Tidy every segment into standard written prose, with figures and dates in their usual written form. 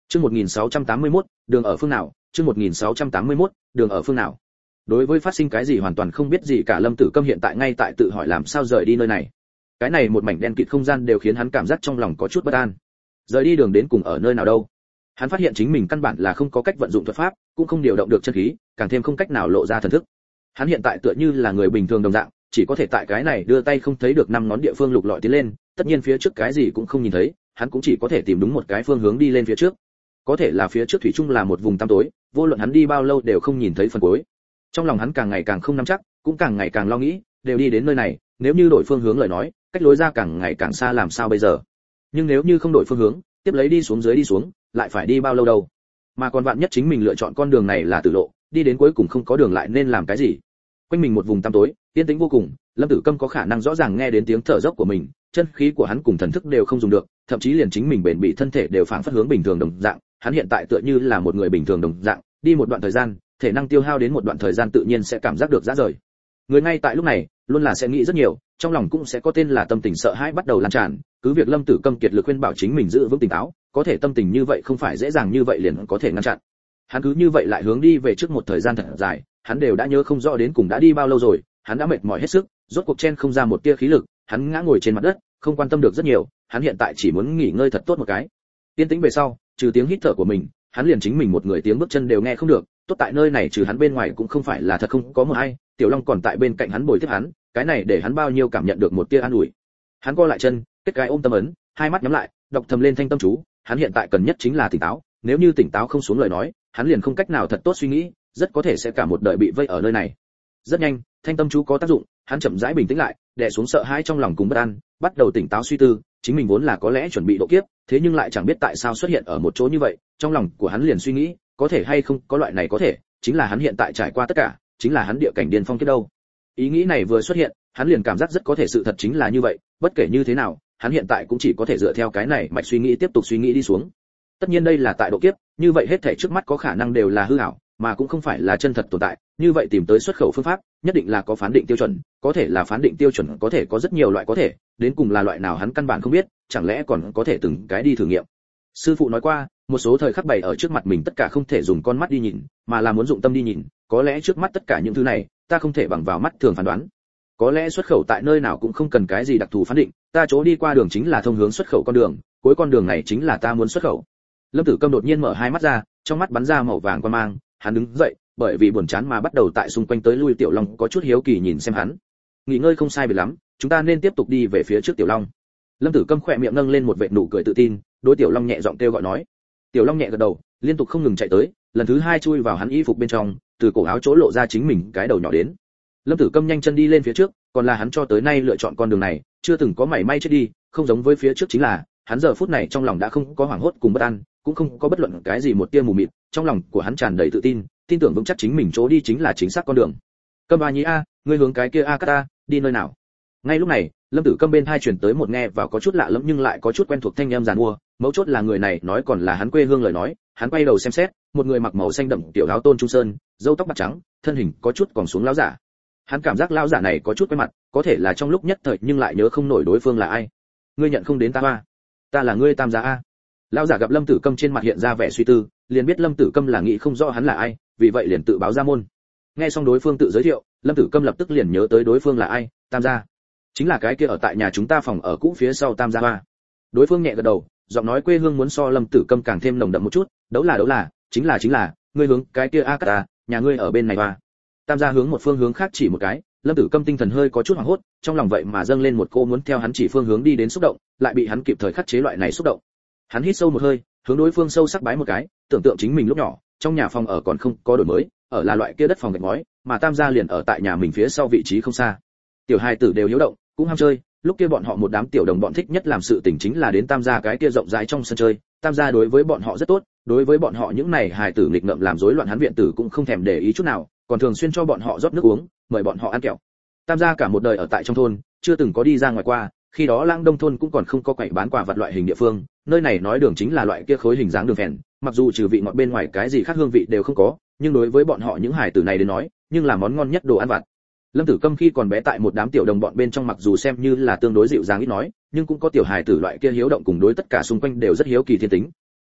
Chương 1681, đường ở phương nào? Chương 1681, đường ở phương nào? Đối với phát sinh cái gì hoàn toàn không biết gì cả, Lâm Tử Câm hiện tại ngay tại tự hỏi làm sao rời đi nơi này. Cái này một mảnh đen kịt không gian đều khiến hắn cảm giác trong lòng có chút bất an. Rời đi đường đến cùng ở nơi nào đâu? Hắn phát hiện chính mình căn bản là không có cách vận dụng thuật pháp, cũng không điều động được chân khí, càng thêm không cách nào lộ ra thần thức. Hắn hiện tại tựa như là người bình thường đồng dạng, chỉ có thể tại cái này đưa tay không thấy được năm ngón địa phương lục lọi tiến lên, tất nhiên phía trước cái gì cũng không nhìn thấy, hắn cũng chỉ có thể tìm đúng một cái phương hướng đi lên phía trước. Có thể là phía trước thủy chung là một vùng tăm tối, vô luận hắn đi bao lâu đều không nhìn thấy phần cuối. Trong lòng hắn càng ngày càng không nắm chắc, cũng càng ngày càng lo nghĩ, đều đi đến nơi này, nếu như đổi phương hướng lời nói, cách lối ra càng ngày càng xa làm sao bây giờ? Nhưng nếu như không đổi phương hướng, tiếp lấy đi xuống dưới đi xuống, lại phải đi bao lâu đâu? Mà còn vạn nhất chính mình lựa chọn con đường này là tử lộ, đi đến cuối cùng không có đường lại nên làm cái gì? Quanh mình một vùng tăm tối, yên tĩnh vô cùng, Lâm Tử Câm có khả năng rõ ràng nghe đến tiếng thở dốc của mình, chân khí của hắn cùng thần thức đều không dùng được, thậm chí liền chính mình bền bị thân thể đều phảng phất hướng bình thường đồng dạng, hắn hiện tại tựa như là một người bình thường đồng dạng, đi một đoạn thời gian, thể năng tiêu hao đến một đoạn thời gian tự nhiên sẽ cảm giác được rã rời. Người ngay tại lúc này, luôn là sẽ nghĩ rất nhiều, trong lòng cũng sẽ có tên là tâm tình sợ hãi bắt đầu lan tràn, cứ việc Lâm Tử Câm kiệt lực khuyên bảo chính mình giữ vững tỉnh táo, có thể tâm tình như vậy không phải dễ dàng như vậy liền có thể ngăn chặn. Hắn cứ như vậy lại hướng đi về trước một thời gian thật dài, hắn đều đã nhớ không rõ đến cùng đã đi bao lâu rồi, hắn đã mệt mỏi hết sức, rốt cuộc chen không ra một tia khí lực, hắn ngã ngồi trên mặt đất, không quan tâm được rất nhiều, hắn hiện tại chỉ muốn nghỉ ngơi thật tốt một cái. Yên tĩnh về sau, trừ tiếng hít thở của mình, hắn liền chính mình một người tiếng bước chân đều nghe không được, tốt tại nơi này trừ hắn bên ngoài cũng không phải là thật không có một ai, Tiểu Long còn tại bên cạnh hắn bồi tiếp hắn, cái này để hắn bao nhiêu cảm nhận được một tia an ủi. Hắn co lại chân, kết cái ôm tâm ấn, hai mắt nhắm lại, đọc thầm lên thanh tâm chú, hắn hiện tại cần nhất chính là tỉnh táo, nếu như tỉnh táo không xuống lời nói, hắn liền không cách nào thật tốt suy nghĩ, rất có thể sẽ cả một đời bị vây ở nơi này. Rất nhanh, thanh tâm chú có tác dụng, hắn chậm rãi bình tĩnh lại, đè xuống sợ hãi trong lòng cùng bất an, bắt đầu tỉnh táo suy tư, chính mình vốn là có lẽ chuẩn bị độ kiếp, thế nhưng lại chẳng biết tại sao xuất hiện ở một chỗ như vậy, trong lòng của hắn liền suy nghĩ, có thể hay không có loại này có thể, chính là hắn hiện tại trải qua tất cả, chính là hắn địa cảnh điên phong kiếp đâu. Ý nghĩ này vừa xuất hiện, hắn liền cảm giác rất có thể sự thật chính là như vậy, bất kể như thế nào, hắn hiện tại cũng chỉ có thể dựa theo cái này mạch suy nghĩ tiếp tục suy nghĩ đi xuống. Tất nhiên đây là tại độ kiếp, như vậy hết thảy trước mắt có khả năng đều là hư ảo, mà cũng không phải là chân thật tồn tại, như vậy tìm tới xuất khẩu phương pháp, nhất định là có phán định tiêu chuẩn, có thể là phán định tiêu chuẩn có thể có rất nhiều loại có thể, đến cùng là loại nào hắn căn bản không biết, chẳng lẽ còn có thể từng cái đi thử nghiệm. Sư phụ nói qua, một số thời khắc bày ở trước mặt mình tất cả không thể dùng con mắt đi nhìn, mà là muốn dụng tâm đi nhìn, có lẽ trước mắt tất cả những thứ này, ta không thể bằng vào mắt thường phán đoán. Có lẽ xuất khẩu tại nơi nào cũng không cần cái gì đặc thù phán định, ta chỗ đi qua đường chính là thông hướng xuất khẩu con đường, cuối con đường này chính là ta muốn xuất khẩu. Lâm Tử Câm đột nhiên mở hai mắt ra, trong mắt bắn ra màu vàng quang mang, hắn đứng dậy, bởi vì buồn chán mà bắt đầu tại xung quanh tới lui. Tiểu Long có chút hiếu kỳ nhìn xem hắn. Nghỉ ngơi không sai biệt lắm, chúng ta nên tiếp tục đi về phía trước. Tiểu Long. Lâm Tử Câm khỏe miệng nâng lên một vệt nụ cười tự tin, đối Tiểu Long nhẹ giọng kêu gọi nói. Tiểu Long nhẹ gật đầu, liên tục không ngừng chạy tới, lần thứ hai chui vào hắn y phục bên trong, từ cổ áo chỗ lộ ra chính mình cái đầu nhỏ đến. Lâm Tử Câm nhanh chân đi lên phía trước, còn là hắn cho tới nay lựa chọn con đường này, chưa từng có mảy may chết đi, không giống với phía trước chính là, hắn giờ phút này trong lòng đã không có hoảng hốt cùng bất an, cũng không có bất luận cái gì một tia mù mịt, trong lòng của hắn tràn đầy tự tin, tin tưởng vững chắc chính mình chỗ đi chính là chính xác con đường. Câm A Nhĩ a, ngươi hướng cái kia a cát ta, đi nơi nào? Ngay lúc này, Lâm Tử Câm bên tai truyền tới một nghe vào có chút lạ lẫm nhưng lại có chút quen thuộc thanh âm giàn mua, mấu chốt là người này nói còn là hắn quê hương lời nói, hắn quay đầu xem xét, một người mặc màu xanh đậm tiểu áo tôn trung sơn, râu tóc bạc trắng, thân hình có chút còn xuống lão giả. Hắn cảm giác lão giả này có chút quen mặt, có thể là trong lúc nhất thời nhưng lại nhớ không nổi đối phương là ai. Ngươi nhận không đến ta a? Ta là ngươi Tam gia a. Lão giả gặp Lâm Tử Câm trên mặt hiện ra vẻ suy tư, liền biết Lâm Tử Câm là nghĩ không rõ hắn là ai, vì vậy liền tự báo ra môn. Nghe xong đối phương tự giới thiệu, Lâm Tử Câm lập tức liền nhớ tới đối phương là ai, Tam gia. Chính là cái kia ở tại nhà chúng ta phòng ở cũ phía sau Tam gia hoa. Đối phương nhẹ gật đầu, giọng nói quê hương muốn so Lâm Tử Câm càng thêm nồng đậm một chút, đấu là, chính là, ngươi hướng cái kia a cát ta, nhà ngươi ở bên này hoa. Tam gia hướng một phương hướng khác chỉ một cái, Lâm Tử Câm tinh thần hơi có chút hoảng hốt, trong lòng vậy mà dâng lên một cô muốn theo hắn chỉ phương hướng đi đến xúc động, lại bị hắn kịp thời khắc chế loại này xúc động. Hắn hít sâu một hơi, hướng đối phương sâu sắc bái một cái, tưởng tượng chính mình lúc nhỏ, trong nhà phòng ở còn không có đổi mới, ở là loại kia đất phòng gạch ngói, mà Tam gia liền ở tại nhà mình phía sau vị trí không xa. Tiểu hài tử đều hiếu động, cũng ham chơi, lúc kia bọn họ một đám tiểu đồng bọn thích nhất làm sự tình chính là đến Tam gia cái kia rộng rãi trong sân chơi. Tam gia đối với bọn họ rất tốt, đối với bọn họ những này hài tử nghịch ngợm làm rối loạn hắn viện tử cũng không thèm để ý chút nào, còn thường xuyên cho bọn họ rót nước uống, mời bọn họ ăn kẹo. Tam gia cả một đời ở tại trong thôn, chưa từng có đi ra ngoài qua, khi đó Lãng Đông thôn cũng còn không có quầy bán quà vặt loại hình địa phương, nơi này nói đường chính là loại kia khối hình dáng đường phèn, mặc dù trừ vị ngọt bên ngoài cái gì khác hương vị đều không có, nhưng đối với bọn họ những hài tử này đến nói, nhưng là món ngon nhất đồ ăn vặt. Lâm Tử Câm khi còn bé tại một đám tiểu đồng bọn bên trong mặc dù xem như là tương đối dịu dàng ít nói, nhưng cũng có tiểu hài tử loại kia hiếu động cùng đối tất cả xung quanh đều rất hiếu kỳ thiên tính.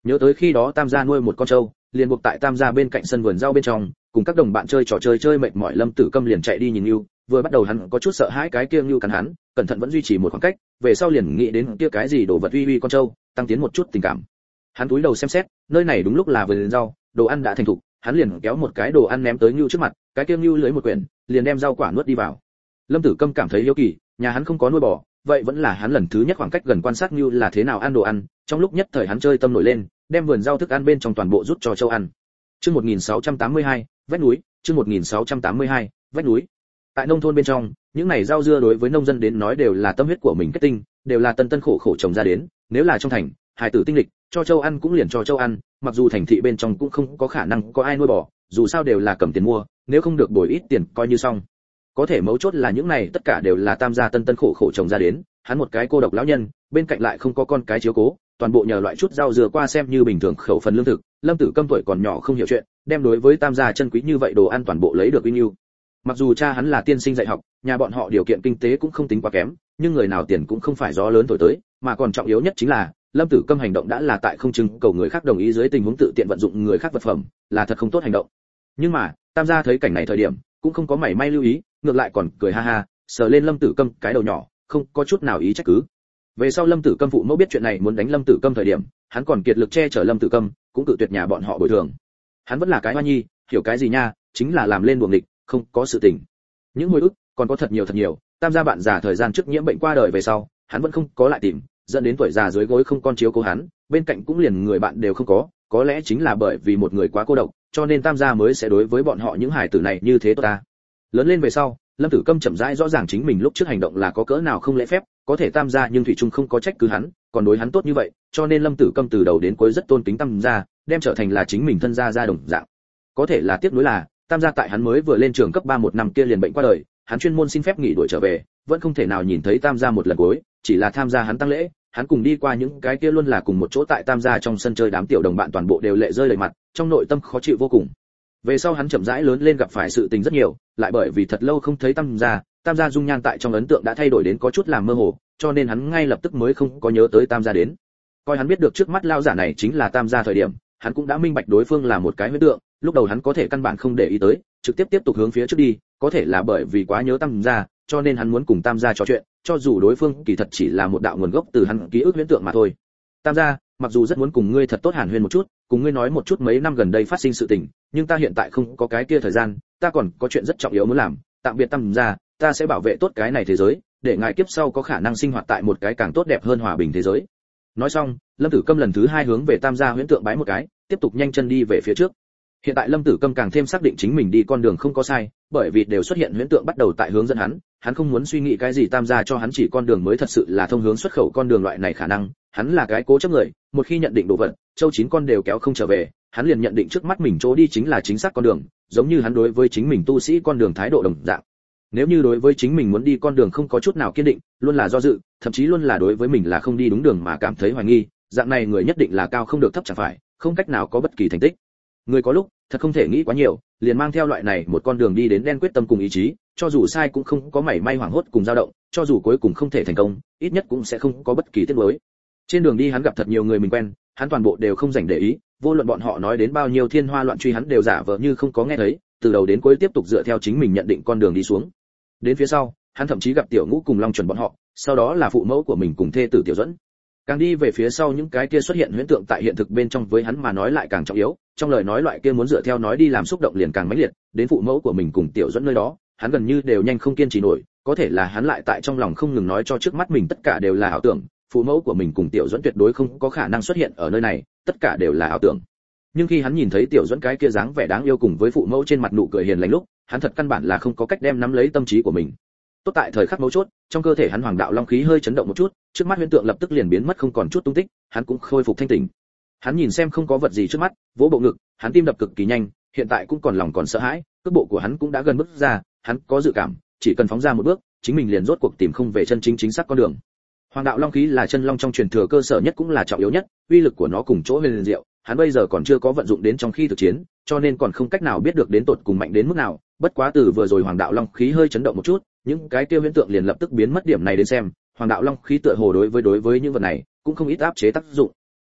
Nhớ tới khi đó Tam gia nuôi một con trâu, liền buộc tại Tam gia bên cạnh sân vườn rau bên trong, cùng các đồng bạn chơi trò chơi mệt mỏi, Lâm Tử Câm liền chạy đi nhìn Nưu, vừa bắt đầu hắn có chút sợ hãi cái kia Nưu cắn hắn, cẩn thận vẫn duy trì một khoảng cách, về sau liền nghĩ đến kia cái gì đồ vật uy uy con trâu, tăng tiến một chút tình cảm. Hắn cúi đầu xem xét, nơi này đúng lúc là vườn rau, đồ ăn đã thành thục, hắn liền kéo một cái đồ ăn ném tới Nưu trước mặt, cái kia Nưu lưỡi một quyển, liền đem rau quả nuốt đi vào. Lâm Tử Câm cảm thấy yếu kỳ, nhà hắn không có nuôi bò, vậy vẫn là hắn lần thứ nhất khoảng cách gần quan sát Nưu là thế nào ăn đồ ăn, trong lúc nhất thời hắn chơi tâm nổi lên, đem vườn rau thức ăn bên trong toàn bộ rút cho trâu ăn. Chương 1682, vách núi, chương 1682, vách núi. Tại nông thôn bên trong, những này rau dưa đối với nông dân đến nói đều là tâm huyết của mình kết tinh, đều là tân tân khổ khổ trồng ra đến, nếu là trong thành, hài tử tinh lịch, cho trâu ăn cũng liền cho trâu ăn, mặc dù thành thị bên trong cũng không có khả năng có ai nuôi bò, dù sao đều là cầm tiền mua, nếu không được bồi ít tiền coi như xong. Có thể mấu chốt là những này tất cả đều là Tam gia tân tân khổ khổ trồng ra đến, hắn một cái cô độc lão nhân, bên cạnh lại không có con cái chiếu cố, toàn bộ nhờ loại chút rau dừa qua xem như bình thường khẩu phần lương thực. Lâm Tử Câm tuổi còn nhỏ không hiểu chuyện, đem đối với Tam gia chân quý như vậy đồ ăn toàn bộ lấy được uy nhiêu. Mặc dù cha hắn là tiên sinh dạy học, nhà bọn họ điều kiện kinh tế cũng không tính quá kém, nhưng người nào tiền cũng không phải gió lớn thổi tới, mà còn trọng yếu nhất chính là Lâm Tử Câm hành động đã là tại không trưng cầu người khác đồng ý dưới tình huống tự tiện vận dụng người khác vật phẩm, là thật không tốt hành động. Nhưng mà Tam gia thấy cảnh này thời điểm cũng không có mảy may lưu ý, ngược lại còn cười ha ha, sờ lên Lâm Tử Câm cái đầu nhỏ, không có chút nào ý trách cứ. Về sau Lâm Tử Câm phụ mẫu biết chuyện này muốn đánh Lâm Tử Câm thời điểm, hắn còn kiệt lực che chở Lâm Tử Câm, cũng cự tuyệt nhà bọn họ bồi thường. Hắn vẫn là cái hoa nhi, hiểu cái gì nha, chính là làm lên đuồng địch, không có sự tình. Những hồi ức còn có thật nhiều. Tam gia bạn già thời gian trước nhiễm bệnh qua đời về sau, hắn vẫn không có lại tìm, dẫn đến tuổi già dưới gối không con chiếu cố hắn, bên cạnh cũng liền người bạn đều không có lẽ chính là bởi vì một người quá cô độc, cho nên Tam gia mới sẽ đối với bọn họ những hài tử này như thế tốt ta. Lớn lên về sau, Lâm Tử Câm chậm rãi rõ ràng chính mình lúc trước hành động là có cỡ nào không lễ phép, có thể Tam gia nhưng thủy chung không có trách cứ hắn, còn đối hắn tốt như vậy, cho nên Lâm Tử Câm từ đầu đến cuối rất tôn kính Tam gia, đem trở thành là chính mình thân gia gia đồng dạng. Có thể là tiếc nuối là, Tam gia tại hắn mới vừa lên trường cấp 3 một năm kia liền bệnh qua đời, hắn chuyên môn xin phép nghỉ đuổi trở về, vẫn không thể nào nhìn thấy Tam gia một lần cuối, chỉ là tham gia hắn tang lễ, hắn cùng đi qua những cái kia luôn là cùng một chỗ tại Tam gia trong sân chơi đám tiểu đồng bạn toàn bộ đều lệ rơi đầy mặt, trong nội tâm khó chịu vô cùng. Về sau hắn chậm rãi lớn lên gặp phải sự tình rất nhiều, lại bởi vì thật lâu không thấy Tam gia dung nhan tại trong ấn tượng đã thay đổi đến có chút làm mơ hồ, cho nên hắn ngay lập tức mới không có nhớ tới Tam gia đến. Coi hắn biết được trước mắt lao giả này chính là Tam gia thời điểm, hắn cũng đã minh bạch đối phương là một cái huyễn tượng, lúc đầu hắn có thể căn bản không để ý tới, trực tiếp tục hướng phía trước đi, có thể là bởi vì quá nhớ Tam gia, cho nên hắn muốn cùng Tam gia trò chuyện, cho dù đối phương kỳ thật chỉ là một đạo nguồn gốc từ hắn ký ức huyễn tượng mà thôi. Tam gia, mặc dù rất muốn cùng ngươi thật tốt hàn huyên một chút, cùng ngươi nói một chút mấy năm gần đây phát sinh sự tình, nhưng ta hiện tại không có cái kia thời gian, ta còn có chuyện rất trọng yếu muốn làm, tạm biệt Tam gia, ta sẽ bảo vệ tốt cái này thế giới, để ngài kiếp sau có khả năng sinh hoạt tại một cái càng tốt đẹp hơn hòa bình thế giới. Nói xong, Lâm Tử Câm lần thứ hai hướng về Tam gia huyễn tượng bái một cái, tiếp tục nhanh chân đi về phía trước. Hiện tại Lâm Tử Câm càng thêm xác định chính mình đi con đường không có sai, bởi vì đều xuất hiện huyễn tượng bắt đầu tại hướng dẫn hắn không muốn suy nghĩ cái gì Tam gia cho hắn chỉ con đường mới thật sự là thông hướng xuất khẩu con đường loại này khả năng, hắn là cái cố chấp người, một khi nhận định đồ vật, châu chín con đều kéo không trở về, hắn liền nhận định trước mắt mình chỗ đi chính là chính xác con đường, giống như hắn đối với chính mình tu sĩ con đường thái độ đồng dạng. Nếu như đối với chính mình muốn đi con đường không có chút nào kiên định, luôn là do dự, thậm chí luôn là đối với mình là không đi đúng đường mà cảm thấy hoài nghi, dạng này người nhất định là cao không được thấp chẳng phải, không cách nào có bất kỳ thành tích. Người có lúc thật không thể nghĩ quá nhiều, liền mang theo loại này một con đường đi đến đen quyết tâm cùng ý chí, cho dù sai cũng không có mảy may hoảng hốt cùng dao động, cho dù cuối cùng không thể thành công, ít nhất cũng sẽ không có bất kỳ tiếc nuối. Trên đường đi hắn gặp thật nhiều người mình quen, hắn toàn bộ đều không dành để ý, vô luận bọn họ nói đến bao nhiêu thiên hoa loạn truy hắn đều giả vờ như không có nghe thấy, từ đầu đến cuối tiếp tục dựa theo chính mình nhận định con đường đi xuống. Đến phía sau, hắn thậm chí gặp Tiểu Ngũ cùng Long Chuẩn bọn họ, sau đó là phụ mẫu của mình cùng thê tử Tiểu Duẫn. Càng đi về phía sau những cái kia xuất hiện huyễn tượng tại hiện thực bên trong với hắn mà nói lại càng trọng yếu, trong lời nói loại kia muốn dựa theo nói đi làm xúc động liền càng mãnh liệt, đến phụ mẫu của mình cùng Tiểu Duẫn nơi đó, hắn gần như đều nhanh không kiên trì nổi, có thể là hắn lại tại trong lòng không ngừng nói cho trước mắt mình tất cả đều là ảo tưởng, phụ mẫu của mình cùng Tiểu Duẫn tuyệt đối không có khả năng xuất hiện ở nơi này, tất cả đều là ảo tưởng. Nhưng khi hắn nhìn thấy Tiểu Duẫn cái kia dáng vẻ đáng yêu cùng với phụ mẫu trên mặt nụ cười hiền lành lúc, hắn thật căn bản là không có cách đem nắm lấy tâm trí của mình. Tốt tại thời khắc mấu chốt, trong cơ thể hắn hoàng đạo long khí hơi chấn động một chút, trước mắt huyễn tượng lập tức liền biến mất không còn chút tung tích, hắn cũng khôi phục thanh tỉnh. Hắn nhìn xem không có vật gì trước mắt, vỗ bộ ngực, hắn tim đập cực kỳ nhanh, hiện tại cũng còn lòng còn sợ hãi, cước bộ của hắn cũng đã gần bước ra, hắn có dự cảm, chỉ cần phóng ra một bước, chính mình liền rốt cuộc tìm không về chân chính xác con đường. Hoàng đạo long khí là chân long trong truyền thừa cơ sở nhất cũng là trọng yếu nhất, uy lực của nó cùng chỗ huyền diệu, hắn bây giờ còn chưa có vận dụng đến trong khi thực chiến, cho nên còn không cách nào biết được đến tột cùng mạnh đến mức nào, bất quá từ vừa rồi hoàng đạo long khí hơi chấn động một chút, những cái kia huyễn tượng liền lập tức biến mất điểm này đến xem, hoàng đạo long khí tựa hồ đối với những vật này cũng không ít áp chế tác dụng.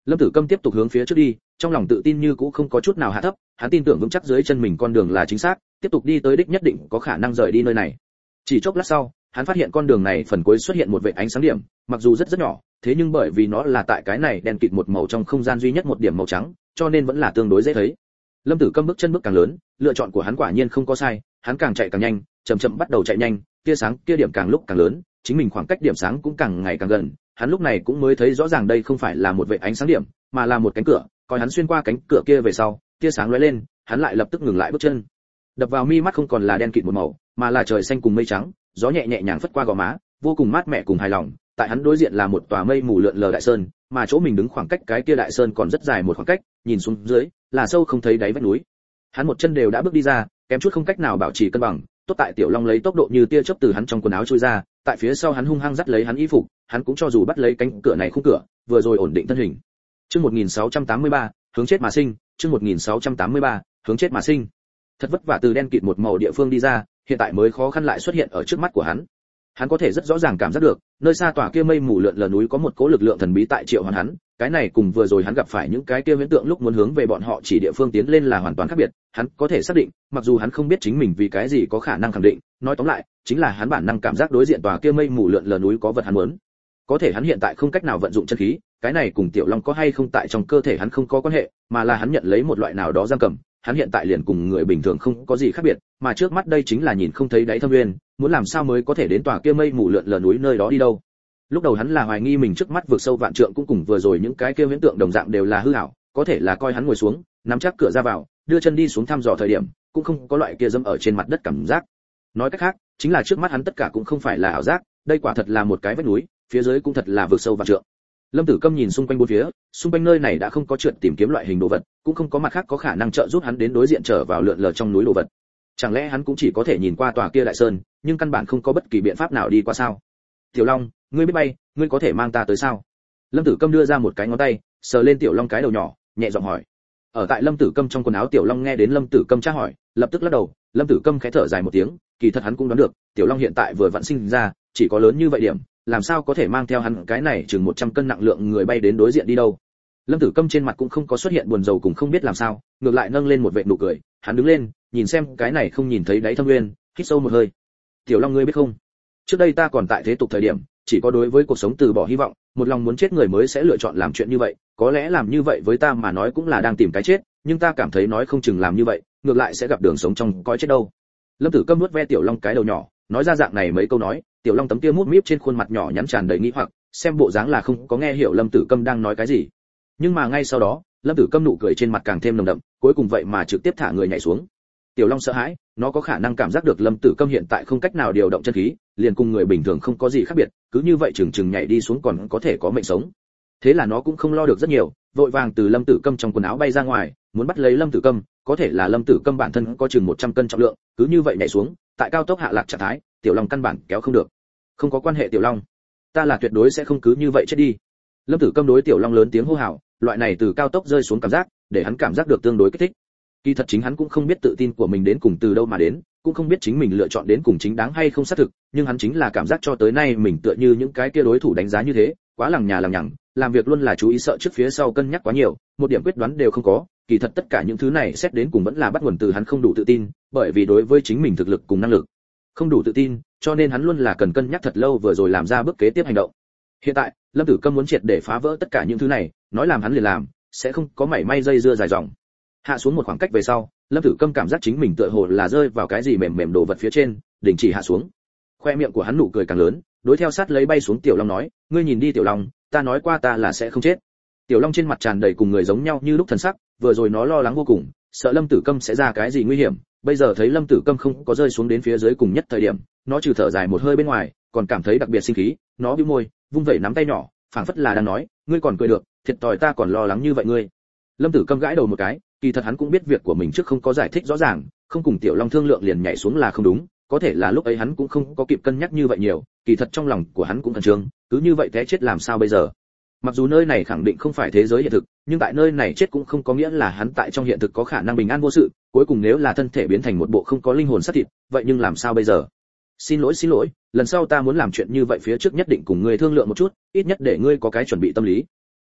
Lâm Tử Câm tiếp tục hướng phía trước đi, trong lòng tự tin như cũ không có chút nào hạ thấp, hắn tin tưởng vững chắc dưới chân mình con đường là chính xác, tiếp tục đi tới đích nhất định có khả năng rời đi nơi này. Chỉ chốc lát sau, hắn phát hiện con đường này phần cuối xuất hiện một vệt ánh sáng điểm, mặc dù rất nhỏ, thế nhưng bởi vì nó là tại cái này đen kịt một màu trong không gian duy nhất một điểm màu trắng, cho nên vẫn là tương đối dễ thấy. Lâm Tử Câm bước chân bước càng lớn, lựa chọn của hắn quả nhiên không có sai, hắn càng chạy càng nhanh, chậm chậm bắt đầu chạy nhanh, tia sáng kia điểm càng lúc càng lớn, chính mình khoảng cách điểm sáng cũng càng ngày càng gần, hắn lúc này cũng mới thấy rõ ràng đây không phải là một vệt ánh sáng điểm, mà là một cánh cửa, coi hắn xuyên qua cánh cửa kia về sau, tia sáng lóe lên, hắn lại lập tức ngừng lại bước chân. Đập vào mi mắt không còn là đen kịt một màu, mà là trời xanh cùng mây trắng, gió nhẹ nhẹ nhàng phất qua gò má, vô cùng mát mẻ cùng hài lòng. Tại hắn đối diện là một tòa mây mù lượn lờ đại sơn, mà chỗ mình đứng khoảng cách cái kia đại sơn còn rất dài một khoảng cách, nhìn xuống dưới là sâu không thấy đáy vách núi. Hắn một chân đều đã bước đi ra, kém chút không cách nào bảo trì cân bằng. Tốt tại Tiểu Long lấy tốc độ như tia chớp từ hắn trong quần áo trôi ra, tại phía sau hắn hung hăng dắt lấy hắn y phục, hắn cũng cho dù bắt lấy cánh cửa này khung cửa, vừa rồi ổn định thân hình. Chương 1683, hướng chết mà sinh, chương 1683, hướng chết mà sinh. Thật vất vả từ đen kịt một màu địa phương đi ra, hiện tại mới khó khăn lại xuất hiện ở trước mắt của hắn. Hắn có thể rất rõ ràng cảm giác được, nơi xa tòa kia mây mù lượn lờ núi có một cỗ lực lượng thần bí tại triệu hoán hắn, cái này cùng vừa rồi hắn gặp phải những cái kia huyễn tượng lúc muốn hướng về bọn họ chỉ địa phương tiến lên là hoàn toàn khác biệt. Hắn có thể xác định, mặc dù hắn không biết chính mình vì cái gì có khả năng khẳng định, nói tóm lại, chính là hắn bản năng cảm giác đối diện tòa kia mây mù lượn lờ núi có vật hắn muốn. Có thể hắn hiện tại không cách nào vận dụng chân khí, cái này cùng Tiểu Long có hay không tại trong cơ thể hắn không có quan hệ, mà là hắn nhận lấy một loại nào đó giam cầm, hắn hiện tại liền cùng người bình thường không có gì khác biệt, mà trước mắt đây chính là nhìn không thấy đáy thâm nguyên, muốn làm sao mới có thể đến tòa kia mây mù lượn lờ núi nơi đó đi đâu. Lúc đầu hắn là hoài nghi mình trước mắt vượt sâu vạn trượng cũng cùng vừa rồi những cái kia huyễn tượng đồng dạng đều là hư ảo, có thể là coi hắn ngồi xuống, nắm chắc cửa ra vào, đưa chân đi xuống thăm dò thời điểm, cũng không có loại kia dẫm ở trên mặt đất cảm giác. Nói cách khác, chính là trước mắt hắn tất cả cũng không phải là ảo giác, đây quả thật là một cái vách núi, phía dưới cũng thật là vượt sâu vạn trượng. Lâm Tử Câm nhìn xung quanh bốn phía, xung quanh nơi này đã không có chuyện tìm kiếm loại hình đồ vật, cũng không có mặt khác có khả năng trợ giúp hắn đến đối diện trở vào lượn lờ trong núi đồ vật. Chẳng lẽ hắn cũng chỉ có thể nhìn qua tòa kia đại sơn, nhưng căn bản không có bất kỳ biện pháp nào đi qua sao? Tiểu Long, ngươi biết bay, ngươi có thể mang ta tới sao? Lâm Tử Câm đưa ra một cái ngón tay, sờ lên Tiểu Long cái đầu nhỏ, nhẹ giọng hỏi. Ở tại Lâm Tử Câm trong quần áo Tiểu Long nghe đến Lâm Tử Câm tra hỏi, lập tức lắc đầu. Lâm Tử Câm khẽ thở dài một tiếng, kỳ thật hắn cũng đoán được, Tiểu Long hiện tại vừa vặn sinh ra, chỉ có lớn như vậy điểm, làm sao có thể mang theo hắn cái này chừng 100 cân nặng lượng người bay đến đối diện đi đâu. Lâm Tử Câm trên mặt cũng không có xuất hiện buồn rầu cùng không biết làm sao, ngược lại nâng lên một vệt nụ cười, hắn đứng lên, nhìn xem cái này không nhìn thấy đáy thâm nguyên, hít sâu một hơi. Tiểu Long ngươi biết không, trước đây ta còn tại thế tục thời điểm, chỉ có đối với cuộc sống từ bỏ hy vọng, một lòng muốn chết người mới sẽ lựa chọn làm chuyện như vậy, có lẽ làm như vậy với ta mà nói cũng là đang tìm cái chết, nhưng ta cảm thấy nói không chừng làm như vậy, ngược lại sẽ gặp đường sống trong cõi chết đâu. Lâm Tử Câm nuốt ve Tiểu Long cái đầu nhỏ, nói ra dạng này mấy câu nói, Tiểu Long tấm kia mút míp trên khuôn mặt nhỏ nhắn tràn đầy nghi hoặc, xem bộ dáng là không có nghe hiểu Lâm Tử Câm đang nói cái gì. Nhưng mà ngay sau đó, Lâm Tử Câm nụ cười trên mặt càng thêm nồng đậm, cuối cùng vậy mà trực tiếp thả người nhảy xuống. Tiểu Long sợ hãi, nó có khả năng cảm giác được Lâm Tử Câm hiện tại không cách nào điều động chân khí, liền cùng người bình thường không có gì khác biệt, cứ như vậy chừng chừng nhảy đi xuống còn có thể có mệnh sống. Thế là nó cũng không lo được rất nhiều, vội vàng từ Lâm Tử Câm trong quần áo bay ra ngoài, muốn bắt lấy Lâm Tử Câm, có thể là Lâm Tử Câm bản thân có chừng 100 cân trọng lượng, cứ như vậy nhảy xuống, tại cao tốc hạ lạc trạng thái, Tiểu Long căn bản kéo không được. Không có quan hệ Tiểu Long, ta là tuyệt đối sẽ không cứ như vậy chết đi. Lâm Tử Câm đối Tiểu Long lớn tiếng hô hào, loại này từ cao tốc rơi xuống cảm giác, để hắn cảm giác được tương đối kích thích. Kỳ thật chính hắn cũng không biết tự tin của mình đến cùng từ đâu mà đến, cũng không biết chính mình lựa chọn đến cùng chính đáng hay không xác thực, nhưng hắn chính là cảm giác cho tới nay mình tựa như những cái kia đối thủ đánh giá như thế, quá lằng nhà lằng nhằng, làm việc luôn là chú ý sợ trước phía sau cân nhắc quá nhiều, một điểm quyết đoán đều không có. Kỳ thật tất cả những thứ này xét đến cùng vẫn là bắt nguồn từ hắn không đủ tự tin, bởi vì đối với chính mình thực lực cùng năng lực không đủ tự tin, cho nên hắn luôn là cần cân nhắc thật lâu vừa rồi làm ra bước kế tiếp hành động. Hiện tại, Lâm Tử Câm muốn triệt để phá vỡ tất cả những thứ này, nói làm hắn liền làm, sẽ không có mảy may dây dưa dài dòng. Hạ xuống một khoảng cách về sau, Lâm Tử Câm cảm giác chính mình tựa hồ là rơi vào cái gì mềm mềm đồ vật phía trên, đình chỉ hạ xuống. Khoe miệng của hắn nụ cười càng lớn, đối theo sát lấy bay xuống Tiểu Long nói, ngươi nhìn đi Tiểu Long, ta nói qua ta là sẽ không chết. Tiểu Long trên mặt tràn đầy cùng người giống nhau như lúc thần sắc, vừa rồi nó lo lắng vô cùng, sợ Lâm Tử Câm sẽ ra cái gì nguy hiểm, bây giờ thấy Lâm Tử Câm không có rơi xuống đến phía dưới cùng nhất thời điểm, nó trừ thở dài một hơi bên ngoài, còn cảm thấy đặc biệt sinh khí, nó bĩu môi, vung vẩy nắm tay nhỏ, phảng phất là đang nói, ngươi còn cười được, thiệt thòi ta còn lo lắng như vậy ngươi. Lâm Tử Câm gãi đầu một cái, kỳ thật hắn cũng biết việc của mình trước không có giải thích rõ ràng, không cùng Tiểu Long thương lượng liền nhảy xuống là không đúng, có thể là lúc ấy hắn cũng không có kịp cân nhắc như vậy nhiều, kỳ thật trong lòng của hắn cũng khẩn trương, cứ như vậy té chết làm sao bây giờ. Mặc dù nơi này khẳng định không phải thế giới hiện thực, nhưng tại nơi này chết cũng không có nghĩa là hắn tại trong hiện thực có khả năng bình an vô sự, cuối cùng nếu là thân thể biến thành một bộ không có linh hồn xác thịt, vậy nhưng làm sao bây giờ? Xin lỗi, lần sau ta muốn làm chuyện như vậy phía trước nhất định cùng ngươi thương lượng một chút, ít nhất để ngươi có cái chuẩn bị tâm lý.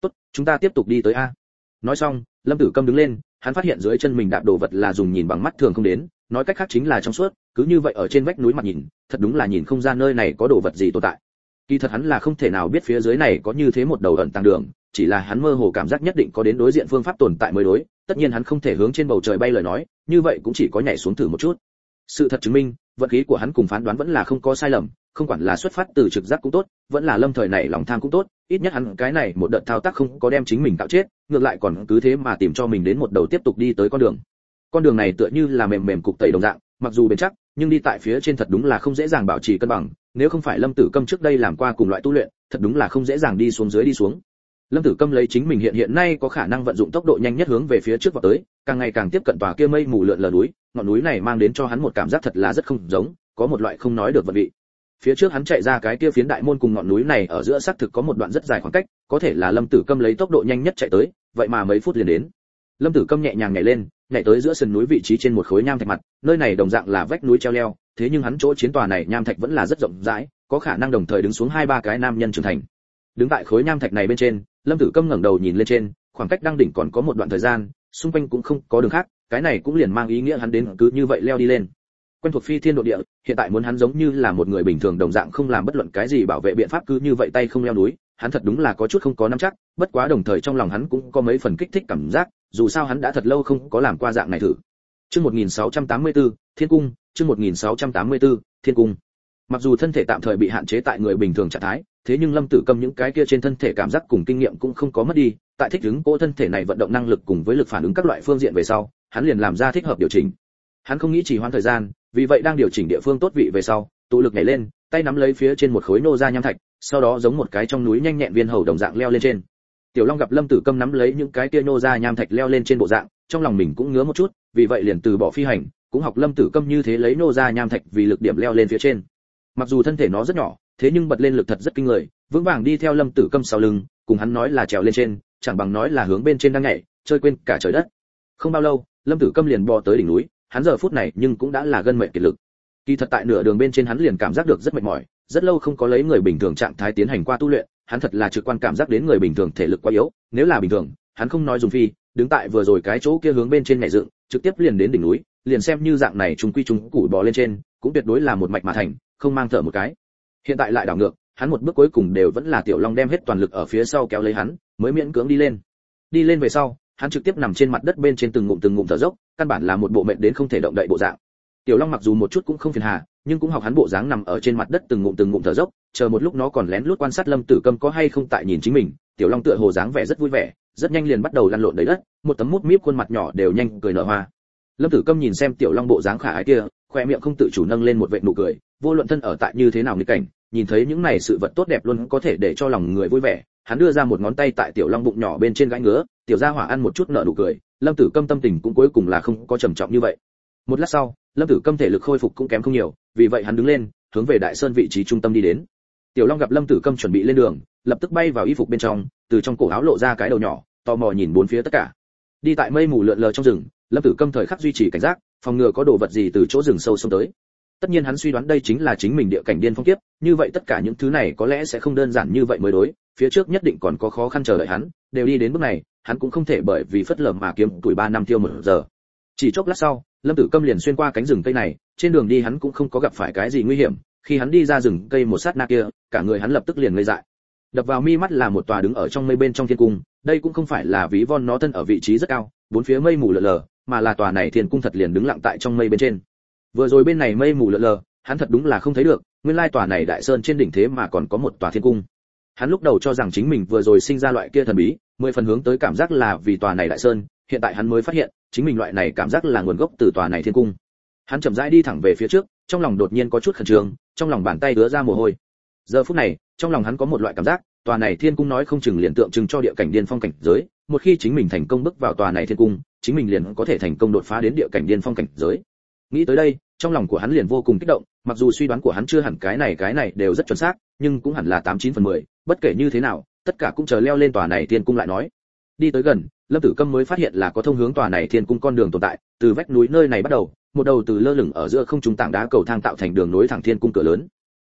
tốt, chúng ta tiếp tục đi tới a. Nói xong, Lâm Tử Câm đứng lên, hắn phát hiện dưới chân mình đạp đồ vật là dùng nhìn bằng mắt thường không đến, nói cách khác chính là trong suốt, cứ như vậy ở trên vách núi mặt nhìn, thật đúng là nhìn không ra nơi này có đồ vật gì tồn tại. Kỳ thật hắn là không thể nào biết phía dưới này có như thế một đầu ẩn tàng đường, chỉ là hắn mơ hồ cảm giác nhất định có đến đối diện phương pháp tồn tại mới đối, tất nhiên hắn không thể hướng trên bầu trời bay lời nói, như vậy cũng chỉ có nhảy xuống thử một chút. Sự thật chứng minh, vận khí của hắn cùng phán đoán vẫn là không có sai lầm, không quản là xuất phát từ trực giác cũng tốt, vẫn là lâm thời này lòng tham cũng tốt, ít nhất hắn cái này một đợt thao tác không có đem chính mình tạo chết, ngược lại còn cứ thế mà tìm cho mình đến một đầu tiếp tục đi tới con đường. Con đường này tựa như là mềm mềm cục tẩy đồng dạng, mặc dù bền chắc, nhưng đi tại phía trên thật đúng là không dễ dàng bảo trì cân bằng, nếu không phải Lâm Tử Câm trước đây làm qua cùng loại tu luyện, thật đúng là không dễ dàng đi xuống dưới đi xuống. Lâm Tử Câm lấy chính mình hiện nay có khả năng vận dụng tốc độ nhanh nhất hướng về phía trước vào tới, càng ngày càng tiếp cận tòa kia mây mù lượn lờ núi, ngọn núi này mang đến cho hắn một cảm giác thật là rất không giống, có một loại không nói được vận vị. Phía trước hắn chạy ra cái kia phiến đại môn cùng ngọn núi này ở giữa xác thực có một đoạn rất dài khoảng cách, có thể là Lâm Tử Câm lấy tốc độ nhanh nhất chạy tới, vậy mà mấy phút liền đến. Lâm Tử Câm nhẹ nhàng nhảy lên, nhảy tới giữa sườn núi vị trí trên một khối nham thạch mặt, nơi này đồng dạng là vách núi treo leo, thế nhưng hắn chỗ chiến tòa này nham thạch vẫn là rất rộng rãi, có khả năng đồng thời đứng xuống 2-3 cái nam nhân trưởng thành. Đứng tại khối nham thạch này bên trên, Lâm Tử Câm ngẩng đầu nhìn lên trên, khoảng cách đang đỉnh còn có một đoạn thời gian, xung quanh cũng không có đường khác, cái này cũng liền mang ý nghĩa hắn đến cứ như vậy leo đi lên. Quen thuộc phi thiên độ địa, hiện tại muốn hắn giống như là một người bình thường đồng dạng không làm bất luận cái gì bảo vệ biện pháp cứ như vậy tay không leo núi, hắn thật đúng là có chút không có nắm chắc, bất quá đồng thời trong lòng hắn cũng có mấy phần kích thích cảm giác, dù sao hắn đã thật lâu không có làm qua dạng này thử. Chương 1684, Thiên cung, chương 1684, Thiên cung. Mặc dù thân thể tạm thời bị hạn chế tại người bình thường trạng thái, thế nhưng Lâm Tử Câm những cái kia trên thân thể cảm giác cùng kinh nghiệm cũng không có mất đi, tại thích ứng cô thân thể này vận động năng lực cùng với lực phản ứng các loại phương diện về sau, hắn liền làm ra thích hợp điều chỉnh. Hắn không nghĩ trì hoãn thời gian, vì vậy đang điều chỉnh địa phương tốt vị về sau, tụ lực nhảy lên, tay nắm lấy phía trên một khối nô ra nham thạch, sau đó giống một cái trong núi nhanh nhẹn viên hầu đồng dạng leo lên trên. Tiểu Long gặp Lâm Tử Câm nắm lấy những cái kia nô ra nham thạch leo lên trên bộ dạng, trong lòng mình cũng ngứa một chút, vì vậy liền từ bỏ phi hành, cũng học Lâm Tử Câm như thế lấy nô ra nham thạch vì lực điểm leo lên phía trên. Mặc dù thân thể nó rất nhỏ, thế nhưng bật lên lực thật rất kinh người, vững vàng đi theo Lâm Tử Câm sau lưng, cùng hắn nói là trèo lên trên, chẳng bằng nói là hướng bên trên đang nhảy, chơi quên cả trời đất. Không bao lâu, Lâm Tử Câm liền bò tới đỉnh núi, hắn giờ phút này nhưng cũng đã là gân mệt kiệt lực. Kỳ thật tại nửa đường bên trên hắn liền cảm giác được rất mệt mỏi, rất lâu không có lấy người bình thường trạng thái tiến hành qua tu luyện, hắn thật là trực quan cảm giác đến người bình thường thể lực quá yếu, nếu là bình thường, hắn không nói dùng phi, đứng tại vừa rồi cái chỗ kia hướng bên trên nhảy dựng, trực tiếp liền đến đỉnh núi, liền xem như dạng này trùng quy trùng củ bò lên trên, cũng tuyệt đối là một mạch mà thành, không mang thở một cái. Hiện tại lại đảo ngược, hắn một bước cuối cùng đều vẫn là Tiểu Long đem hết toàn lực ở phía sau kéo lấy hắn, mới miễn cưỡng đi lên. Đi lên về sau, hắn trực tiếp nằm trên mặt đất bên trên từng ngụm thở dốc, căn bản là một bộ mệt đến không thể động đậy bộ dạng. Tiểu Long mặc dù một chút cũng không phiền hà, nhưng cũng học hắn bộ dáng nằm ở trên mặt đất từng ngụm thở dốc, chờ một lúc nó còn lén lút quan sát Lâm Tử Câm có hay không tại nhìn chính mình. Tiểu Long tựa hồ dáng vẻ rất vui vẻ, rất nhanh liền bắt đầu lăn lộn đầy đất, một tấm mút míp khuôn mặt nhỏ đều nhanh cười nở hoa. Lâm Tử Câm nhìn xem Tiểu Long bộ dáng khả ái kia, khoe miệng không tự chủ nâng lên một vệt nụ cười, vô luận thân ở tại như thế nào nghịch cảnh, nhìn thấy những này sự vật tốt đẹp luôn có thể để cho lòng người vui vẻ. Hắn đưa ra một ngón tay tại Tiểu Long bụng nhỏ bên trên gãi ngứa, Tiểu Gia Hỏa ăn một chút nở nụ cười, Lâm Tử Câm tâm tình cũng cuối cùng là không có trầm trọng như vậy. Một lát sau, Lâm Tử Câm thể lực khôi phục cũng kém không nhiều, vì vậy hắn đứng lên, hướng về Đại Sơn vị trí trung tâm đi đến. Tiểu Long gặp Lâm Tử Câm chuẩn bị lên đường, lập tức bay vào y phục bên trong, từ trong cổ áo lộ ra cái đầu nhỏ, tò mò nhìn bốn phía tất cả. Đi tại mây mù lượn lờ trong rừng, Lâm Tử Câm thời khắc duy trì cảnh giác, phòng ngừa có đồ vật gì từ chỗ rừng sâu xông tới. Tất nhiên hắn suy đoán đây chính là chính mình địa cảnh điên phong kiếp, như vậy tất cả những thứ này có lẽ sẽ không đơn giản như vậy mới đối, phía trước nhất định còn có khó khăn chờ đợi hắn, đều đi đến bước này, hắn cũng không thể bởi vì phất lờ mà kiếm tuổi 3 năm tiêu 1 giờ. Chỉ chốc lát sau, Lâm Tử Câm liền xuyên qua cánh rừng cây này, trên đường đi hắn cũng không có gặp phải cái gì nguy hiểm, khi hắn đi ra rừng cây một sát na kia, cả người hắn lập tức liền ngây dại. Đập vào mi mắt là một tòa đứng ở trong mây bên trong thiên cung, đây cũng không phải là ví von nó thân ở vị trí rất cao, bốn phía mây mù lờ lờ, mà là tòa này thiên cung thật liền đứng lặng tại trong mây bên trên. Vừa rồi bên này mây mù lờ lờ, hắn thật đúng là không thấy được, nguyên lai tòa này đại sơn trên đỉnh thế mà còn có một tòa thiên cung. Hắn lúc đầu cho rằng chính mình vừa rồi sinh ra loại kia thần bí, 10 phần hướng tới cảm giác là vì tòa này đại sơn, hiện tại hắn mới phát hiện, chính mình loại này cảm giác là nguồn gốc từ tòa này thiên cung. Hắn chậm rãi đi thẳng về phía trước, trong lòng đột nhiên có chút khẩn trương, trong lòng bàn tay ứa ra mồ hôi. Giờ phút này, trong lòng hắn có một loại cảm giác, tòa này thiên cung nói không chừng liền tượng trưng cho địa cảnh điên phong cảnh giới, một khi chính mình thành công bước vào tòa này thiên cung, chính mình liền có thể thành công đột phá đến địa cảnh điên phong cảnh giới. Nghĩ tới đây, trong lòng của hắn liền vô cùng kích động, mặc dù suy đoán của hắn chưa hẳn cái này đều rất chuẩn xác, nhưng cũng hẳn là 89/10, bất kể như thế nào, tất cả cũng chờ leo lên tòa này thiên cung lại nói. Đi tới gần, Lâm Tử Câm mới phát hiện là có thông hướng tòa này thiên cung con đường tồn tại, từ vách núi nơi này bắt đầu, một đầu từ lơ lửng ở giữa không trung tảng đá cầu thang tạo thành đường nối thẳng thiên cung cửa lớn.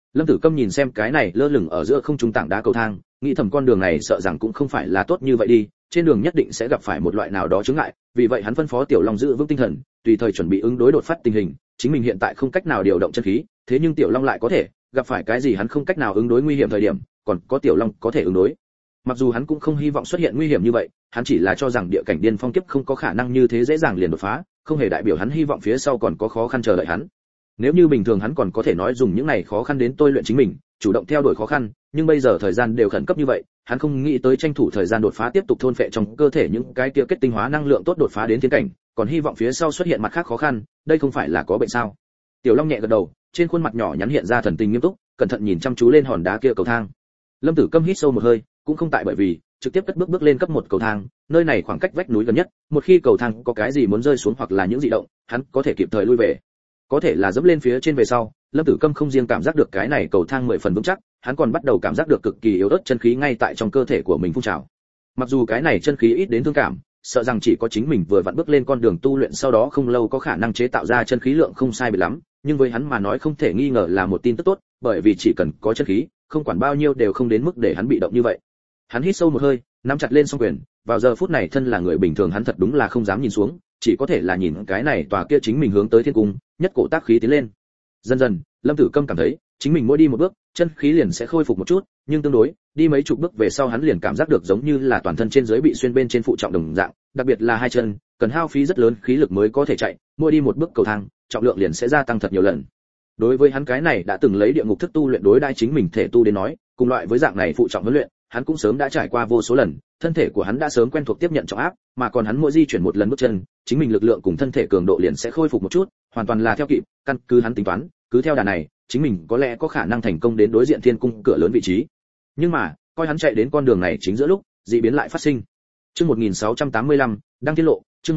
Lâm Tử Câm nhìn xem cái này lơ lửng ở giữa không trung tảng đá cầu thang, nghĩ thầm con đường này sợ rằng cũng không phải là tốt như vậy đi, trên đường nhất định sẽ gặp phải một loại nào đó chướng ngại, vì vậy hắn phân phó Tiểu Long giữ vững tinh thần, tùy thời chuẩn bị ứng đối đột phát tình hình, chính mình hiện tại không cách nào điều động chân khí, thế nhưng Tiểu Long lại có thể, gặp phải cái gì hắn không cách nào ứng đối nguy hiểm thời điểm, còn có Tiểu Long có thể ứng đối. Mặc dù hắn cũng không hy vọng xuất hiện nguy hiểm như vậy, hắn chỉ là cho rằng địa cảnh điên phong kiếp không có khả năng như thế dễ dàng liền đột phá, không hề đại biểu hắn hy vọng phía sau còn có khó khăn chờ đợi hắn. Nếu như bình thường hắn còn có thể nói dùng những này khó khăn đến tôi luyện chính mình, chủ động theo đuổi khó khăn, nhưng bây giờ thời gian đều khẩn cấp như vậy, hắn không nghĩ tới tranh thủ thời gian đột phá tiếp tục thôn phệ trong cơ thể những cái kia kết tinh hóa năng lượng tốt đột phá đến thiên cảnh, còn hy vọng phía sau xuất hiện mặt khác khó khăn, đây không phải là có bệnh sao? Tiểu Long nhẹ gật đầu, trên khuôn mặt nhỏ nhắn hiện ra thần tình nghiêm túc, cẩn thận nhìn chăm chú lên hòn đá kia cầu thang. Lâm Tử Câm hít sâu một hơi, cũng không tại bởi vì trực tiếp cất bước lên cấp một cầu thang, nơi này khoảng cách vách núi gần nhất, một khi cầu thang có cái gì muốn rơi xuống hoặc là những dị động, hắn có thể kịp thời lui về. Có thể là dẫm lên phía trên về sau, Lâm Tử Câm không riêng cảm giác được cái này cầu thang 10 phần vững chắc, hắn còn bắt đầu cảm giác được cực kỳ yếu ớt chân khí ngay tại trong cơ thể của mình phun trào. Mặc dù cái này chân khí ít đến thương cảm, sợ rằng chỉ có chính mình vừa vặn bước lên con đường tu luyện sau đó không lâu có khả năng chế tạo ra chân khí lượng không sai biệt lắm, nhưng với hắn mà nói không thể nghi ngờ là một tin tức tốt, bởi vì chỉ cần có chân khí, không quản bao nhiêu đều không đến mức để hắn bị động như vậy. Hắn hít sâu một hơi, nắm chặt lên song quyền, vào giờ phút này thân là người bình thường hắn thật đúng là không dám nhìn xuống, chỉ có thể là nhìn cái này tòa kia chính mình hướng tới thiên cung, nhất cổ tác khí tiến lên. Dần dần, Lâm Tử Câm cảm thấy, chính mình mỗi đi một bước, chân khí liền sẽ khôi phục một chút, nhưng tương đối, đi mấy chục bước về sau hắn liền cảm giác được giống như là toàn thân trên dưới bị xuyên bên trên phụ trọng đồng dạng, đặc biệt là hai chân, cần hao phí rất lớn khí lực mới có thể chạy, mỗi đi một bước cầu thang, trọng lượng liền sẽ gia tăng thật nhiều lần. Đối với hắn cái này đã từng lấy địa ngục thức tu luyện đối đãi chính mình thể tu đến nói, cùng loại với dạng này phụ trọng huấn luyện, hắn cũng sớm đã trải qua vô số lần, thân thể của hắn đã sớm quen thuộc tiếp nhận trọng áp, mà còn hắn mỗi di chuyển một lần bước chân, chính mình lực lượng cùng thân thể cường độ liền sẽ khôi phục một chút, hoàn toàn là theo kịp, căn cứ hắn tính toán, cứ theo đà này, chính mình có lẽ có khả năng thành công đến đối diện thiên cung cửa lớn vị trí. Nhưng mà, coi hắn chạy đến con đường này chính giữa lúc, dị biến lại phát sinh. Chương 1685, đang tiết lộ, chương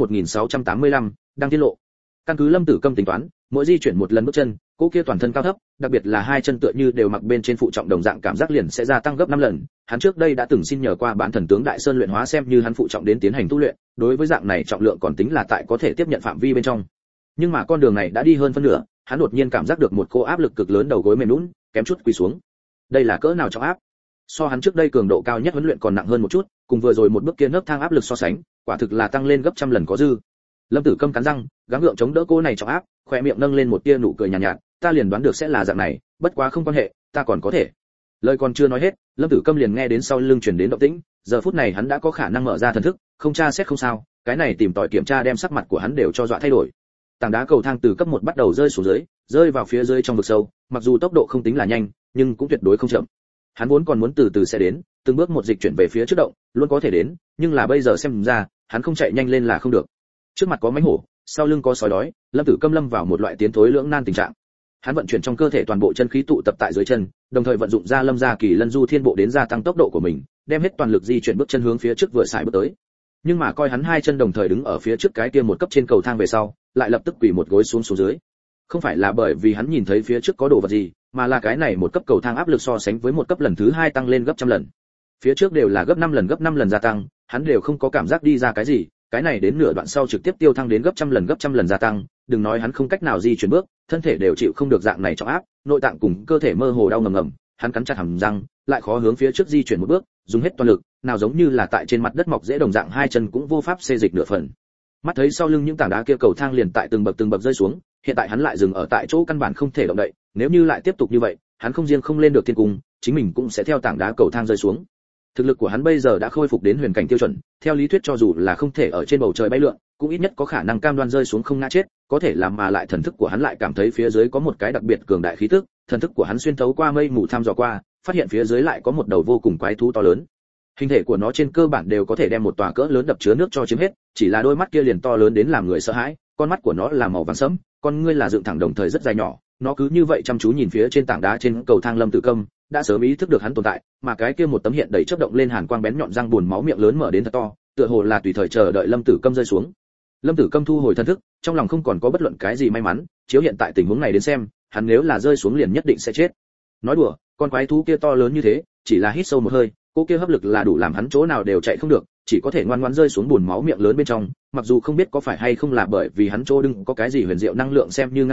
1685, đang tiết lộ. Căn cứ Lâm Tử Câm tính toán, mỗi di chuyển một lần bước chân, cỗ kia toàn thân cao thấp, đặc biệt là hai chân tựa như đều mặc bên trên phụ trọng đồng dạng cảm giác liền sẽ gia tăng gấp 5 lần. Hắn trước đây đã từng xin nhờ qua bản thần tướng Đại Sơn luyện hóa xem như hắn phụ trọng đến tiến hành tu luyện, đối với dạng này trọng lượng còn tính là tại có thể tiếp nhận phạm vi bên trong. Nhưng mà con đường này đã đi hơn phân nửa, hắn đột nhiên cảm giác được một cô áp lực cực lớn đầu gối mềm nhũn, kém chút quỳ xuống. Đây là cỡ nào trọng áp? So hắn trước đây cường độ cao nhất huấn luyện còn nặng hơn một chút, cùng vừa rồi một bước kia nấc thang áp lực so sánh, quả thực là tăng lên gấp trăm lần có dư. Lâm Tử Câm cắn răng, gắng gượng chống đỡ cô này trọng áp, khóe miệng nâng lên một tia nụ cười nhàn nhạt, ta liền đoán được sẽ là dạng này, bất quá không quan hệ, ta còn có thể. Lời còn chưa nói hết, Lâm Tử Câm liền nghe đến sau lưng truyền đến động tĩnh, giờ phút này hắn đã có khả năng mở ra thần thức, không tra xét không sao, cái này tìm tòi kiểm tra đem sắc mặt của hắn đều cho dọa thay đổi. Tảng đá cầu thang từ cấp 1 bắt đầu rơi xuống dưới, rơi vào phía dưới trong vực sâu, mặc dù tốc độ không tính là nhanh, nhưng cũng tuyệt đối không chậm. Hắn vốn còn muốn từ từ sẽ đến, từng bước một dịch chuyển về phía trước động, luôn có thể đến, nhưng là bây giờ xem ra, hắn không chạy nhanh lên là không được. Trước mặt có mãnh hổ, sau lưng có sói đói, Lâm Tử Câm lâm vào một loại tiến thối lưỡng nan tình trạng. Hắn vận chuyển trong cơ thể toàn bộ chân khí tụ tập tại dưới chân, đồng thời vận dụng ra Lâm Gia Kỳ Lân Du Thiên Bộ đến gia tăng tốc độ của mình, đem hết toàn lực di chuyển bước chân hướng phía trước vừa xài bước tới. Nhưng mà coi hắn hai chân đồng thời đứng ở phía trước cái kia một cấp trên cầu thang về sau, lại lập tức quỳ một gối xuống dưới. Không phải là bởi vì hắn nhìn thấy phía trước có đồ vật gì, mà là cái này một cấp cầu thang áp lực so sánh với một cấp lần thứ 2 tăng lên gấp trăm lần. Phía trước đều là gấp 5 lần gia tăng, hắn đều không có cảm giác đi ra cái gì, cái này đến nửa đoạn sau trực tiếp tiêu thăng đến gấp trăm lần gia tăng, đừng nói hắn không cách nào di chuyển bước, thân thể đều chịu không được dạng này trọng áp, nội tạng cùng cơ thể mơ hồ đau ngầm ngầm, hắn cắn chặt hàm răng, lại khó hướng phía trước di chuyển một bước, dùng hết toàn lực, nào giống như là tại trên mặt đất mọc rễ đồng dạng hai chân cũng vô pháp xê dịch nửa phần. Mắt thấy sau lưng những tảng đá kia cầu thang liền tại từng bậc rơi xuống, hiện tại hắn lại dừng ở tại chỗ căn bản không thể động đậy, nếu như lại tiếp tục như vậy, hắn không riêng không lên được thiên cung, chính mình cũng sẽ theo tảng đá cầu thang rơi xuống. Thực lực của hắn bây giờ đã khôi phục đến huyền cảnh tiêu chuẩn, theo lý thuyết cho dù là không thể ở trên bầu trời bay lượn, cũng ít nhất có khả năng cam đoan rơi xuống không ngã chết, có thể làm mà lại thần thức của hắn lại cảm thấy phía dưới có một cái đặc biệt cường đại khí tức, thần thức của hắn xuyên thấu qua mây mù thăm dò qua, phát hiện phía dưới lại có một đầu vô cùng quái thú to lớn. Hình thể của nó trên cơ bản đều có thể đem một tòa cỡ lớn đập chứa nước cho chiếm hết, chỉ là đôi mắt kia liền to lớn đến làm người sợ hãi, con mắt của nó là màu vàng sẫm, con ngươi là dựng thẳng đồng thời rất dài nhỏ, nó cứ như vậy chăm chú nhìn phía trên tảng đá trên cầu thang Lâm Tử Câm, đã sớm ý thức được hắn tồn tại, mà cái kia một tấm hiện đầy chớp động lên hàn quang bén nhọn răng buồn máu miệng lớn mở đến thật to, tựa hồ là tùy thời chờ đợi Lâm Tử Câm rơi xuống. Lâm Tử Câm thu hồi thân thức, trong lòng không còn có bất luận cái gì may mắn, chiếu hiện tại tình huống này đến xem, hắn nếu là rơi xuống liền nhất định sẽ chết. Nói đùa, con quái thú kia to lớn như thế, chỉ là hít sâu một hơi, cô kia hấp lực là đủ làm hắn chỗ nào đều chạy không được, chỉ có thể ngoan ngoãn rơi xuống buồn máu miệng lớn bên trong, mặc dù không biết có phải hay không là bởi vì hắn chỗ đừng có cái gì huyền diệu năng lượng xem như ngăn trở,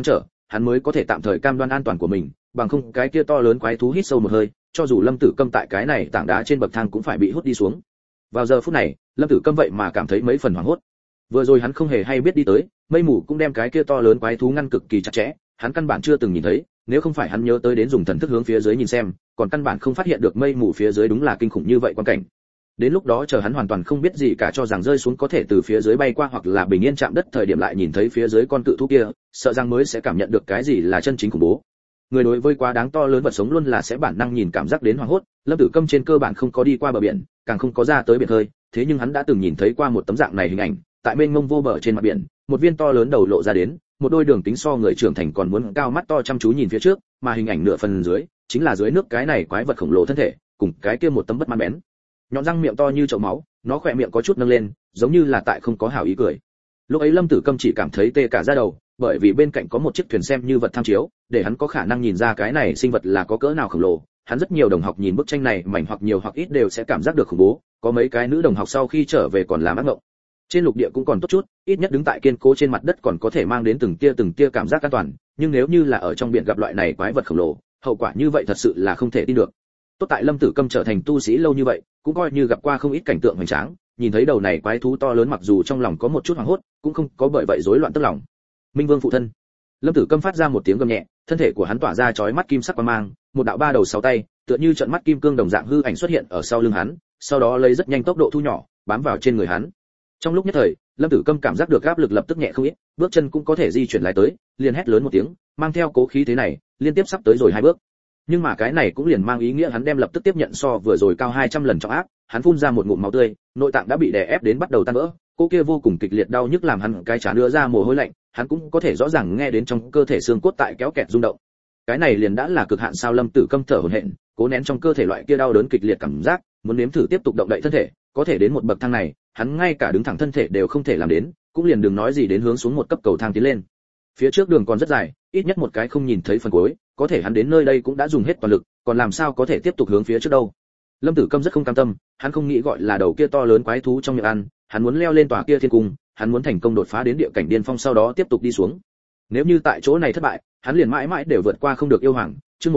hắn mới có thể tạm thời cam đoan an toàn của mình, bằng không cái kia to lớn quái thú hít sâu một hơi, cho dù Lâm Tử Câm tại cái này tảng đá trên bậc thang cũng phải bị hút đi xuống. Vào giờ phút này, Lâm Tử Câm vậy mà cảm thấy mấy phần hoảng hốt. Vừa rồi hắn không hề hay biết đi tới, mây mù cũng đem cái kia to lớn quái thú ngăn cực kỳ chặt chẽ, hắn căn bản chưa từng nhìn thấy, nếu không phải hắn nhớ tới đến dùng thần thức hướng phía dưới nhìn xem, còn căn bản không phát hiện được mây mù phía dưới đúng là kinh khủng như vậy quan cảnh. Đến lúc đó chờ hắn hoàn toàn không biết gì cả cho rằng rơi xuống có thể từ phía dưới bay qua hoặc là bình yên chạm đất thời điểm lại nhìn thấy phía dưới con cự thú kia, sợ rằng mới sẽ cảm nhận được cái gì là chân chính khủng bố. Người đối với quá đáng to lớn vật sống luôn là sẽ bản năng nhìn cảm giác đến hoảng hốt, Lâm Tử Câm trên cơ bản không có đi qua bờ biển, càng không có ra tới biển khơi, thế nhưng hắn đã từng nhìn thấy qua một tấm dạng này hình ảnh, tại mênh mông vô bờ trên mặt biển, một viên to lớn đầu lộ ra đến, một đôi đường tính so người trưởng thành còn muốn cao mắt to chăm chú nhìn phía trước, mà hình ảnh nửa phần dưới, chính là dưới nước cái này quái vật khổng lồ thân thể, cùng cái kia một tấm bất man bén. Nhọn răng miệng to như chậu máu, nó khỏe miệng có chút nâng lên, giống như là tại không có hảo ý cười. Lúc ấy Lâm Tử Câm chỉ cảm thấy tê cả da đầu, bởi vì bên cạnh có một chiếc thuyền xem như vật tham chiếu, để hắn có khả năng nhìn ra cái này sinh vật là có cỡ nào khổng lồ. Hắn rất nhiều đồng học nhìn bức tranh này mảnh hoặc nhiều hoặc ít đều sẽ cảm giác được khủng bố, có mấy cái nữ đồng học sau khi trở về còn làm ác mộng. Trên lục địa cũng còn tốt chút, ít nhất đứng tại kiên cố trên mặt đất còn có thể mang đến từng tia cảm giác an toàn, nhưng nếu như là ở trong biển gặp loại này quái vật khổng lồ, hậu quả như vậy thật sự là không thể tin được. Tốt tại Lâm Tử Câm trở thành tu sĩ lâu như vậy, cũng coi như gặp qua không ít cảnh tượng hoành tráng, nhìn thấy đầu này quái thú to lớn mặc dù trong lòng có một chút hoảng hốt, cũng không có bởi vậy rối loạn tức lòng. Minh Vương phụ thân. Lâm Tử Câm phát ra một tiếng gầm nhẹ, thân thể của hắn tỏa ra chói mắt kim sắc quang mang, một đạo ba đầu sáu tay, tựa như trận mắt kim cương đồng dạng hư ảnh xuất hiện ở sau lưng hắn, sau đó lấy rất nhanh tốc độ thu nhỏ, bám vào trên người hắn. Trong lúc nhất thời, Lâm Tử Câm cảm giác được áp lực lập tức nhẹ không ít, bước chân cũng có thể di chuyển lại tới, liền hét lớn một tiếng, mang theo cố khí thế này, liên tiếp sắp tới rồi hai bước. Nhưng mà cái này cũng liền mang ý nghĩa hắn đem lập tức tiếp nhận so vừa rồi cao 200 lần trọng áp, hắn phun ra một ngụm máu tươi, nội tạng đã bị đè ép đến bắt đầu tan vỡ, cô kia vô cùng kịch liệt đau nhức làm hắn cái trán đưa ra mồ hôi lạnh, hắn cũng có thể rõ ràng nghe đến trong cơ thể xương cốt tại kéo kẹt rung động. Cái này liền đã là cực hạn sao. Lâm Tử Câm thở hổn hển, cố nén trong cơ thể loại kia đau đớn kịch liệt cảm giác, muốn nếm thử tiếp tục động đậy thân thể, có thể đến một bậc thang này, hắn ngay cả đứng thẳng thân thể đều không thể làm đến, cũng liền đừng nói gì đến hướng xuống một cấp cầu thang tiến lên. Phía trước đường còn rất dài, ít nhất một cái không nhìn thấy phần cuối, có thể hắn đến nơi đây cũng đã dùng hết toàn lực, còn làm sao có thể tiếp tục hướng phía trước đâu. Lâm Tử Câm rất không cam tâm, hắn không nghĩ gọi là đầu kia to lớn quái thú trong miệng ăn, hắn muốn leo lên tòa kia thiên cung, hắn muốn thành công đột phá đến địa cảnh điên phong sau đó tiếp tục đi xuống. Nếu như tại chỗ này thất bại, hắn liền mãi mãi đều vượt qua không được yêu hoàng. Chương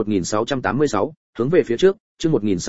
1686, hướng về phía trước, chương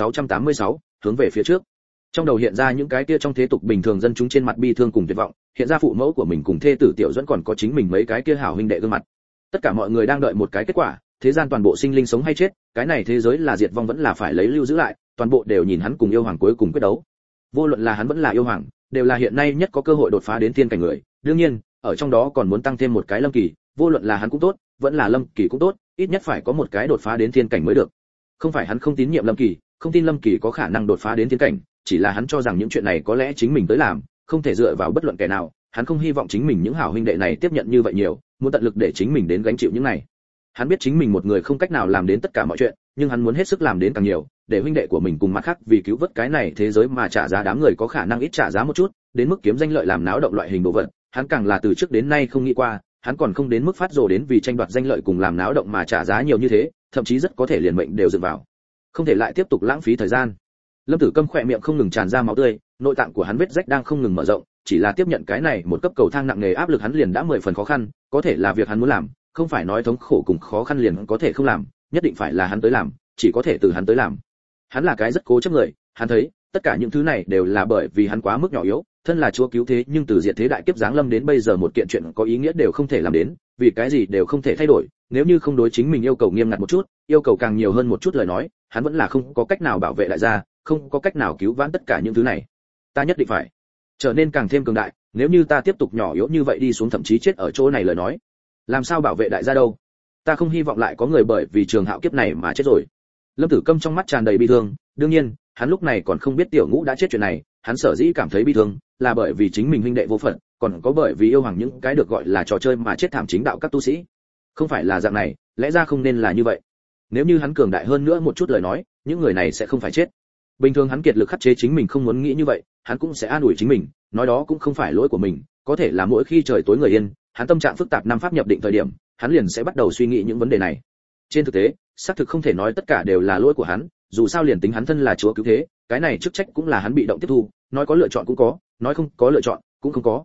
1686, hướng về phía trước. Trong đầu hiện ra những cái kia trong thế tục bình thường dân chúng trên mặt bi thương cùng tuyệt vọng, hiện ra phụ mẫu của mình cùng thê tử Tiểu Duẫn còn có chính mình mấy cái kia hảo huynh đệ gương mặt. Tất cả mọi người đang đợi một cái kết quả, thế gian toàn bộ sinh linh sống hay chết, cái này thế giới là diệt vong vẫn là phải lấy lưu giữ lại, toàn bộ đều nhìn hắn cùng yêu hoàng cuối cùng quyết đấu. Vô luận là hắn vẫn là yêu hoàng, đều là hiện nay nhất có cơ hội đột phá đến thiên cảnh người, đương nhiên, ở trong đó còn muốn tăng thêm một cái Lâm Kỳ, vô luận là hắn cũng tốt, vẫn là Lâm Kỳ cũng tốt, ít nhất phải có một cái đột phá đến thiên cảnh mới được. Không phải hắn không tín nhiệm Lâm Kỳ, không tin Lâm Kỳ có khả năng đột phá đến thiên cảnh, chỉ là hắn cho rằng những chuyện này có lẽ chính mình tới làm, không thể dựa vào bất luận kẻ nào, hắn không hy vọng chính mình những hảo huynh đệ này tiếp nhận như vậy nhiều, muốn tận lực để chính mình đến gánh chịu những này. Hắn biết chính mình một người không cách nào làm đến tất cả mọi chuyện, nhưng hắn muốn hết sức làm đến càng nhiều, để huynh đệ của mình cùng mặt khác vì cứu vớt cái này thế giới mà trả giá đám người có khả năng ít trả giá một chút, đến mức kiếm danh lợi làm náo động loại hình đồ vật, hắn càng là từ trước đến nay không nghĩ qua, hắn còn không đến mức phát rồ đến vì tranh đoạt danh lợi cùng làm náo động mà trả giá nhiều như thế, thậm chí rất có thể liền mệnh đều dựng vào. Không thể lại tiếp tục lãng phí thời gian. Lâm Tử Câm khỏe miệng không ngừng tràn ra máu tươi, nội tạng của hắn vết rách đang không ngừng mở rộng, chỉ là tiếp nhận cái này một cấp cầu thang nặng nề áp lực hắn liền đã 10 phần khó khăn, có thể là việc hắn muốn làm, không phải nói thống khổ cùng khó khăn liền có thể không làm, nhất định phải là hắn tới làm, chỉ có thể từ hắn tới làm. Hắn là cái rất cố chấp người, hắn thấy, tất cả những thứ này đều là bởi vì hắn quá mức nhỏ yếu, thân là chúa cứu thế nhưng từ diệt thế đại kiếp giáng lâm đến bây giờ một kiện chuyện có ý nghĩa đều không thể làm đến, vì cái gì đều không thể thay đổi, nếu như không đối chính mình yêu cầu nghiêm ngặt một chút, yêu cầu càng nhiều hơn một chút lời nói, hắn vẫn là không có cách nào bảo vệ đại gia, không có cách nào cứu vãn tất cả những thứ này. Ta nhất định phải trở nên càng thêm cường đại, nếu như ta tiếp tục nhỏ yếu như vậy đi xuống thậm chí chết ở chỗ này lời nói, làm sao bảo vệ đại gia đâu? Ta không hy vọng lại có người bởi vì trường hạo kiếp này mà chết rồi. Lâm Tử Câm trong mắt tràn đầy bi thương, đương nhiên, hắn lúc này còn không biết Tiểu Ngũ đã chết chuyện này, hắn sở dĩ cảm thấy bi thương, là bởi vì chính mình huynh đệ vô phận, còn có bởi vì yêu hoàng những cái được gọi là trò chơi mà chết thảm chính đạo các tu sĩ. Không phải là dạng này, lẽ ra không nên là như vậy. Nếu như hắn cường đại hơn nữa một chút lời nói, những người này sẽ không phải chết. Bình thường hắn kiệt lực khắc chế chính mình không muốn nghĩ như vậy, hắn cũng sẽ an ủi chính mình, nói đó cũng không phải lỗi của mình, có thể là mỗi khi trời tối người yên, hắn tâm trạng phức tạp năm pháp nhập định thời điểm, hắn liền sẽ bắt đầu suy nghĩ những vấn đề này. Trên thực tế, xác thực không thể nói tất cả đều là lỗi của hắn, dù sao liền tính hắn thân là chúa cứu thế, cái này chức trách cũng là hắn bị động tiếp thu, nói có lựa chọn cũng có, nói không có lựa chọn cũng không có.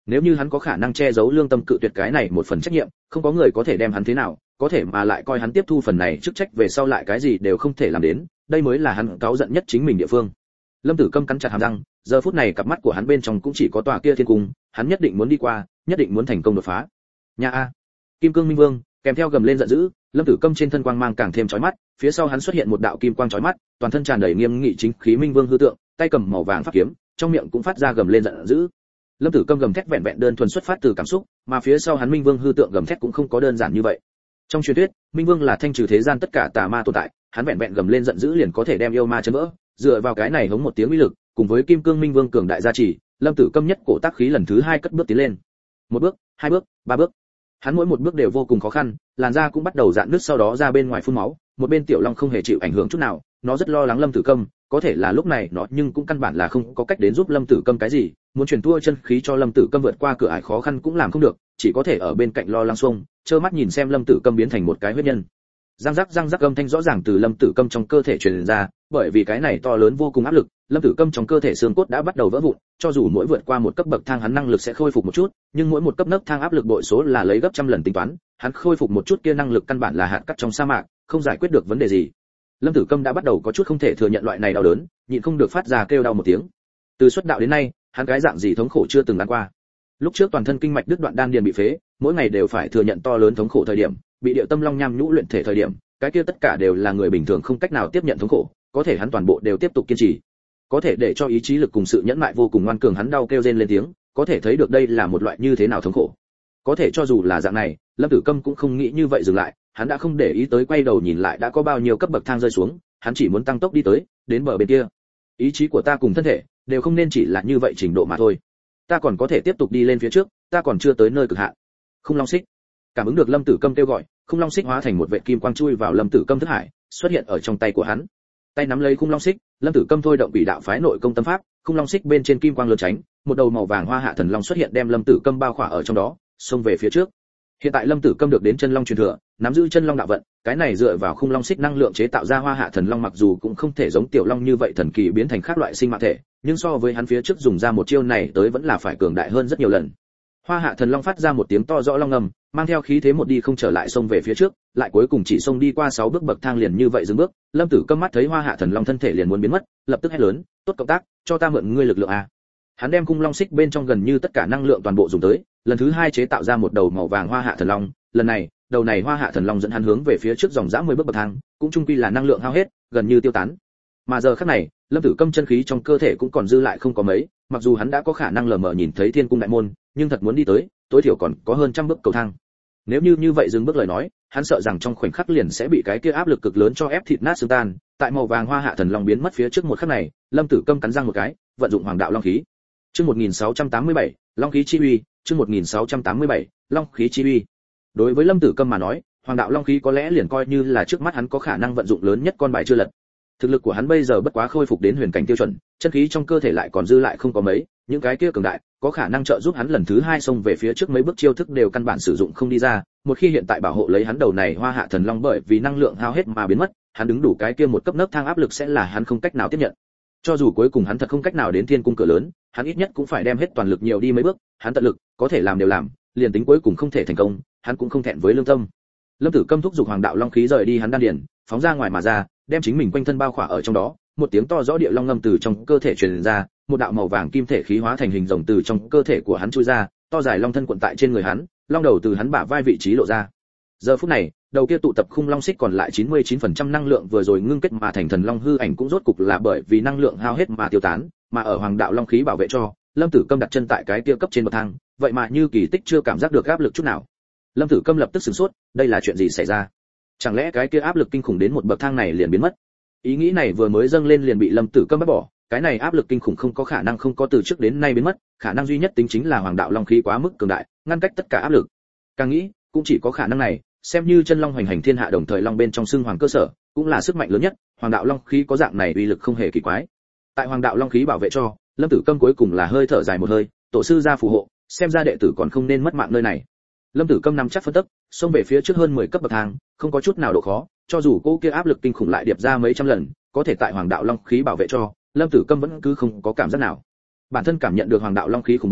Nếu như hắn có khả năng che giấu lương tâm cự tuyệt cái này một phần trách nhiệm, không có người có thể đem hắn thế nào, có thể mà lại coi hắn tiếp thu phần này chức trách về sau lại cái gì đều không thể làm đến, đây mới là hắn cáu giận nhất chính mình địa phương. Lâm Tử Câm cắn chặt hàm răng, giờ phút này cặp mắt của hắn bên trong cũng chỉ có tòa kia thiên cung, hắn nhất định muốn đi qua, nhất định muốn thành công đột phá. Nhà a, Kim Cương Minh Vương, kèm theo gầm lên giận dữ, Lâm Tử Câm trên thân quang mang càng thêm chói mắt, phía sau hắn xuất hiện một đạo kim quang chói mắt, toàn thân tràn đầy nghiêm nghị chính khí Minh Vương hư tượng, tay cầm màu vàng pháp kiếm, trong miệng cũng phát ra gầm lên giận dữ. Lâm Tử Câm gầm thét vẹn vẹn đơn thuần xuất phát từ cảm xúc, mà phía sau hắn Minh Vương hư tượng gầm thét cũng không có đơn giản như vậy. Trong truyền thuyết, Minh Vương là thanh trừ thế gian tất cả tà ma tồn tại, hắn vẹn vẹn gầm lên giận dữ liền có thể đem yêu ma chấn vỡ, dựa vào cái này hống một tiếng uy lực, cùng với Kim Cương Minh Vương cường đại gia trì, Lâm Tử Câm nhất cổ tác khí lần thứ 2 cất bước tiến lên. Một bước, hai bước, ba bước. Hắn mỗi một bước đều vô cùng khó khăn, làn da cũng bắt đầu rạn nứt sau đó ra bên ngoài phun máu, một bên Tiểu Long không hề chịu ảnh hưởng chút nào, nó rất lo lắng Lâm Tử Câm, có thể là lúc này nó nhưng cũng căn bản là không có cách đến giúp Lâm Tử Câm cái gì, muốn truyền tua chân khí cho Lâm Tử Câm vượt qua cửa ải khó khăn cũng làm không được, chỉ có thể ở bên cạnh lo lắng xung, trơ mắt nhìn xem Lâm Tử Câm biến thành một cái huyết nhân. Răng rắc âm thanh rõ ràng từ Lâm Tử Câm trong cơ thể truyền ra, bởi vì cái này to lớn vô cùng áp lực, Lâm Tử Câm trong cơ thể xương cốt đã bắt đầu vỡ vụn, cho dù mỗi vượt qua một cấp bậc thang hắn năng lực sẽ khôi phục một chút, nhưng mỗi một cấp nấc thang áp lực bội số là lấy gấp trăm lần tính toán, hắn khôi phục một chút kia năng lực căn bản là hạt cát trong sa mạc, không giải quyết được vấn đề gì. Lâm Tử Câm đã bắt đầu có chút không thể thừa nhận loại này đau đớn, nhịn không được phát ra kêu đau một tiếng. Từ xuất đạo đến nay, hắn cái dạng gì thống khổ chưa từng ăn qua. Lúc trước toàn thân kinh mạch đứt đoạn đan điền bị phế, mỗi ngày đều phải thừa nhận to lớn thống khổ thời điểm, bị điệu tâm long nham nhũ luyện thể thời điểm, cái kia tất cả đều là người bình thường không cách nào tiếp nhận thống khổ, có thể hắn toàn bộ đều tiếp tục kiên trì. Có thể để cho ý chí lực cùng sự nhẫn nại vô cùng ngoan cường hắn đau kêu rên lên tiếng, có thể thấy được đây là một loại như thế nào thống khổ. Có thể cho dù là dạng này, Lâm Tử Câm cũng không nghĩ như vậy dừng lại, hắn đã không để ý tới quay đầu nhìn lại đã có bao nhiêu cấp bậc thang rơi xuống, hắn chỉ muốn tăng tốc đi tới, đến bờ bên kia. Ý chí của ta cùng thân thể đều không nên chỉ là như vậy trình độ mà thôi. Ta còn có thể tiếp tục đi lên phía trước, ta còn chưa tới nơi cực hạn. Khung Long Xích. Cảm ứng được Lâm Tử Câm kêu gọi, Khung Long Xích hóa thành một vệt kim quang chui vào Lâm Tử Câm thức hải, xuất hiện ở trong tay của hắn. Tay nắm lấy Khung Long Xích, Lâm Tử Câm thôi động Quỷ Đạo phái nội công tâm pháp, Khung Long Xích bên trên kim quang lượn tránh, một đầu màu vàng hoa hạ thần long xuất hiện đem Lâm Tử Câm bao khỏa ở trong đó, xông về phía trước. Hiện tại Lâm Tử Câm được đến chân long truyền thừa, nắm giữ chân long đạo vận, cái này dựa vào Khung Long Xích năng lượng chế tạo ra hoa hạ thần long mặc dù cũng không thể giống tiểu long như vậy thần kỳ biến thành khác loại sinh mạng thể, nhưng so với hắn phía trước dùng ra một chiêu này tới vẫn là phải cường đại hơn rất nhiều lần. Hoa hạ thần long phát ra một tiếng to rõ long ngầm, mang theo khí thế một đi không trở lại xông về phía trước, lại cuối cùng chỉ xông đi qua 6 bước bậc thang liền như vậy dừng bước. Lâm Tử Câm mắt thấy Hoa hạ thần long thân thể liền muốn biến mất, lập tức hét lớn, "Tốt cộng tác, cho ta mượn ngươi lực lượng a." Hắn đem Khung Long Xích bên trong gần như tất cả năng lượng toàn bộ dùng tới, lần thứ 2 chế tạo ra một đầu màu vàng Hoa hạ thần long, lần này, đầu này Hoa hạ thần long dẫn hắn hướng về phía trước dòng dã 10 bước bậc thang, cũng chung quy là năng lượng hao hết, gần như tiêu tán. Mà giờ khắc này, Lâm Tử Câm chân khí trong cơ thể cũng còn dư lại không có mấy, mặc dù hắn đã có khả năng lờ mờ nhìn thấy Thiên Cung đại môn, nhưng thật muốn đi tới, tối thiểu còn có hơn trăm bước cầu thang. Nếu như vậy dừng bước lời nói, hắn sợ rằng trong khoảnh khắc liền sẽ bị cái kia áp lực cực lớn cho ép thịt nát xương tan. Tại màu vàng Hoa hạ thần long biến mất phía trước một khắc này, Lâm Tử Câm cắn răng một cái, vận dụng Hoàng đạo long khí. Chương 1687, Long khí chi uy, chương 1687, Long khí chi uy. Đối với Lâm Tử Câm mà nói, Hoàng đạo long khí có lẽ liền coi như là trước mắt hắn có khả năng vận dụng lớn nhất con bài chưa lật. Thực lực của hắn bây giờ bất quá khôi phục đến huyền cảnh tiêu chuẩn, chân khí trong cơ thể lại còn dư lại không có mấy, những cái kia cường đại, có khả năng trợ giúp hắn lần thứ 2 xông về phía trước mấy bước chiêu thức đều căn bản sử dụng không đi ra, một khi hiện tại bảo hộ lấy hắn đầu này Hoa hạ thần long bởi vì năng lượng hao hết mà biến mất, hắn đứng đủ cái kia một cấp nấc thang áp lực sẽ là hắn không cách nào tiếp nhận. Cho dù cuối cùng hắn thật không cách nào đến Thiên Cung cửa lớn, hắn ít nhất cũng phải đem hết toàn lực nhiều đi mấy bước, hắn tận lực, có thể làm đều làm, liền tính cuối cùng không thể thành công, hắn cũng không thẹn với lương tâm. Lâm Tử Câm thúc giục Hoàng đạo long khí rời đi hắn đan điền, phóng ra ngoài mà ra, đem chính mình quanh thân bao khỏa ở trong đó, một tiếng to rõ địa long ngâm từ trong cơ thể truyền ra, một đạo màu vàng kim thể khí hóa thành hình rồng từ trong cơ thể của hắn chui ra, to dài long thân cuộn tại trên người hắn, long đầu từ hắn bả vai vị trí lộ ra. Giờ phút này, đầu kia tụ tập Khung Long Xích còn lại 99% năng lượng vừa rồi ngưng kết mà thành thần long hư ảnh cũng rốt cục là bởi vì năng lượng hao hết mà tiêu tán, mà ở Hoàng đạo long khí bảo vệ cho, Lâm Tử Câm đặt chân tại cái kia cấp trên bậc thang, vậy mà như kỳ tích chưa cảm giác được áp lực chút nào. Lâm Tử Câm lập tức sửng sốt, đây là chuyện gì xảy ra? Chẳng lẽ cái kia áp lực kinh khủng đến một bậc thang này liền biến mất? Ý nghĩ này vừa mới dâng lên liền bị Lâm Tử Câm bắt bỏ, cái này áp lực kinh khủng không có khả năng không có từ trước đến nay biến mất, khả năng duy nhất tính chính là Hoàng đạo long khí quá mức cường đại, ngăn cách tất cả áp lực. Càng nghĩ, cũng chỉ có khả năng này, xem như chân long hoành hành thiên hạ đồng thời long bên trong xưng hoàng cơ sở, cũng là sức mạnh lớn nhất, Hoàng đạo long khí có dạng này uy lực không hề kỳ quái. Tại Hoàng đạo long khí bảo vệ cho, Lâm Tử Câm cuối cùng là hơi thở dài một hơi, tổ sư gia phù hộ, xem ra đệ tử còn không nên mất mạng nơi này. Lâm Tử Câm nắm chắc phân tốc, xông về phía trước hơn 10 cấp bậc thang, không có chút nào độ khó, cho dù cô kia áp lực kinh khủng lại điệp ra mấy trăm lần, có thể tại Hoàng đạo long khí bảo vệ cho, Lâm Tử Câm vẫn cứ không có cảm giác nào. Bản thân cảm nhận được Hoàng đạo long khí khủng bố,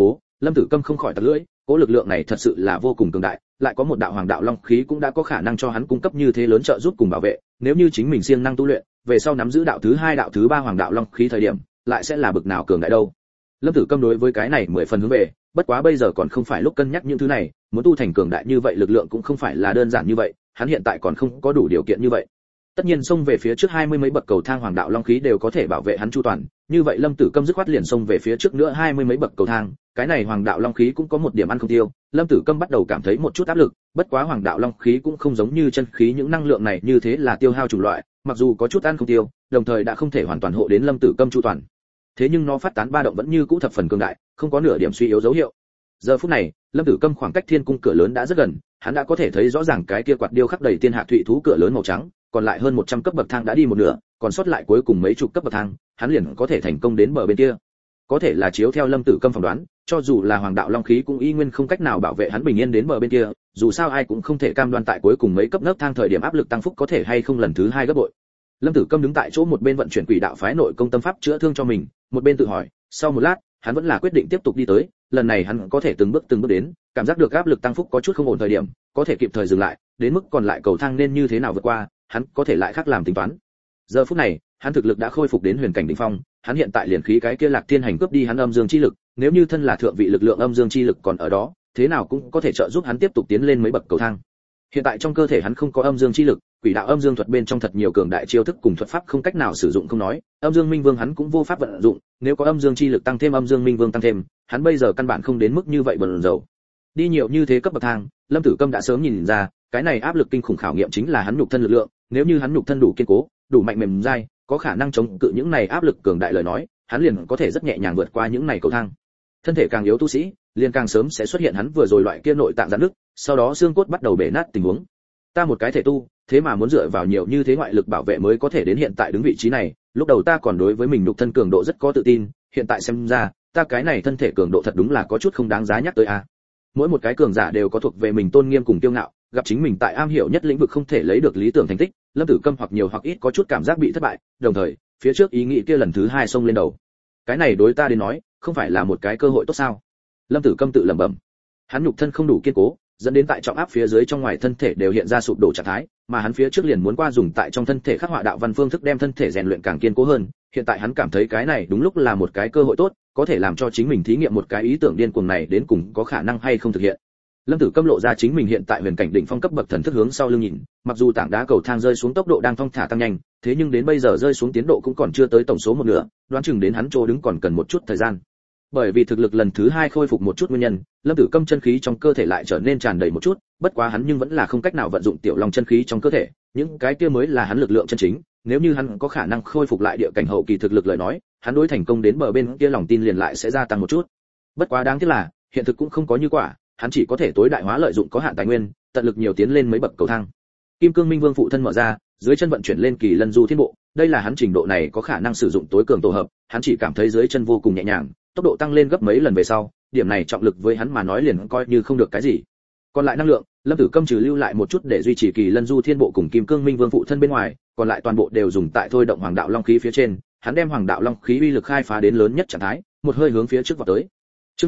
Lâm Tử Câm không khỏi tặc lưỡi, cỗ lực lượng này thật sự là vô cùng cường đại, lại có một đạo hoàng đạo long khí cũng đã có khả năng cho hắn cung cấp như thế lớn trợ giúp cùng bảo vệ, nếu như chính mình siêng năng tu luyện, về sau nắm giữ đạo thứ hai đạo thứ ba hoàng đạo long khí thời điểm, lại sẽ là bực nào cường đại đâu. Lâm Tử Câm đối với cái này 10 phần hướng về, bất quá bây giờ còn không phải lúc cân nhắc những thứ này, muốn tu thành cường đại như vậy lực lượng cũng không phải là đơn giản như vậy, hắn hiện tại còn không có đủ điều kiện như vậy. Tất nhiên xông về phía trước 20 mấy bậc cầu thang hoàng đạo long khí đều có thể bảo vệ hắn chu toàn, như vậy Lâm Tử Câm dứt khoát liền xông về phía trước nữa 20 mấy bậc cầu thang, cái này hoàng đạo long khí cũng có một điểm ăn không tiêu, Lâm Tử Câm bắt đầu cảm thấy một chút áp lực, bất quá hoàng đạo long khí cũng không giống như chân khí những năng lượng này như thế là tiêu hao chủng loại, mặc dù có chút ăn không tiêu, đồng thời đã không thể hoàn toàn hộ đến Lâm Tử Câm chu toàn. Thế nhưng nó phát tán ba động vẫn như cũ thập phần cường đại, không có nửa điểm suy yếu dấu hiệu. Giờ phút này, Lâm Tử Câm khoảng cách Thiên cung cửa lớn đã rất gần, hắn đã có thể thấy rõ ràng cái kia quạt điêu khắc đầy tiên hạ thụy thú cửa lớn màu trắng, còn lại hơn 100 cấp bậc thang đã đi một nửa, còn sót lại cuối cùng mấy chục cấp bậc thang, hắn liền có thể thành công đến bờ bên kia. Có thể là chiếu theo Lâm Tử Câm phỏng đoán, cho dù là hoàng đạo long khí cũng y nguyên không cách nào bảo vệ hắn bình yên đến bờ bên kia, dù sao ai cũng không thể cam đoan tại cuối cùng mấy cấp nấc thang thời điểm áp lực tăng phúc có thể hay không lần thứ hai gấp bội. Lâm Tử Câm đứng tại chỗ một bên vận chuyển quỷ đạo phái nội công tâm pháp chữa thương cho mình, một bên tự hỏi, sau một lát, hắn vẫn là quyết định tiếp tục đi tới, lần này hắn có thể từng bước đến, cảm giác được áp lực tăng phúc có chút không ổn thời điểm, có thể kịp thời dừng lại, đến mức còn lại cầu thang nên như thế nào vượt qua, hắn có thể lại khác làm tính toán. Giờ phút này, hắn thực lực đã khôi phục đến huyền cảnh đỉnh phong, hắn hiện tại liền khí cái kia Lạc Thiên Hành cướp đi hắn âm dương chi lực, nếu như thân là thượng vị lực lượng âm dương chi lực còn ở đó, thế nào cũng có thể trợ giúp hắn tiếp tục tiến lên mấy bậc cầu thang. Hiện tại trong cơ thể hắn không có âm dương chi lực, quỷ đạo âm dương thuật bên trong thật nhiều cường đại chiêu thức cùng thuật pháp không cách nào sử dụng không nói, âm dương minh vương hắn cũng vô pháp vận dụng, nếu có âm dương chi lực tăng thêm âm dương minh vương tăng thêm, hắn bây giờ căn bản không đến mức như vậy bần dầu. Đi nhiều như thế cấp bậc thang, Lâm Tử Câm đã sớm nhìn ra, cái này áp lực kinh khủng khảo nghiệm chính là hắn nhục thân lực lượng, nếu như hắn nhục thân đủ kiên cố, đủ mạnh mềm dai, có khả năng chống cự những này áp lực cường đại lời nói, hắn liền có thể rất nhẹ nhàng vượt qua những này cầu thang. Thân thể càng yếu tu sĩ, liền càng sớm sẽ xuất hiện hắn vừa rồi loại kia nội tạng giãn nứt, sau đó xương cốt bắt đầu bể nát tình huống. Ta một cái thể tu, thế mà muốn dựa vào nhiều như thế ngoại lực bảo vệ mới có thể đến hiện tại đứng vị trí này, lúc đầu ta còn đối với mình nhục thân cường độ rất có tự tin, hiện tại xem ra, ta cái này thân thể cường độ thật đúng là có chút không đáng giá nhắc tới a. Mỗi một cái cường giả đều có thuộc về mình tôn nghiêm cùng kiêu ngạo, gặp chính mình tại am hiểu nhất lĩnh vực không thể lấy được lý tưởng thành tích, Lâm Tử Câm hoặc nhiều hoặc ít có chút cảm giác bị thất bại, đồng thời, phía trước ý nghĩ kia lần thứ hai xông lên đầu. Cái này đối ta đến nói, không phải là một cái cơ hội tốt sao? Lâm Tử Câm tự lẩm bẩm. Hắn nhục thân không đủ kiên cố, dẫn đến tại trọng áp phía dưới trong ngoài thân thể đều hiện ra sụp đổ trạng thái, mà hắn phía trước liền muốn qua dùng tại trong thân thể khắc họa đạo văn phương thức đem thân thể rèn luyện càng kiên cố hơn, hiện tại hắn cảm thấy cái này đúng lúc là một cái cơ hội tốt, có thể làm cho chính mình thí nghiệm một cái ý tưởng điên cuồng này đến cùng có khả năng hay không thực hiện. Lâm Tử Câm lộ ra chính mình hiện tại huyền cảnh đỉnh phong cấp bậc thần thức hướng sau lưng nhìn, mặc dù tảng đá cầu thang rơi xuống tốc độ đang thong thả tăng nhanh, thế nhưng đến bây giờ rơi xuống tiến độ cũng còn chưa tới tổng số một nửa, đoán chừng đến hắn chỗ đứng còn cần một chút thời gian. Bởi vì thực lực lần thứ hai khôi phục một chút nguyên nhân, Lâm Tử Câm chân khí trong cơ thể lại trở nên tràn đầy một chút, bất quá hắn nhưng vẫn là không cách nào vận dụng tiểu long chân khí trong cơ thể, những cái kia mới là hắn lực lượng chân chính, nếu như hắn có khả năng khôi phục lại địa cảnh hậu kỳ thực lực lời nói, hắn đối thành công đến bờ bên kia lòng tin liền lại sẽ gia tăng một chút. Bất quá đáng tiếc là, hiện thực cũng không có như quả, hắn chỉ có thể tối đại hóa lợi dụng có hạn tài nguyên, tận lực nhiều tiến lên mấy bậc cầu thang. Kim Cương Minh Vương phụ thân mở ra, dưới chân vận chuyển lên Kỳ Lân Du Thiên Bộ, đây là hắn trình độ này có khả năng sử dụng tối cường tổ hợp, hắn chỉ cảm thấy dưới chân vô cùng nhẹ nhàng, tốc độ tăng lên gấp mấy lần về sau, điểm này trọng lực với hắn mà nói liền coi như không được cái gì. Còn lại năng lượng, Lâm Tử Câm trừ lưu lại một chút để duy trì Kỳ Lân Du Thiên Bộ cùng Kim Cương Minh Vương phụ thân bên ngoài, còn lại toàn bộ đều dùng tại thôi động Hoàng Đạo Long khí phía trên, hắn đem Hoàng Đạo Long khí uy lực khai phá đến lớn nhất trạng thái, một hơi hướng phía trước vọt tới. Chương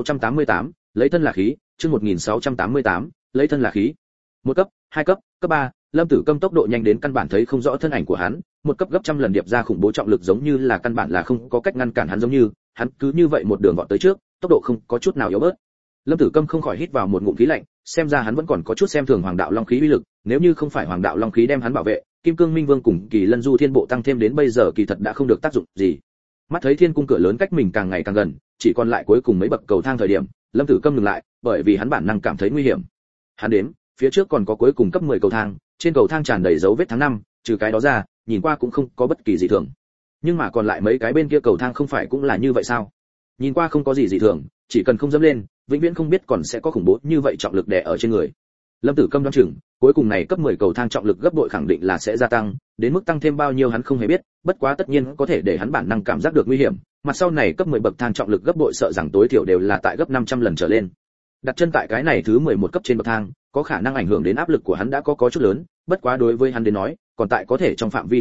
1688, lấy thân là khí, chương 1688, lấy thân là khí. Một cấp, hai cấp, cấp 3, Lâm Tử Câm tốc độ nhanh đến căn bản thấy không rõ thân ảnh của hắn, một cấp gấp trăm lần điệp ra khủng bố trọng lực giống như là căn bản là không có cách ngăn cản hắn giống như, hắn cứ như vậy một đường vọt tới trước, tốc độ không có chút nào yếu bớt. Lâm Tử Câm không khỏi hít vào một ngụm khí lạnh, xem ra hắn vẫn còn có chút xem thường Hoàng Đạo Long khí uy lực, nếu như không phải Hoàng Đạo Long khí đem hắn bảo vệ, Kim Cương Minh Vương cùng Kỳ Lân Du Thiên Bộ tăng thêm đến bây giờ kỳ thật đã không được tác dụng gì. Mắt thấy thiên cung cửa lớn cách mình càng ngày càng gần, chỉ còn lại cuối cùng mấy bậc cầu thang thời điểm, Lâm Tử Câm ngừng lại, bởi vì hắn bản năng cảm thấy nguy hiểm. Hắn đếm, phía trước còn có cuối cùng cấp 10 cầu thang, trên cầu thang tràn đầy dấu vết tháng năm, trừ cái đó ra, nhìn qua cũng không có bất kỳ gì thường. Nhưng mà còn lại mấy cái bên kia cầu thang không phải cũng là như vậy sao? Nhìn qua không có gì dị thường, chỉ cần không dẫm lên, vĩnh viễn không biết còn sẽ có khủng bố như vậy trọng lực đè ở trên người. Lâm Tử Câm đoán chừng, cuối cùng này cấp 10 cầu thang trọng lực gấp bội khẳng định là sẽ gia tăng, đến mức tăng thêm bao nhiêu hắn không hề biết, bất quá tất nhiên có thể để hắn bản năng cảm giác được nguy hiểm, mặt sau này cấp 10 bậc thang trọng lực gấp bội sợ rằng tối thiểu đều là tại gấp 500 lần trở lên. Đặt chân tại cái này thứ 11 cấp trên bậc thang, có khả năng ảnh hưởng đến áp lực của hắn đã có chút lớn, bất quá đối với hắn đến nói, còn tại có thể trong phạm vi chịu đựng,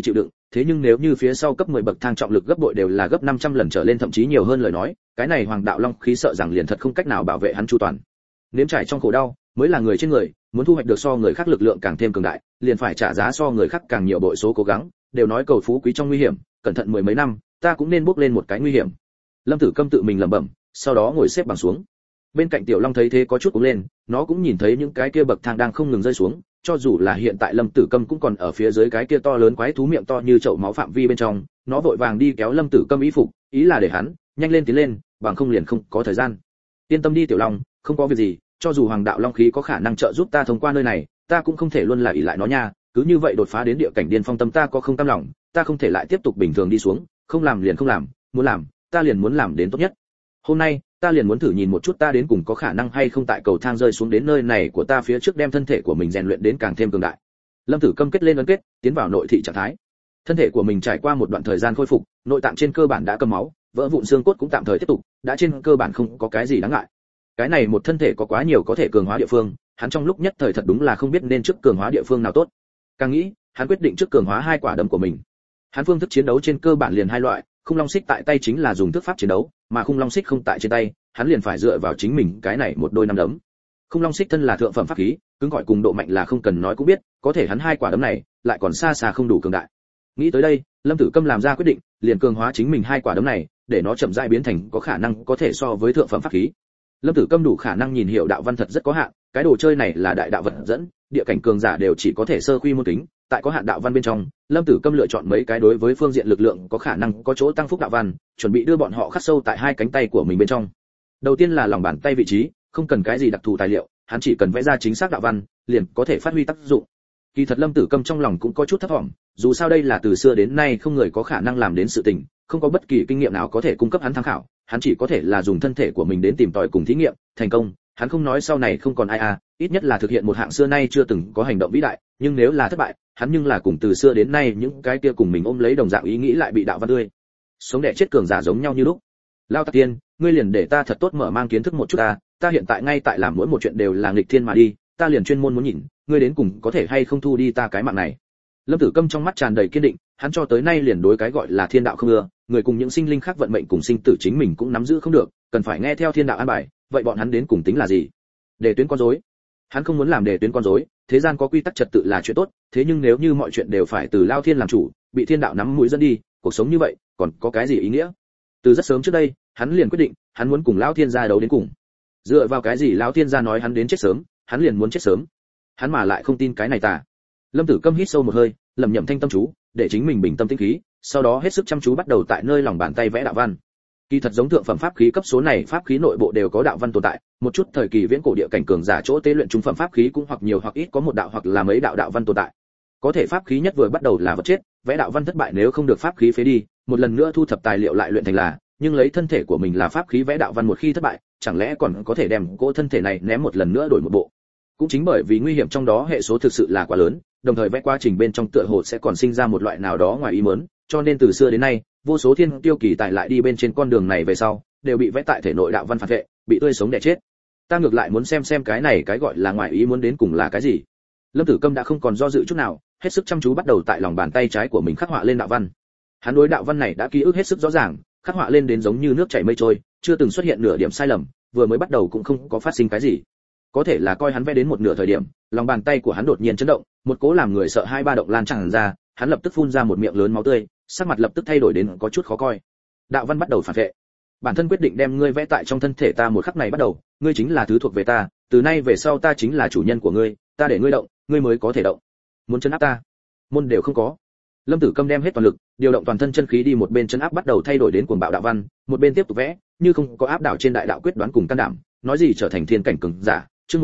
thế nhưng nếu như phía sau cấp 10 bậc thang trọng lực gấp bội đều là gấp 500 lần trở lên thậm chí nhiều hơn lời nói, cái này Hoàng đạo long khí sợ rằng liền thật không cách nào bảo vệ hắn chu toàn. Nếm trải trong khổ đau, mới là người trên người, muốn thu hoạch được so người khác lực lượng càng thêm cường đại, liền phải trả giá so người khác càng nhiều bội số cố gắng, đều nói cầu phú quý trong nguy hiểm, cẩn thận mười mấy năm, ta cũng nên bước lên một cái nguy hiểm. Lâm Tử Câm tự mình lẩm bẩm, sau đó ngồi xếp bằng xuống. Bên cạnh Tiểu Long thấy thế có chút cũng lên, nó cũng nhìn thấy những cái kia bậc thang đang không ngừng rơi xuống, cho dù là hiện tại Lâm Tử Câm cũng còn ở phía dưới cái kia to lớn quái thú miệng to như chậu máu phạm vi bên trong, nó vội vàng đi kéo Lâm Tử Câm y phục, ý là để hắn nhanh lên tiến lên, bằng không liền không có thời gian. Yên tâm đi Tiểu Long, không có việc gì, cho dù Hoàng đạo long khí có khả năng trợ giúp ta thông qua nơi này, ta cũng không thể luôn là ỷ lại nó nha, cứ như vậy đột phá đến địa cảnh điên phong tâm ta có không cam lòng, ta không thể lại tiếp tục bình thường đi xuống, không làm liền không làm, muốn làm, ta liền muốn làm đến tốt nhất. Hôm nay, ta liền muốn thử nhìn một chút ta đến cùng có khả năng hay không tại cầu thang rơi xuống đến nơi này của ta phía trước đem thân thể của mình rèn luyện đến càng thêm cường đại. Lâm Tử Câm kết lên ấn kết, tiến vào nội thị trạng thái. Thân thể của mình trải qua một đoạn thời gian khôi phục, nội tạng trên cơ bản đã cầm máu, vỡ vụn xương cốt cũng tạm thời tiếp tục, đã trên cơ bản không có cái gì đáng ngại. Cái này một thân thể có quá nhiều có thể cường hóa địa phương, hắn trong lúc nhất thời thật đúng là không biết nên trước cường hóa địa phương nào tốt. Càng nghĩ, hắn quyết định trước cường hóa hai quả đấm của mình. Hắn phương thức chiến đấu trên cơ bản liền hai loại, khung long xích tại tay chính là dùng thức pháp chiến đấu, mà khung long xích không tại trên tay, hắn liền phải dựa vào chính mình cái này một đôi năm đấm. Khung long xích thân là thượng phẩm pháp khí, cứng gọi cùng độ mạnh là không cần nói cũng biết, có thể hắn hai quả đấm này lại còn xa xa không đủ cường đại. Nghĩ tới đây, Lâm Tử Câm làm ra quyết định, liền cường hóa chính mình hai quả đấm này, để nó chậm rãi biến thành có khả năng có thể so với thượng phẩm pháp khí. Lâm Tử Câm đủ khả năng nhìn hiểu đạo văn thật rất có hạn, cái đồ chơi này là đại đạo vật dẫn, địa cảnh cường giả đều chỉ có thể sơ quy môn tính, tại có hạn đạo văn bên trong, Lâm Tử Câm lựa chọn mấy cái đối với phương diện lực lượng có khả năng có chỗ tăng phúc đạo văn, chuẩn bị đưa bọn họ khắc sâu tại hai cánh tay của mình bên trong. Đầu tiên là lòng bàn tay vị trí, không cần cái gì đặc thù tài liệu, hắn chỉ cần vẽ ra chính xác đạo văn, liền có thể phát huy tác dụng. Kỳ thật Lâm Tử Câm trong lòng cũng có chút thấp vọng, dù sao đây là từ xưa đến nay không người có khả năng làm đến sự tình, không có bất kỳ kinh nghiệm nào có thể cung cấp hắn tham khảo, hắn chỉ có thể là dùng thân thể của mình đến tìm tòi cùng thí nghiệm, thành công, hắn không nói sau này không còn ai ít nhất là thực hiện một hạng xưa nay chưa từng có hành động vĩ đại, nhưng nếu là thất bại, hắn nhưng là cùng từ xưa đến nay những cái kia cùng mình ôm lấy đồng dạng ý nghĩ lại bị đạo văn tươi sống đẻ chết cường giả giống nhau như lúc. Lao Tạc Tiên, ngươi liền để ta thật tốt mở mang kiến thức một chút ta hiện tại ngay tại làm mỗi một chuyện đều là nghịch thiên mà đi, ta liền chuyên môn muốn nhìn, ngươi đến cùng có thể hay không thu đi ta cái mạng này. Lâm Tử Câm trong mắt tràn đầy kiên định, hắn cho tới nay liền đối cái gọi là thiên đạo không ưa, người cùng những sinh linh khác vận mệnh cùng sinh tử chính mình cũng nắm giữ không được, cần phải nghe theo thiên đạo an bài, vậy bọn hắn đến cùng tính là gì? Đề tuyến con rối. Hắn không muốn làm đề tuyến con rối, thế gian có quy tắc trật tự là chuyện tốt, thế nhưng nếu như mọi chuyện đều phải từ Lao Thiên làm chủ, bị thiên đạo nắm mũi dẫn đi, cuộc sống như vậy còn có cái gì ý nghĩa? Từ rất sớm trước đây, hắn liền quyết định, hắn muốn cùng Lao Thiên gia đấu đến cùng. Dựa vào cái gì Lao Thiên gia nói hắn đến chết sớm, hắn liền muốn chết sớm. Hắn mà lại không tin cái này tà. Lâm Tử Câm hít sâu một hơi, lẩm nhẩm thanh tâm chú, để chính mình bình tâm tĩnh khí, sau đó hết sức chăm chú bắt đầu tại nơi lòng bàn tay vẽ đạo văn. Kỳ thật giống thượng phẩm pháp khí cấp số này, pháp khí nội bộ đều có đạo văn tồn tại, một chút thời kỳ viễn cổ địa cảnh cường giả chỗ tế luyện trung phẩm pháp khí cũng hoặc nhiều hoặc ít có một đạo hoặc là mấy đạo đạo văn tồn tại. Có thể pháp khí nhất vừa bắt đầu là vật chết, vẽ đạo văn thất bại nếu không được pháp khí phế đi, một lần nữa thu thập tài liệu lại luyện thành là, nhưng lấy thân thể của mình là pháp khí vẽ đạo văn một khi thất bại, chẳng lẽ còn có thể đem cỗ thân thể này ném một lần nữa đổi một bộ. Cũng chính bởi vì nguy hiểm trong đó hệ số thực sự là quá lớn, đồng thời vẽ quá trình bên trong tựa hồ sẽ còn sinh ra một loại nào đó ngoài ý muốn, cho nên từ xưa đến nay, vô số thiên tiêu kỳ tài lại đi bên trên con đường này về sau, đều bị vẽ tại thể nội đạo văn phản vệ, bị tươi sống đè chết. Ta ngược lại muốn xem cái này cái gọi là ngoài ý muốn đến cùng là cái gì. Lâm Tử Câm đã không còn do dự chút nào, hết sức chăm chú bắt đầu tại lòng bàn tay trái của mình khắc họa lên đạo văn. Hắn đối đạo văn này đã ký ức hết sức rõ ràng, khắc họa lên đến giống như nước chảy mây trôi, chưa từng xuất hiện nửa điểm sai lầm, vừa mới bắt đầu cũng không có phát sinh cái gì. Có thể là coi hắn vẽ đến một nửa thời điểm, lòng bàn tay của hắn đột nhiên chấn động, một cỗ làm người sợ hai ba động lan tràn ra, hắn lập tức phun ra một miệng lớn máu tươi, sắc mặt lập tức thay đổi đến có chút khó coi. Đạo văn bắt đầu phản vệ. Bản thân quyết định đem ngươi vẽ tại trong thân thể ta một khắc này bắt đầu, ngươi chính là thứ thuộc về ta, từ nay về sau ta chính là chủ nhân của ngươi, ta để ngươi động, ngươi mới có thể động. Muốn trấn áp ta, môn đều không có. Lâm Tử Câm đem hết toàn lực, điều động toàn thân chân khí đi một bên trấn áp bắt đầu thay đổi đến cuồng bạo đạo văn, một bên tiếp tục vẽ, như không có áp đảo trên đại đạo quyết đoán cùng can đảm, nói gì trở thành thiên cảnh cường giả. Chương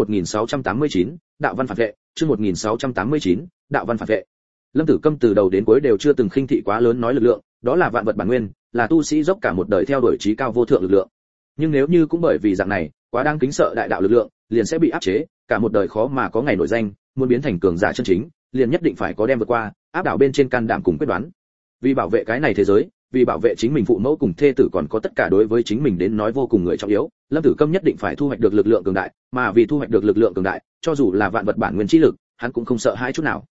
1689, đạo văn phản vệ, chương 1689, đạo văn phản vệ. Lâm Tử Câm từ đầu đến cuối đều chưa từng khinh thị quá lớn nói lực lượng, đó là vạn vật bản nguyên, là tu sĩ dốc cả một đời theo đuổi chí cao vô thượng lực lượng. Nhưng nếu như cũng bởi vì dạng này, quá đang kính sợ đại đạo lực lượng, liền sẽ bị áp chế, cả một đời khó mà có ngày nổi danh, muốn biến thành cường giả chân chính, liền nhất định phải có đem vượt qua, áp đảo bên trên can đảm cùng quyết đoán. Vì bảo vệ cái này thế giới, vì bảo vệ chính mình phụ mẫu cùng thê tử còn có tất cả đối với chính mình đến nói vô cùng người trọng yếu, Lâm Tử Câm nhất định phải thu hoạch được lực lượng cường đại, mà vì thu hoạch được lực lượng cường đại, cho dù là vạn vật bản nguyên chi lực, hắn cũng không sợ hãi chút nào.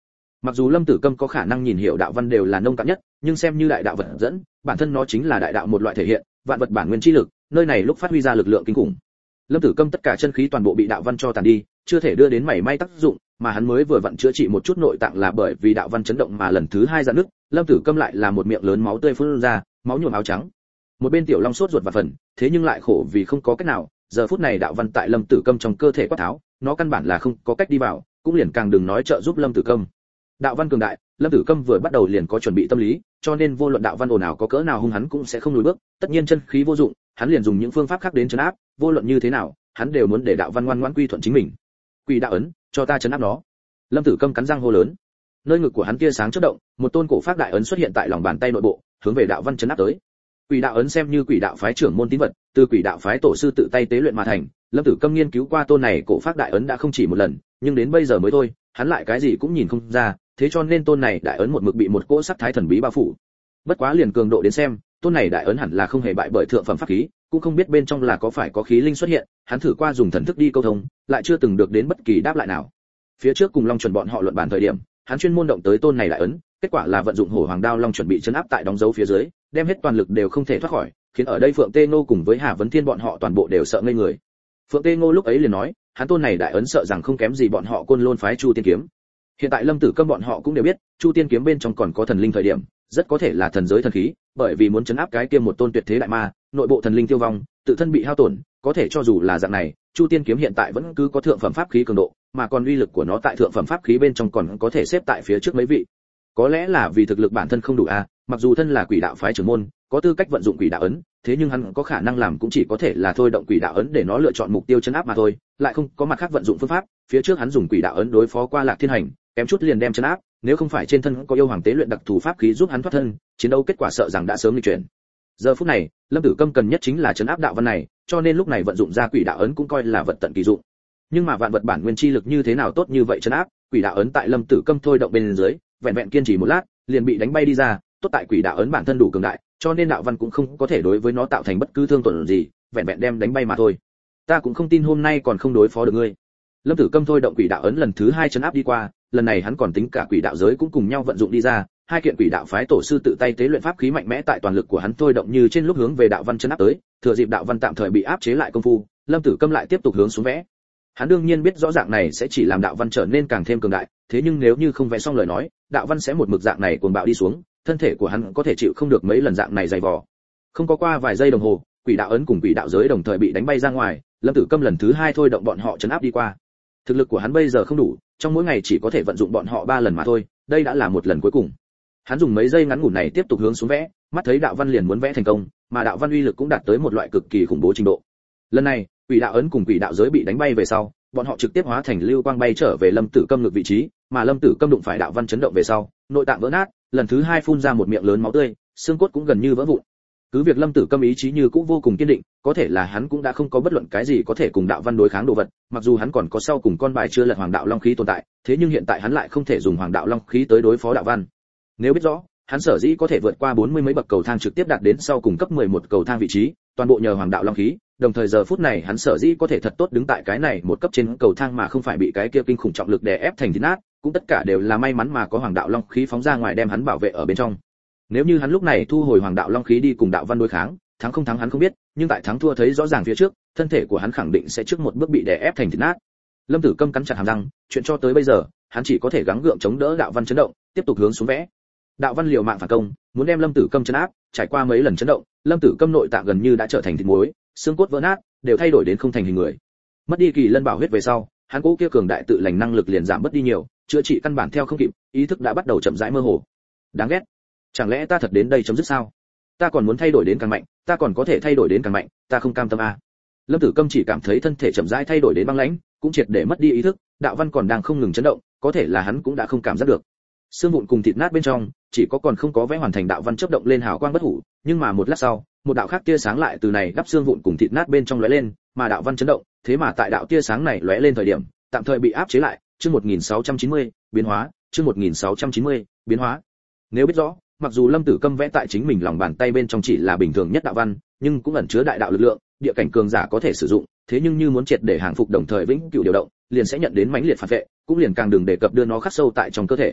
Mặc dù Lâm Tử Câm có khả năng nhìn hiểu đạo văn đều là nông cạn nhất, nhưng xem như đại đạo vật dẫn, bản thân nó chính là đại đạo một loại thể hiện, vạn vật bản nguyên chi lực, nơi này lúc phát huy ra lực lượng kinh khủng. Lâm Tử Câm tất cả chân khí toàn bộ bị đạo văn cho tàn đi, chưa thể đưa đến mảy may tác dụng, mà hắn mới vừa vặn chữa trị một chút nội tạng là bởi vì đạo văn chấn động mà lần thứ hai rạn nứt, Lâm Tử Câm lại là một miệng lớn máu tươi phun ra, máu nhuộm áo trắng. Một bên Tiểu Long sốt ruột và phần, thế nhưng lại khổ vì không có cách nào, giờ phút này đạo văn tại Lâm Tử Câm trong cơ thể quát tháo, nó căn bản là không có cách đi vào, cũng liền càng đừng nói trợ giúp Lâm Tử Câm. Đạo văn cường đại, Lâm Tử Câm vừa bắt đầu liền có chuẩn bị tâm lý, cho nên vô luận đạo văn ồn ào có cỡ nào hung hắn cũng sẽ không lùi bước, tất nhiên chân khí vô dụng, hắn liền dùng những phương pháp khác đến trấn áp, vô luận như thế nào, hắn đều muốn để đạo văn ngoan ngoãn quy thuận chính mình. Quỷ đạo ấn, cho ta trấn áp nó. Lâm Tử Câm cắn răng hô lớn. Nơi ngực của hắn tia sáng chớp động, một tôn cổ pháp đại ấn xuất hiện tại lòng bàn tay nội bộ, hướng về đạo văn trấn áp tới. Quỷ đạo ấn xem như quỷ đạo phái trưởng môn tín vật, từ quỷ đạo phái tổ sư tự tay tế luyện mà thành, Lâm Tử Câm nghiên cứu qua tôn này cổ pháp đại ấn đã không chỉ một lần, nhưng đến bây giờ mới thôi, hắn lại cái gì cũng nhìn không ra, thế cho nên tôn này đại ấn một mực bị một cỗ sắc thái thần bí bao phủ. Bất quá liền cường độ đến xem, tôn này đại ấn hẳn là không hề bại bởi thượng phẩm pháp khí, cũng không biết bên trong là có phải có khí linh xuất hiện, hắn thử qua dùng thần thức đi câu thông, lại chưa từng được đến bất kỳ đáp lại nào. Phía trước cùng Long chuẩn bọn họ luận bàn thời điểm, hắn chuyên môn động tới tôn này đại ấn, kết quả là vận dụng hổ hoàng đao long chuẩn bị chấn áp tại đóng dấu phía dưới, đem hết toàn lực đều không thể thoát khỏi, khiến ở đây Phượng Tê Ngô cùng với Hà Vấn Thiên bọn họ toàn bộ đều sợ ngây người. Phượng Tê Ngô lúc ấy liền nói, hắn tôn này đại ấn sợ rằng không kém gì bọn họ Côn Lôn phái Chu Tiên kiếm. Hiện tại Lâm Tử Câm bọn họ cũng đều biết, Chu Tiên kiếm bên trong còn có thần linh thời điểm, rất có thể là thần giới thần khí, bởi vì muốn chấn áp cái kia một tôn tuyệt thế đại ma, nội bộ thần linh tiêu vong, tự thân bị hao tổn, có thể cho dù là dạng này, Chu Tiên kiếm hiện tại vẫn cứ có thượng phẩm pháp khí cường độ, mà còn uy lực của nó tại thượng phẩm pháp khí bên trong còn có thể xếp tại phía trước mấy vị. Có lẽ là vì thực lực bản thân không đủ a, mặc dù thân là quỷ đạo phái trưởng môn, có tư cách vận dụng quỷ đạo ấn, thế nhưng hắn có khả năng làm cũng chỉ có thể là thôi động quỷ đạo ấn để nó lựa chọn mục tiêu chấn áp mà thôi, lại không có mặt khác vận dụng phương pháp. Phía trước hắn dùng quỷ đạo ấn đối phó qua Lạc Thiên Hành, kém chút liền đem chấn áp, nếu không phải trên thân có yêu hoàng tế luyện đặc thù pháp khí giúp hắn thoát thân, chiến đấu kết quả sợ rằng đã sớm nghịch chuyển. Giờ phút này, Lâm Tử Câm cần nhất chính là chấn áp đạo văn này, cho nên lúc này vận dụng ra quỷ đạo ấn cũng coi là vật tận kỳ dụng. Nhưng mà vạn vật bản nguyên chi lực như thế nào tốt như vậy chấn áp, quỷ đạo ấn tại Lâm Tử Câm thôi động bên dưới, vẹn vẹn kiên trì một lát, liền bị đánh bay đi ra, tốt tại quỷ đạo ấn bản thân đủ cường đại, cho nên đạo văn cũng không có thể đối với nó tạo thành bất cứ thương tổn gì, vẹn vẹn đem đánh bay mà thôi. Ta cũng không tin hôm nay còn không đối phó được ngươi. Lâm Tử Câm thôi động quỷ đạo ấn lần thứ 2 chấn áp đi qua, lần này hắn còn tính cả quỷ đạo giới cũng cùng nhau vận dụng đi ra, hai kiện quỷ đạo phái tổ sư tự tay tế luyện pháp khí mạnh mẽ tại toàn lực của hắn thôi động như trên lúc hướng về đạo văn chấn áp tới, thừa dịp đạo văn tạm thời bị áp chế lại công phu, Lâm Tử Câm lại tiếp tục hướng xuống vẽ. Hắn đương nhiên biết rõ dạng này sẽ chỉ làm đạo văn trở nên càng thêm cường đại, thế nhưng nếu như không vẽ xong lời nói, đạo văn sẽ một mực dạng này cuồng bạo đi xuống, thân thể của hắn có thể chịu không được mấy lần dạng này dày vò. Không có qua vài giây đồng hồ, quỷ đạo ấn cùng quỷ đạo giới đồng thời bị đánh bay ra ngoài, Lâm Tử Câm lần thứ 2 thôi động bọn họ chấn áp đi qua. Thực lực của hắn bây giờ không đủ, trong mỗi ngày chỉ có thể vận dụng bọn họ 3 lần mà thôi, đây đã là một lần cuối cùng. Hắn dùng mấy giây ngắn ngủn này tiếp tục hướng xuống vẽ, mắt thấy đạo văn liền muốn vẽ thành công, mà đạo văn uy lực cũng đạt tới một loại cực kỳ khủng bố trình độ. Lần này, quỷ đạo ấn cùng quỷ đạo giới bị đánh bay về sau, bọn họ trực tiếp hóa thành lưu quang bay trở về Lâm Tử Câm ngược vị trí, mà Lâm Tử Câm đụng phải đạo văn chấn động về sau, nội tạng vỡ nát, lần thứ 2 phun ra một miệng lớn máu tươi, xương cốt cũng gần như vỡ vụn. Cứ việc Lâm Tử Câm ý chí như cũ vô cùng kiên định, có thể là hắn cũng đã không có bất luận cái gì có thể cùng đạo văn đối kháng đồ vật, mặc dù hắn còn có sau cùng con bài chưa lật hoàng đạo long khí tồn tại, thế nhưng hiện tại hắn lại không thể dùng hoàng đạo long khí tới đối phó đạo văn. Nếu biết rõ, hắn sở dĩ có thể vượt qua 40 mấy bậc cầu thang trực tiếp đạt đến sau cùng cấp 11 cầu thang vị trí, toàn bộ nhờ hoàng đạo long khí, đồng thời giờ phút này hắn sở dĩ có thể thật tốt đứng tại cái này một cấp trên cầu thang mà không phải bị cái kia kinh khủng trọng lực đè ép thành thịt nát, cũng tất cả đều là may mắn mà có hoàng đạo long khí phóng ra ngoài đem hắn bảo vệ ở bên trong. Nếu như hắn lúc này thu hồi hoàng đạo long khí đi cùng đạo văn đối kháng, thắng không thắng hắn không biết, nhưng tại thắng thua thấy rõ ràng phía trước, thân thể của hắn khẳng định sẽ trước một bước bị đè ép thành thịt nát. Lâm Tử Câm cắn chặt hàm răng, chuyện cho tới bây giờ, hắn chỉ có thể gắng gượng chống đỡ đạo văn chấn động, tiếp tục hướng xuống vẽ. Đạo văn liều mạng phản công, muốn đem Lâm Tử Câm chấn áp, trải qua mấy lần chấn động, Lâm Tử Câm nội tạng gần như đã trở thành thịt muối, xương cốt vỡ nát, đều thay đổi đến không thành hình người. Mất đi kỳ lân bảo huyết về sau, hắn cố kia cường đại tự lành năng lực liền giảm bớt đi nhiều, chữa trị căn bản theo không kịp, ý thức đã bắt đầu chậm rãi mơ hồ. Đáng ghét, chẳng lẽ ta thật đến đây chấm dứt sao? Ta còn muốn thay đổi đến càng mạnh, ta còn có thể thay đổi đến càng mạnh, ta không cam tâm a. Lâm Tử Câm chỉ cảm thấy thân thể chậm rãi thay đổi đến băng lãnh, cũng triệt để mất đi ý thức, đạo văn còn đang không ngừng chấn động, có thể là hắn cũng đã không cảm giác được. Xương vụn cùng thịt nát bên trong, chỉ có còn không có vẽ hoàn thành đạo văn chớp động lên hào quang bất hủ, nhưng mà một lát sau, một đạo khác tia sáng lại từ này đắp xương vụn cùng thịt nát bên trong lóe lên, mà đạo văn chấn động, thế mà tại đạo tia sáng này lóe lên thời điểm, tạm thời bị áp chế lại, chương 1690, biến hóa, chương 1690, biến hóa. Nếu biết rõ, mặc dù Lâm Tử Câm vẽ tại chính mình lòng bàn tay bên trong chỉ là bình thường nhất đạo văn, nhưng cũng ẩn chứa đại đạo lực lượng, địa cảnh cường giả có thể sử dụng, thế nhưng như muốn triệt để hàng phục đồng thời vĩnh cửu điều động, liền sẽ nhận đến mãnh liệt phản vệ, cũng liền càng đừng đề cập đưa nó khắc sâu tại trong cơ thể.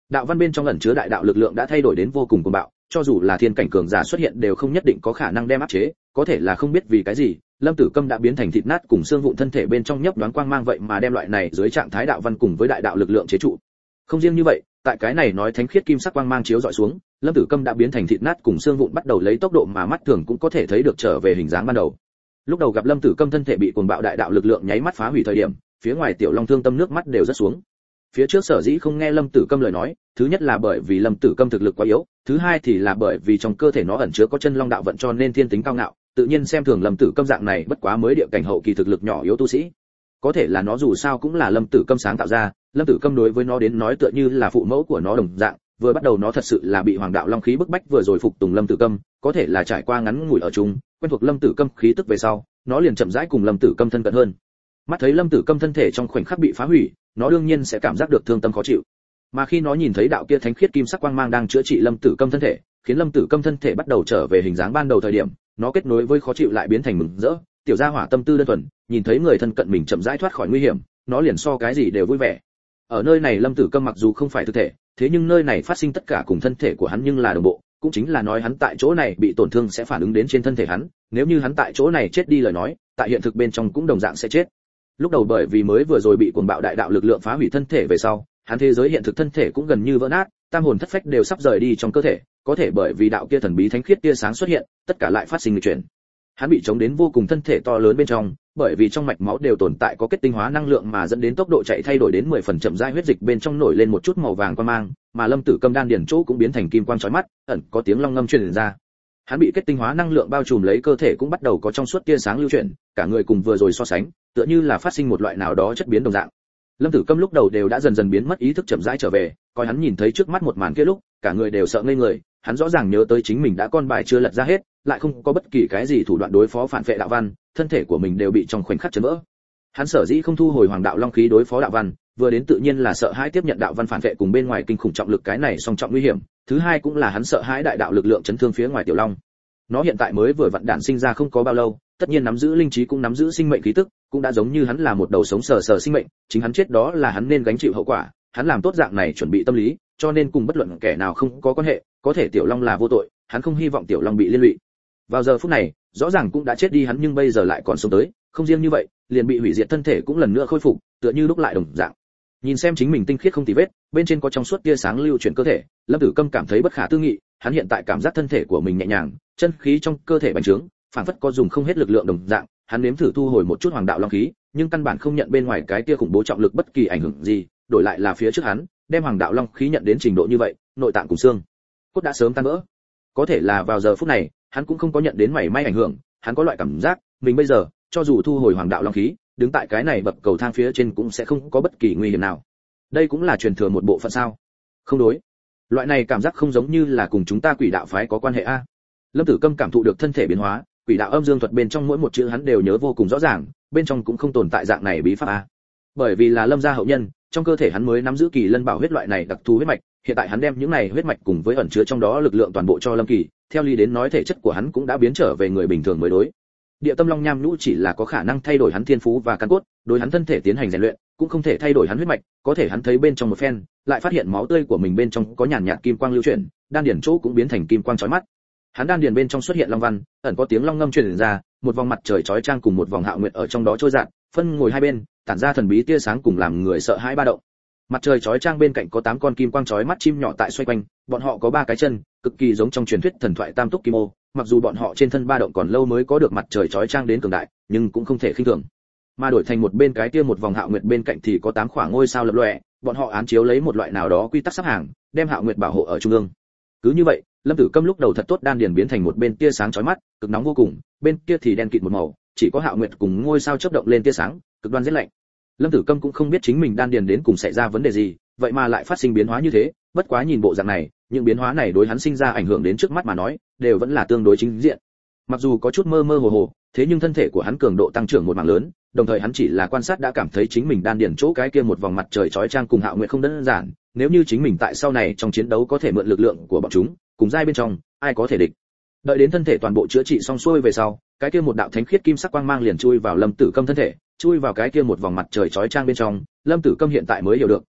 Đạo văn bên trong ẩn chứa đại đạo lực lượng đã thay đổi đến vô cùng cuồng bạo, cho dù là thiên cảnh cường giả xuất hiện đều không nhất định có khả năng đem áp chế, có thể là không biết vì cái gì, Lâm Tử Câm đã biến thành thịt nát cùng xương vụn thân thể bên trong nhấp đoán quang mang vậy mà đem loại này dưới trạng thái đạo văn cùng với đại đạo lực lượng chế trụ. Không riêng như vậy, tại cái này nói thánh khiết kim sắc quang mang chiếu dọi xuống, Lâm Tử Câm đã biến thành thịt nát cùng xương vụn bắt đầu lấy tốc độ mà mắt thường cũng có thể thấy được trở về hình dáng ban đầu. Lúc đầu gặp Lâm Tử Câm thân thể bị cuồng bạo đại đạo lực lượng nháy mắt phá hủy thời điểm, phía ngoài Tiểu Long thương tâm nước mắt đều rớt xuống. Phía trước sở dĩ không nghe Lâm Tử Câm lời nói, thứ nhất là bởi vì Lâm Tử Câm thực lực quá yếu, thứ hai thì là bởi vì trong cơ thể nó ẩn chứa có chân long đạo vận cho nên thiên tính cao ngạo, tự nhiên xem thường Lâm Tử Câm dạng này bất quá mới địa cảnh hậu kỳ thực lực nhỏ yếu tu sĩ. Có thể là nó dù sao cũng là Lâm Tử Câm sáng tạo ra, Lâm Tử Câm đối với nó đến nói tựa như là phụ mẫu của nó đồng dạng, vừa bắt đầu nó thật sự là bị Hoàng đạo long khí bức bách vừa rồi phục tùng Lâm Tử Câm, có thể là trải qua ngắn ngủi ở chung, quen thuộc Lâm Tử Câm khí tức về sau, nó liền chậm rãi cùng Lâm Tử Câm thân cận hơn. Mắt thấy Lâm Tử Câm thân thể trong khoảnh khắc bị phá hủy, nó đương nhiên sẽ cảm giác được thương tâm khó chịu. Mà khi nó nhìn thấy đạo kia thánh khiết kim sắc quang mang đang chữa trị Lâm Tử Câm thân thể, khiến Lâm Tử Câm thân thể bắt đầu trở về hình dáng ban đầu thời điểm, nó kết nối với khó chịu lại biến thành mừng rỡ, tiểu gia hỏa tâm tư đơn thuần, nhìn thấy người thân cận mình chậm rãi thoát khỏi nguy hiểm, nó liền so cái gì đều vui vẻ. Ở nơi này Lâm Tử Câm mặc dù không phải thực thể, thế nhưng nơi này phát sinh tất cả cùng thân thể của hắn nhưng là đồng bộ, cũng chính là nói hắn tại chỗ này bị tổn thương sẽ phản ứng đến trên thân thể hắn, nếu như hắn tại chỗ này chết đi lời nói, tại hiện thực bên trong cũng đồng dạng sẽ chết. Lúc đầu bởi vì mới vừa rồi bị cuồng bạo đại đạo lực lượng phá hủy thân thể về sau, hắn thế giới hiện thực thân thể cũng gần như vỡ nát, tam hồn thất phách đều sắp rời đi trong cơ thể, có thể bởi vì đạo kia thần bí thánh khiết tia sáng xuất hiện, tất cả lại phát sinh nghịch chuyển. Hắn bị chống đến vô cùng thân thể to lớn bên trong, bởi vì trong mạch máu đều tồn tại có kết tinh hóa năng lượng mà dẫn đến tốc độ chạy thay đổi đến 10 phần chậm rãi, huyết dịch bên trong nổi lên một chút màu vàng quang mang, mà Lâm Tử Câm đan điền chỗ cũng biến thành kim quang chói mắt, ẩn có tiếng long ngâm truyền ra. Hắn bị kết tinh hóa năng lượng bao trùm lấy cơ thể cũng bắt đầu có trong suốt tia sáng lưu chuyển, cả người cùng vừa rồi so sánh, tựa như là phát sinh một loại nào đó chất biến đồng dạng. Lâm Tử Câm lúc đầu đều đã dần dần biến mất ý thức chậm rãi trở về, coi hắn nhìn thấy trước mắt một màn kia lúc, cả người đều sợ ngây người, hắn rõ ràng nhớ tới chính mình đã con bài chưa lật ra hết, lại không có bất kỳ cái gì thủ đoạn đối phó phản vệ đạo văn, thân thể của mình đều bị trong khoảnh khắc chấn vỡ. Hắn sở dĩ không thu hồi Hoàng đạo long khí đối phó đạo văn, vừa đến tự nhiên là sợ hãi tiếp nhận đạo văn phản vệ cùng bên ngoài kinh khủng trọng lực cái này song trọng nguy hiểm, thứ hai cũng là hắn sợ hãi đại đạo lực lượng chấn thương phía ngoài Tiểu Long. Nó hiện tại mới vừa vặn đản sinh ra không có bao lâu, tất nhiên nắm giữ linh trí cũng nắm giữ sinh mệnh khí tức, cũng đã giống như hắn là một đầu sống sờ sờ sinh mệnh, chính hắn chết đó là hắn nên gánh chịu hậu quả, hắn làm tốt dạng này chuẩn bị tâm lý, cho nên cùng bất luận kẻ nào không có quan hệ, có thể Tiểu Long là vô tội, hắn không hy vọng Tiểu Long bị liên lụy. Vào giờ phút này, rõ ràng cũng đã chết đi hắn nhưng bây giờ lại còn sống tới, không riêng như vậy, liền bị hủy diệt thân thể cũng lần nữa khôi phục, tựa như lúc lại đồng dạng. Nhìn xem chính mình tinh khiết không tì vết, bên trên có trong suốt tia sáng lưu chuyển cơ thể, Lâm Tử Câm cảm thấy bất khả tư nghị, hắn hiện tại cảm giác thân thể của mình nhẹ nhàng, chân khí trong cơ thể bành trướng, phản phất có dùng không hết lực lượng đồng dạng, hắn nếm thử thu hồi một chút Hoàng đạo long khí, nhưng căn bản không nhận bên ngoài cái tia khủng bố trọng lực bất kỳ ảnh hưởng gì, đổi lại là phía trước hắn, đem Hoàng đạo long khí nhận đến trình độ như vậy, nội tạng cùng xương cốt đã sớm tan vỡ. Có thể là vào giờ phút này, hắn cũng không có nhận đến mảy may ảnh hưởng, hắn có loại cảm giác, mình bây giờ, cho dù thu hồi Hoàng đạo long khí, đứng tại cái này bậc cầu thang phía trên cũng sẽ không có bất kỳ nguy hiểm nào. Đây cũng là truyền thừa một bộ phận sao? Không đối. Loại này cảm giác không giống như là cùng chúng ta Quỷ đạo phái có quan hệ a. Lâm Tử Câm cảm thụ được thân thể biến hóa, Quỷ đạo âm dương thuật bên trong mỗi một chữ hắn đều nhớ vô cùng rõ ràng, bên trong cũng không tồn tại dạng này bí pháp a. Bởi vì là Lâm gia hậu nhân, trong cơ thể hắn mới nắm giữ Kỳ Lân Bảo huyết loại này đặc thù huyết mạch, hiện tại hắn đem những này huyết mạch cùng với ẩn chứa trong đó lực lượng toàn bộ cho Lâm Kỳ, theo lý đến nói thể chất của hắn cũng đã biến trở về người bình thường mới đối. Địa tâm long nham nhũ chỉ là có khả năng thay đổi hắn thiên phú và căn cốt, đối hắn thân thể tiến hành rèn luyện, cũng không thể thay đổi hắn huyết mạch, có thể hắn thấy bên trong một phen, lại phát hiện máu tươi của mình bên trong có nhàn nhạt kim quang lưu chuyển, đan điền chỗ cũng biến thành kim quang chói mắt. Hắn đan điền bên trong xuất hiện long văn, ẩn có tiếng long ngâm truyền ra, một vòng mặt trời chói chang cùng một vòng hạo nguyệt ở trong đó trôi dạt, phân ngồi hai bên, tản ra thần bí tia sáng cùng làm người sợ hãi ba động. Mặt trời chói chang bên cạnh có 8 con kim quang chói mắt chim nhỏ tại xoay quanh, bọn họ có 3 cái chân, cực kỳ giống trong truyền thuyết thần thoại Tam Túc Kim Ô, mặc dù bọn họ trên thân ba động còn lâu mới có được mặt trời chói chang đến cường đại, nhưng cũng không thể khinh thường. Mà đổi thành một bên cái kia một vòng hạo nguyệt bên cạnh thì có 8 khoảng ngôi sao lập lòe, bọn họ án chiếu lấy một loại nào đó quy tắc sắp hàng, đem hạo nguyệt bảo hộ ở trung ương. Cứ như vậy, Lâm Tử Câm lúc đầu thật tốt đan điền biến thành một bên tia sáng chói mắt, cực nóng vô cùng, bên kia thì đen kịt một màu, chỉ có hạo nguyệt cùng ngôi sao chớp động lên tia sáng, cực đoan rét lạnh. Lâm Tử Câm cũng không biết chính mình đan điền đến cùng xảy ra vấn đề gì, vậy mà lại phát sinh biến hóa như thế, bất quá nhìn bộ dạng này, những biến hóa này đối hắn sinh ra ảnh hưởng đến trước mắt mà nói, đều vẫn là tương đối chính diện. Mặc dù có chút mơ mơ hồ hồ, thế nhưng thân thể của hắn cường độ tăng trưởng một mảng lớn, đồng thời hắn chỉ là quan sát đã cảm thấy chính mình đan điền chỗ cái kia một vòng mặt trời chói chang cùng hạo nguyệt không đơn giản, nếu như chính mình tại sau này trong chiến đấu có thể mượn lực lượng của bọn chúng, cùng giai bên trong, ai có thể địch. Đợi đến thân thể toàn bộ chữa trị xong xuôi về sau, cái kia một đạo thánh khiết kim sắc quang mang liền chui vào Lâm Tử Câm thân thể, chui vào cái kia một vòng mặt trời chói chang bên trong, Lâm Tử Câm hiện tại mới hiểu được,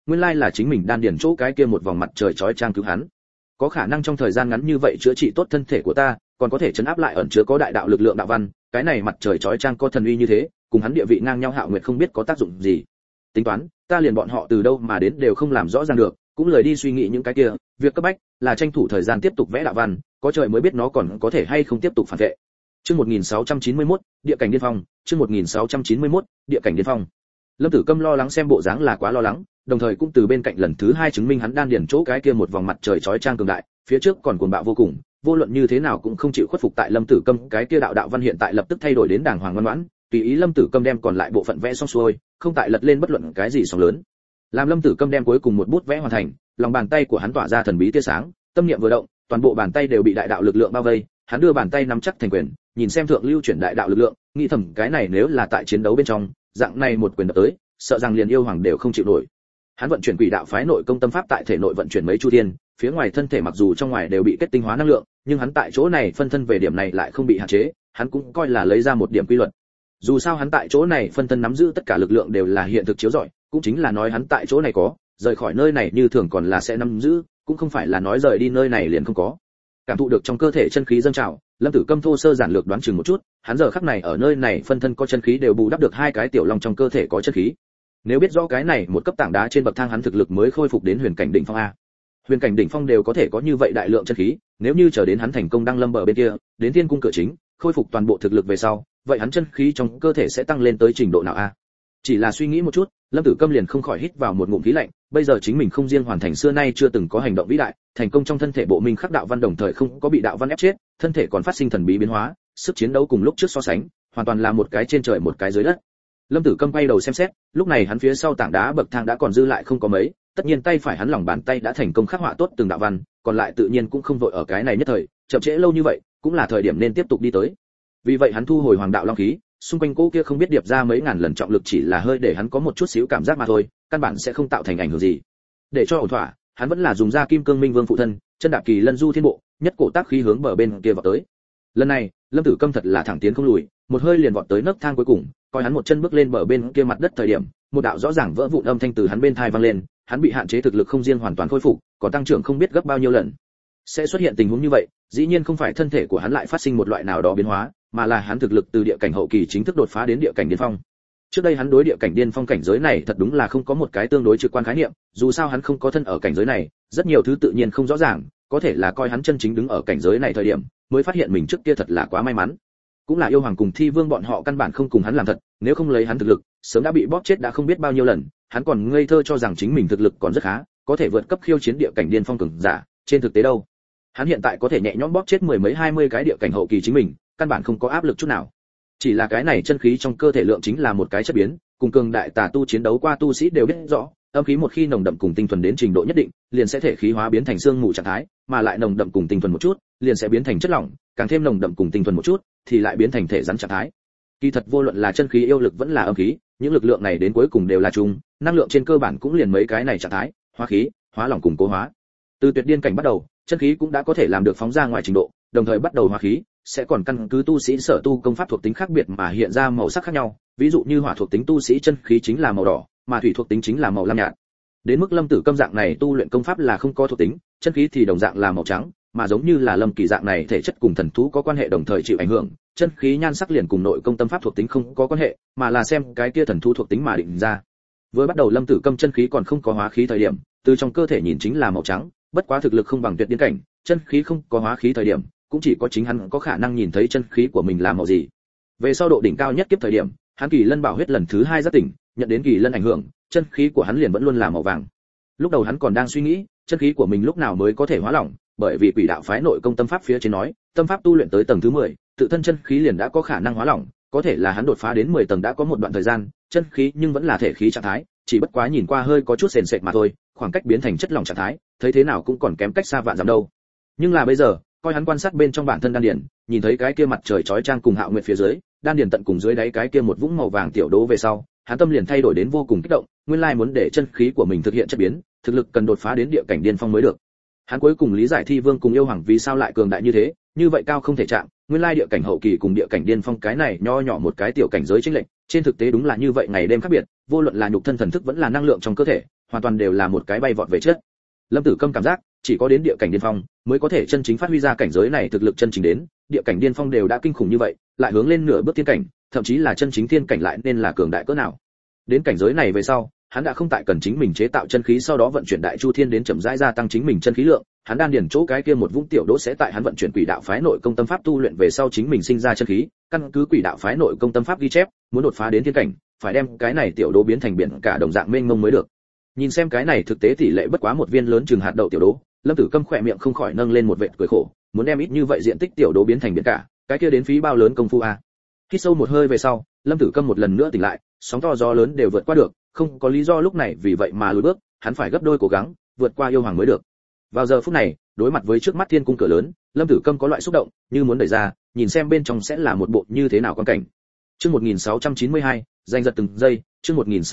nguyên lai là chính mình đan điền chỗ cái kia một vòng mặt trời chói chang cứu hắn. Có khả năng trong thời gian ngắn như vậy chữa trị tốt thân thể của ta, còn có thể chấn áp lại ẩn chứa có đại đạo lực lượng đạo văn, cái này mặt trời chói chang có thần uy như thế, cùng hắn địa vị ngang nhau Hạo Nguyệt không biết có tác dụng gì. Tính toán, ta liền bọn họ từ đâu mà đến đều không làm rõ ràng được, cũng lười đi suy nghĩ những cái kia, việc cấp bách là tranh thủ thời gian tiếp tục vẽ đạo văn, có trời mới biết nó còn có thể hay không tiếp tục phản vệ. Chương 1691, địa cảnh điên phong, chương 1691, địa cảnh điên phong. Lâm Tử Câm lo lắng xem bộ dáng là quá lo lắng, đồng thời cũng từ bên cạnh lần thứ hai chứng minh hắn đan điền chỗ cái kia một vòng mặt trời chói chang cường đại, phía trước còn cuồng bạo vô cùng, vô luận như thế nào cũng không chịu khuất phục tại Lâm Tử Câm cái kia đạo văn hiện tại lập tức thay đổi đến đàng hoàng ngoan ngoãn, tùy ý Lâm Tử Câm đem còn lại bộ phận vẽ xong xuôi, không tại lật lên bất luận cái gì sóng lớn. Làm Lâm Tử Câm đem cuối cùng một bút vẽ hoàn thành, lòng bàn tay của hắn tỏa ra thần bí tia sáng, tâm niệm vừa động, toàn bộ bàn tay đều bị đại đạo lực lượng bao vây, hắn đưa bàn tay nắm chắc thành quyền, nhìn xem thượng lưu chuyển đại đạo lực lượng, nghĩ thầm cái này nếu là tại chiến đấu bên trong, dạng này một quyền đập tới, sợ rằng liền yêu hoàng đều không chịu nổi. Hắn vận chuyển quỷ đạo phái nội công tâm pháp tại thể nội vận chuyển mấy chu thiên, phía ngoài thân thể mặc dù trong ngoài đều bị kết tinh hóa năng lượng, nhưng hắn tại chỗ này phân thân về điểm này lại không bị hạn chế, hắn cũng coi là lấy ra một điểm quy luật. Dù sao hắn tại chỗ này phân thân nắm giữ tất cả lực lượng đều là hiện thực chiếu rọi, cũng chính là nói hắn tại chỗ này có, rời khỏi nơi này như thường còn là sẽ nắm giữ, cũng không phải là nói rời đi nơi này liền không có. Cảm thụ được trong cơ thể chân khí dâng trào, Lâm Tử Câm thô sơ giản lược đoán chừng một chút, hắn giờ khắc này ở nơi này phân thân có chân khí đều bù đắp được hai cái tiểu long trong cơ thể có chân khí. Nếu biết rõ cái này một cấp tảng đá trên bậc thang hắn thực lực mới khôi phục đến huyền cảnh đỉnh phong a. Huyền cảnh đỉnh phong đều có thể có như vậy đại lượng chân khí, nếu như chờ đến hắn thành công đăng lâm bờ bên kia, đến thiên cung cửa chính, khôi phục toàn bộ thực lực về sau, vậy hắn chân khí trong cơ thể sẽ tăng lên tới trình độ nào a? Chỉ là suy nghĩ một chút, Lâm Tử Câm liền không khỏi hít vào một ngụm khí lạnh, bây giờ chính mình không riêng hoàn thành xưa nay chưa từng có hành động vĩ đại, thành công trong thân thể bộ minh khắc đạo văn đồng thời không có bị đạo văn ép chết, thân thể còn phát sinh thần bí biến hóa, sức chiến đấu cùng lúc trước so sánh, hoàn toàn là một cái trên trời một cái dưới đất. Lâm Tử Câm quay đầu xem xét, lúc này hắn phía sau tảng đá bậc thang đã còn dư lại không có mấy, tất nhiên tay phải hắn lòng bàn tay đã thành công khắc họa tốt từng đạo văn, còn lại tự nhiên cũng không vội ở cái này nhất thời, chậm trễ lâu như vậy, cũng là thời điểm nên tiếp tục đi tới. Vì vậy hắn thu hồi hoàng đạo long khí, xung quanh cô kia không biết điệp ra mấy ngàn lần trọng lực chỉ là hơi để hắn có một chút xíu cảm giác mà thôi, căn bản sẽ không tạo thành ảnh hưởng gì. Để cho ổn thỏa, hắn vẫn là dùng ra Kim Cương Minh Vương phụ thân, chân đạp kỳ lân du thiên bộ, nhất cổ tác khí hướng bờ bên kia vọt tới. Lần này, Lâm Tử Câm thật là thẳng tiến không lùi, một hơi liền vọt tới nấc thang cuối cùng, coi hắn một chân bước lên bờ bên kia mặt đất thời điểm, một đạo rõ ràng vỡ vụn âm thanh từ hắn bên tai vang lên, hắn bị hạn chế thực lực không riêng hoàn toàn khôi phục, còn tăng trưởng không biết gấp bao nhiêu lần. Sẽ xuất hiện tình huống như vậy, dĩ nhiên không phải thân thể của hắn lại phát sinh một loại nào đó biến hóa, mà là hắn thực lực từ địa cảnh hậu kỳ chính thức đột phá đến địa cảnh điên phong. Trước đây hắn đối địa cảnh điên phong cảnh giới này thật đúng là không có một cái tương đối trực quan khái niệm, dù sao hắn không có thân ở cảnh giới này, rất nhiều thứ tự nhiên không rõ ràng, có thể là coi hắn chân chính đứng ở cảnh giới này thời điểm, mới phát hiện mình trước kia thật là quá may mắn. Cũng là yêu hoàng cùng thi vương bọn họ căn bản không cùng hắn làm thật, nếu không lấy hắn thực lực, sớm đã bị bóp chết đã không biết bao nhiêu lần, hắn còn ngây thơ cho rằng chính mình thực lực còn rất khá, có thể vượt cấp khiêu chiến địa cảnh điên phong cường giả, trên thực tế đâu. Hắn hiện tại có thể nhẹ nhõm bóp chết mười mấy 20 cái địa cảnh hậu kỳ chính mình, căn bản không có áp lực chút nào. Chỉ là cái này chân khí trong cơ thể lượng chính là một cái chất biến, cùng cường đại tà tu chiến đấu qua tu sĩ đều biết rõ, âm khí một khi nồng đậm cùng tinh thuần đến trình độ nhất định, liền sẽ thể khí hóa biến thành xương mù trạng thái, mà lại nồng đậm cùng tinh thuần một chút, liền sẽ biến thành chất lỏng, càng thêm nồng đậm cùng tinh thuần một chút, thì lại biến thành thể rắn trạng thái. Kỳ thật vô luận là chân khí yêu lực vẫn là âm khí, những lực lượng này đến cuối cùng đều là chung, năng lượng trên cơ bản cũng liền mấy cái này trạng thái, hóa khí, hóa lỏng cùng cố hóa. Từ tuyệt điên cảnh bắt đầu, chân khí cũng đã có thể làm được phóng ra ngoài trình độ, đồng thời bắt đầu hóa khí, sẽ còn căn cứ tu sĩ sở tu công pháp thuộc tính khác biệt mà hiện ra màu sắc khác nhau, ví dụ như hỏa thuộc tính tu sĩ chân khí chính là màu đỏ, mà thủy thuộc tính chính là màu lam nhạt. Đến mức Lâm Tử Câm dạng này tu luyện công pháp là không có thuộc tính, chân khí thì đồng dạng là màu trắng, mà giống như là Lâm Kỳ dạng này thể chất cùng thần thú có quan hệ đồng thời chịu ảnh hưởng, chân khí nhan sắc liền cùng nội công tâm pháp thuộc tính không có quan hệ, mà là xem cái kia thần thú thuộc tính mà định ra. Với bắt đầu Lâm Tử Câm chân khí còn không có hóa khí thời điểm, từ trong cơ thể nhìn chính là màu trắng, bất quá thực lực không bằng tuyệt điên cảnh, chân khí không có hóa khí thời điểm, cũng chỉ có chính hắn có khả năng nhìn thấy chân khí của mình là màu gì. Về sau độ đỉnh cao nhất kiếp thời điểm, hắn kỳ lân bảo huyết lần thứ 2 giác tỉnh, nhận đến kỳ lân ảnh hưởng, chân khí của hắn liền vẫn luôn là màu vàng. Lúc đầu hắn còn đang suy nghĩ, chân khí của mình lúc nào mới có thể hóa lỏng, bởi vì quỷ đạo phái nội công tâm pháp phía trên nói, tâm pháp tu luyện tới tầng thứ 10, tự thân chân khí liền đã có khả năng hóa lỏng, có thể là hắn đột phá đến 10 tầng đã có một đoạn thời gian, chân khí nhưng vẫn là thể khí trạng thái, chỉ bất quá nhìn qua hơi có chút sền sệt mà thôi, khoảng cách biến thành chất lỏng trạng thái, thấy thế nào cũng còn kém cách xa vạn dặm đâu. Nhưng là bây giờ, coi hắn quan sát bên trong bản thân đan điền, nhìn thấy cái kia mặt trời chói chang cùng Hạo Nguyệt phía dưới, đan điền tận cùng dưới đáy cái kia một vũng màu vàng tiểu đố về sau, hắn tâm liền thay đổi đến vô cùng kích động, nguyên lai muốn để chân khí của mình thực hiện chất biến, thực lực cần đột phá đến địa cảnh điên phong mới được. Hắn cuối cùng lý giải thi vương cùng yêu hoàng vì sao lại cường đại như thế, như vậy cao không thể chạm, nguyên lai địa cảnh hậu kỳ cùng địa cảnh điên phong cái này nho nhỏ một cái tiểu cảnh giới chênh lệch, trên thực tế đúng là như vậy ngày đêm khác biệt, vô luận là nhục thân thần thức vẫn là năng lượng trong cơ thể, hoàn toàn đều là một cái bay vọt về trước. Lâm Tử Câm cảm giác, chỉ có đến địa cảnh điên phong mới có thể chân chính phát huy ra cảnh giới này thực lực chân chính đến, địa cảnh điên phong đều đã kinh khủng như vậy, lại hướng lên nửa bước thiên cảnh, thậm chí là chân chính thiên cảnh lại nên là cường đại cỡ nào. Đến cảnh giới này về sau, hắn đã không tại cần chính mình chế tạo chân khí sau đó vận chuyển đại chu thiên đến chậm rãi gia tăng chính mình chân khí lượng, hắn đan điền chỗ cái kia một vũng tiểu đỗ sẽ tại hắn vận chuyển quỷ đạo phái nội công tâm pháp tu luyện về sau chính mình sinh ra chân khí, căn cứ quỷ đạo phái nội công tâm pháp ghi chép, muốn đột phá đến thiên cảnh, phải đem cái này tiểu đỗ biến thành biển cả đồng dạng mênh mông mới được. Nhìn xem cái này thực tế tỷ lệ bất quá một viên lớn chừng hạt đậu tiểu đỗ, Lâm Tử Câm khỏe miệng không khỏi nâng lên một vệt cười khổ, muốn đem ít như vậy diện tích tiểu đỗ biến thành biển cả, cái kia đến phí bao lớn công phu a. Hít sâu một hơi về sau, Lâm Tử Câm một lần nữa tỉnh lại, sóng to gió lớn đều vượt qua được, không có lý do lúc này vì vậy mà lùi bước, hắn phải gấp đôi cố gắng, vượt qua yêu hoàng mới được. Vào giờ phút này, đối mặt với trước mắt thiên cung cửa lớn, Lâm Tử Câm có loại xúc động, như muốn đẩy ra, nhìn xem bên trong sẽ là một bộ như thế nào quan cảnh. Chương 1692, giành giật từng giây, chương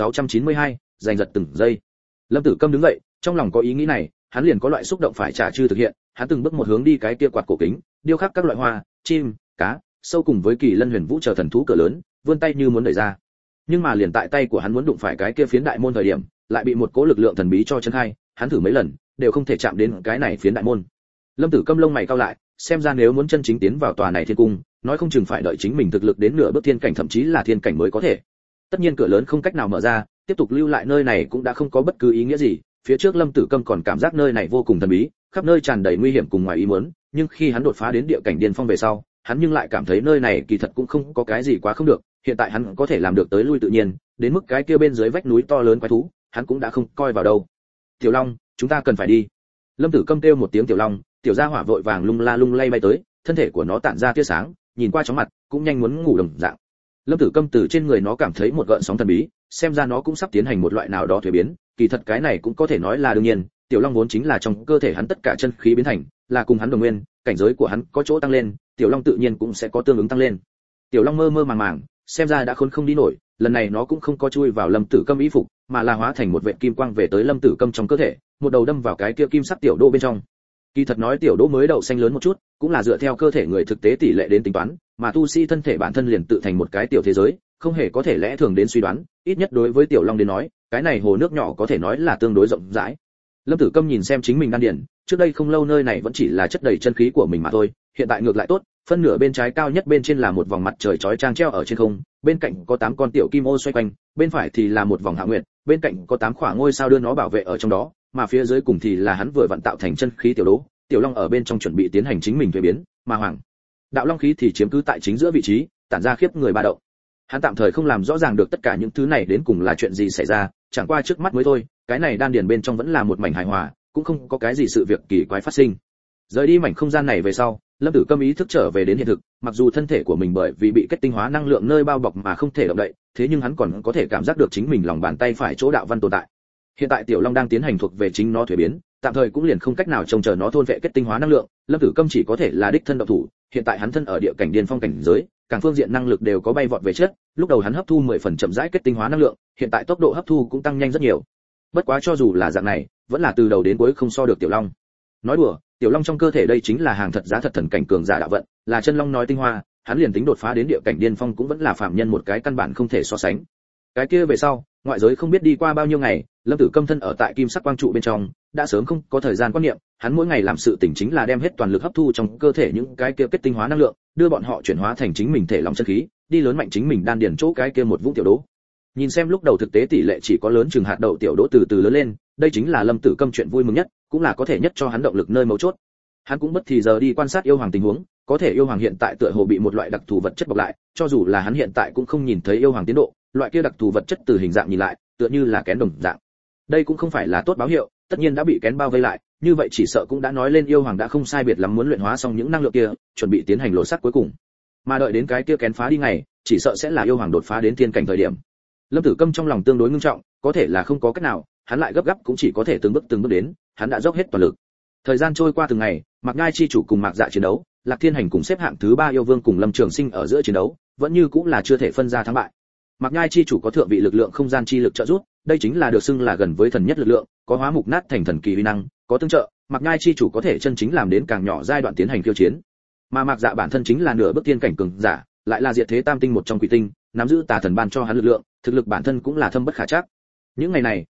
1692, giành giật từng giây. Lâm Tử Câm đứng dậy, trong lòng có ý nghĩ này, hắn liền có loại xúc động phải trả chư thực hiện, hắn từng bước một hướng đi cái kia quạt cổ kính, điêu khắc các loại hoa, chim, cá, sâu cùng với kỳ lân huyền vũ chờ thần thú cửa lớn, vươn tay như muốn đẩy ra. Nhưng mà liền tại tay của hắn muốn đụng phải cái kia phiến đại môn thời điểm, lại bị một cỗ lực lượng thần bí cho chấn khai, hắn thử mấy lần, đều không thể chạm đến cái này phiến đại môn. Lâm Tử Câm lông mày cau lại, xem ra nếu muốn chân chính tiến vào tòa này thiên cung, nói không chừng phải đợi chính mình thực lực đến nửa bước thiên cảnh thậm chí là thiên cảnh mới có thể. Tất nhiên cửa lớn không cách nào mở ra, tiếp tục lưu lại nơi này cũng đã không có bất cứ ý nghĩa gì. Phía trước Lâm Tử Câm còn cảm giác nơi này vô cùng thần bí, khắp nơi tràn đầy nguy hiểm cùng ngoài ý muốn, nhưng khi hắn đột phá đến địa cảnh điên phong về sau, hắn nhưng lại cảm thấy nơi này kỳ thật cũng không có cái gì quá không được. Hiện tại hắn có thể làm được tới lui tự nhiên, đến mức cái kia bên dưới vách núi to lớn quái thú, hắn cũng đã không coi vào đâu. Tiểu Long, chúng ta cần phải đi. Lâm Tử Câm kêu một tiếng Tiểu Long, tiểu gia hỏa vội vàng lung la lung lay bay tới, thân thể của nó tản ra tia sáng, nhìn qua chóng mặt, cũng nhanh muốn ngủ đồng dạng. Lâm Tử Câm từ trên người nó cảm thấy một gợn sóng thần bí, xem ra nó cũng sắp tiến hành một loại nào đó thuế biến, kỳ thật cái này cũng có thể nói là đương nhiên, Tiểu Long vốn chính là trong cơ thể hắn tất cả chân khí biến thành, là cùng hắn đồng nguyên, cảnh giới của hắn có chỗ tăng lên, Tiểu Long tự nhiên cũng sẽ có tương ứng tăng lên. Tiểu Long mơ mơ màng màng, xem ra đã khốn không đi nổi, lần này nó cũng không có chui vào Lâm Tử Câm y phục, mà là hóa thành một vệt kim quang về tới Lâm Tử Câm trong cơ thể, một đầu đâm vào cái kia kim sắc tiểu đỗ bên trong. Kỳ thật nói tiểu đỗ mới đậu xanh lớn một chút, cũng là dựa theo cơ thể người thực tế tỷ lệ đến tính toán, mà tu sĩ thân thể bản thân liền tự thành một cái tiểu thế giới, không hề có thể lẽ thường đến suy đoán, ít nhất đối với Tiểu Long đến nói, cái này hồ nước nhỏ có thể nói là tương đối rộng rãi. Lâm Tử Câm nhìn xem chính mình đan điền, trước đây không lâu nơi này vẫn chỉ là chất đầy chân khí của mình mà thôi, hiện tại ngược lại tốt, phân nửa bên trái cao nhất bên trên là một vòng mặt trời chói chang treo ở trên không, bên cạnh có 8 con tiểu kim ô xoay quanh, bên phải thì là một vòng hạ nguyệt, bên cạnh có 8 khỏa ngôi sao đưa nó bảo vệ ở trong đó, mà phía dưới cùng thì là hắn vừa vặn tạo thành chân khí tiểu đỗ, Tiểu Long ở bên trong chuẩn bị tiến hành chính mình thuế biến, mà Hoàng đạo long khí thì chiếm cứ tại chính giữa vị trí, tản ra khiếp người ba động. Hắn tạm thời không làm rõ ràng được tất cả những thứ này đến cùng là chuyện gì xảy ra, chẳng qua trước mắt mới thôi, cái này đan điền bên trong vẫn là một mảnh hài hòa, cũng không có cái gì sự việc kỳ quái phát sinh. Rời đi mảnh không gian này về sau, Lâm Tử Câm ý thức trở về đến hiện thực, mặc dù thân thể của mình bởi vì bị kết tinh hóa năng lượng nơi bao bọc mà không thể động đậy, thế nhưng hắn còn có thể cảm giác được chính mình lòng bàn tay phải chỗ đạo văn tồn tại. Hiện tại Tiểu Long đang tiến hành thuộc về chính nó thuế biến, tạm thời cũng liền không cách nào trông chờ nó thôn vệ kết tinh hóa năng lượng, Lâm Tử Câm chỉ có thể là đích thân động thủ, hiện tại hắn thân ở địa cảnh điên phong cảnh giới, càng phương diện năng lực đều có bay vọt về chất, lúc đầu hắn hấp thu 10 phần chậm rãi kết tinh hóa năng lượng, hiện tại tốc độ hấp thu cũng tăng nhanh rất nhiều. Bất quá cho dù là dạng này, vẫn là từ đầu đến cuối không so được Tiểu Long. Nói đùa, Tiểu Long trong cơ thể đây chính là hàng thật giá thật thần cảnh cường giả đạo vận, là chân long nói tinh hoa, hắn liền tính đột phá đến địa cảnh điên phong cũng vẫn là phàm nhân một cái căn bản không thể so sánh. Cái kia về sau, ngoại giới không biết đi qua bao nhiêu ngày, Lâm Tử Câm thân ở tại kim sắc quang trụ bên trong, đã sớm không có thời gian quan niệm, hắn mỗi ngày làm sự tỉnh chính là đem hết toàn lực hấp thu trong cơ thể những cái kia kết tinh hóa năng lượng, đưa bọn họ chuyển hóa thành chính mình thể lòng chân khí, đi lớn mạnh chính mình đan điền chỗ cái kia một vũng tiểu đỗ. Nhìn xem lúc đầu thực tế tỷ lệ chỉ có lớn chừng hạt đậu tiểu đỗ từ từ lớn lên, đây chính là Lâm Tử Câm chuyện vui mừng nhất, cũng là có thể nhất cho hắn động lực nơi mấu chốt. Hắn cũng bất thì giờ đi quan sát yêu hoàng tình huống, có thể yêu hoàng hiện tại tựa hồ bị một loại đặc thù vật chất bọc lại, cho dù là hắn hiện tại cũng không nhìn thấy yêu hoàng tiến độ, loại kia đặc thù vật chất từ hình dạng nhìn lại, tựa như là kén đồng dạng. Đây cũng không phải là tốt báo hiệu, tất nhiên đã bị kén bao vây lại, như vậy chỉ sợ cũng đã nói lên yêu hoàng đã không sai biệt lắm muốn luyện hóa xong những năng lượng kia, chuẩn bị tiến hành lộ sắc cuối cùng. Mà đợi đến cái kia kén phá đi ngày, chỉ sợ sẽ là yêu hoàng đột phá đến thiên cảnh thời điểm. Lâm Tử Câm trong lòng tương đối ngưng trọng, có thể là không có cách nào, hắn lại gấp gáp cũng chỉ có thể từng bước đến, hắn đã dốc hết toàn lực. Thời gian trôi qua từng ngày, Mạc Nhai chi chủ cùng Mạc Dạ chiến đấu, Lạc Thiên Hành cùng xếp hạng thứ 3 yêu vương cùng Lâm Trường Sinh ở giữa chiến đấu, vẫn như cũng là chưa thể phân ra thắng bại. Mạc Nhai chi chủ có thượng vị lực lượng không gian chi lực trợ giúp, đây chính là được xưng là gần với thần nhất lực lượng, có hóa mục nát thành thần kỳ uy năng, có tương trợ, Mạc Nhai chi chủ có thể chân chính làm đến càng nhỏ giai đoạn tiến hành khiêu chiến. Mà Mạc Dạ bản thân chính là nửa bước tiên cảnh cường giả, lại là diệt thế tam tinh một trong quỷ tinh, nắm giữ tà thần ban cho hắn lực lượng, thực lực bản thân cũng là thâm bất khả trắc. Những ngày này,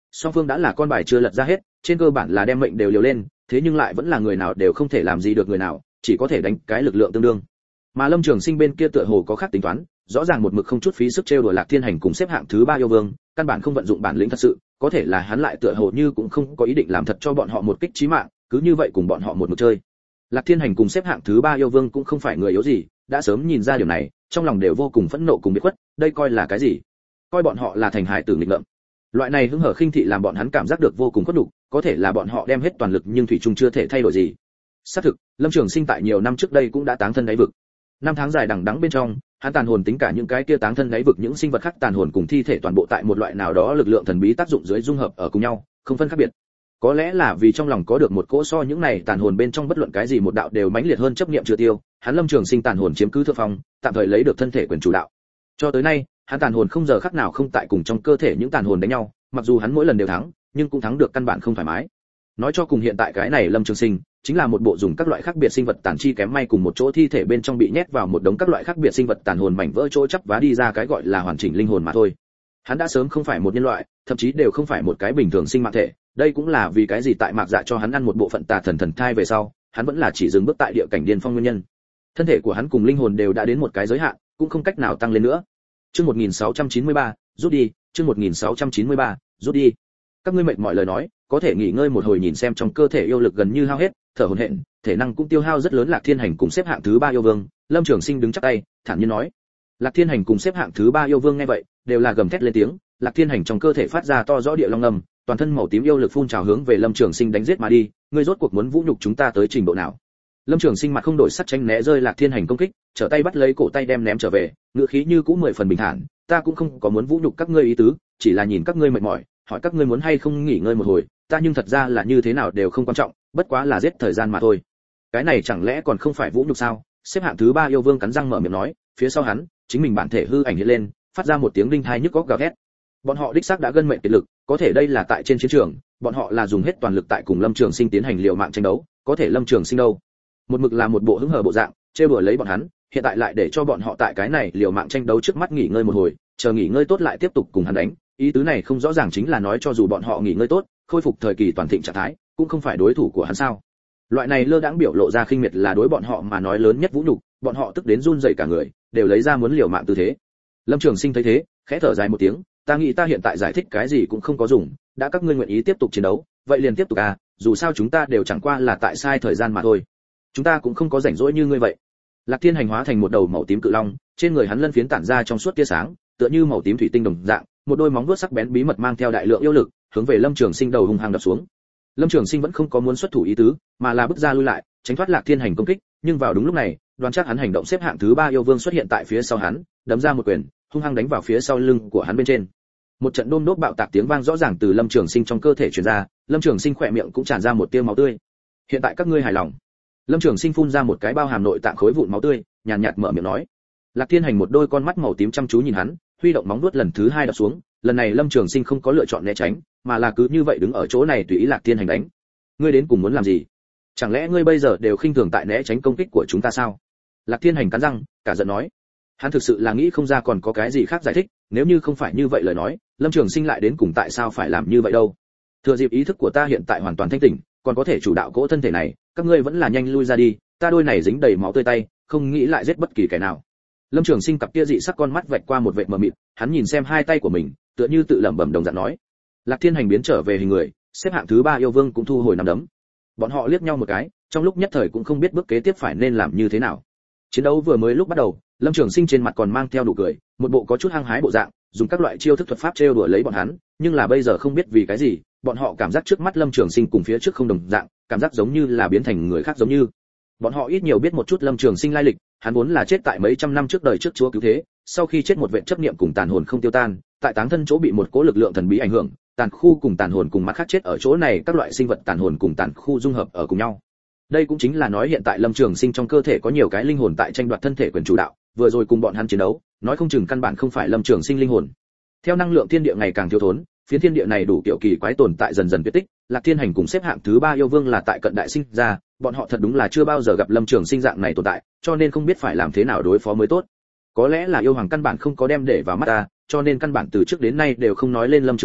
song phương đã là con bài chưa lật ra hết, trên cơ bản là đem mệnh đều liều lên, thế nhưng lại vẫn là người nào đều không thể làm gì được người nào, chỉ có thể đánh cái lực lượng tương đương. Mà Lâm Trường Sinh bên kia tựa hồ có khác tính toán, rõ ràng một mực không chút phí sức trêu đùa Lạc Thiên Hành cùng xếp hạng thứ 3 yêu vương, căn bản không vận dụng bản lĩnh thật sự, có thể là hắn lại tựa hồ như cũng không có ý định làm thật cho bọn họ một kích chí mạng, cứ như vậy cùng bọn họ một mực chơi. Lạc Thiên Hành cùng xếp hạng thứ 3 yêu vương cũng không phải người yếu gì, đã sớm nhìn ra điều này, trong lòng đều vô cùng phẫn nộ cùng biệt khuất, đây coi là cái gì? Coi bọn họ là thành hải tử nghịch ngợm. Loại này hứng hở khinh thị làm bọn hắn cảm giác được vô cùng khuất nhục, có thể là bọn họ đem hết toàn lực nhưng thủy chung chưa thể thay đổi gì. Xác thực, Lâm Trường Sinh tại nhiều năm trước đây cũng đã táng thân đáy vực. Năm tháng dài đằng đẵng bên trong, hắn tàn hồn tính cả những cái kia táng thân đáy vực những sinh vật khác tàn hồn cùng thi thể toàn bộ tại một loại nào đó lực lượng thần bí tác dụng dưới dung hợp ở cùng nhau, không phân khác biệt. Có lẽ là vì trong lòng có được một cỗ so những này tàn hồn bên trong bất luận cái gì một đạo đều mãnh liệt hơn chấp niệm chưa tiêu, hắn Lâm Trường Sinh tàn hồn chiếm cứ thượng phong, tạm thời lấy được thân thể quyền chủ đạo. Cho tới nay, hắn tàn hồn không giờ khắc nào không tại cùng trong cơ thể những tàn hồn đánh nhau, mặc dù hắn mỗi lần đều thắng, nhưng cũng thắng được căn bản không thoải mái. Nói cho cùng hiện tại cái này Lâm Trường Sinh chính là một bộ dùng các loại khác biệt sinh vật tàn chi kém may cùng một chỗ thi thể bên trong bị nhét vào một đống các loại khác biệt sinh vật tàn hồn mảnh vỡ chỗ chắp vá đi ra cái gọi là hoàn chỉnh linh hồn mà thôi. Hắn đã sớm không phải một nhân loại, thậm chí đều không phải một cái bình thường sinh mạng thể, đây cũng là vì cái gì tại Mạc Dạ cho hắn ăn một bộ phận tà thần thần thai về sau, hắn vẫn là chỉ dừng bước tại địa cảnh điên phong nguyên nhân. Thân thể của hắn cùng linh hồn đều đã đến một cái giới hạn, cũng không cách nào tăng lên nữa. Chương 1693, rút đi, chương 1693, rút đi. Các ngươi mệt mỏi lời nói, có thể nghỉ ngơi một hồi nhìn xem trong cơ thể yêu lực gần như hao hết, thở hổn hển, thể năng cũng tiêu hao rất lớn. Lạc Thiên Hành cùng xếp hạng thứ 3 yêu vương, Lâm Trường Sinh đứng chắp tay, thản nhiên nói. Lạc Thiên Hành cùng xếp hạng thứ 3 yêu vương nghe vậy, đều là gầm thét lên tiếng, Lạc Thiên Hành trong cơ thể phát ra to rõ địa long ngầm, toàn thân màu tím yêu lực phun trào hướng về Lâm Trường Sinh đánh giết mà đi, ngươi rốt cuộc muốn vũ nhục chúng ta tới trình độ nào? Lâm Trường Sinh mặt không đổi sắc tránh né rơi Lạc Thiên Hành công kích, trở tay bắt lấy cổ tay đem ném trở về, ngữ khí như cũ 10 phần bình thản, ta cũng không có muốn vũ nhục các ngươi ý tứ, chỉ là nhìn các ngươi mệt mỏi, hỏi các ngươi muốn hay không nghỉ ngơi một hồi, ta nhưng thật ra là như thế nào đều không quan trọng, bất quá là giết thời gian mà thôi. Cái này chẳng lẽ còn không phải vũ nhục sao? Xếp hạng thứ 3 yêu vương cắn răng mở miệng nói, phía sau hắn, chính mình bản thể hư ảnh hiện lên, phát ra một tiếng đinh tai nhức óc gào thét. Bọn họ đích xác đã gân mệnh kiệt lực, có thể đây là tại trên chiến trường, bọn họ là dùng hết toàn lực tại cùng Lâm Trường Sinh tiến hành liều mạng tranh đấu, có thể Lâm Trường Sinh đâu? Một mực là một bộ hứng hở bộ dạng, trêu đùa lấy bọn hắn, hiện tại lại để cho bọn họ tại cái này liều mạng tranh đấu trước mắt nghỉ ngơi một hồi, chờ nghỉ ngơi tốt lại tiếp tục cùng hắn đánh, ý tứ này không rõ ràng chính là nói cho dù bọn họ nghỉ ngơi tốt, khôi phục thời kỳ toàn thịnh trạng thái, cũng không phải đối thủ của hắn sao? Loại này lơ đãng biểu lộ ra khinh miệt là đối bọn họ mà nói lớn nhất vũ nhục, bọn họ tức đến run rẩy cả người, đều lấy ra muốn liều mạng tư thế. Lâm Trường Sinh thấy thế, khẽ thở dài một tiếng, ta nghĩ ta hiện tại giải thích cái gì cũng không có dùng, đã các ngươi nguyện ý tiếp tục chiến đấu, vậy liền tiếp tục à, dù sao chúng ta đều chẳng qua là tại sai thời gian mà thôi. Chúng ta cũng không có rảnh rỗi như ngươi vậy. Lạc Thiên Hành hóa thành một đầu màu tím cự long, trên người hắn lân phiến tản ra trong suốt tia sáng, tựa như màu tím thủy tinh đồng dạng, một đôi móng vuốt sắc bén bí mật mang theo đại lượng yêu lực, hướng về Lâm Trường Sinh đầu hung hăng đập xuống. Lâm Trường Sinh vẫn không có muốn xuất thủ ý tứ, mà là bước ra lui lại, tránh thoát Lạc Thiên Hành công kích, nhưng vào đúng lúc này, đoán chắc hắn hành động xếp hạng thứ 3 yêu vương xuất hiện tại phía sau hắn, đấm ra một quyền, hung hăng đánh vào phía sau lưng của hắn bên trên. Một trận đôm đốt bạo tạc tiếng vang rõ ràng từ Lâm Trường Sinh trong cơ thể truyền ra, Lâm Trường Sinh khỏe miệng cũng tràn ra một tia máu tươi. Hiện tại các ngươi hài lòng? Lâm Trường Sinh phun ra một cái bao hàm nội tạng khối vụn máu tươi, nhàn nhạt mở miệng nói. Lạc Thiên Hành một đôi con mắt màu tím chăm chú nhìn hắn, huy động móng vuốt lần thứ 2 đập xuống, lần này Lâm Trường Sinh không có lựa chọn né tránh, mà là cứ như vậy đứng ở chỗ này tùy ý Lạc Thiên Hành đánh. Ngươi đến cùng muốn làm gì? Chẳng lẽ ngươi bây giờ đều khinh thường tại né tránh công kích của chúng ta sao? Lạc Thiên Hành cắn răng, cả giận nói. Hắn thực sự là nghĩ không ra còn có cái gì khác giải thích, nếu như không phải như vậy lời nói, Lâm Trường Sinh lại đến cùng tại sao phải làm như vậy đâu? Thừa dịp ý thức của ta hiện tại hoàn toàn thanh tỉnh, còn có thể chủ đạo cỗ thân thể này, các ngươi vẫn là nhanh lui ra đi, ta đôi này dính đầy máu tươi tay, không nghĩ lại giết bất kỳ kẻ nào. Lâm Trường Sinh cặp kia dị sắc con mắt vạch qua một vệt mờ mịt, hắn nhìn xem hai tay của mình, tựa như tự lẩm bẩm đồng dạng nói. Lạc Thiên Hành biến trở về hình người, xếp hạng thứ 3 yêu vương cũng thu hồi nắm đấm. Bọn họ liếc nhau một cái, trong lúc nhất thời cũng không biết bước kế tiếp phải nên làm như thế nào. Chiến đấu vừa mới lúc bắt đầu, Lâm Trường Sinh trên mặt còn mang theo nụ cười, một bộ có chút hăng hái bộ dạng, dùng các loại chiêu thức thuật pháp trêu đùa lấy bọn hắn, nhưng là bây giờ không biết vì cái gì, bọn họ cảm giác trước mắt Lâm Trường Sinh cùng phía trước không đồng dạng, cảm giác giống như là biến thành người khác giống như. Bọn họ ít nhiều biết một chút Lâm Trường Sinh lai lịch, hắn vốn là chết tại mấy trăm năm trước đời trước Chúa cứu thế, sau khi chết một vệt chấp niệm cùng tàn hồn không tiêu tan, tại táng thân chỗ bị một cỗ lực lượng thần bí ảnh hưởng, tàn khu cùng tàn hồn cùng mặt khác chết ở chỗ này, các loại sinh vật tàn hồn cùng tàn khu dung hợp ở cùng nhau. Đây cũng chính là nói hiện tại Lâm Trường Sinh trong cơ thể có nhiều cái linh hồn tại tranh đoạt thân thể quyền chủ đạo, vừa rồi cùng bọn hắn chiến đấu, nói không chừng căn bản không phải Lâm Trường Sinh linh hồn. Theo năng lượng thiên địa ngày càng thiếu thốn, phiến thiên địa này đủ kiểu kỳ quái tồn tại dần dần tuyệt tích, Lạc Thiên Hành cùng xếp hạng thứ 3 yêu vương là tại cận đại sinh ra, bọn họ thật đúng là chưa bao giờ gặp Lâm Trường Sinh dạng này tồn tại, cho nên không biết phải làm thế nào đối phó mới tốt. Có lẽ là yêu hoàng căn bản không có đem để vào mắt ta, cho nên căn bản từ trước đến nay đều không nói lên Lâm Trường Sinh,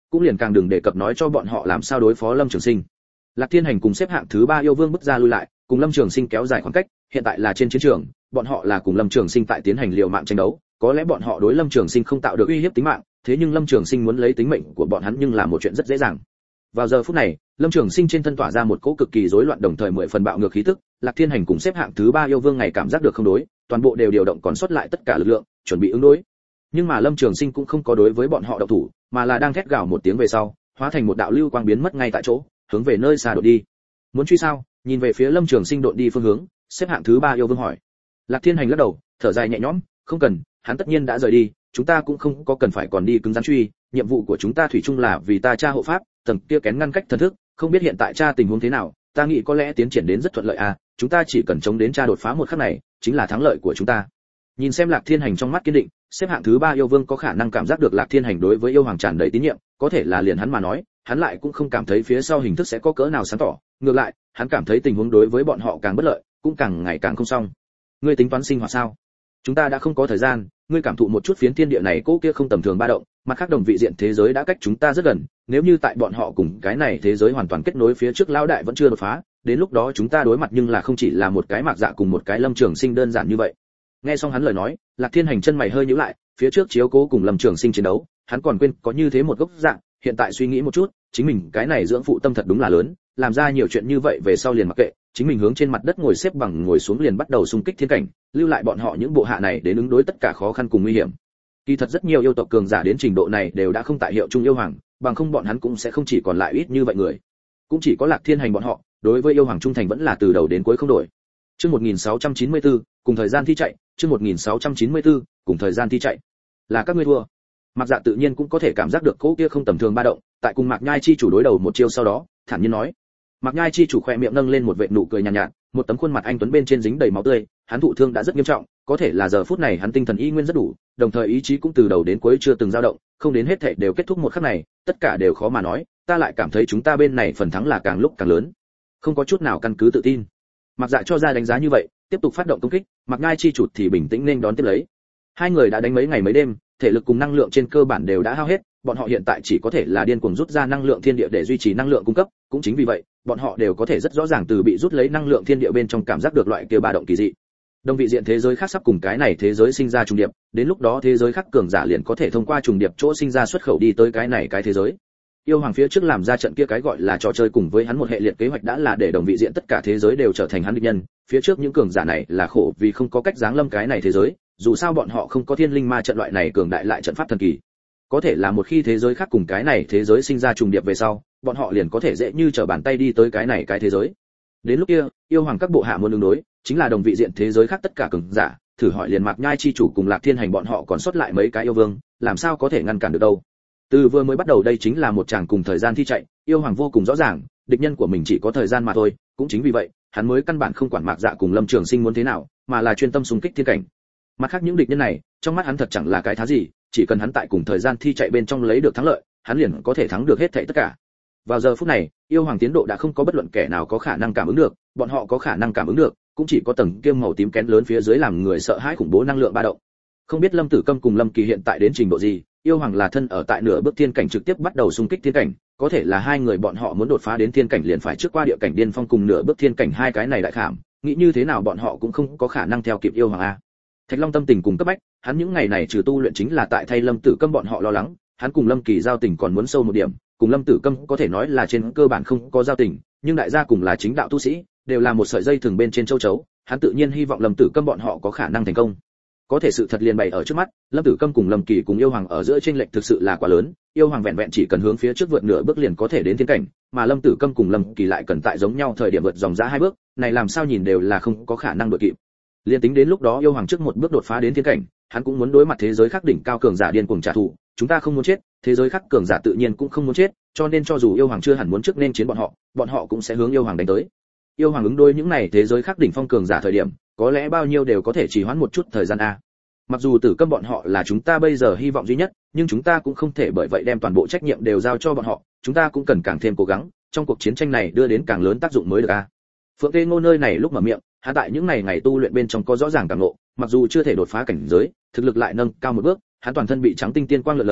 cũng liền càng đừng đề cập nói cho bọn họ làm sao đối phó Lâm Trường Sinh. Lạc Thiên Hành cùng xếp hạng thứ 3 yêu vương bước ra lui lại, cùng Lâm Trường Sinh kéo dài khoảng cách, hiện tại là trên chiến trường, bọn họ là cùng Lâm Trường Sinh tại tiến hành liều mạng tranh đấu, có lẽ bọn họ đối Lâm Trường Sinh không tạo được uy hiếp tính mạng, thế nhưng Lâm Trường Sinh muốn lấy tính mệnh của bọn hắn nhưng là một chuyện rất dễ dàng. Vào giờ phút này, Lâm Trường Sinh trên thân tỏa ra một cỗ cực kỳ rối loạn đồng thời 10 phần bạo ngược khí tức, Lạc Thiên Hành cùng xếp hạng thứ 3 yêu vương ngày cảm giác được không đối, toàn bộ đều điều động còn sót lại tất cả lực lượng, chuẩn bị ứng đối. Nhưng mà Lâm Trường Sinh cũng không có đối với bọn họ động thủ, mà là đang thét gào một tiếng về sau, hóa thành một đạo lưu quang biến mất ngay tại chỗ, hướng về nơi xa đột đi. Muốn truy sao? Nhìn về phía Lâm Trường Sinh đột đi phương hướng, xếp hạng thứ 3 yêu vương hỏi. Lạc Thiên Hành lắc đầu, thở dài nhẹ nhõm, không cần, hắn tất nhiên đã rời đi, chúng ta cũng không có cần phải còn đi cứng rắn truy, nhiệm vụ của chúng ta thủy chung là vì ta tra hộ pháp, tầng kia kén ngăn cách thần thức, không biết hiện tại tra tình huống thế nào, ta nghĩ có lẽ tiến triển đến rất thuận lợi à, chúng ta chỉ cần chống đến tra đột phá một khắc này, chính là thắng lợi của chúng ta. Nhìn xem Lạc Thiên Hành trong mắt kiên định, xếp hạng thứ 3 yêu vương có khả năng cảm giác được Lạc Thiên Hành đối với yêu hoàng tràn đầy tín nhiệm, có thể là liền hắn mà nói, hắn lại cũng không cảm thấy phía sau hình thức sẽ có cỡ nào sáng tỏ, ngược lại, hắn cảm thấy tình huống đối với bọn họ càng bất lợi, cũng càng ngày càng không xong. Ngươi tính toán sinh hoạt sao? Chúng ta đã không có thời gian, ngươi cảm thụ một chút phiến thiên địa này cố kia không tầm thường ba động, mặt khác đồng vị diện thế giới đã cách chúng ta rất gần, nếu như tại bọn họ cùng cái này thế giới hoàn toàn kết nối phía trước lão đại vẫn chưa đột phá, đến lúc đó chúng ta đối mặt nhưng là không chỉ là một cái Mạc Dạ cùng một cái Lâm Trường Sinh đơn giản như vậy. Nghe xong hắn lời nói, Lạc Thiên Hành chân mày hơi nhíu lại, phía trước chiếu cố cùng Lâm Trường Sinh chiến đấu, hắn còn quên có như thế một gốc dạng, hiện tại suy nghĩ một chút, chính mình cái này dưỡng phụ tâm thật đúng là lớn, làm ra nhiều chuyện như vậy về sau liền mặc kệ, chính mình hướng trên mặt đất ngồi xếp bằng ngồi xuống liền bắt đầu xung kích thiên cảnh, lưu lại bọn họ những bộ hạ này đến ứng đối tất cả khó khăn cùng nguy hiểm. Kỳ thật rất nhiều yêu tộc cường giả đến trình độ này đều đã không tại hiệu trung yêu hoàng, bằng không bọn hắn cũng sẽ không chỉ còn lại ít như vậy người. Cũng chỉ có Lạc Thiên Hành bọn họ, đối với yêu hoàng trung thành vẫn là từ đầu đến cuối không đổi. Chương 1694, cùng thời gian thi chạy, chương 1694, cùng thời gian thi chạy. Là các ngươi thua. Mạc Dạ tự nhiên cũng có thể cảm giác được cỗ kia không tầm thường ba động, tại cùng Mạc Nhai chi chủ đối đầu một chiêu sau đó, thản nhiên nói. Mạc Nhai chi chủ khẽ miệng nâng lên một vệt nụ cười nhàn nhạt, một tấm khuôn mặt anh tuấn bên trên dính đầy máu tươi, hắn thụ thương đã rất nghiêm trọng, có thể là giờ phút này hắn tinh thần y nguyên rất đủ, đồng thời ý chí cũng từ đầu đến cuối chưa từng dao động, không đến hết thảy đều kết thúc một khắc này, tất cả đều khó mà nói, ta lại cảm thấy chúng ta bên này phần thắng là càng lúc càng lớn. Không có chút nào căn cứ tự tin. Mạc Dạ cho ra đánh giá như vậy, tiếp tục phát động công kích, Mạc Nhai chi chủ thì bình tĩnh nên đón tiếp lấy. Hai người đã đánh mấy ngày mấy đêm, thể lực cùng năng lượng trên cơ bản đều đã hao hết, bọn họ hiện tại chỉ có thể là điên cuồng rút ra năng lượng thiên địa để duy trì năng lượng cung cấp, cũng chính vì vậy, bọn họ đều có thể rất rõ ràng từ bị rút lấy năng lượng thiên địa bên trong cảm giác được loại kia ba động kỳ dị. Đồng vị diện thế giới khác sắp cùng cái này thế giới sinh ra trùng điệp, đến lúc đó thế giới khác cường giả liền có thể thông qua trùng điệp chỗ sinh ra xuất khẩu đi tới cái này cái thế giới. Yêu hoàng phía trước làm ra trận kia cái gọi là trò chơi cùng với hắn một hệ liệt kế hoạch đã là để đồng vị diện tất cả thế giới đều trở thành hắn địch nhân, phía trước những cường giả này là khổ vì không có cách giáng lâm cái này thế giới, dù sao bọn họ không có thiên linh ma trận loại này cường đại lại trận pháp thần kỳ. Có thể là một khi thế giới khác cùng cái này thế giới sinh ra trùng điệp về sau, bọn họ liền có thể dễ như trở bàn tay đi tới cái này cái thế giới. Đến lúc kia, yêu hoàng các bộ hạ muốn ứng đối, chính là đồng vị diện thế giới khác tất cả cường giả, thử hỏi liền Mạc Nhai chi chủ cùng Lạc Thiên Hành bọn họ còn sót lại mấy cái yêu vương, làm sao có thể ngăn cản được đâu. Từ vừa mới bắt đầu đây chính là một chàng cùng thời gian thi chạy, yêu hoàng vô cùng rõ ràng, địch nhân của mình chỉ có thời gian mà thôi, cũng chính vì vậy, hắn mới căn bản không quản Mạc Dạ cùng Lâm Trường Sinh muốn thế nào, mà là chuyên tâm xung kích thiên cảnh. Mặt khác những địch nhân này, trong mắt hắn thật chẳng là cái thá gì, chỉ cần hắn tại cùng thời gian thi chạy bên trong lấy được thắng lợi, hắn liền có thể thắng được hết thảy tất cả. Vào giờ phút này, yêu hoàng tiến độ đã không có bất luận kẻ nào có khả năng cảm ứng được, bọn họ có khả năng cảm ứng được, cũng chỉ có tầng kiêm màu tím kén lớn phía dưới làm người sợ hãi khủng bố năng lượng ba động. Không biết Lâm Tử Câm cùng Lâm Kỳ hiện tại đến trình độ gì, yêu hoàng là thân ở tại nửa bước thiên cảnh trực tiếp bắt đầu xung kích thiên cảnh, có thể là hai người bọn họ muốn đột phá đến thiên cảnh liền phải trước qua địa cảnh điên phong cùng nửa bước thiên cảnh hai cái này đại khảm, nghĩ như thế nào bọn họ cũng không có khả năng theo kịp yêu hoàng a. Thạch Long tâm tình cùng cấp bách, hắn những ngày này trừ tu luyện chính là tại thay Lâm Tử Câm bọn họ lo lắng, hắn cùng Lâm Kỳ giao tình còn muốn sâu một điểm, cùng Lâm Tử Câm có thể nói là trên cơ bản không có giao tình, nhưng đại gia cùng là chính đạo tu sĩ, đều là một sợi dây thường bên trên châu chấu, hắn tự nhiên hy vọng Lâm Tử Câm bọn họ có khả năng thành công. Có thể sự thật liền bày ở trước mắt, Lâm Tử Câm cùng Lâm Kỳ cùng yêu hoàng ở giữa chênh lệch thực sự là quá lớn, yêu hoàng vẹn vẹn chỉ cần hướng phía trước vượt nửa bước liền có thể đến thiên cảnh, mà Lâm Tử Câm cùng Lâm Kỳ lại cần tại giống nhau thời điểm vượt dòng ra hai bước, này làm sao nhìn đều là không có khả năng đuổi kịp. Liên tính đến lúc đó yêu hoàng trước một bước đột phá đến thiên cảnh, hắn cũng muốn đối mặt thế giới khác đỉnh cao cường giả điên cuồng trả thù, chúng ta không muốn chết, thế giới khác cường giả tự nhiên cũng không muốn chết, cho nên cho dù yêu hoàng chưa hẳn muốn trước nên chiến bọn họ cũng sẽ hướng yêu hoàng đánh tới. Yêu hoàng ứng đối những này thế giới khác đỉnh phong cường giả thời điểm, có lẽ bao nhiêu đều có thể trì hoãn một chút thời gian a. Mặc dù Tử Câm bọn họ là chúng ta bây giờ hy vọng duy nhất, nhưng chúng ta cũng không thể bởi vậy đem toàn bộ trách nhiệm đều giao cho bọn họ, chúng ta cũng cần càng thêm cố gắng, trong cuộc chiến tranh này đưa đến càng lớn tác dụng mới được a. Phượng Tê Ngô nơi này lúc mở miệng, hắn tại những ngày tu luyện bên trong có rõ ràng cảm ngộ, mặc dù chưa thể đột phá cảnh giới, thực lực lại nâng cao một bước, hắn toàn thân bị trắng tinh tiên quang lượn lờ,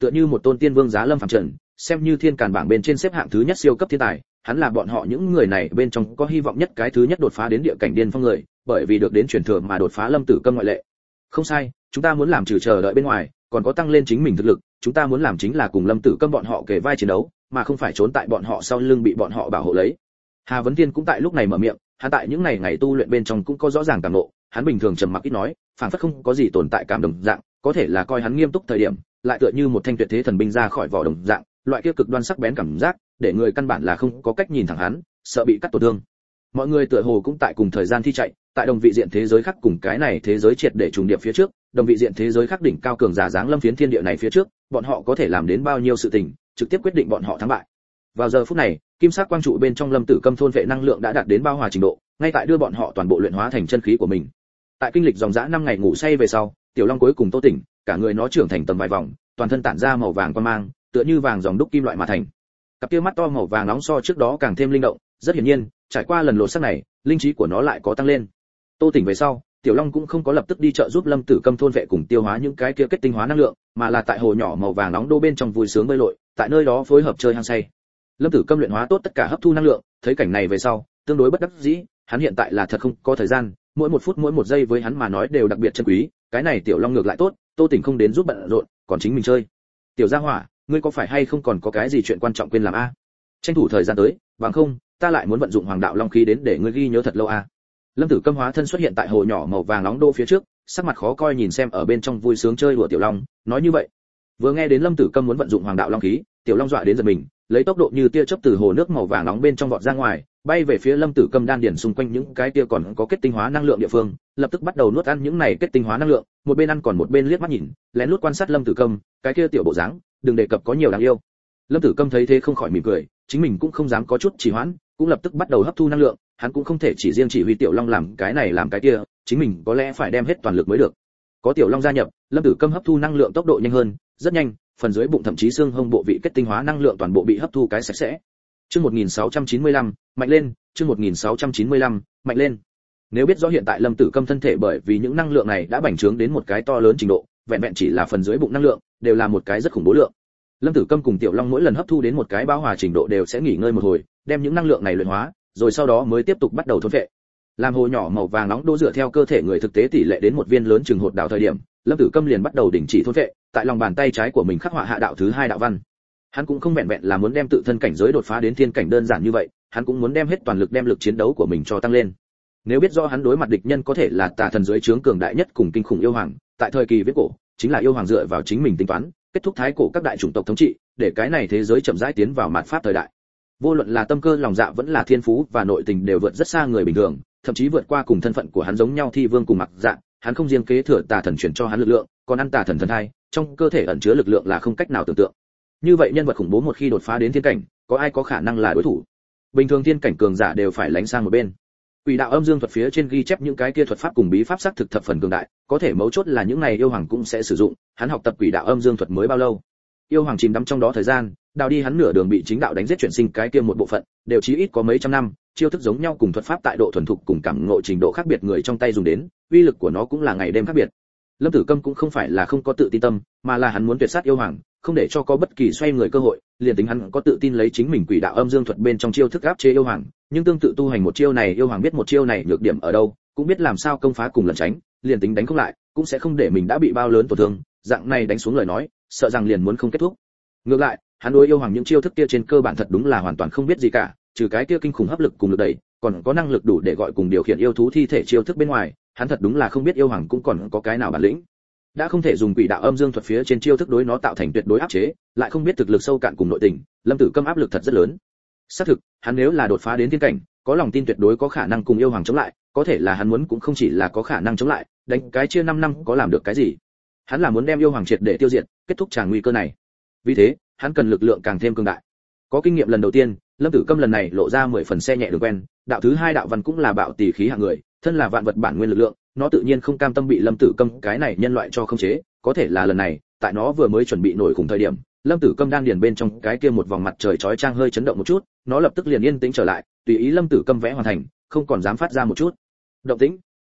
tựa như một tôn tiên vương giá lâm phàm trần, xem như thiên càn bảng bên trên xếp hạng thứ nhất siêu cấp thiên tài, hắn là bọn họ những người này bên trong có hy vọng nhất cái thứ nhất đột phá đến địa cảnh điên phong người, bởi vì được đến truyền thừa mà đột phá Lâm Tử Câm ngoại lệ. Không sai, chúng ta muốn làm trừ chờ đợi bên ngoài, còn có tăng lên chính mình thực lực, chúng ta muốn làm chính là cùng Lâm Tử Câm bọn họ kề vai chiến đấu, mà không phải trốn tại bọn họ sau lưng bị bọn họ bảo hộ lấy. Hà Vấn Tiên cũng tại lúc này mở miệng, hắn tại những ngày tu luyện bên trong cũng có rõ ràng cảm ngộ, hắn bình thường trầm mặc ít nói, phảng phất không có gì tồn tại cảm đồng dạng, có thể là coi hắn nghiêm túc thời điểm, lại tựa như một thanh tuyệt thế thần binh ra khỏi vỏ đồng dạng, loại kia cực đoan sắc bén cảm giác, để người căn bản là không có cách nhìn thẳng hắn, sợ bị cắt tổn thương. Mọi người tựa hồ cũng tại cùng thời gian thi chạy, tại đồng vị diện thế giới khác cùng cái này thế giới triệt để trùng điệp phía trước, đồng vị diện thế giới khác đỉnh cao cường giả dáng lâm phiến thiên địa này phía trước, bọn họ có thể làm đến bao nhiêu sự tình, trực tiếp quyết định bọn họ thắng bại. Vào giờ phút này, kim sắc quang trụ bên trong Lâm Tử Câm thôn vệ năng lượng đã đạt đến bao hòa trình độ, ngay tại đưa bọn họ toàn bộ luyện hóa thành chân khí của mình. Tại kinh lịch dòng dã 5 ngày ngủ say về sau, Tiểu Long cuối cùng tô tỉnh, cả người nó trưởng thành tầm vài vòng, toàn thân tản ra màu vàng quang mang, tựa như vàng dòng đúc kim loại mà thành. Cặp kia mắt to màu vàng nóng so trước đó càng thêm linh động, rất hiển nhiên, trải qua lần lột xác này, linh trí của nó lại có tăng lên. Tô tỉnh về sau, Tiểu Long cũng không có lập tức đi trợ giúp Lâm Tử Câm thôn vệ cùng tiêu hóa những cái kia kết tinh hóa năng lượng, mà là tại hồ nhỏ màu vàng nóng đô bên trong vui sướng bơi lội, tại nơi đó phối hợp chơi hăng say. Lâm Tử Câm luyện hóa tốt tất cả hấp thu năng lượng, thấy cảnh này về sau, tương đối bất đắc dĩ, hắn hiện tại là thật không có thời gian, mỗi một phút mỗi một giây với hắn mà nói đều đặc biệt chân quý, cái này Tiểu Long ngược lại tốt, Tô Tỉnh không đến giúp bận rộn, còn chính mình chơi. Tiểu Gia Hỏa, ngươi có phải hay không còn có cái gì chuyện quan trọng quên làm a? Tranh thủ thời gian tới, bằng không, ta lại muốn vận dụng Hoàng Đạo Long khí đến để ngươi ghi nhớ thật lâu a. Lâm Tử Câm hóa thân xuất hiện tại hồ nhỏ màu vàng nóng đô phía trước, sắc mặt khó coi nhìn xem ở bên trong vui sướng chơi đùa Tiểu Long, nói như vậy. Vừa nghe đến Lâm Tử Câm muốn vận dụng Hoàng Đạo Long khí, Tiểu Long dọa đến giật mình, lấy tốc độ như tia chớp từ hồ nước màu vàng nóng bên trong vọt ra ngoài, bay về phía Lâm Tử Câm đan điền xung quanh những cái kia còn có kết tinh hóa năng lượng địa phương, lập tức bắt đầu nuốt ăn những này kết tinh hóa năng lượng, một bên ăn còn một bên liếc mắt nhìn, lén lút quan sát Lâm Tử Câm, cái kia tiểu bộ dáng, đừng đề cập có nhiều đáng yêu. Lâm Tử Câm thấy thế không khỏi mỉm cười, chính mình cũng không dám có chút trì hoãn, cũng lập tức bắt đầu hấp thu năng lượng, hắn cũng không thể chỉ riêng chỉ huy Tiểu Long làm cái này làm cái kia, chính mình có lẽ phải đem hết toàn lực mới được. Có Tiểu Long gia nhập, Lâm Tử Câm hấp thu năng lượng tốc độ nhanh hơn, rất nhanh, phần dưới bụng thậm chí xương hông bộ vị kết tinh hóa năng lượng toàn bộ bị hấp thu cái sạch sẽ. Chương 1695, mạnh lên, chương 1695, mạnh lên. Nếu biết rõ hiện tại Lâm Tử Câm thân thể bởi vì những năng lượng này đã bành trướng đến một cái to lớn trình độ, vẹn vẹn chỉ là phần dưới bụng năng lượng, đều là một cái rất khủng bố lượng. Lâm Tử Câm cùng Tiểu Long mỗi lần hấp thu đến một cái bão hòa trình độ đều sẽ nghỉ ngơi một hồi, đem những năng lượng này luyện hóa, rồi sau đó mới tiếp tục bắt đầu thôn phệ. Làm hồ nhỏ màu vàng nóng đô dựa theo cơ thể người thực tế tỷ lệ đến một viên lớn chừng hột đào thời điểm, Lâm Tử Câm liền bắt đầu đình chỉ thôn phệ, tại lòng bàn tay trái của mình khắc họa hạ đạo thứ 2 đạo văn. Hắn cũng không vẹn vẹn là muốn đem tự thân cảnh giới đột phá đến thiên cảnh đơn giản như vậy, hắn cũng muốn đem hết toàn lực đem lực chiến đấu của mình cho tăng lên. Nếu biết rõ hắn đối mặt địch nhân có thể là tà thần dưới trướng cường đại nhất cùng kinh khủng yêu hoàng, tại thời kỳ viễn cổ, chính là yêu hoàng dựa vào chính mình tính toán, kết thúc thái cổ các đại chủng tộc thống trị, để cái này thế giới chậm rãi tiến vào mạt pháp thời đại. Vô luận là tâm cơ lòng dạ vẫn là thiên phú và nội tình đều vượt rất xa người bình thường, thậm chí vượt qua cùng thân phận của hắn giống nhau thi vương cùng mặc dạ, hắn không riêng kế thừa tà thần chuyển cho hắn lực lượng, còn ăn tà thần thần thai, trong cơ thể ẩn chứa lực lượng là không cách nào tưởng tượng. Như vậy nhân vật khủng bố một khi đột phá đến thiên cảnh, có ai có khả năng là đối thủ? Bình thường thiên cảnh cường giả đều phải lánh sang một bên. Quỷ đạo âm dương thuật phía trên ghi chép những cái kia thuật pháp cùng bí pháp sắc thực thập phần cường đại, có thể mấu chốt là những này yêu hoàng cũng sẽ sử dụng, hắn học tập quỷ đạo âm dương thuật mới bao lâu? Yêu hoàng chìm đắm trong đó thời gian, đào đi hắn nửa đường bị chính đạo đánh giết chuyển sinh cái kia một bộ phận, đều chí ít có mấy trăm năm, chiêu thức giống nhau cùng thuật pháp tại độ thuần thục cùng cảm ngộ trình độ khác biệt người trong tay dùng đến, uy lực của nó cũng là ngày đêm khác biệt. Lâm Tử Câm cũng không phải là không có tự tin tâm, mà là hắn muốn tuyệt sát yêu hoàng, không để cho có bất kỳ xoay người cơ hội, liền tính hắn có tự tin lấy chính mình quỷ đạo âm dương thuật bên trong chiêu thức áp chế yêu hoàng, nhưng tương tự tu hành một chiêu này yêu hoàng biết một chiêu này nhược điểm ở đâu, cũng biết làm sao công phá cùng lẩn tránh, liền tính đánh không lại, cũng sẽ không để mình đã bị bao lớn tổn thương, dạng này đánh xuống lời nói, sợ rằng liền muốn không kết thúc. Ngược lại, hắn đối yêu hoàng những chiêu thức kia trên cơ bản thật đúng là hoàn toàn không biết gì cả, trừ cái kia kinh khủng hấp lực cùng lực đẩy, còn có năng lực đủ để gọi cùng điều khiển yêu thú thi thể chiêu thức bên ngoài, hắn thật đúng là không biết yêu hoàng cũng còn có cái nào bản lĩnh. Đã không thể dùng quỷ đạo âm dương thuật phía trên chiêu thức đối nó tạo thành tuyệt đối áp chế, lại không biết thực lực sâu cạn cùng nội tình, Lâm Tử Câm áp lực thật rất lớn. Xác thực, hắn nếu là đột phá đến thiên cảnh, có lòng tin tuyệt đối có khả năng cùng yêu hoàng chống lại, có thể là hắn muốn cũng không chỉ là có khả năng chống lại, đánh cái chia 5 năm có làm được cái gì? Hắn là muốn đem yêu hoàng triệt để tiêu diệt, kết thúc tràng nguy cơ này. Vì thế, hắn cần lực lượng càng thêm cường đại. Có kinh nghiệm lần đầu tiên, Lâm Tử Câm lần này lộ ra 10 phần xe nhẹ đường quen, đạo thứ 2 đạo văn cũng là bạo tỷ khí hạng người, thân là vạn vật bản nguyên lực lượng, nó tự nhiên không cam tâm bị Lâm Tử Câm cái này nhân loại cho khống chế, có thể là lần này, tại nó vừa mới chuẩn bị nổi khủng thời điểm, Lâm Tử Câm đang điền bên trong cái kia một vòng mặt trời chói chang hơi chấn động một chút, nó lập tức liền yên tĩnh trở lại, tùy ý Lâm Tử Câm vẽ hoàn thành, không còn dám phát ra một chút động tĩnh.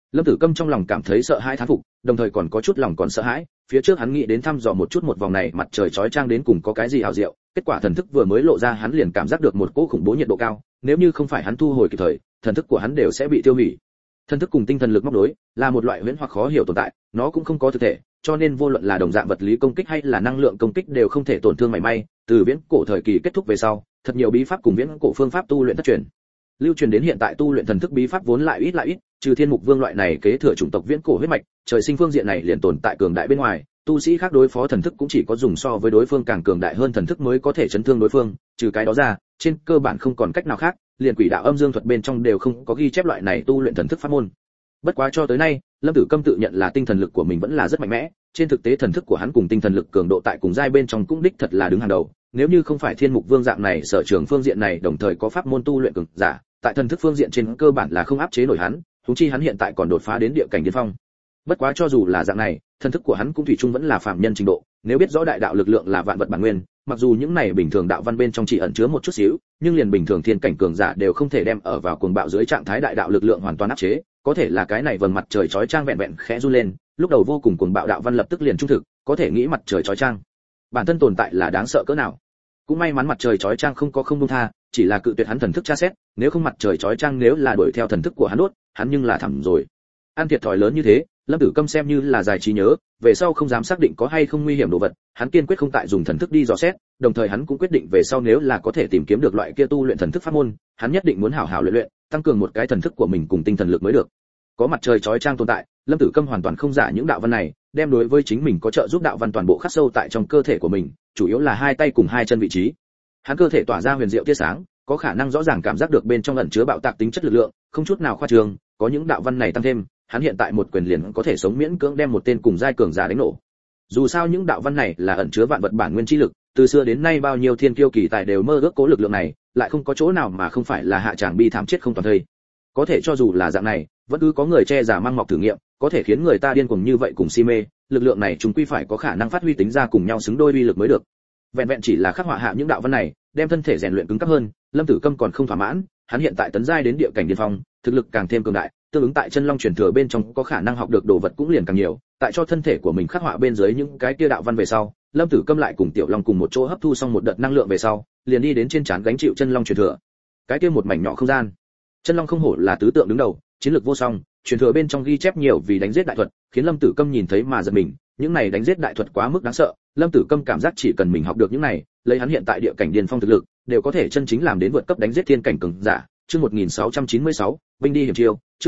Lâm Tử Câm trong lòng cảm thấy sợ hãi thán phục, đồng thời còn có chút lòng còn sợ hãi, phía trước hắn nghĩ đến thăm dò một chút một vòng này mặt trời chói chang đến cùng có cái gì ảo diệu, kết quả thần thức vừa mới lộ ra hắn liền cảm giác được một cỗ khủng bố nhiệt độ cao, nếu như không phải hắn thu hồi kịp thời, thần thức của hắn đều sẽ bị tiêu hủy. Thần thức cùng tinh thần lực móc đối, là một loại huyễn hoặc khó hiểu tồn tại, nó cũng không có thực thể, cho nên vô luận là đồng dạng vật lý công kích hay là năng lượng công kích đều không thể tổn thương mảy may. Từ viễn cổ thời kỳ kết thúc về sau, thật nhiều bí pháp cùng viễn cổ phương pháp tu luyện thất truyền. Lưu truyền đến hiện tại tu luyện thần thức bí pháp vốn lại ít, trừ Thiên Mục Vương loại này kế thừa chủng tộc viễn cổ huyết mạch, trời sinh phương diện này liền tồn tại cường đại bên ngoài, tu sĩ khác đối phó thần thức cũng chỉ có dùng so với đối phương càng cường đại hơn thần thức mới có thể chấn thương đối phương, trừ cái đó ra, trên cơ bản không còn cách nào khác, liền quỷ đạo âm dương thuật bên trong đều không có ghi chép loại này tu luyện thần thức pháp môn. Bất quá cho tới nay, Lâm Tử Câm tự nhận là tinh thần lực của mình vẫn là rất mạnh mẽ, trên thực tế thần thức của hắn cùng tinh thần lực cường độ tại cùng giai bên trong cũng đích thật là đứng hàng đầu, nếu như không phải Thiên Mục Vương dạng này sở trường phương diện này đồng thời có pháp môn tu luyện cường giả, tại thần thức phương diện trên cơ bản là không áp chế nổi hắn, huống chi hắn hiện tại còn đột phá đến địa cảnh điên phong. Bất quá cho dù là dạng này, thần thức của hắn cũng thủy chung vẫn là phàm nhân trình độ, nếu biết rõ đại đạo lực lượng là vạn vật bản nguyên, mặc dù những này bình thường đạo văn bên trong chỉ ẩn chứa một chút xíu, nhưng liền bình thường thiên cảnh cường giả đều không thể đem ở vào cuồng bạo dưới trạng thái đại đạo lực lượng hoàn toàn áp chế, có thể là cái này vầng mặt trời chói chang vẹn vẹn khẽ run lên, lúc đầu vô cùng cuồng bạo đạo văn lập tức liền trung thực, có thể nghĩ mặt trời chói chang bản thân tồn tại là đáng sợ cỡ nào. Cũng may mắn mặt trời chói chang không có không buông tha, chỉ là cự tuyệt hắn thần thức tra xét, nếu không mặt trời chói chang nếu là đuổi theo thần thức của hắn đốt, hắn nhưng là thẳm rồi. Ăn thiệt thòi lớn như thế, Lâm Tử Câm xem như là giải trí nhớ, về sau không dám xác định có hay không nguy hiểm đồ vật, hắn kiên quyết không tại dùng thần thức đi dò xét, đồng thời hắn cũng quyết định về sau nếu là có thể tìm kiếm được loại kia tu luyện thần thức pháp môn, hắn nhất định muốn hảo hảo luyện, tăng cường một cái thần thức của mình cùng tinh thần lực mới được. Có mặt trời chói chang tồn tại, Lâm Tử Câm hoàn toàn không giả những đạo văn này, đem đối với chính mình có trợ giúp đạo văn toàn bộ khắc sâu tại trong cơ thể của mình, chủ yếu là hai tay cùng hai chân vị trí. Hắn cơ thể tỏa ra huyền diệu tia sáng, có khả năng rõ ràng cảm giác được bên trong ẩn chứa bạo tạc tính chất lực lượng, không chút nào khoa trương, có những đạo văn này tăng thêm, hắn hiện tại một quyền liền có thể sống miễn cưỡng đem một tên cùng giai cường giả đánh nổ. Dù sao những đạo văn này là ẩn chứa vạn vật bản nguyên chi lực, từ xưa đến nay bao nhiêu thiên kiêu kỳ tài đều mơ ước cố lực lượng này, lại không có chỗ nào mà không phải là hạ tràng bi thảm chết không toàn thây. Có thể cho dù là dạng này, vẫn cứ có người che giả mang mọc thử nghiệm, có thể khiến người ta điên cuồng như vậy cùng si mê, lực lượng này chúng quy phải có khả năng phát huy tính ra cùng nhau xứng đôi uy lực mới được. Vẹn vẹn chỉ là khắc họa hạ những đạo văn này, đem thân thể rèn luyện cứng cáp hơn, Lâm Tử Câm còn không thỏa mãn, hắn hiện tại tấn giai đến địa cảnh điên phong, thực lực càng thêm cường đại, tương ứng tại chân long truyền thừa bên trong có khả năng học được đồ vật cũng liền càng nhiều, tại cho thân thể của mình khắc họa bên dưới những cái kia đạo văn về sau, Lâm Tử Câm lại cùng Tiểu Long cùng một chỗ hấp thu xong một đợt năng lượng về sau, liền đi đến trên trán gánh chịu chân long truyền thừa. Cái kia một mảnh nhỏ không gian. Chân long không hổ là tứ tượng đứng đầu, chiến lược vô song, truyền thừa bên trong ghi chép nhiều vì đánh giết đại thuật, khiến Lâm Tử Câm nhìn thấy mà giật mình, những này đánh giết đại thuật quá mức đáng sợ, Lâm Tử Câm cảm giác chỉ cần mình học được những này, lấy hắn hiện tại địa cảnh điên phong thực lực, đều có thể chân chính làm đến vượt cấp đánh giết thiên cảnh cường giả. Chương 1696, binh đi hiểm chiêu, chương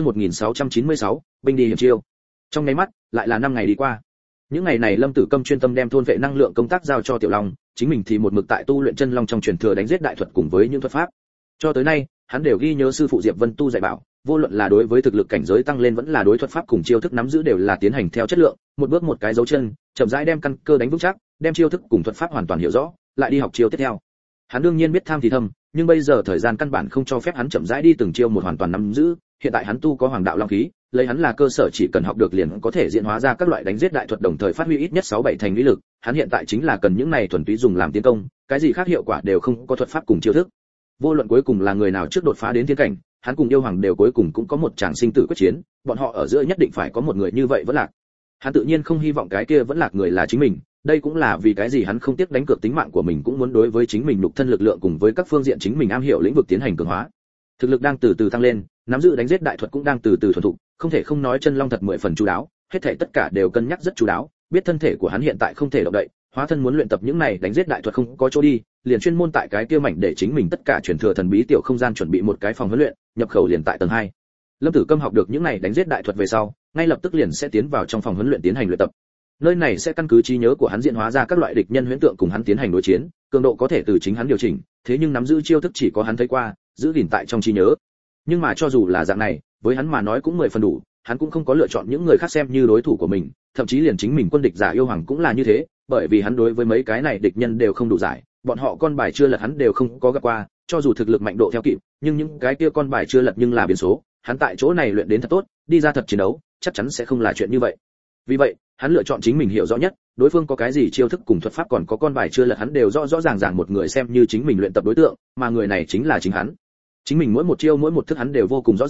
1696, binh đi hiểm chiêu. Trong nháy mắt, lại là 5 ngày đi qua. Những ngày này Lâm Tử Câm chuyên tâm đem thôn vệ năng lượng công tác giao cho Tiểu Long, chính mình thì một mực tại tu luyện chân long trong truyền thừa đánh giết đại thuật cùng với những thuật pháp. Cho tới nay, hắn đều ghi nhớ sư phụ Diệp Vân tu dạy bảo, vô luận là đối với thực lực cảnh giới tăng lên vẫn là đối thuật pháp cùng chiêu thức nắm giữ đều là tiến hành theo chất lượng, một bước một cái dấu chân, chậm rãi đem căn cơ đánh vững chắc, đem chiêu thức cùng thuật pháp hoàn toàn hiểu rõ, lại đi học chiêu tiếp theo. Hắn đương nhiên biết tham thì thầm, nhưng bây giờ thời gian căn bản không cho phép hắn chậm rãi đi từng chiêu một hoàn toàn nắm giữ, hiện tại hắn tu có hoàng đạo long khí, lấy hắn là cơ sở chỉ cần học được liền có thể diễn hóa ra các loại đánh giết đại thuật đồng thời phát huy ít nhất 6-7 thành uy lực, hắn hiện tại chính là cần những này thuần túy dùng làm tiến công, cái gì khác hiệu quả đều không có thuật pháp cùng chiêu thức. Vô luận cuối cùng là người nào trước đột phá đến thiên cảnh, hắn cùng yêu hoàng đều cuối cùng cũng có một tràng sinh tử quyết chiến, bọn họ ở giữa nhất định phải có một người như vậy vẫn lạc. Hắn tự nhiên không hy vọng cái kia vẫn lạc người là chính mình, đây cũng là vì cái gì hắn không tiếc đánh cược tính mạng của mình cũng muốn đối với chính mình lục thân lực lượng cùng với các phương diện chính mình am hiểu lĩnh vực tiến hành cường hóa. Thực lực đang từ từ tăng lên, nắm giữ đánh giết đại thuật cũng đang từ từ thuần thục, không thể không nói chân long thật 10 phần chú đáo, hết thảy tất cả đều cân nhắc rất chú đáo, biết thân thể của hắn hiện tại không thể động đậy, hóa thân muốn luyện tập những này đánh giết đại thuật không có chỗ đi, liền chuyên môn tại cái kia mảnh để chính mình tất cả truyền thừa thần bí tiểu không gian chuẩn bị một cái phòng huấn luyện, nhập khẩu liền tại tầng 2. Lâm Tử Câm học được những này đánh giết đại thuật về sau, ngay lập tức liền sẽ tiến vào trong phòng huấn luyện tiến hành luyện tập. Nơi này sẽ căn cứ trí nhớ của hắn diễn hóa ra các loại địch nhân huyễn tượng cùng hắn tiến hành đối chiến, cường độ có thể từ chính hắn điều chỉnh, thế nhưng nắm giữ chiêu thức chỉ có hắn thấy qua, giữ gìn tại trong trí nhớ. Nhưng mà cho dù là dạng này, với hắn mà nói cũng 10 phần đủ, hắn cũng không có lựa chọn những người khác xem như đối thủ của mình, thậm chí liền chính mình quân địch giả yêu hoàng cũng là như thế, bởi vì hắn đối với mấy cái này địch nhân đều không đủ giải, bọn họ con bài chưa lật hắn đều không có gặp qua, cho dù thực lực mạnh độ theo kịp, nhưng những cái kia con bài chưa lật nhưng là biến số, hắn tại chỗ này luyện đến thật tốt, đi ra thật chiến đấu, chắc chắn sẽ không là chuyện như vậy. Vì vậy, hắn lựa chọn chính mình hiểu rõ nhất, đối phương có cái gì chiêu thức cùng thuật pháp còn có con bài chưa lật hắn đều rõ rõ ràng ràng một người xem như chính mình luyện tập đối tượng, mà người này chính là chính hắn. Chính mình mỗi một chiêu mỗi một thức hắn đều vô cùng rõ ràng,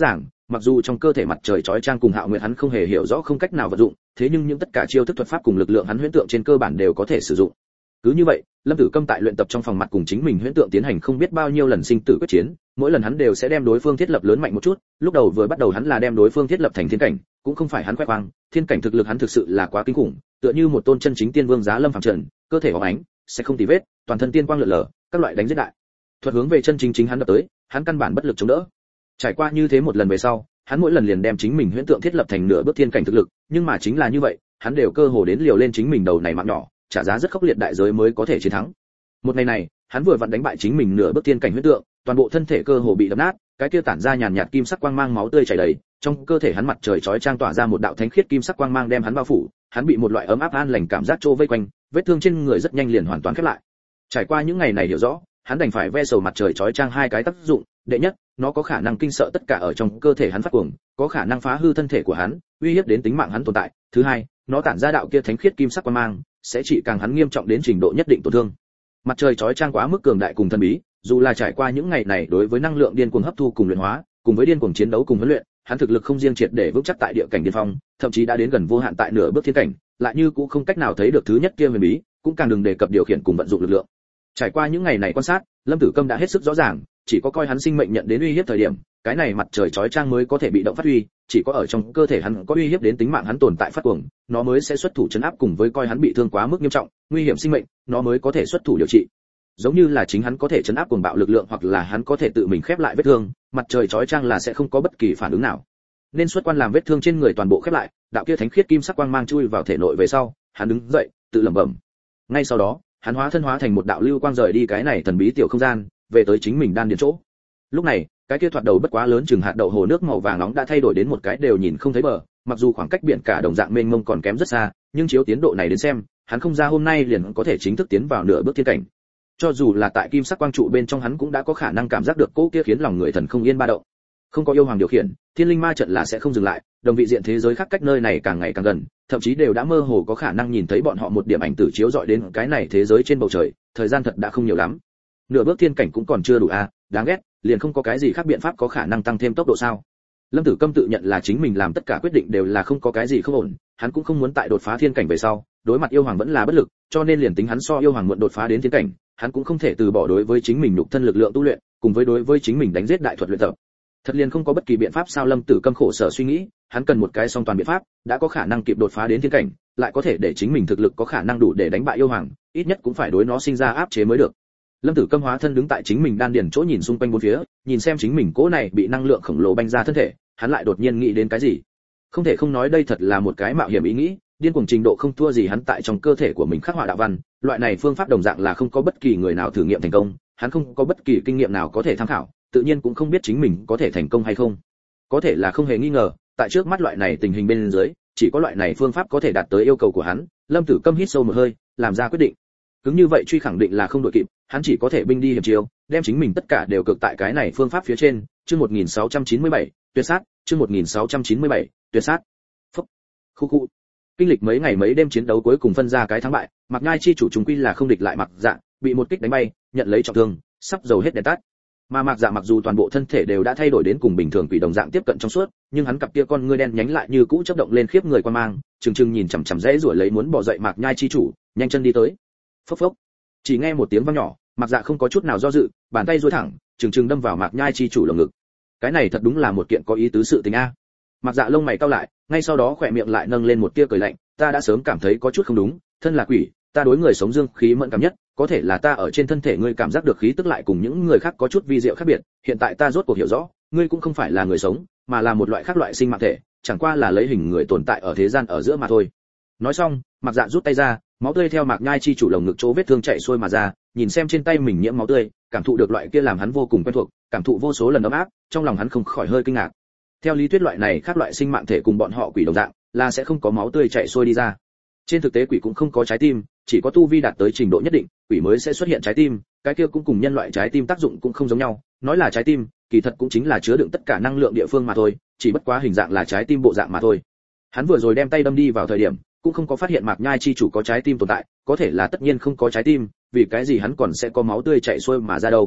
mặc dù trong cơ thể mặt trời chói chang cùng Hạo Nguyệt hắn không hề hiểu rõ không cách nào vận dụng, thế nhưng những tất cả chiêu thức thuật pháp cùng lực lượng hắn huyễn tượng trên cơ bản đều có thể sử dụng. Cứ như vậy, Lâm Tử Câm tại luyện tập trong phòng mặt cùng chính mình huyễn tượng tiến hành không biết bao nhiêu lần sinh tử quyết chiến, mỗi lần hắn đều sẽ đem đối phương thiết lập lớn mạnh một chút, lúc đầu vừa bắt đầu hắn là đem đối phương thiết lập thành thiên cảnh, cũng không phải hắn khoe khoang, thiên cảnh thực lực hắn thực sự là quá kinh khủng, tựa như một tôn chân chính tiên vương giá lâm phàm trần, cơ thể bóng ánh, sẽ không tì vết, toàn thân tiên quang lượn lờ, các loại đánh giết đại. Thuật hướng về chân chính hắn đập tới, hắn căn bản bất lực chống đỡ. Trải qua như thế một lần về sau, hắn mỗi lần liền đem chính mình huyễn tượng thiết lập thành nửa bước thiên cảnh thực lực, nhưng mà chính là như vậy, hắn đều cơ hồ đến liều lên chính mình đầu này mạng nhỏ, trả giá rất khốc liệt đại giới mới có thể chiến thắng. Một ngày này, hắn vừa vặn đánh bại chính mình nửa bước thiên cảnh huyễn tượng, toàn bộ thân thể cơ hồ bị đập nát, cái kia tản ra nhàn nhạt kim sắc quang mang máu tươi chảy đầy, trong cơ thể hắn mặt trời chói chang tỏa ra một đạo thánh khiết kim sắc quang mang đem hắn bao phủ, hắn bị một loại ấm áp an lành cảm giác trô vây quanh, vết thương trên người rất nhanh liền hoàn toàn khép lại. Trải qua những ngày này hiểu rõ, hắn đành phải ve sầu mặt trời chói chang hai cái tác dụng, đệ nhất, nó có khả năng kinh sợ tất cả ở trong cơ thể hắn phát cuồng, có khả năng phá hư thân thể của hắn, uy hiếp đến tính mạng hắn tồn tại. Thứ hai, nó tản ra đạo kia thánh khiết kim sắc quang mang, sẽ chỉ càng hắn nghiêm trọng đến trình độ nhất định tổn thương. Mặt trời chói chang quá mức cường đại cùng thần bí, dù là trải qua những ngày này đối với năng lượng điên cuồng hấp thu cùng luyện hóa, cùng với điên cuồng chiến đấu cùng huấn luyện, hắn thực lực không riêng triệt để vững chắc tại địa cảnh điên phong, thậm chí đã đến gần vô hạn tại nửa bước thiên cảnh, lại như cũng không cách nào thấy được thứ nhất kia huyền bí, cũng càng đừng đề cập điều khiển cùng vận dụng lực lượng. Trải qua những ngày này quan sát, Lâm Tử Câm đã hết sức rõ ràng, chỉ có coi hắn sinh mệnh nhận đến uy hiếp thời điểm, cái này mặt trời chói chang mới có thể bị động phát huy, chỉ có ở trong cơ thể hắn có uy hiếp đến tính mạng hắn tồn tại phát cuồng, nó mới sẽ xuất thủ trấn áp, cùng với coi hắn bị thương quá mức nghiêm trọng, nguy hiểm sinh mệnh, nó mới có thể xuất thủ điều trị. Giống như là chính hắn có thể trấn áp cuồng bạo lực lượng, hoặc là hắn có thể tự mình khép lại vết thương, mặt trời chói chang là sẽ không có bất kỳ phản ứng nào. Nên xuất quan làm vết thương trên người toàn bộ khép lại, đạo kia thánh khiết kim sắc quang mang chui vào thể nội về sau, hắn đứng dậy, tự lẩm bẩm. Ngay sau đó, hắn hóa thân hóa thành một đạo lưu quang rời đi cái này thần bí tiểu không gian, về tới chính mình đan điền chỗ. Lúc này, cái kia thoạt đầu bất quá lớn chừng hạt đậu hồ nước màu vàng nóng đã thay đổi đến một cái đều nhìn không thấy bờ, mặc dù khoảng cách biển cả đồng dạng mênh mông còn kém rất xa, nhưng chiếu tiến độ này đến xem, hắn không ra hôm nay liền có thể chính thức tiến vào nửa bước thiên cảnh. Cho dù là tại kim sắc quang trụ bên trong hắn cũng đã có khả năng cảm giác được cỗ kia khiến lòng người thần không yên ba động. Không có yêu hoàng điều khiển, thiên linh ma trận là sẽ không dừng lại, đồng vị diện thế giới khác cách nơi này càng ngày càng gần, thậm chí đều đã mơ hồ có khả năng nhìn thấy bọn họ một điểm ảnh tử chiếu dọi đến cái này thế giới trên bầu trời, thời gian thật đã không nhiều lắm. Nửa bước thiên cảnh cũng còn chưa đủ a, đáng ghét, liền không có cái gì khác biện pháp có khả năng tăng thêm tốc độ sao? Lâm Tử Câm tự nhận là chính mình làm tất cả quyết định đều là không có cái gì không ổn, hắn cũng không muốn tại đột phá thiên cảnh về sau, đối mặt yêu hoàng vẫn là bất lực, cho nên liền tính hắn so yêu hoàng muộn đột phá đến thiên cảnh, hắn cũng không thể từ bỏ đối với chính mình nhục thân lực lượng tu luyện, cùng với đối với chính mình đánh giết đại thuật luyện tập. Thật liền không có bất kỳ biện pháp sao? Lâm Tử Câm khổ sở suy nghĩ, hắn cần một cái song toàn biện pháp, đã có khả năng kịp đột phá đến thiên cảnh, lại có thể để chính mình thực lực có khả năng đủ để đánh bại yêu hoàng, ít nhất cũng phải đối nó sinh ra áp chế mới được. Lâm Tử Câm hóa thân đứng tại chính mình đan điền chỗ, nhìn xung quanh bốn phía, nhìn xem chính mình cỗ này bị năng lượng khổng lồ banh ra thân thể, hắn lại đột nhiên nghĩ đến cái gì. Không thể không nói đây thật là một cái mạo hiểm ý nghĩ, điên cuồng trình độ không thua gì hắn tại trong cơ thể của mình khắc họa đạo văn, loại này phương pháp đồng dạng là không có bất kỳ người nào thử nghiệm thành công, hắn không có bất kỳ kinh nghiệm nào có thể tham khảo, tự nhiên cũng không biết chính mình có thể thành công hay không. Có thể là không hề nghi ngờ, tại trước mắt loại này tình hình bên dưới, chỉ có loại này phương pháp có thể đạt tới yêu cầu của hắn. Lâm Tử Câm hít sâu một hơi, làm ra quyết định. Cứng như vậy truy khẳng định là không đội kịp, hắn chỉ có thể binh đi hiểm chiêu, đem chính mình tất cả đều cực tại cái này phương pháp phía trên. Chương 1697, tuyệt sát. Chương 1697, tuyệt sát. Phúc. Khu khu. Kinh lịch mấy ngày mấy đêm chiến đấu cuối cùng phân ra cái thắng bại, Mạc Nhai chi chủ chúng quy là không địch lại Mạc Dạ, bị một kích đánh bay, nhận lấy trọng thương, sắp dầu hết đèn tắt. Mà Mạc Dạ mặc dù toàn bộ thân thể đều đã thay đổi đến cùng bình thường quỷ đồng dạng tiếp cận trong suốt, nhưng hắn cặp kia con ngươi đen nhánh lại như cũ chớp động lên khiếp người quan mang, trừng trừng nhìn chằm chằm dễ rủa lấy muốn bỏ dậy Mạc Nhai chi chủ, nhanh chân đi tới. Phốc phốc. Chỉ nghe một tiếng vang nhỏ, Mạc Dạ không có chút nào do dự, bàn tay duỗi thẳng, trừng trừng đâm vào Mạc Nhai chi chủ lồng ngực. Cái này thật đúng là một kiện có ý tứ sự tình a. Mạc Dạ lông mày cau lại, ngay sau đó khỏe miệng lại nâng lên một tia cười lạnh, ta đã sớm cảm thấy có chút không đúng, thân là quỷ, ta đối người sống dương khí mẫn cảm nhất, có thể là ta ở trên thân thể ngươi cảm giác được khí tức lại cùng những người khác có chút vi diệu khác biệt, hiện tại ta rốt cuộc hiểu rõ, ngươi cũng không phải là người sống, mà là một loại khác loại sinh mạng thể, chẳng qua là lấy hình người tồn tại ở thế gian ở giữa mà thôi. Nói xong, Mạc Dạ rút tay ra, máu tươi theo Mạc Nhai chi chủ lồng ngực chỗ vết thương chảy xuôi mà ra, nhìn xem trên tay mình nhiễm máu tươi, cảm thụ được loại kia làm hắn vô cùng quen thuộc, cảm thụ vô số lần ấm áp, trong lòng hắn không khỏi hơi kinh ngạc. Theo lý thuyết loại này khác loại sinh mạng thể cùng bọn họ quỷ đồng dạng, là sẽ không có máu tươi chảy xuôi đi ra. Trên thực tế quỷ cũng không có trái tim, chỉ có tu vi đạt tới trình độ nhất định, quỷ mới sẽ xuất hiện trái tim, cái kia cũng cùng nhân loại trái tim tác dụng cũng không giống nhau, nói là trái tim, kỳ thật cũng chính là chứa đựng tất cả năng lượng địa phương mà thôi, chỉ bất quá hình dạng là trái tim bộ dạng mà thôi. Hắn vừa rồi đem tay đâm đi vào thời điểm, cũng không có phát hiện Mạc Nhai chi chủ có trái tim tồn tại, có thể là tất nhiên không có trái tim, vì cái gì hắn còn sẽ có máu tươi chảy xuôi mà ra đâu.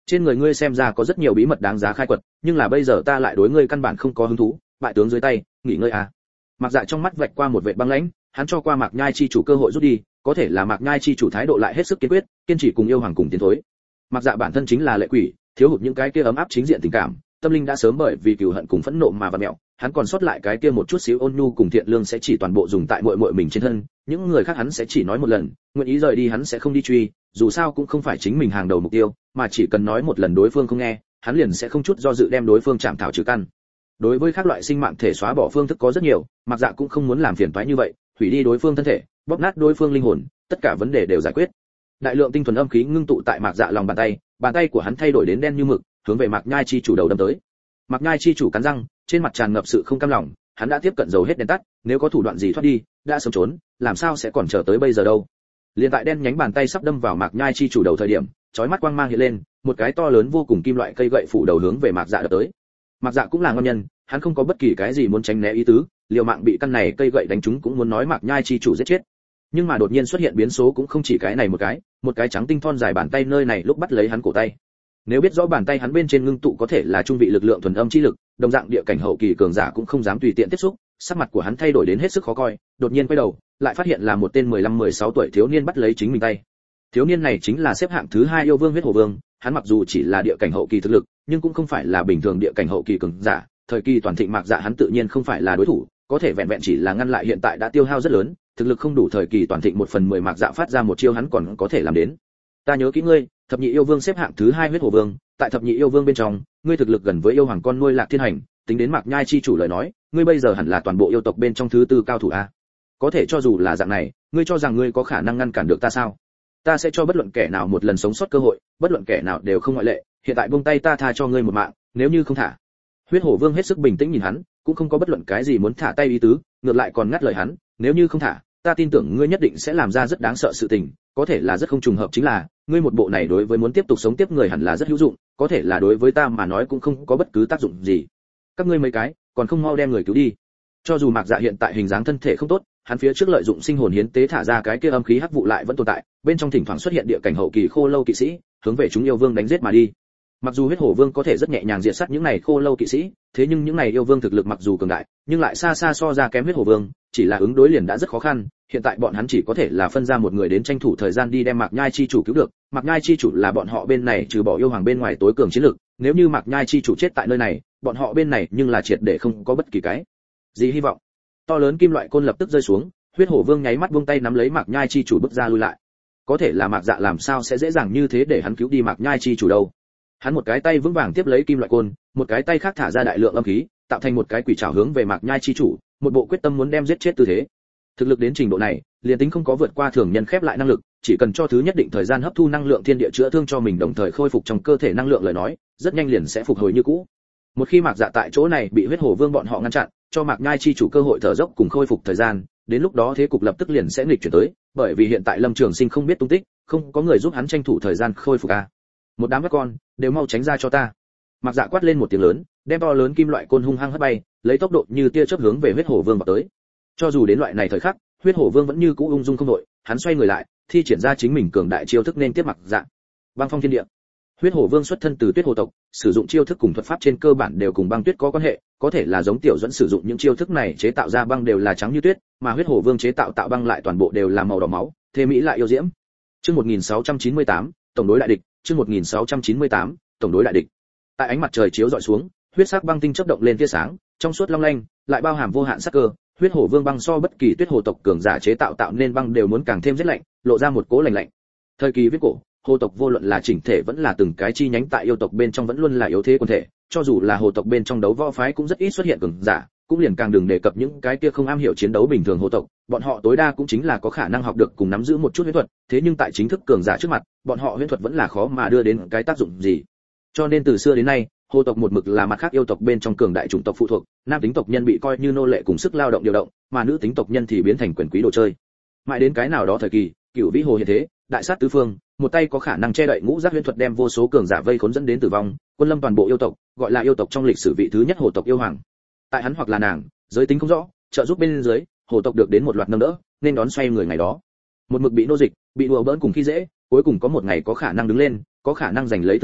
trên người ngươi xem ra có rất nhiều bí mật đáng giá khai quật, nhưng là bây giờ ta lại đối ngươi căn bản không có hứng thú, bại tướng dưới tay, nghỉ ngơi à. Mạc Dạ trong mắt vạch qua một vệt băng lãnh, hắn cho qua Mạc Nhai chi chủ cơ hội rút đi, có thể là Mạc Nhai chi chủ thái độ lại hết sức kiên quyết, kiên trì cùng yêu hoàng cùng tiến thối. Mạc Dạ bản thân chính là lệ quỷ, thiếu hụt những cái kia ấm áp chính diện tình cảm, tâm linh đã sớm bởi vì cừu hận cùng phẫn nộ mà vặn mèo, hắn còn sót lại cái kia một chút xíu ôn nhu cùng thiện lương sẽ chỉ toàn bộ dùng tại muội muội mình trên thân, những người khác hắn sẽ chỉ nói một lần, nguyện ý rời đi hắn sẽ không đi truy, dù sao cũng không phải chính mình hàng đầu mục tiêu, mà chỉ cần nói một lần đối phương không nghe, hắn liền sẽ không chút do dự đem đối phương chạm thảo trừ căn. Đối với các loại sinh mạng thể xóa bỏ phương thức có rất nhiều, Mạc Dạ cũng không muốn làm phiền toái như vậy, hủy đi đối phương thân thể, bóp nát đối phương linh hồn, tất cả vấn đề đều giải quyết. Đại lượng tinh thuần âm khí ngưng tụ tại Mạc Dạ lòng bàn tay của hắn thay đổi đến đen như mực, hướng về Mạc Nhai chi chủ đầu đâm tới. Mạc Nhai chi chủ cắn răng, trên mặt tràn ngập sự không cam lòng, hắn đã tiếp cận dầu hết đèn tắt, nếu có thủ đoạn gì thoát đi, đã sớm trốn, làm sao sẽ còn chờ tới bây giờ đâu. Liên tại đen nhánh bàn tay sắp đâm vào Mạc Nhai chi chủ đầu thời điểm, chói mắt quang mang hiện lên, một cái to lớn vô cùng kim loại cây gậy phủ đầu hướng về Mạc Dạ đập tới. Mạc Dạ cũng là ngon nhân, hắn không có bất kỳ cái gì muốn tránh né ý tứ, liều mạng bị căn này cây gậy đánh trúng cũng muốn nói Mạc Nhai chi chủ giết chết. Nhưng mà đột nhiên xuất hiện biến số cũng không chỉ cái này một cái trắng tinh thon dài bàn tay nơi này lúc bắt lấy hắn cổ tay. Nếu biết rõ bàn tay hắn bên trên ngưng tụ có thể là trung vị lực lượng thuần âm chi lực, đồng dạng địa cảnh hậu kỳ cường giả cũng không dám tùy tiện tiếp xúc, sắc mặt của hắn thay đổi đến hết sức khó coi, đột nhiên quay đầu, lại phát hiện là một tên 15-16 tuổi thiếu niên bắt lấy chính mình tay. Thiếu niên này chính là xếp hạng thứ 2 yêu vương huyết hổ vương, hắn mặc dù chỉ là địa cảnh hậu kỳ thực lực, nhưng cũng không phải là bình thường địa cảnh hậu kỳ cường giả, thời kỳ toàn thịnh Mạc Dạ hắn tự nhiên không phải là đối thủ, có thể vẹn vẹn chỉ là ngăn lại hiện tại đã tiêu hao rất lớn, thực lực không đủ thời kỳ toàn thịnh 1/10 Mạc Dạ phát ra một chiêu hắn còn có thể làm đến. Ta nhớ kỹ ngươi, thập nhị yêu vương xếp hạng thứ 2 huyết hổ vương, tại thập nhị yêu vương bên trong, ngươi thực lực gần với yêu hoàng con nuôi Lạc Thiên Hành, tính đến Mạc Nhai chi chủ lời nói, ngươi bây giờ hẳn là toàn bộ yêu tộc bên trong thứ 4 cao thủ a. Có thể cho dù là dạng này, ngươi cho rằng ngươi có khả năng ngăn cản được ta sao? Ta sẽ cho bất luận kẻ nào một lần sống sót cơ hội, bất luận kẻ nào đều không ngoại lệ, hiện tại buông tay ta tha cho ngươi một mạng, nếu như không thả. Huyết hổ vương hết sức bình tĩnh nhìn hắn, cũng không có bất luận cái gì muốn thả tay ý tứ, ngược lại còn ngắt lời hắn, nếu như không thả, ta tin tưởng ngươi nhất định sẽ làm ra rất đáng sợ sự tình, có thể là rất không trùng hợp chính là, ngươi một bộ này đối với muốn tiếp tục sống tiếp người hẳn là rất hữu dụng, có thể là đối với ta mà nói cũng không có bất cứ tác dụng gì. Các ngươi mấy cái, còn không mau đem người cứu đi. Cho dù Mạc Dạ hiện tại hình dáng thân thể không tốt, hắn phía trước lợi dụng sinh hồn hiến tế thả ra cái kia âm khí hắc vụ lại vẫn tồn tại, bên trong thỉnh thoảng xuất hiện địa cảnh hậu kỳ khô lâu kỵ sĩ, hướng về chúng yêu vương đánh giết mà đi. Mặc dù huyết hổ vương có thể rất nhẹ nhàng diệt sát những này khô lâu kỵ sĩ, thế nhưng những này yêu vương thực lực mặc dù cường đại, nhưng lại xa xa so ra kém huyết hổ vương, chỉ là ứng đối liền đã rất khó khăn, hiện tại bọn hắn chỉ có thể là phân ra một người đến tranh thủ thời gian đi đem Mạc Nhai chi chủ cứu được. Mạc Nhai chi chủ là bọn họ bên này trừ bỏ yêu hoàng bên ngoài tối cường chiến lực, nếu như Mạc Nhai chi chủ chết tại nơi này, bọn họ bên này nhưng là triệt để không có bất kỳ cái gì hy vọng. To lớn kim loại côn lập tức rơi xuống, huyết hổ vương nháy mắt buông tay nắm lấy Mạc Nhai chi chủ bước ra lui lại. Có thể là Mạc Dạ làm sao sẽ dễ dàng như thế để hắn cứu đi Mạc Nhai chi chủ đâu? Hắn một cái tay vững vàng tiếp lấy kim loại côn, một cái tay khác thả ra đại lượng âm khí, tạo thành một cái quỷ trảo hướng về Mạc Nhai chi chủ, một bộ quyết tâm muốn đem giết chết tư thế. Thực lực đến trình độ này, liền tính không có vượt qua thường nhân khép lại năng lực, chỉ cần cho thứ nhất định thời gian hấp thu năng lượng thiên địa chữa thương cho mình đồng thời khôi phục trong cơ thể năng lượng lời nói, rất nhanh liền sẽ phục hồi như cũ. Một khi Mạc Dạ tại chỗ này bị huyết hổ vương bọn họ ngăn chặn, cho Mạc Nhai chi chủ cơ hội thở dốc cùng khôi phục thời gian, đến lúc đó thế cục lập tức liền sẽ nghịch chuyển tới, bởi vì hiện tại Lâm Trường Sinh không biết tung tích, không có người giúp hắn tranh thủ thời gian khôi phục a. Một đám các con, đều mau tránh ra cho ta. Mạc Dạ quát lên một tiếng lớn, đem to lớn kim loại côn hung hăng hất bay, lấy tốc độ như tia chớp hướng về huyết hổ vương vào tới. Cho dù đến loại này thời khắc, huyết hổ vương vẫn như cũ ung dung không đội, hắn xoay người lại, thi triển ra chính mình cường đại chiêu thức nên tiếp Mạc Dạ. Băng phong thiên địa. Huyết hổ vương xuất thân từ Tuyết Hồ tộc, sử dụng chiêu thức cùng thuật pháp trên cơ bản đều cùng băng tuyết có quan hệ, có thể là giống Tiểu Dẫn sử dụng những chiêu thức này chế tạo ra băng đều là trắng như tuyết, mà huyết hổ vương chế tạo băng lại toàn bộ đều là màu đỏ máu, thế mỹ lại yêu diễm. Chương 1698, tổng đối đại địch, chương 1698, tổng đối đại địch. Tại ánh mặt trời chiếu rọi xuống, huyết sắc băng tinh chớp động lên tia sáng, trong suốt long lanh, lại bao hàm vô hạn sắc cơ, huyết hổ vương băng so bất kỳ Tuyết Hồ tộc cường giả chế tạo nên băng đều muốn càng thêm rất lạnh, lộ ra một cỗ lạnh lạnh. Thời kỳ viết cổ, hồ tộc vô luận là chỉnh thể vẫn là từng cái chi nhánh tại yêu tộc bên trong vẫn luôn là yếu thế quân thể, cho dù là hồ tộc bên trong đấu võ phái cũng rất ít xuất hiện cường giả, cũng liền càng đừng đề cập những cái kia không am hiểu chiến đấu bình thường hồ tộc, bọn họ tối đa cũng chính là có khả năng học được cùng nắm giữ một chút huyễn thuật, thế nhưng tại chính thức cường giả trước mặt, bọn họ huyễn thuật vẫn là khó mà đưa đến cái tác dụng gì. Cho nên từ xưa đến nay, hồ tộc một mực là mặt khác yêu tộc bên trong cường đại chủng tộc phụ thuộc, nam tính tộc nhân bị coi như nô lệ cùng sức lao động điều động, mà nữ tính tộc nhân thì biến thành quyền quý đồ chơi. Mãi đến cái nào đó thời kỳ, Cửu Vĩ Hồ hiện thế, đại sát tứ phương, một tay có khả năng che đậy ngũ giác huyễn thuật đem vô số cường giả vây khốn dẫn đến tử vong, quân lâm toàn bộ yêu tộc, gọi là yêu tộc trong lịch sử vị thứ nhất hồ tộc yêu hoàng. Tại hắn hoặc là nàng, giới tính không rõ, trợ giúp bên dưới, hồ tộc được đến một loạt nâng đỡ, nên đón xoay người ngày đó. Một mực bị nô dịch, bị đùa bỡn cùng khi dễ, cuối cùng có một ngày có khả năng đứng lên, có khả năng giành lấy tự do,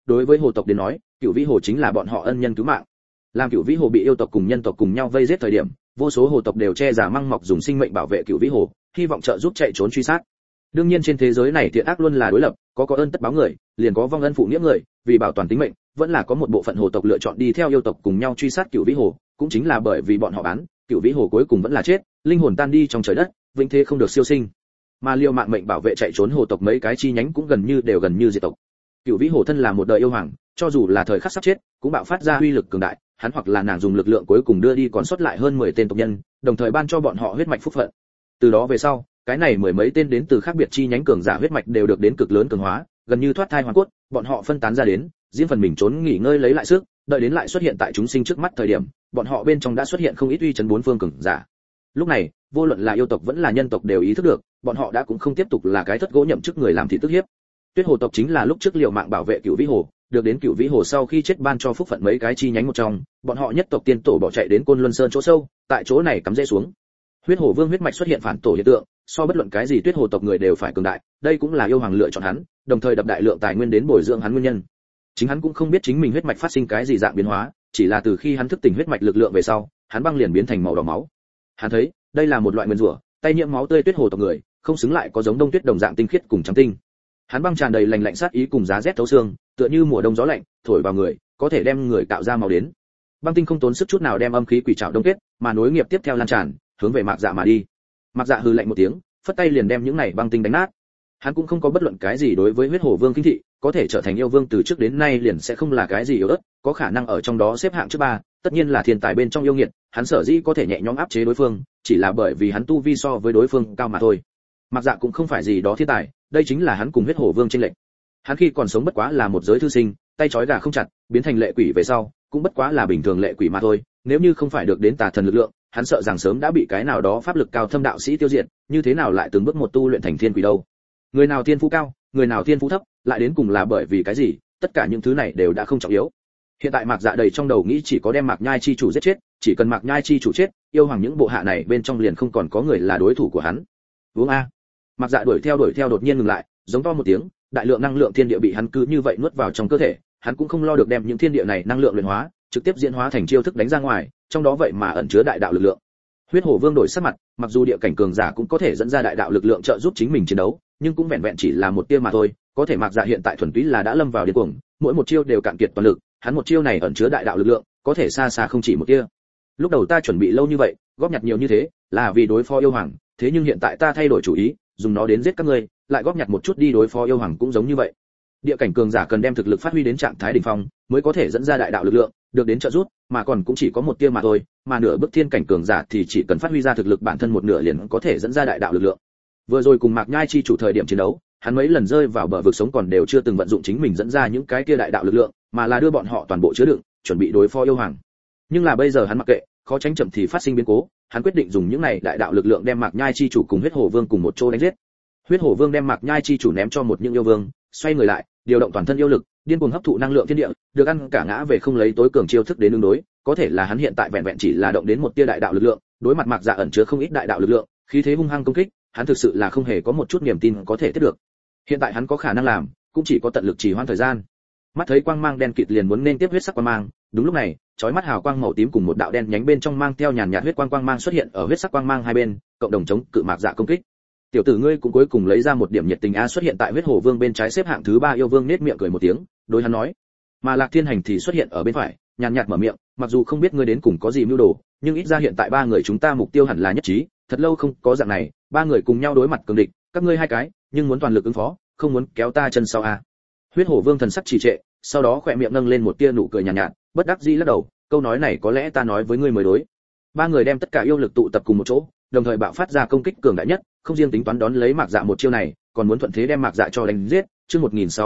đối với hồ tộc đến nói, Cửu Vĩ Hồ chính là bọn họ ân nhân cứu mạng. Làm Cửu Vĩ Hồ bị yêu tộc cùng nhân tộc cùng nhau vây giết thời điểm, vô số hồ tộc đều che giả măng mọc dùng sinh mệnh bảo vệ Cửu Vĩ Hồ, hy vọng trợ giúp chạy trốn truy sát. Đương nhiên trên thế giới này thiện ác luôn là đối lập, có ơn tất báo người, liền có vong ân phụ nghĩa người, vì bảo toàn tính mệnh, vẫn là có một bộ phận hồ tộc lựa chọn đi theo yêu tộc cùng nhau truy sát Cửu Vĩ Hồ, cũng chính là bởi vì bọn họ bán, Cửu Vĩ Hồ cuối cùng vẫn là chết, linh hồn tan đi trong trời đất, vĩnh thế không được siêu sinh. Mà liều mạng mệnh bảo vệ chạy trốn hồ tộc mấy cái chi nhánh cũng gần như diệt tộc. Cửu Vĩ Hồ thân là một đời yêu hoàng, cho dù là thời khắc sắp chết, cũng bạo phát ra uy lực cường đại, hắn hoặc là nàng dùng lực lượng cuối cùng đưa đi còn sót lại hơn 10 tên tộc nhân, đồng thời ban cho bọn họ huyết mạch phúc phận. Từ đó về sau, cái này mười mấy tên đến từ khác biệt chi nhánh cường giả huyết mạch đều được đến cực lớn cường hóa, gần như thoát thai hoàn cốt, bọn họ phân tán ra đến, riêng phần mình trốn nghỉ ngơi lấy lại sức, đợi đến lại xuất hiện tại chúng sinh trước mắt thời điểm, bọn họ bên trong đã xuất hiện không ít uy chấn bốn phương cường giả. Lúc này, vô luận là yêu tộc vẫn là nhân tộc đều ý thức được, bọn họ đã cũng không tiếp tục là cái thất gỗ nhậm chức người làm thị tức hiếp. Tuyết Hồ tộc chính là lúc trước liều mạng bảo vệ Cửu Vĩ Hồ, được đến Cửu Vĩ Hồ sau khi chết ban cho phúc phận mấy cái chi nhánh một trong, bọn họ nhất tộc tiên tổ bỏ chạy đến Côn Luân Sơn chỗ sâu, tại chỗ này cắm rễ xuống. Huyết Hồ Vương huyết mạch xuất hiện phản tổ hiện tượng, so bất luận cái gì Tuyết Hồ tộc người đều phải cường đại, đây cũng là yêu hoàng lựa chọn hắn, đồng thời đập đại lượng tài nguyên đến bồi dưỡng hắn nguyên nhân. Chính hắn cũng không biết chính mình huyết mạch phát sinh cái gì dạng biến hóa, chỉ là từ khi hắn thức tỉnh huyết mạch lực lượng về sau, hắn băng liền biến thành màu đỏ máu. Hắn thấy, đây là một loại nguyên rủa, tay nhiễm máu tươi Tuyết Hồ tộc người, không xứng lại có giống đông tuyết đồng dạng tinh khiết cùng trắng tinh. Hắn băng tràn đầy lạnh lạnh sát ý cùng giá rét thấu xương, tựa như mùa đông gió lạnh, thổi vào người, có thể đem người tạo ra máu đến. Băng tinh không tốn sức chút nào đem âm khí quỷ trảo đông kết, mà nối nghiệp tiếp theo lan tràn, hướng về Mạc Dạ mà đi. Mạc Dạ hừ lạnh một tiếng, phất tay liền đem những này băng tinh đánh nát. Hắn cũng không có bất luận cái gì đối với Huyết Hổ Vương kinh thị, có thể trở thành yêu vương từ trước đến nay liền sẽ không là cái gì yếu ớt, có khả năng ở trong đó xếp hạng trước 3, tất nhiên là thiên tài bên trong yêu nghiệt, hắn sở dĩ có thể nhẹ nhõm áp chế đối phương, chỉ là bởi vì hắn tu vi so với đối phương cao mà thôi. Mạc Dạ cũng không phải gì đó thiên tài, đây chính là hắn cùng Huyết Hổ Vương chênh lệch. Hắn khi còn sống bất quá là một giới thư sinh, tay trói gà không chặt, biến thành lệ quỷ về sau, cũng bất quá là bình thường lệ quỷ mà thôi, nếu như không phải được đến tà thần lực lượng, hắn sợ rằng sớm đã bị cái nào đó pháp lực cao thâm đạo sĩ tiêu diệt, như thế nào lại từng bước một tu luyện thành thiên quỷ đâu. Người nào thiên phú cao, người nào thiên phú thấp, lại đến cùng là bởi vì cái gì, tất cả những thứ này đều đã không trọng yếu. Hiện tại Mạc Dạ đầy trong đầu nghĩ chỉ có đem Mạc Nhai chi chủ giết chết, chỉ cần Mạc Nhai chi chủ chết, yêu hoàng những bộ hạ này bên trong liền không còn có người là đối thủ của hắn. Uống a. Mạc Dạ đuổi theo đột nhiên ngừng lại, giống to một tiếng, đại lượng năng lượng thiên địa bị hắn cứ như vậy nuốt vào trong cơ thể, hắn cũng không lo được đem những thiên địa này năng lượng luyện hóa, trực tiếp diễn hóa thành chiêu thức đánh ra ngoài, trong đó vậy mà ẩn chứa đại đạo lực lượng. Huyết Hổ Vương đổi sắc mặt, mặc dù địa cảnh cường giả cũng có thể dẫn ra đại đạo lực lượng trợ giúp chính mình chiến đấu, nhưng cũng vẹn vẹn chỉ là một tia mà thôi, có thể Mạc Dạ hiện tại thuần túy là đã lâm vào điên cuồng, mỗi một chiêu đều cạn kiệt toàn lực, hắn một chiêu này ẩn chứa đại đạo lực lượng, có thể xa xa không chỉ một tia. Lúc đầu ta chuẩn bị lâu như vậy, góp nhặt nhiều như thế, là vì đối phó yêu hoàng, thế nhưng hiện tại ta thay đổi chủ ý, dùng nó đến giết các ngươi, lại góp nhặt một chút đi đối phó yêu hoàng cũng giống như vậy. Địa cảnh cường giả cần đem thực lực phát huy đến trạng thái đỉnh phong, mới có thể dẫn ra đại đạo lực lượng, được đến trợ giúp, mà còn cũng chỉ có một tia mà thôi, mà nửa bước thiên cảnh cường giả thì chỉ cần phát huy ra thực lực bản thân một nửa liền có thể dẫn ra đại đạo lực lượng. Vừa rồi cùng Mạc Nhai chi chủ thời điểm chiến đấu, hắn mấy lần rơi vào bờ vực sống còn đều chưa từng vận dụng chính mình dẫn ra những cái kia đại đạo lực lượng, mà là đưa bọn họ toàn bộ chứa đựng, chuẩn bị đối phó yêu hoàng. Nhưng là bây giờ hắn mặc kệ, khó tránh chậm thì phát sinh biến cố, hắn quyết định dùng những này đại đạo lực lượng đem Mạc Nhai chi chủ cùng Huyết Hổ Vương cùng một chỗ đánh giết. Huyết Hổ Vương đem Mạc Nhai chi chủ ném cho một những yêu vương, xoay người lại, điều động toàn thân yêu lực, điên cuồng hấp thụ năng lượng thiên địa, được ăn cả ngã về không lấy tối cường chiêu thức đến ứng đối, có thể là hắn hiện tại vẹn vẹn chỉ là động đến một tia đại đạo lực lượng, đối mặt Mạc Dạ ẩn chứa không ít đại đạo lực lượng, khí thế hung hăng công kích, hắn thực sự là không hề có một chút niềm tin có thể tiếp được. Hiện tại hắn có khả năng làm, cũng chỉ có tận lực trì hoãn thời gian. Mắt thấy quang mang đen kịt liền muốn nên tiếp huyết sắc quang mang, đúng lúc này, chói mắt hào quang màu tím cùng một đạo đen nhánh bên trong mang theo nhàn nhạt huyết quang mang xuất hiện ở huyết sắc quang mang hai bên, cộng đồng chống cự Mạc Dạ công kích. Tiểu tử ngươi cũng cuối cùng lấy ra một điểm nhiệt tình a, xuất hiện tại Huyết Hổ Vương bên trái xếp hạng thứ 3 yêu vương nết miệng cười một tiếng, đối hắn nói. Mà Lạc Thiên Hành thì xuất hiện ở bên phải, nhàn nhạt mở miệng, mặc dù không biết ngươi đến cùng có gì mưu đồ, nhưng ít ra hiện tại ba người chúng ta mục tiêu hẳn là nhất trí, thật lâu không có dạng này, ba người cùng nhau đối mặt cường địch, các ngươi hai cái, nhưng muốn toàn lực ứng phó, không muốn kéo ta chân sau a. Huyết Hổ Vương thần sắc trì trệ, sau đó khỏe miệng nâng lên một tia nụ cười nhàn nhạt, bất đắc dĩ lắc đầu, câu nói này có lẽ ta nói với ngươi mới đối. Ba người đem tất cả yêu lực tụ tập cùng một chỗ, đồng thời bạo phát ra công kích cường đại nhất, không riêng tính toán đón lấy Mạc Dạ một chiêu này, còn muốn thuận thế đem Mạc Dạ cho đánh giết. Chương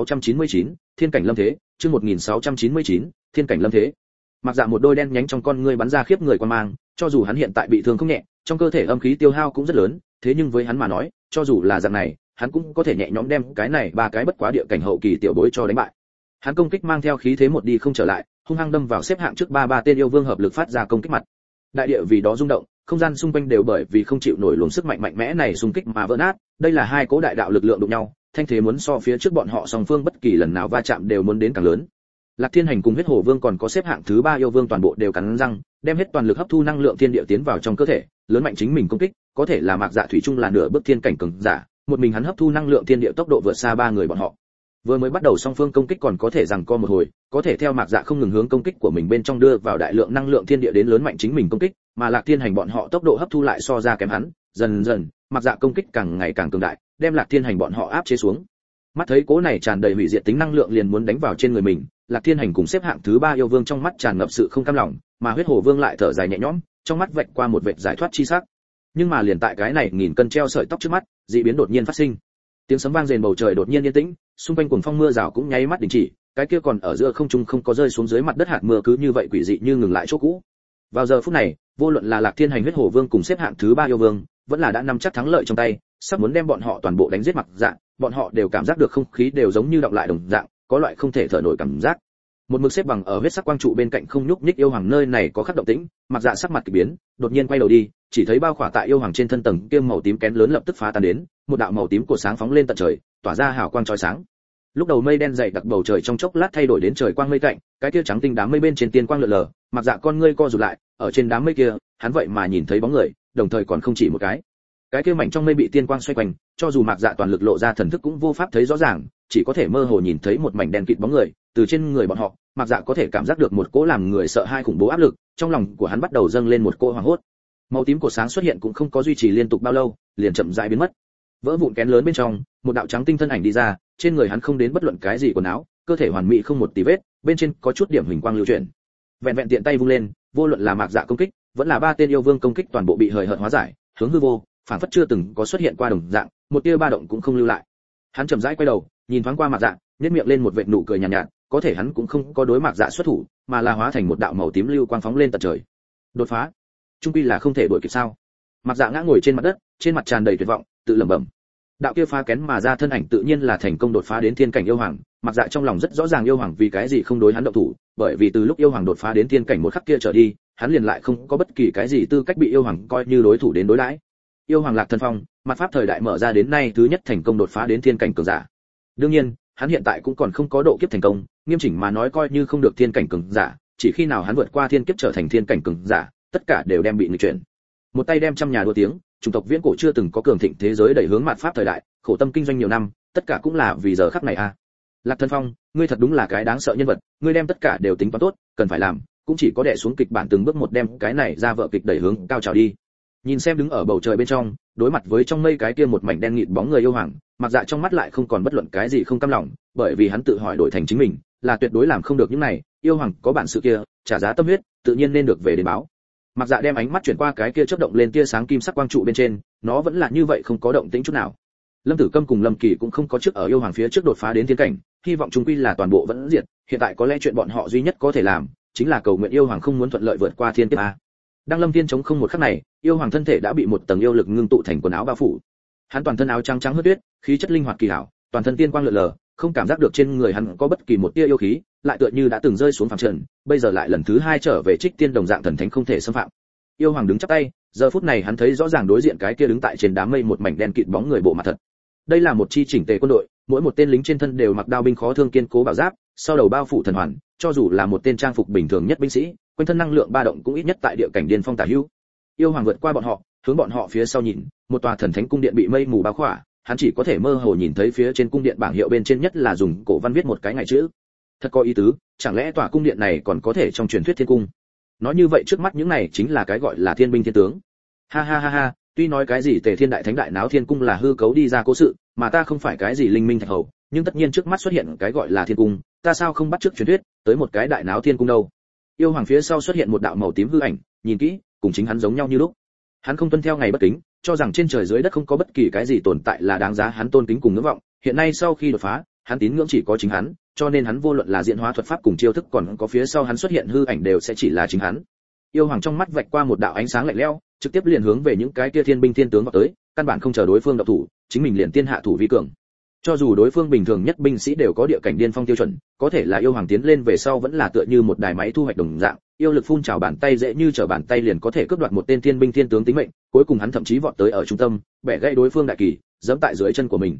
1699, Thiên cảnh lâm thế, chương 1699, Thiên cảnh lâm thế. Mạc Dạ một đôi đen nhánh trong con ngươi bắn ra khiếp người quan mang, cho dù hắn hiện tại bị thương không nhẹ, trong cơ thể âm khí tiêu hao cũng rất lớn, thế nhưng với hắn mà nói, cho dù là dạng này, hắn cũng có thể nhẹ nhõm đem cái này ba cái bất quá địa cảnh hậu kỳ tiểu bối cho đánh bại. Hắn công kích mang theo khí thế một đi không trở lại, hung hăng đâm vào xếp hạng trước ba tên yêu vương hợp lực phát ra công kích mặt. Đại địa vì đó rung động, không gian xung quanh đều bởi vì không chịu nổi luồng sức mạnh mạnh mẽ này xung kích mà vỡ nát, đây là hai cố đại đạo lực lượng đụng nhau, thanh thế muốn so phía trước bọn họ song phương bất kỳ lần nào va chạm đều muốn đến càng lớn. Lạc Thiên Hành cùng Huyết Hổ Vương còn có xếp hạng thứ 3 yêu vương toàn bộ đều cắn răng, đem hết toàn lực hấp thu năng lượng thiên địa tiến vào trong cơ thể, lớn mạnh chính mình công kích, có thể là Mạc Dạ thủy chung là nửa bước thiên cảnh cường giả, một mình hắn hấp thu năng lượng thiên địa tốc độ vượt xa 3 người bọn họ. Vừa mới bắt đầu song phương công kích còn có thể rằng co một hồi, có thể theo Mạc Dạ không ngừng hướng công kích của mình bên trong đưa vào đại lượng năng lượng thiên địa đến lớn mạnh chính mình công kích, mà Lạc Thiên Hành bọn họ tốc độ hấp thu lại so ra kém hắn, dần dần, Mạc Dạ công kích càng ngày càng cường đại, đem Lạc Thiên Hành bọn họ áp chế xuống. Mắt thấy cố này tràn đầy hủy diệt tính năng lượng liền muốn đánh vào trên người mình, Lạc Thiên Hành cùng xếp hạng thứ 3 yêu vương trong mắt tràn ngập sự không cam lòng, mà Huyết Hổ Vương lại thở dài nhẹ nhõm, trong mắt vạch qua một vệt giải thoát chi sắc. Nhưng mà liền tại cái này nghìn cân treo sợi tóc trước mắt, dị biến đột nhiên phát sinh. Tiếng sấm vang rền, bầu trời đột nhiên yên tĩnh, xung quanh cuồng phong mưa rào cũng nháy mắt đình chỉ, cái kia còn ở giữa không trung không có rơi xuống dưới mặt đất hạt mưa cứ như vậy quỷ dị như ngừng lại chỗ cũ. Vào giờ phút này, vô luận là Lạc Thiên Hành, Huyết Hổ Vương cùng xếp hạng thứ 3 yêu vương, vẫn là đã nắm chắc thắng lợi trong tay, sắp muốn đem bọn họ toàn bộ đánh giết Mạc Dạ, bọn họ đều cảm giác được không khí đều giống như đọng lại đồng dạng, có loại không thể thở nổi cảm giác. Một mực xếp bằng ở huyết sắc quang trụ bên cạnh không nhúc nhích yêu hoàng nơi này có khắc động tĩnh, Mạc Dạ sắc mặt kỳ biến, đột nhiên quay đầu đi, chỉ thấy bao khỏa tại yêu hoàng trên thân tầng kia màu tím kén lớn lập tức phá tan đến, một đạo màu tím của sáng phóng lên tận trời, tỏa ra hào quang chói sáng. Lúc đầu mây đen dày đặc bầu trời trong chốc lát thay đổi đến trời quang mây tạnh, cái kia trắng tinh đám mây bên trên tiên quang lượn lờ, Mạc Dạ con ngươi co rụt lại, ở trên đám mây kia, hắn vậy mà nhìn thấy bóng người, đồng thời còn không chỉ một cái. Cái kia mảnh trong mây bị tiên quang xoay quanh, cho dù Mạc Dạ toàn lực lộ ra thần thức cũng vô pháp thấy rõ ràng, chỉ có thể mơ hồ nhìn thấy một mảnh đen kịt bóng người, từ trên người bọn họ, Mạc Dạ có thể cảm giác được một cỗ làm người sợ hai khủng bố áp lực, trong lòng của hắn bắt đầu dâng lên một cỗ hoảng hốt. Màu tím của sáng xuất hiện cũng không có duy trì liên tục bao lâu, liền chậm rãi biến mất. Vỡ vụn kén lớn bên trong, một đạo trắng tinh thân ảnh đi ra, trên người hắn không đến bất luận cái gì quần áo, cơ thể hoàn mỹ không một tì vết, bên trên có chút điểm huỳnh quang lưu chuyển. Vẹn vẹn tiện tay vung lên, vô luận là Mạc Dạ công kích, vẫn là 3 tên yêu vương công kích toàn bộ bị hời hợt hóa giải, hướng hư vô, phản phất chưa từng có xuất hiện qua đồng dạng, một tia ba động cũng không lưu lại. Hắn chậm rãi quay đầu, nhìn thoáng qua Mạc Dạ, nhếch miệng lên một vệt nụ cười nhàn nhạt, có thể hắn cũng không có đối Mạc Dạ xuất thủ, mà là hóa thành một đạo màu tím lưu quang phóng lên tận trời. Đột phá, trung quy là không thể đuổi kịp sao? Mạc Dạ ngã ngồi trên mặt đất, trên mặt tràn đầy tuyệt vọng, tự lẩm bẩm. Đạo kia phá kén mà ra thân ảnh tự nhiên là thành công đột phá đến thiên cảnh yêu hoàng, Mạc Dạ trong lòng rất rõ ràng yêu hoàng vì cái gì không đối hắn động thủ, bởi vì từ lúc yêu hoàng đột phá đến thiên cảnh một khắc kia trở đi, hắn liền lại không có bất kỳ cái gì tư cách bị yêu hoàng coi như đối thủ đến đối đãi. Yêu hoàng Lạc Thần Phong, mặt pháp thời đại mở ra đến nay thứ nhất thành công đột phá đến thiên cảnh cường giả. Đương nhiên, hắn hiện tại cũng còn không có độ kiếp thành công, nghiêm chỉnh mà nói coi như không được thiên cảnh cường giả, chỉ khi nào hắn vượt qua thiên kiếp trở thành thiên cảnh cường giả, tất cả đều đem bị nghịch chuyển. Một tay đem trăm nhà đua tiếng, chủng tộc viễn cổ chưa từng có cường thịnh thế giới đẩy hướng mặt pháp thời đại, khổ tâm kinh doanh nhiều năm, tất cả cũng là vì giờ khắc này a. Lạc Thần Phong, ngươi thật đúng là cái đáng sợ nhân vật, ngươi đem tất cả đều tính toán tốt, cần phải làm, cũng chỉ có đè xuống kịch bản từng bước một đem cái này ra vợ kịch đẩy hướng cao trào đi. Nhìn xem đứng ở bầu trời bên trong, đối mặt với trong mây cái kia một mảnh đen nghịt bóng người yêu hoàng, Mạc Dạ trong mắt lại không còn bất luận cái gì không cam lòng, bởi vì hắn tự hỏi đổi thành chính mình, là tuyệt đối làm không được những này, yêu hoàng có bản sự kia, trả giá tâm huyết, tự nhiên nên được về đền báo. Mạc Dạ đem ánh mắt chuyển qua cái kia chớp động lên tia sáng kim sắc quang trụ bên trên, nó vẫn là như vậy không có động tĩnh chút nào. Lâm Tử Câm cùng Lâm Kỳ cũng không có trước ở yêu hoàng phía trước đột phá đến thiên cảnh, hy vọng chúng quy là toàn bộ vẫn diệt, hiện tại có lẽ chuyện bọn họ duy nhất có thể làm, chính là cầu nguyện yêu hoàng không muốn thuận lợi vượt qua thiên kiếp a. Đang Lâm Thiên chống không một khắc này, yêu hoàng thân thể đã bị một tầng yêu lực ngưng tụ thành quần áo bao phủ. Hắn toàn thân áo trắng trắng hớt tuyết, khí chất linh hoạt kỳ hảo, toàn thân tiên quang lượn lờ, không cảm giác được trên người hắn có bất kỳ một tia yêu khí, lại tựa như đã từng rơi xuống phàm trần, bây giờ lại lần thứ 2 trở về Trích Tiên đồng dạng thần thánh không thể xâm phạm. Yêu hoàng đứng chắp tay, giờ phút này hắn thấy rõ ràng đối diện cái kia đứng tại trên đám mây một mảnh đen kịt bóng người bộ mặt thật. Đây là một chi chỉnh tề quân đội, mỗi một tên lính trên thân đều mặc đao binh khó thương kiên cố bảo giáp, sau đầu bao phủ thần hoàn, cho dù là một tên trang phục bình thường nhất binh sĩ, quanh thân năng lượng ba động cũng ít nhất tại địa cảnh điên phong tả hữu. Yêu hoàng vượt qua bọn họ, hướng bọn họ phía sau nhìn, một tòa thần thánh cung điện bị mây mù bao khỏa, hắn chỉ có thể mơ hồ nhìn thấy phía trên cung điện bảng hiệu bên trên nhất là dùng cổ văn viết một cái ngày chữ. Thật có ý tứ, chẳng lẽ tòa cung điện này còn có thể trong truyền thuyết thiên cung? Nói như vậy trước mắt những này chính là cái gọi là thiên binh thiên tướng. Ha ha ha ha, tuy nói cái gì Tề Thiên Đại Thánh Đại Náo Thiên Cung là hư cấu đi ra cố sự, mà ta không phải cái gì linh minh thạch hầu, nhưng tất nhiên trước mắt xuất hiện cái gọi là thiên cung, ta sao không bắt chước truyền thuyết, tới một cái Đại Náo Thiên Cung đâu? Yêu hoàng phía sau xuất hiện một đạo màu tím hư ảnh, nhìn kỹ, cùng chính hắn giống nhau như lúc. Hắn không tuân theo ngày bất kính, cho rằng trên trời dưới đất không có bất kỳ cái gì tồn tại là đáng giá hắn tôn kính cùng ngưỡng vọng, hiện nay sau khi đột phá, hắn tín ngưỡng chỉ có chính hắn, cho nên hắn vô luận là diễn hóa thuật pháp cùng chiêu thức còn có phía sau hắn xuất hiện hư ảnh đều sẽ chỉ là chính hắn. Yêu hoàng trong mắt vạch qua một đạo ánh sáng lạnh lẽo, trực tiếp liền hướng về những cái kia thiên binh thiên tướng vào tới, căn bản không chờ đối phương động thủ, chính mình liền tiên hạ thủ vi cường. Cho dù đối phương bình thường nhất binh sĩ đều có địa cảnh điên phong tiêu chuẩn, có thể là yêu hoàng tiến lên về sau vẫn là tựa như một đài máy thu hoạch đồng dạng, yêu lực phun trào bàn tay dễ như trở bàn tay liền có thể cướp đoạt một tên thiên binh thiên tướng tính mệnh, cuối cùng hắn thậm chí vọt tới ở trung tâm, bẻ gãy đối phương đại kỳ, giẫm tại dưới chân của mình.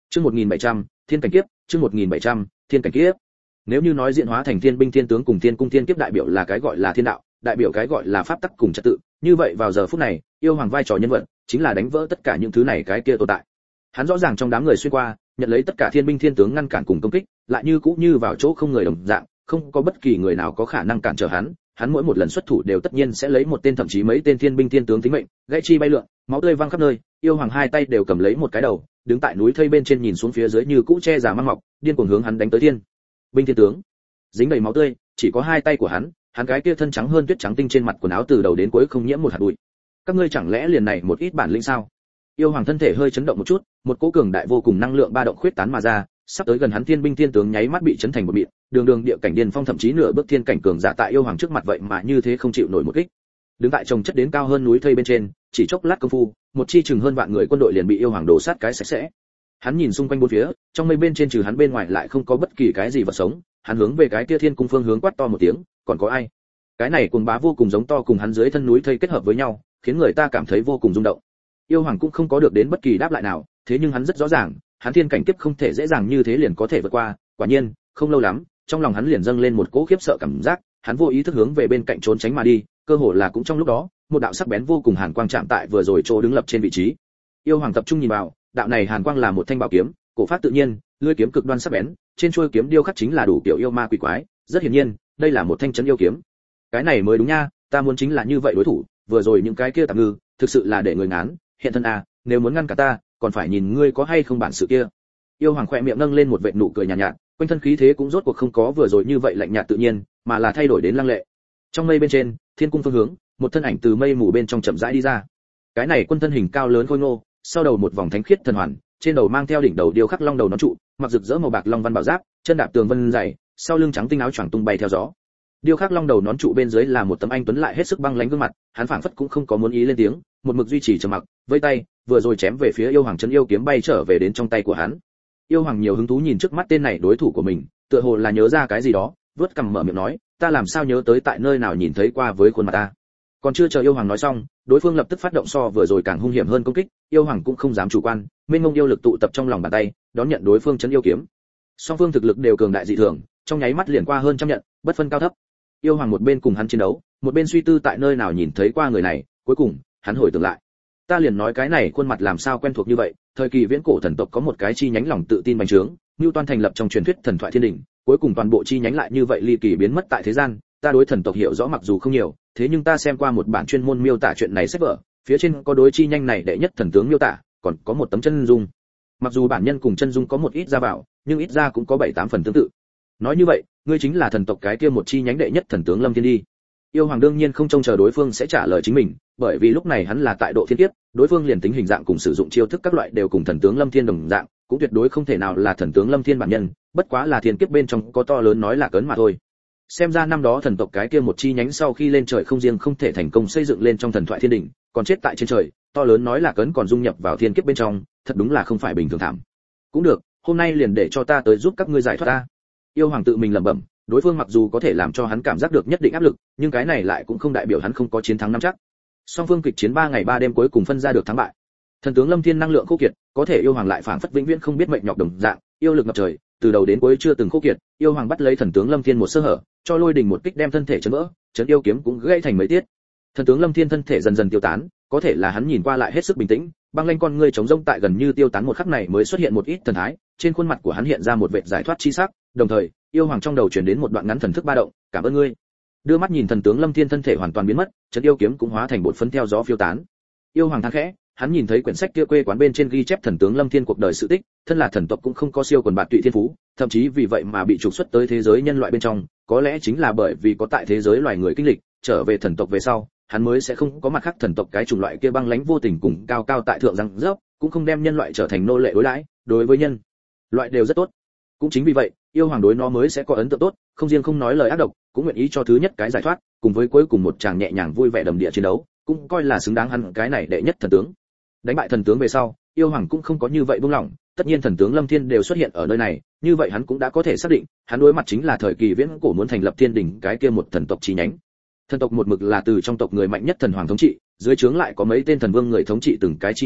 Chương 1700, Thiên cảnh kiếp, chương 1700, Thiên cảnh kiếp. Nếu như nói diễn hóa thành thiên binh thiên tướng cùng thiên cung thiên kiếp đại biểu là cái gọi là thiên đạo, đại biểu cái gọi là pháp tắc cùng trật tự, như vậy vào giờ phút này, yêu hoàng vai trò nhân vật chính là đánh vỡ tất cả những thứ này cái kia tồn tại. Hắn rõ ràng trong đám người xuyên qua, nhận lấy tất cả thiên binh thiên tướng ngăn cản cùng công kích, lại như cũ như vào chỗ không người đồng dạng, không có bất kỳ người nào có khả năng cản trở hắn. Hắn mỗi một lần xuất thủ đều tất nhiên sẽ lấy một tên thậm chí mấy tên thiên binh thiên tướng tính mệnh, gãy chi bay lượn, máu tươi văng khắp nơi. Yêu hoàng hai tay đều cầm lấy một cái đầu, đứng tại núi thây bên trên nhìn xuống phía dưới như cũ che giả mang mọc, điên cuồng hướng hắn đánh tới thiên binh thiên tướng. Dính đầy máu tươi, chỉ có hai tay của hắn cái kia thân trắng hơn tuyết trắng tinh trên mặt quần áo từ đầu đến cuối không nhiễm một hạt bụi. Các ngươi chẳng lẽ liền này một ít bản lĩnh sao? Yêu hoàng thân thể hơi chấn động một chút, một cỗ cường đại vô cùng năng lượng ba động khuyết tán mà ra, sắp tới gần hắn thiên binh thiên tướng nháy mắt bị chấn thành một mịn, đường địa cảnh điên phong thậm chí nửa bước thiên cảnh cường giả tại yêu hoàng trước mặt vậy mà như thế không chịu nổi một kích. Đứng tại trồng chất đến cao hơn núi thây bên trên, chỉ chốc lát công phu, một chi chừng hơn vạn người quân đội liền bị yêu hoàng đổ sát cái sạch sẽ. Hắn nhìn xung quanh bốn phía, trong mây bên trên trừ hắn bên ngoài lại không có bất kỳ cái gì vật sống. Hắn hướng về cái kia thiên cung phương hướng quát to một tiếng, còn có ai? Cái này cuồng bá vô cùng giống to cùng hắn dưới thân núi thây kết hợp với nhau, khiến người ta cảm thấy vô cùng rung động. Yêu hoàng cũng không có được đến bất kỳ đáp lại nào, thế nhưng hắn rất rõ ràng, hắn thiên cảnh kiếp không thể dễ dàng như thế liền có thể vượt qua. Quả nhiên, không lâu lắm, trong lòng hắn liền dâng lên một cỗ khiếp sợ cảm giác, hắn vô ý thức hướng về bên cạnh trốn tránh mà đi, cơ hồ là cũng trong lúc đó, một đạo sắc bén vô cùng hàn quang chạm tại vừa rồi chỗ đứng lập trên vị trí. Yêu hoàng tập trung nhìn vào, đạo này hàn quang là một thanh bảo kiếm, cổ pháp tự nhiên, lưỡi kiếm cực đoan sắc bén, trên chuôi kiếm điêu khắc chính là đủ kiểu yêu ma quỷ quái, rất hiển nhiên, đây là một thanh trấn yêu kiếm. Cái này mới đúng nha, ta muốn chính là như vậy đối thủ, vừa rồi những cái kia tạm ngư, thực sự là để người ngán, hiện thân a, nếu muốn ngăn cả ta, còn phải nhìn ngươi có hay không bản sự kia. Yêu hoàng khẽ miệng nâng lên một vệt nụ cười nhàn nhạt, quanh thân khí thế cũng rốt cuộc không có vừa rồi như vậy lạnh nhạt tự nhiên, mà là thay đổi đến lăng lệ. Trong mây bên trên, thiên cung phương hướng, một thân ảnh từ mây mù bên trong chậm rãi đi ra. Cái này quân thân hình cao lớn khôi ngô, sau đầu một vòng thánh khiết thần hoàn, trên đầu mang theo đỉnh đầu điêu khắc long đầu nón trụ, mặc rực rỡ màu bạc long văn bảo giáp, chân đạp tường vân dày, sau lưng trắng tinh áo choàng tung bay theo gió. Điêu khắc long đầu nón trụ bên dưới là một tấm anh tuấn lại hết sức băng lãnh gương mặt, hắn phảng phất cũng không có muốn ý lên tiếng, một mực duy trì trầm mặc, vẫy tay, vừa rồi chém về phía yêu hoàng trấn yêu kiếm bay trở về đến trong tay của hắn. Yêu hoàng nhiều hứng thú nhìn trước mắt tên này đối thủ của mình, tựa hồ là nhớ ra cái gì đó, vớt cằm mở miệng nói, ta làm sao nhớ tới tại nơi nào nhìn thấy qua với khuôn mặt ta. Còn chưa chờ yêu hoàng nói xong, đối phương lập tức phát động so vừa rồi càng hung hiểm hơn công kích, yêu hoàng cũng không dám chủ quan, mênh mông yêu lực tụ tập trong lòng bàn tay, đón nhận đối phương trấn yêu kiếm. Song phương thực lực đều cường đại dị thường, trong nháy mắt liền qua hơn trăm nhận, bất phân cao thấp. Yêu hoàng một bên cùng hắn chiến đấu, một bên suy tư tại nơi nào nhìn thấy qua người này, cuối cùng, hắn hồi tưởng lại. Ta liền nói cái này khuôn mặt làm sao quen thuộc như vậy, thời kỳ viễn cổ thần tộc có một cái chi nhánh lòng tự tin bành trướng, Newton thành lập trong truyền thuyết thần thoại thiên đỉnh, cuối cùng toàn bộ chi nhánh lại như vậy ly kỳ biến mất tại thế gian. Ta đối thần tộc hiểu rõ mặc dù không nhiều, thế nhưng ta xem qua một bản chuyên môn miêu tả chuyện này sách vở, phía trên có đối chi nhánh này đệ nhất thần tướng miêu tả, còn có một tấm chân dung. Mặc dù bản nhân cùng chân dung có một ít ra vào, nhưng ít ra cũng có 7-8 phần tương tự. Nói như vậy, ngươi chính là thần tộc cái kia một chi nhánh đệ nhất thần tướng Lâm Thiên đi. Yêu hoàng đương nhiên không trông chờ đối phương sẽ trả lời chính mình, bởi vì lúc này hắn là tại độ thiên kiếp, đối phương liền tính hình dạng cùng sử dụng chiêu thức các loại đều cùng thần tướng Lâm Thiên đồng dạng, cũng tuyệt đối không thể nào là thần tướng Lâm Thiên bản nhân, bất quá là thiên kiếp bên trong có to lớn nói là cấn mà thôi. Xem ra năm đó thần tộc cái kia một chi nhánh sau khi lên trời không riêng không thể thành công xây dựng lên trong thần thoại thiên đỉnh, còn chết tại trên trời, to lớn nói là cấn còn dung nhập vào thiên kiếp bên trong, thật đúng là không phải bình thường thảm. Cũng được, hôm nay liền để cho ta tới giúp các ngươi giải thoát ta. Yêu hoàng tự mình lẩm bẩm, đối phương mặc dù có thể làm cho hắn cảm giác được nhất định áp lực, nhưng cái này lại cũng không đại biểu hắn không có chiến thắng nắm chắc. Song phương kịch chiến 3 ngày 3 đêm cuối cùng phân ra được thắng bại. Thần tướng Lâm Thiên năng lượng khô kiệt, có thể yêu hoàng lại phảng phất vĩnh viễn không biết mệnh nhọc đồng dạng, yêu lực ngập trời, từ đầu đến cuối chưa từng khô kiệt. Yêu hoàng bắt lấy thần tướng Lâm Thiên một sơ hở, cho lôi đình một kích đem thân thể chấn vỡ, chấn yêu kiếm cũng gãy thành mấy tiết. Thần tướng Lâm Thiên thân thể dần dần tiêu tán, có thể là hắn nhìn qua lại hết sức bình tĩnh, băng lanh con ngươi trống rỗng tại gần như tiêu tán một khắc này mới xuất hiện một ít thần thái, trên khuôn mặt của hắn hiện ra một vệt giải thoát chi sắc, đồng thời, yêu hoàng trong đầu truyền đến một đoạn ngắn thần thức ba động, cảm ơn ngươi. Đưa mắt nhìn thần tướng Lâm Thiên thân thể hoàn toàn biến mất, chấn yêu kiếm cũng hóa thành bột phấn theo gió phiêu tán. Yêu hoàng than khẽ, hắn nhìn thấy quyển sách kia quê quán bên trên ghi chép thần tướng Lâm Thiên cuộc đời sự tích, thân là thần tộc cũng không có siêu quần bạt tụy thiên phú, thậm chí vì vậy mà bị trục xuất tới thế giới nhân loại bên trong, có lẽ chính là bởi vì có tại thế giới loài người kinh lịch, trở về thần tộc về sau, hắn mới sẽ không có mặt khác thần tộc cái chủng loại kia băng lãnh vô tình cùng cao cao tại thượng răng rớp, cũng không đem nhân loại trở thành nô lệ đối đãi, đối với nhân loại đều rất tốt. Cũng chính vì vậy, yêu hoàng đối nó mới sẽ có ấn tượng tốt, không riêng không nói lời ác độc, cũng nguyện ý cho thứ nhất cái giải thoát, cùng với cuối cùng một chàng nhẹ nhàng vui vẻ đầm địa chiến đấu, cũng coi là xứng đáng hắn cái này đệ nhất thần tướng. Đánh bại thần tướng về sau, yêu hoàng cũng không có như vậy buông lỏng, tất nhiên thần tướng Lâm Thiên đều xuất hiện ở nơi này, như vậy hắn cũng đã có thể xác định, hắn đối mặt chính là thời kỳ viễn cổ muốn thành lập thiên đỉnh cái kia một thần tộc chi nhánh. Thần tộc một mực là từ trong tộc người mạnh nhất thần hoàng thống trị, dưới trướng lại có mấy tên thần vương người thống trị từng cái chi nhánh,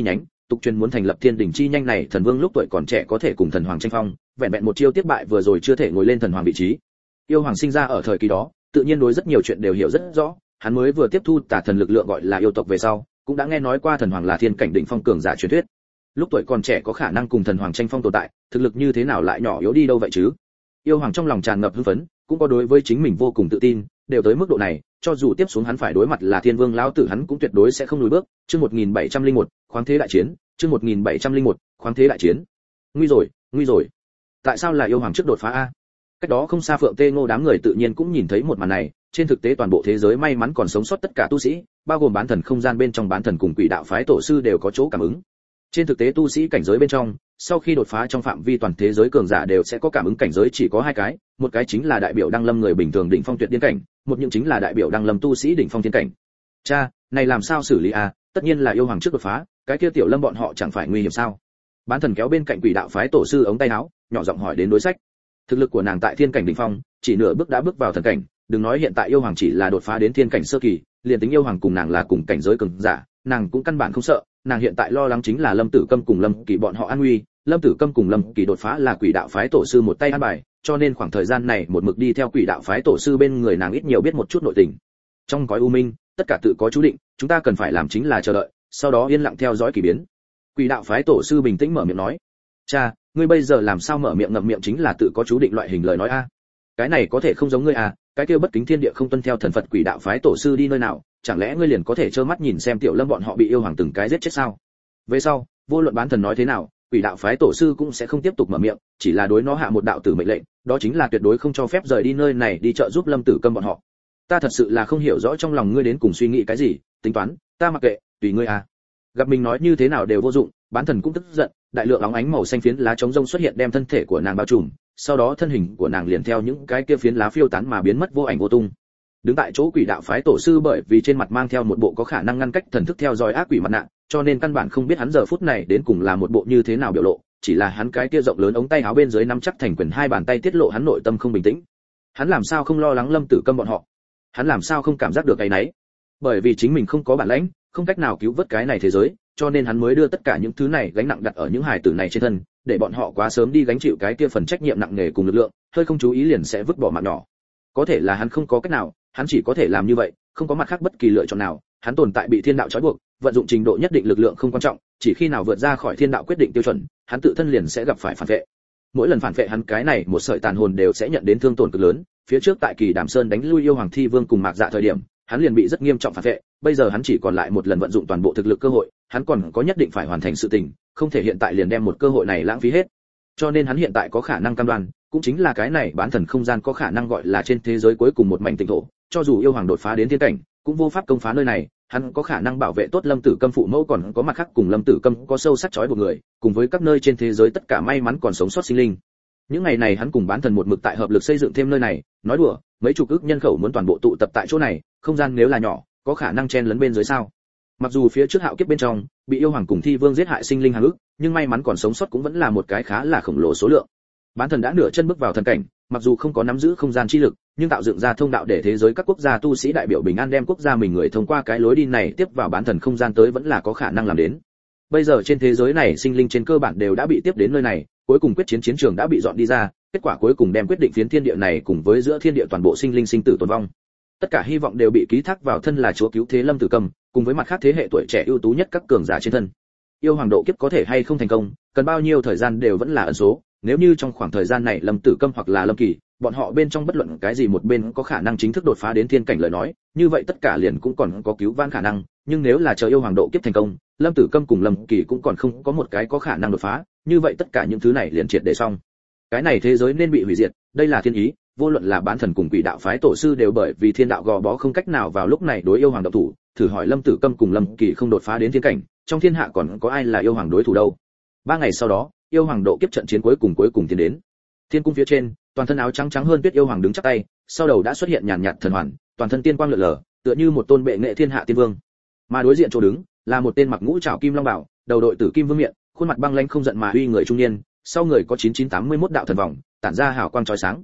tục truyền muốn thành lập thiên đỉnh chi nhanh này thần vương lúc tuổi còn trẻ có thể cùng thần hoàng tranh phong, vẹn vẹn một chiêu tiếp bại vừa rồi chưa thể ngồi lên thần hoàng vị trí. Yêu hoàng sinh ra ở thời kỳ đó, tự nhiên đối rất nhiều chuyện đều hiểu rất rõ, hắn mới vừa tiếp thu tà thần lực lượng gọi là yêu tộc về sau, cũng đã nghe nói qua thần hoàng là thiên cảnh đỉnh phong cường giả truyền thuyết. Lúc tuổi còn trẻ có khả năng cùng thần hoàng tranh phong tồn tại, thực lực như thế nào lại nhỏ yếu đi đâu vậy chứ? Yêu hoàng trong lòng tràn ngập hưng phấn, cũng có đối với chính mình vô cùng tự tin, đều tới mức độ này, cho dù tiếp xuống hắn phải đối mặt là thiên vương lão tử hắn cũng tuyệt đối sẽ không lùi bước. Chương 1701, khoáng thế đại chiến, chương 1701, khoáng thế đại chiến. Nguy rồi. Tại sao là yêu hoàng trước đột phá a? Cách đó không xa Phượng Tê Ngô đám người tự nhiên cũng nhìn thấy một màn này, trên thực tế toàn bộ thế giới may mắn còn sống sót tất cả tu sĩ, bao gồm bán thần không gian bên trong bán thần cùng quỷ đạo phái tổ sư đều có chỗ cảm ứng. Trên thực tế tu sĩ cảnh giới bên trong, sau khi đột phá trong phạm vi toàn thế giới cường giả đều sẽ có cảm ứng cảnh giới chỉ có hai cái, một cái chính là đại biểu đăng lâm người bình thường đỉnh phong tuyệt điên cảnh, một những chính là đại biểu đăng lâm tu sĩ đỉnh phong thiên cảnh. Cha, này làm sao xử lý a? Tất nhiên là yêu hoàng trước đột phá, cái kia tiểu lâm bọn họ chẳng phải nguy hiểm sao? Bán thần kéo bên cạnh quỷ đạo phái tổ sư ống tay áo, nhỏ giọng hỏi đến đối sách. Thực lực của nàng tại thiên cảnh đỉnh phong, chỉ nửa bước đã bước vào thần cảnh, đừng nói hiện tại yêu hoàng chỉ là đột phá đến thiên cảnh sơ kỳ, liền tính yêu hoàng cùng nàng là cùng cảnh giới cường giả, nàng cũng căn bản không sợ, nàng hiện tại lo lắng chính là Lâm Tử Câm cùng Lâm Kỳ bọn họ an nguy. Lâm Tử Câm cùng Lâm Kỳ đột phá là quỷ đạo phái tổ sư một tay an bài, cho nên khoảng thời gian này một mực đi theo quỷ đạo phái tổ sư bên người nàng ít nhiều biết một chút nội tình. Trong cõi u minh, tất cả tự có chú định, chúng ta cần phải làm chính là chờ đợi, sau đó yên lặng theo dõi kỳ biến. Quỷ đạo phái tổ sư bình tĩnh mở miệng nói. Cha, ngươi bây giờ làm sao mở miệng ngậm miệng chính là tự có chú định loại hình lời nói a? Cái này có thể không giống ngươi à, cái kia bất kính thiên địa không tuân theo thần Phật quỷ đạo phái tổ sư đi nơi nào, chẳng lẽ ngươi liền có thể trơ mắt nhìn xem tiểu lâm bọn họ bị yêu hoàng từng cái giết chết sao? Về sau, vô luận bán thần nói thế nào, quỷ đạo phái tổ sư cũng sẽ không tiếp tục mở miệng, chỉ là đối nó hạ một đạo tử mệnh lệnh, đó chính là tuyệt đối không cho phép rời đi nơi này đi trợ giúp Lâm Tử Câm bọn họ. Ta thật sự là không hiểu rõ trong lòng ngươi đến cùng suy nghĩ cái gì, tính toán, ta mặc kệ, tùy ngươi à. Gặp mình nói như thế nào đều vô dụng, bán thần cũng tức giận, đại lượng óng ánh màu xanh phiến lá trống rông xuất hiện đem thân thể của nàng bao trùm, sau đó thân hình của nàng liền theo những cái kia phiến lá phiêu tán mà biến mất vô ảnh vô tung. Đứng tại chỗ quỷ đạo phái tổ sư bởi vì trên mặt mang theo một bộ có khả năng ngăn cách thần thức theo dõi ác quỷ mặt nạ, cho nên căn bản không biết hắn giờ phút này đến cùng là một bộ như thế nào biểu lộ, chỉ là hắn cái kia rộng lớn ống tay áo bên dưới nắm chắc thành quyền hai bàn tay tiết lộ hắn nội tâm không bình tĩnh. Hắn làm sao không lo lắng Lâm Tử Câm bọn họ? Hắn làm sao không cảm giác được cái nấy? Bởi vì chính mình không có bản lĩnh, không cách nào cứu vớt cái này thế giới, cho nên hắn mới đưa tất cả những thứ này gánh nặng đặt ở những hài tử này trên thân, để bọn họ quá sớm đi gánh chịu cái kia phần trách nhiệm nặng nề cùng lực lượng, hơi không chú ý liền sẽ vứt bỏ mạng nhỏ. Có thể là hắn không có cách nào, hắn chỉ có thể làm như vậy, không có mặt khác bất kỳ lựa chọn nào, hắn tồn tại bị thiên đạo trói buộc, vận dụng trình độ nhất định lực lượng không quan trọng, chỉ khi nào vượt ra khỏi thiên đạo quyết định tiêu chuẩn, hắn tự thân liền sẽ gặp phải phản vệ. Mỗi lần phản vệ hắn cái này một sợi tàn hồn đều sẽ nhận đến thương tổn cực lớn, phía trước tại Kỳ Đàm Sơn đánh lui yêu hoàng thi vương cùng Mạc Dạ thời điểm, hắn liền bị rất nghiêm trọng phản vệ, bây giờ hắn chỉ còn lại một lần vận dụng toàn bộ thực lực cơ hội, hắn còn có nhất định phải hoàn thành sự tình, không thể hiện tại liền đem một cơ hội này lãng phí hết. Cho nên hắn hiện tại có khả năng cam đoan, cũng chính là cái này bán thần không gian có khả năng gọi là trên thế giới cuối cùng một mảnh tịnh thổ, cho dù yêu hoàng đột phá đến thiên cảnh, cũng vô pháp công phá nơi này, hắn có khả năng bảo vệ tốt Lâm Tử Câm phụ mẫu còn có mặt khác cùng Lâm Tử Câm có sâu sắc chói buộc người, cùng với các nơi trên thế giới tất cả may mắn còn sống sót sinh linh. Những ngày này hắn cùng bán thần một mực tại hợp lực xây dựng thêm nơi này, nói đùa, mấy chục ức nhân khẩu muốn toàn bộ tụ tập tại chỗ này, không gian nếu là nhỏ, có khả năng chen lấn bên dưới sao? Mặc dù phía trước hạo kiếp bên trong bị yêu hoàng cùng thi vương giết hại sinh linh hàng ức, nhưng may mắn còn sống sót cũng vẫn là một cái khá là khổng lồ số lượng. Bán thần đã nửa chân bước vào thần cảnh, mặc dù không có nắm giữ không gian chi lực, nhưng tạo dựng ra thông đạo để thế giới các quốc gia tu sĩ đại biểu bình an đem quốc gia mình người thông qua cái lối đi này tiếp vào bán thần không gian tới vẫn là có khả năng làm đến. Bây giờ trên thế giới này sinh linh trên cơ bản đều đã bị tiếp đến nơi này, cuối cùng quyết chiến chiến trường đã bị dọn đi ra, kết quả cuối cùng đem quyết định phiến thiên địa này cùng với giữa thiên địa toàn bộ sinh linh sinh tử tồn vong. Tất cả hy vọng đều bị ký thác vào thân là chúa cứu thế Lâm Tử Câm, cùng với mặt khác thế hệ tuổi trẻ ưu tú nhất các cường giả trên thân. Yêu hoàng độ kiếp có thể hay không thành công, cần bao nhiêu thời gian đều vẫn là ẩn số, nếu như trong khoảng thời gian này Lâm Tử Câm hoặc là Lâm Kỳ, bọn họ bên trong bất luận cái gì một bên có khả năng chính thức đột phá đến thiên cảnh lời nói, như vậy tất cả liền cũng còn có cứu vãn khả năng, nhưng nếu là chờ yêu hoàng độ kiếp thành công, Lâm Tử Câm cùng Lâm Kỳ cũng còn không có một cái có khả năng đột phá, như vậy tất cả những thứ này liền triệt để xong. Cái này thế giới nên bị hủy diệt, đây là thiên ý, vô luận là bán thần cùng quỷ đạo phái tổ sư đều bởi vì thiên đạo gò bó không cách nào vào lúc này đối yêu hoàng động thủ, thử hỏi Lâm Tử Câm cùng Lâm Kỳ không đột phá đến thiên cảnh, trong thiên hạ còn có ai là yêu hoàng đối thủ đâu. 3 ngày sau đó, yêu hoàng độ kiếp trận chiến cuối cùng tiến đến. Thiên cung phía trên, toàn thân áo trắng trắng hơn tuyết yêu hoàng đứng chắp tay, sau đầu đã xuất hiện nhàn nhạt thần hoàn, toàn thân tiên quang lượn lờ, tựa như một tôn bệ nghệ thiên hạ tiên vương. Mà đối diện chỗ đứng là một tên mặc ngũ trảo kim long bảo, đầu đội tử kim vương miện, khuôn mặt băng lãnh không giận mà uy người trung niên, sau người có 9981 đạo thần vòng, tản ra hào quang chói sáng.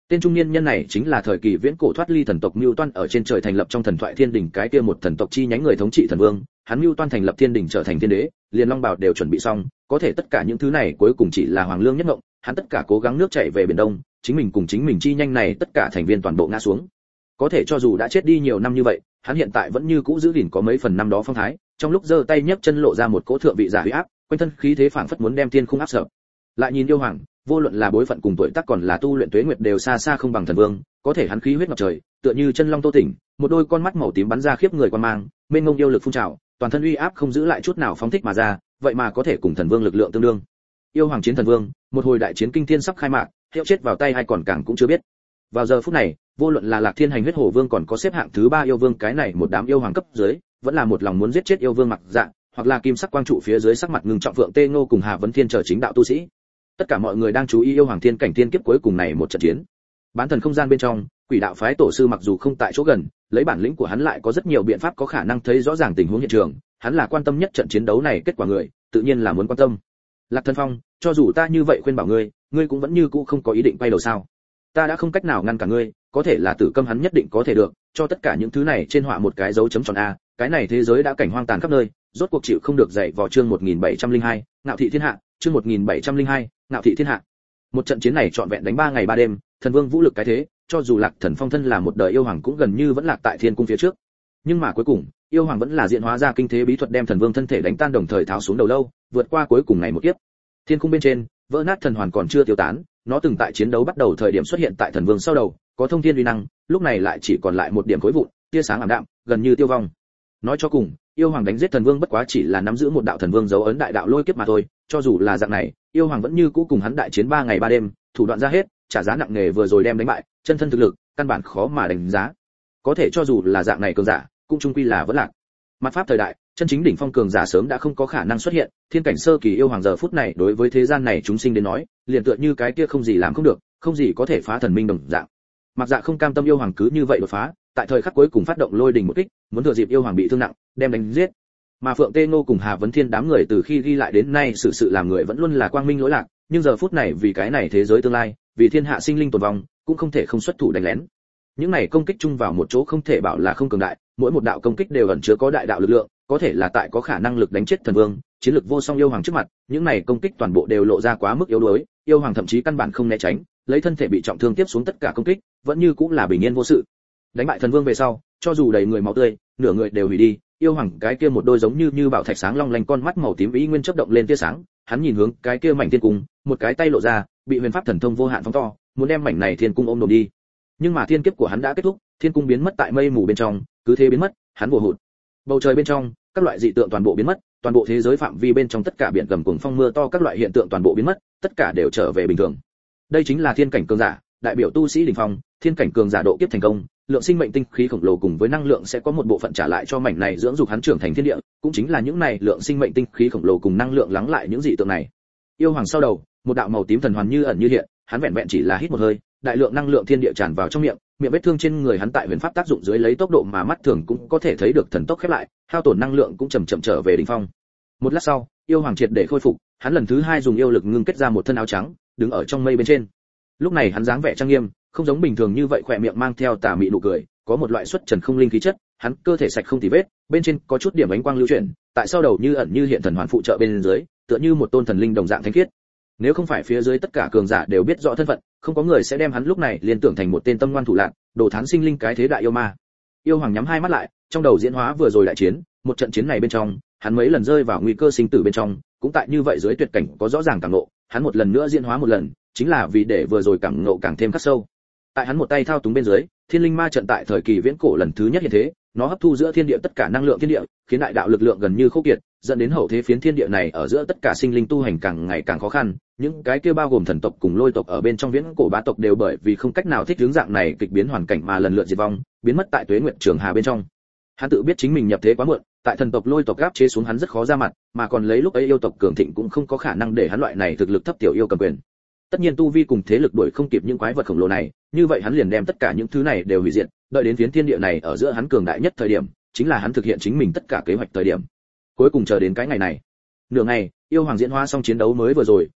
Tên trung niên nhân này chính là thời kỳ viễn cổ thoát ly thần tộc Mưu Toan ở trên trời thành lập trong thần thoại Thiên Đình cái kia một thần tộc chi nhánh người thống trị thần vương, hắn Mưu Toan thành lập Thiên Đình trở thành thiên đế, liền long bào đều chuẩn bị xong, có thể tất cả những thứ này cuối cùng chỉ là hoàng lương nhất ngộng, hắn tất cả cố gắng nước chảy về biển đông, chính mình cùng chính mình chi nhanh này tất cả thành viên toàn bộ ngã xuống. Có thể cho dù đã chết đi nhiều năm như vậy, hắn hiện tại vẫn như cũ giữ gìn có mấy phần năm đó phong thái, trong lúc giơ tay nhấc chân lộ ra một cỗ thượng vị giả uy áp, quanh thân khí thế phảng phất muốn đem thiên khung áp sập. Lại nhìn yêu hoàng, vô luận là bối phận cùng tuổi tác còn là tu luyện tuế nguyệt đều xa xa không bằng thần vương, có thể hắn khí huyết ngập trời, tựa như chân long tô tỉnh, một đôi con mắt màu tím bắn ra khiếp người quan mang, mênh mông yêu lực phun trào, toàn thân uy áp không giữ lại chút nào phóng thích mà ra, vậy mà có thể cùng thần vương lực lượng tương đương. Yêu hoàng chiến thần vương, một hồi đại chiến kinh thiên sắp khai mạc, hiệu chết vào tay hay còn càng cũng chưa biết. Vào giờ phút này, vô luận là Lạc Thiên Hành huyết hổ vương còn có xếp hạng thứ 3 yêu vương cái này một đám yêu hoàng cấp dưới, vẫn là một lòng muốn giết chết yêu vương Mặc Dạ, hoặc là kim sắc quang trụ phía dưới sắc mặt ngưng trọng Phượng Tê Ngô cùng Hà Vấn Thiên chờ chính đạo tu sĩ. Tất cả mọi người đang chú ý yêu hoàng thiên cảnh thiên kiếp cuối cùng này một trận chiến. Bán thần không gian bên trong, Quỷ đạo phái tổ sư mặc dù không tại chỗ gần, lấy bản lĩnh của hắn lại có rất nhiều biện pháp có khả năng thấy rõ ràng tình huống hiện trường, hắn là quan tâm nhất trận chiến đấu này kết quả người, tự nhiên là muốn quan tâm. Lạc Thần Phong, cho dù ta như vậy khuyên bảo ngươi, ngươi cũng vẫn như cũ không có ý định quay đầu sao? Ta đã không cách nào ngăn cả ngươi, có thể là Tử Câm hắn nhất định có thể được, cho tất cả những thứ này trên họa một cái dấu chấm tròn a, cái này thế giới đã cảnh hoang tàn khắp nơi, rốt cuộc chịu không được dạy vào chương 1702, ngạo thị thiên hạ, chương 1702, ngạo thị thiên hạ. Một trận chiến này trọn vẹn đánh 3 ngày 3 đêm, thần vương vũ lực cái thế, cho dù Lạc Thần Phong thân là một đời yêu hoàng cũng gần như vẫn lạc tại thiên cung phía trước. Nhưng mà cuối cùng, yêu hoàng vẫn là diễn hóa ra kinh thế bí thuật đem thần vương thân thể đánh tan đồng thời tháo xuống đầu lâu, vượt qua cuối cùng này một kiếp. Thiên cung bên trên, vỡ nát thần hoàn còn chưa tiêu tán, nó từng tại chiến đấu bắt đầu thời điểm xuất hiện tại thần vương sau đầu, có thông thiên uy năng, lúc này lại chỉ còn lại một điểm khối vụn, tia sáng ảm đạm, gần như tiêu vong. Nói cho cùng, yêu hoàng đánh giết thần vương bất quá chỉ là nắm giữ một đạo thần vương dấu ấn đại đạo lôi kiếp mà thôi, cho dù là dạng này, yêu hoàng vẫn như cũ cùng hắn đại chiến 3 ngày 3 đêm, thủ đoạn ra hết, trả giá nặng nề vừa rồi đem đánh bại, chân thân thực lực, căn bản khó mà đánh giá. Có thể cho dù là dạng này cường giả, cũng chung quy là vẫn lạc. Mặt pháp thời đại, chân chính đỉnh phong cường giả sớm đã không có khả năng xuất hiện, thiên cảnh sơ kỳ yêu hoàng giờ phút này đối với thế gian này chúng sinh đến nói, liền tựa như cái kia không gì làm không được, không gì có thể phá thần minh đồng dạng. Mặc Dạ không cam tâm yêu hoàng cứ như vậy đột phá, tại thời khắc cuối cùng phát động lôi đình một kích, muốn thừa dịp yêu hoàng bị thương nặng, đem đánh giết. Mà Phượng Tê Ngô cùng Hà Vấn Thiên đám người từ khi ghi lại đến nay sự làm người vẫn luôn là quang minh lỗi lạc, nhưng giờ phút này vì cái này thế giới tương lai, vì thiên hạ sinh linh tồn vong, cũng không thể không xuất thủ đánh lén. Những này công kích chung vào một chỗ không thể bảo là không cường đại, mỗi một đạo công kích đều ẩn chứa có đại đạo lực lượng, có thể là tại có khả năng lực đánh chết thần vương, chiến lực vô song yêu hoàng trước mặt, những này công kích toàn bộ đều lộ ra quá mức yếu đuối, yêu hoàng thậm chí căn bản không né tránh, lấy thân thể bị trọng thương tiếp xuống tất cả công kích, vẫn như cũng là bình yên vô sự. Đánh bại thần vương về sau, cho dù đầy người máu tươi, nửa người đều hủy đi, yêu hoàng cái kia một đôi giống như bảo thạch sáng long lanh con mắt màu tím ý nguyên chớp động lên tia sáng, hắn nhìn hướng cái kia mảnh thiên cung, một cái tay lộ ra, bị huyền pháp thần thông vô hạn phóng to, muốn đem mảnh này thiên cung ôm đồm đi. Nhưng mà thiên kiếp của hắn đã kết thúc, thiên cung biến mất tại mây mù bên trong, cứ thế biến mất, hắn vồ hụt. Bầu trời bên trong, các loại dị tượng toàn bộ biến mất, toàn bộ thế giới phạm vi bên trong tất cả biển gầm cuồng phong mưa to các loại hiện tượng toàn bộ biến mất, tất cả đều trở về bình thường. Đây chính là thiên cảnh cường giả, đại biểu tu sĩ đỉnh phong, thiên cảnh cường giả độ kiếp thành công, lượng sinh mệnh tinh khí khổng lồ cùng với năng lượng sẽ có một bộ phận trả lại cho mảnh này dưỡng dục hắn trưởng thành thiên địa, cũng chính là những này lượng sinh mệnh tinh khí khổng lồ cùng năng lượng lắng lại những dị tượng này. Yêu hoàng sau đầu, một đạo màu tím thần hoàn như ẩn như hiện, hắn vẹn vẹn chỉ là hít một hơi, đại lượng năng lượng thiên địa tràn vào trong miệng, miệng vết thương trên người hắn tại huyền pháp tác dụng dưới lấy tốc độ mà mắt thường cũng có thể thấy được thần tốc khép lại, hao tổn năng lượng cũng chậm chậm trở về đỉnh phong. Một lát sau, yêu hoàng triệt để khôi phục, hắn lần thứ 2 dùng yêu lực ngưng kết ra một thân áo trắng, đứng ở trong mây bên trên. Lúc này hắn dáng vẻ trang nghiêm, không giống bình thường như vậy khỏe miệng mang theo tà mị nụ cười, có một loại xuất trần không linh khí chất, hắn cơ thể sạch không tì vết, bên trên có chút điểm ánh quang lưu chuyển, tại sau đầu như ẩn như hiện thần hoàn phụ trợ bên dưới, tựa như một tôn thần linh đồng dạng thánh khiết. Nếu không phải phía dưới tất cả cường giả đều biết rõ thân phận, không có người sẽ đem hắn lúc này liên tưởng thành một tên tâm ngoan thủ lạn, đồ thán sinh linh cái thế đại yêu ma. Yêu hoàng nhắm hai mắt lại, trong đầu diễn hóa vừa rồi đại chiến, một trận chiến này bên trong, hắn mấy lần rơi vào nguy cơ sinh tử bên trong, cũng tại như vậy dưới tuyệt cảnh có rõ ràng cảm ngộ, hắn một lần nữa diễn hóa một lần, chính là vì để vừa rồi cảm ngộ càng thêm khắc sâu. Tại hắn một tay thao túng bên dưới, Thiên Linh Ma trận tại thời kỳ viễn cổ lần thứ nhất hiện thế, nó hấp thu giữa thiên địa tất cả năng lượng thiên địa, khiến đại đạo lực lượng gần như khô kiệt, dẫn đến hậu thế phiến thiên địa này ở giữa tất cả sinh linh tu hành càng ngày càng khó khăn, những cái kia bao gồm thần tộc cùng lôi tộc ở bên trong viễn cổ bá tộc đều bởi vì không cách nào thích ứng dạng này kịch biến hoàn cảnh mà lần lượt diệt vong, biến mất tại tuế nguyệt trường hà bên trong. Hắn tự biết chính mình nhập thế quá muộn, tại thần tộc lôi tộc áp chế xuống hắn rất khó ra mặt, mà còn lấy lúc ấy yêu tộc cường thịnh cũng không có khả năng để hắn loại này thực lực thấp tiểu yêu cầm quyền. Tất nhiên tu vi cùng thế lực đuổi không kịp những quái vật khổng lồ này, như vậy hắn liền đem tất cả những thứ này đều hủy diệt, đợi đến phiến thiên địa này ở giữa hắn cường đại nhất thời điểm, chính là hắn thực hiện chính mình tất cả kế hoạch thời điểm. Cuối cùng chờ đến cái ngày này. Nửa ngày, yêu hoàng diễn hóa xong chiến đấu mới vừa rồi,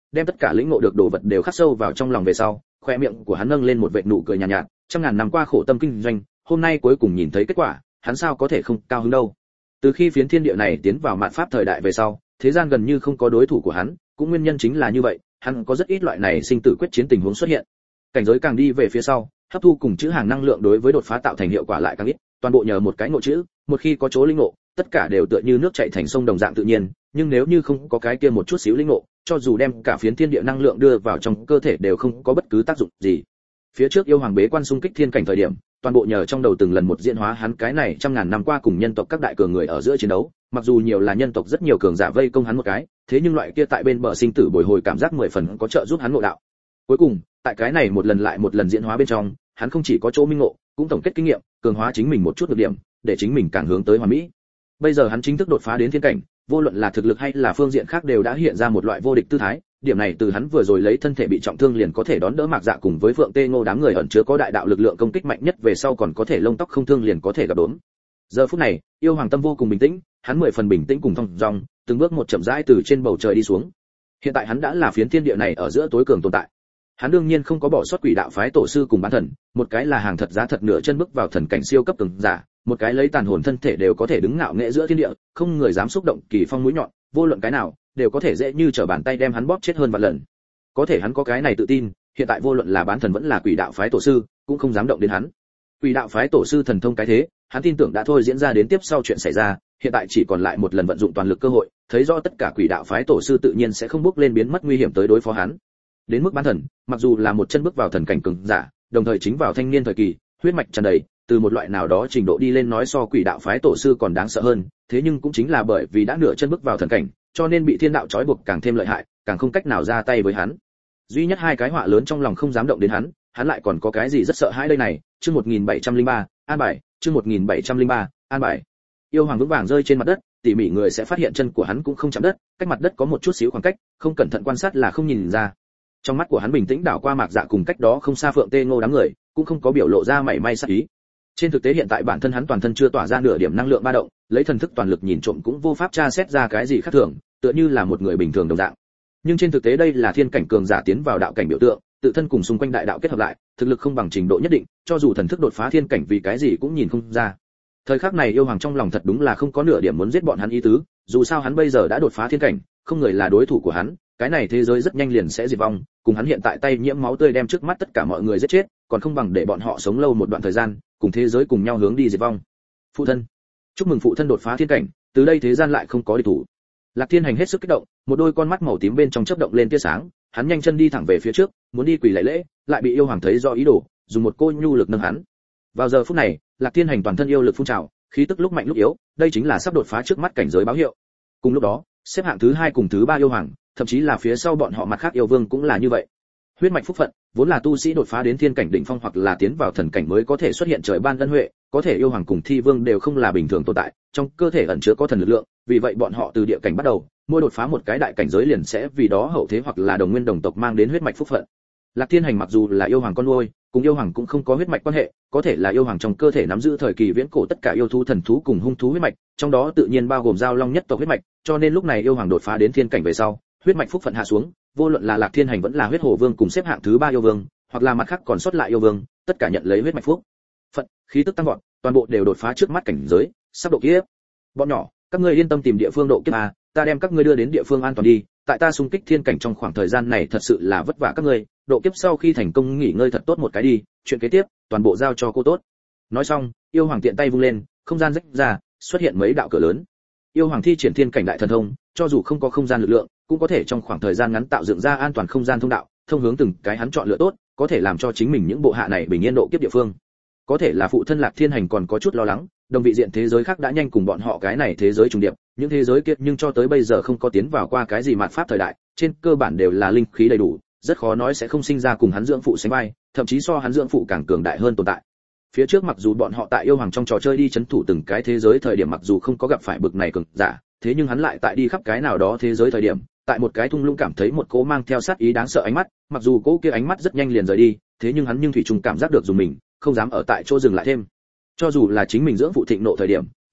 đem tất cả lĩnh ngộ được đồ vật đều khắc sâu vào trong lòng về sau, khoe miệng của hắn nâng lên một vệt nụ cười nhàn nhạt, trăm ngàn năm qua khổ tâm kinh doanh, hôm nay cuối cùng nhìn thấy kết quả, hắn sao có thể không cao hứng đâu. Từ khi phiến thiên địa này tiến vào mạt pháp thời đại về sau, thế gian gần như không có đối thủ của hắn, cũng nguyên nhân chính là như vậy, hắn có rất ít loại này sinh tử quyết chiến tình huống xuất hiện. Cảnh giới càng đi về phía sau, hấp thu cùng chữ hàng năng lượng đối với đột phá tạo thành hiệu quả lại càng ít, toàn bộ nhờ một cái ngộ chữ, một khi có chỗ linh ngộ, tất cả đều tựa như nước chảy thành sông đồng dạng tự nhiên, nhưng nếu như không có cái kia một chút xíu linh ngộ, cho dù đem cả phiến thiên địa năng lượng đưa vào trong cơ thể đều không có bất cứ tác dụng gì. Phía trước yêu hoàng bế quan xung kích thiên cảnh thời điểm, toàn bộ nhờ trong đầu từng lần một diễn hóa hắn cái này trăm ngàn năm qua cùng nhân tộc các đại cường người ở giữa chiến đấu, mặc dù nhiều là nhân tộc rất nhiều cường giả vây công hắn một cái, thế nhưng loại kia tại bên bờ sinh tử bồi hồi cảm giác 10 phần có trợ giúp hắn ngộ đạo. Cuối cùng, tại cái này một lần lại một lần diễn hóa bên trong, hắn không chỉ có chỗ minh ngộ, cũng tổng kết kinh nghiệm, cường hóa chính mình một chút nhược điểm, để chính mình càng hướng tới hoàn mỹ. Bây giờ hắn chính thức đột phá đến thiên cảnh, vô luận là thực lực hay là phương diện khác đều đã hiện ra một loại vô địch tư thái, điểm này từ hắn vừa rồi lấy thân thể bị trọng thương liền có thể đón đỡ Mạc Dạ cùng với Phượng Tê Ngô đám người ẩn chứa có đại đạo lực lượng công kích mạnh nhất về sau còn có thể lông tóc không thương liền có thể gặp đốm. Giờ phút này, yêu hoàng tâm vô cùng bình tĩnh, hắn 10 phần bình tĩnh cùng thong dong, từng bước một chậm rãi từ trên bầu trời đi xuống. Hiện tại hắn đã là phiến thiên địa này ở giữa tối cường tồn tại. Hắn đương nhiên không có bỏ sót Quỷ đạo phái tổ sư cùng bán thần, một cái là hàng thật giá thật nửa chân bước vào thần cảnh siêu cấp cường giả, một cái lấy tàn hồn thân thể đều có thể đứng ngạo nghệ giữa thiên địa, không người dám xúc động kỳ phong mũi nhọn, vô luận cái nào đều có thể dễ như trở bàn tay đem hắn bóp chết hơn vạn lần. Có thể hắn có cái này tự tin, hiện tại vô luận là bán thần vẫn là Quỷ đạo phái tổ sư, cũng không dám động đến hắn. Quỷ đạo phái tổ sư thần thông cái thế, hắn tin tưởng đã thôi diễn ra đến tiếp sau chuyện xảy ra, hiện tại chỉ còn lại một lần vận dụng toàn lực cơ hội, thấy rõ tất cả Quỷ đạo phái tổ sư tự nhiên sẽ không bước lên biến mất nguy hiểm tới đối phó hắn. Đến mức bán thần, mặc dù là một chân bước vào thần cảnh cường giả, đồng thời chính vào thanh niên thời kỳ, huyết mạch tràn đầy, từ một loại nào đó trình độ đi lên nói so Quỷ đạo phái tổ sư còn đáng sợ hơn, thế nhưng cũng chính là bởi vì đã nửa chân bước vào thần cảnh, cho nên bị thiên đạo trói buộc càng thêm lợi hại, càng không cách nào ra tay với hắn. Duy nhất hai cái họa lớn trong lòng không dám động đến hắn lại còn có cái gì rất sợ hãi đây này. Chương 1703, an bài, chương 1703, an bài. Yêu hoàng vững vàng rơi trên mặt đất, tỉ mỉ người sẽ phát hiện chân của hắn cũng không chạm đất, cách mặt đất có một chút xíu khoảng cách, không cẩn thận quan sát là không nhìn ra. Trong mắt của hắn bình tĩnh đảo qua Mạc Dạ cùng cách đó không xa Phượng Tê Ngô đám người, cũng không có biểu lộ ra mảy may sát ý. Trên thực tế hiện tại bản thân hắn toàn thân chưa tỏa ra nửa điểm năng lượng ba động, lấy thần thức toàn lực nhìn trộm cũng vô pháp tra xét ra cái gì khác thường, tựa như là một người bình thường đồng dạng. Nhưng trên thực tế đây là thiên cảnh cường giả tiến vào đạo cảnh biểu tượng, tự thân cùng xung quanh đại đạo kết hợp lại, thực lực không bằng trình độ nhất định, cho dù thần thức đột phá thiên cảnh vì cái gì cũng nhìn không ra. Thời khắc này yêu hoàng trong lòng thật đúng là không có nửa điểm muốn giết bọn hắn ý tứ, dù sao hắn bây giờ đã đột phá thiên cảnh, không người là đối thủ của hắn, cái này thế giới rất nhanh liền sẽ diệt vong, cùng hắn hiện tại tay nhiễm máu tươi đem trước mắt tất cả mọi người giết chết, còn không bằng để bọn họ sống lâu một đoạn thời gian, cùng thế giới cùng nhau hướng đi diệt vong. Phụ thân, chúc mừng phụ thân đột phá thiên cảnh, từ đây thế gian lại không có địch thủ. Lạc Thiên Hành hết sức kích động, một đôi con mắt màu tím bên trong chớp động lên tia sáng, hắn nhanh chân đi thẳng về phía trước, muốn đi quỳ lạy lễ, lại bị yêu hoàng thấy rõ ý đồ, dùng một cô nhu lực nâng hắn. Vào giờ phút này, Lạc Thiên Hành toàn thân yêu lực phun trào, khí tức lúc mạnh lúc yếu, đây chính là sắp đột phá trước mắt cảnh giới báo hiệu. Cùng lúc đó, xếp hạng thứ 2 cùng thứ 3 yêu hoàng, thậm chí là phía sau bọn họ mặt khác yêu vương cũng là như vậy. Huyết mạch phúc phận, vốn là tu sĩ đột phá đến thiên cảnh đỉnh phong hoặc là tiến vào thần cảnh mới có thể xuất hiện trời ban ân huệ, có thể yêu hoàng cùng thi vương đều không là bình thường tồn tại, trong cơ thể ẩn chứa có thần lực lượng, vì vậy bọn họ từ địa cảnh bắt đầu, mỗi đột phá một cái đại cảnh giới liền sẽ vì đó hậu thế hoặc là đồng nguyên đồng tộc mang đến huyết mạch phúc phận. Lạc Thiên Hành mặc dù là yêu hoàng con nuôi, cùng yêu hoàng cũng không có huyết mạch quan hệ, có thể là yêu hoàng trong cơ thể nắm giữ thời kỳ viễn cổ tất cả yêu thú thần thú cùng hung thú huyết mạch, trong đó tự nhiên bao gồm giao long nhất tộc huyết mạch, cho nên lúc này yêu hoàng đột phá đến thiên cảnh về sau, huyết mạch phúc phận hạ xuống, vô luận là Lạc Thiên Hành vẫn là huyết hổ vương cùng xếp hạng thứ 3 yêu vương, hoặc là mặt khác còn sót lại yêu vương, tất cả nhận lấy huyết mạch phúc phận, khí tức tăng vọt, toàn bộ đều đột phá trước mắt cảnh giới, sắp độ kiếp. Bọn nhỏ, các ngươi yên tâm tìm địa phương độ kiếp a, ta đem các ngươi đưa đến địa phương an toàn đi, tại ta xung kích thiên cảnh trong khoảng thời gian này thật sự là vất vả các ngươi, độ kiếp sau khi thành công nghỉ ngơi thật tốt một cái đi, chuyện kế tiếp, toàn bộ giao cho cô tốt. Nói xong, yêu hoàng tiện tay vung lên, không gian rách ra, xuất hiện mấy đạo cửa lớn. Yêu hoàng thi triển thiên cảnh đại thần thông, cho dù không có không gian lực lượng, cũng có thể trong khoảng thời gian ngắn tạo dựng ra an toàn không gian thông đạo, thông hướng từng cái hắn chọn lựa tốt, có thể làm cho chính mình những bộ hạ này bình yên độ kiếp địa phương. Có thể là phụ thân Lạc Thiên Hành còn có chút lo lắng, đồng vị diện thế giới khác đã nhanh cùng bọn họ cái này thế giới trùng điệp, những thế giới kia nhưng cho tới bây giờ không có tiến vào qua cái gì mạt pháp thời đại, trên cơ bản đều là linh khí đầy đủ, rất khó nói sẽ không sinh ra cùng hắn dưỡng phụ sánh vai, thậm chí so hắn dưỡng phụ càng cường đại hơn tồn tại. Phía trước mặc dù bọn họ tại yêu hoàng trong trò chơi đi chấn thủ từng cái thế giới thời điểm mặc dù không có gặp phải bực này cường giả, thế nhưng hắn lại tại đi khắp cái nào đó thế giới thời điểm, tại một cái thung lũng cảm thấy một cỗ mang theo sát ý đáng sợ ánh mắt, mặc dù cỗ kia ánh mắt rất nhanh liền rời đi, thế nhưng hắn nhưng thủy chung cảm giác được dùng mình, không dám ở tại chỗ dừng lại thêm. Cho dù là chính mình dưỡng phụ thịnh nộ thời điểm,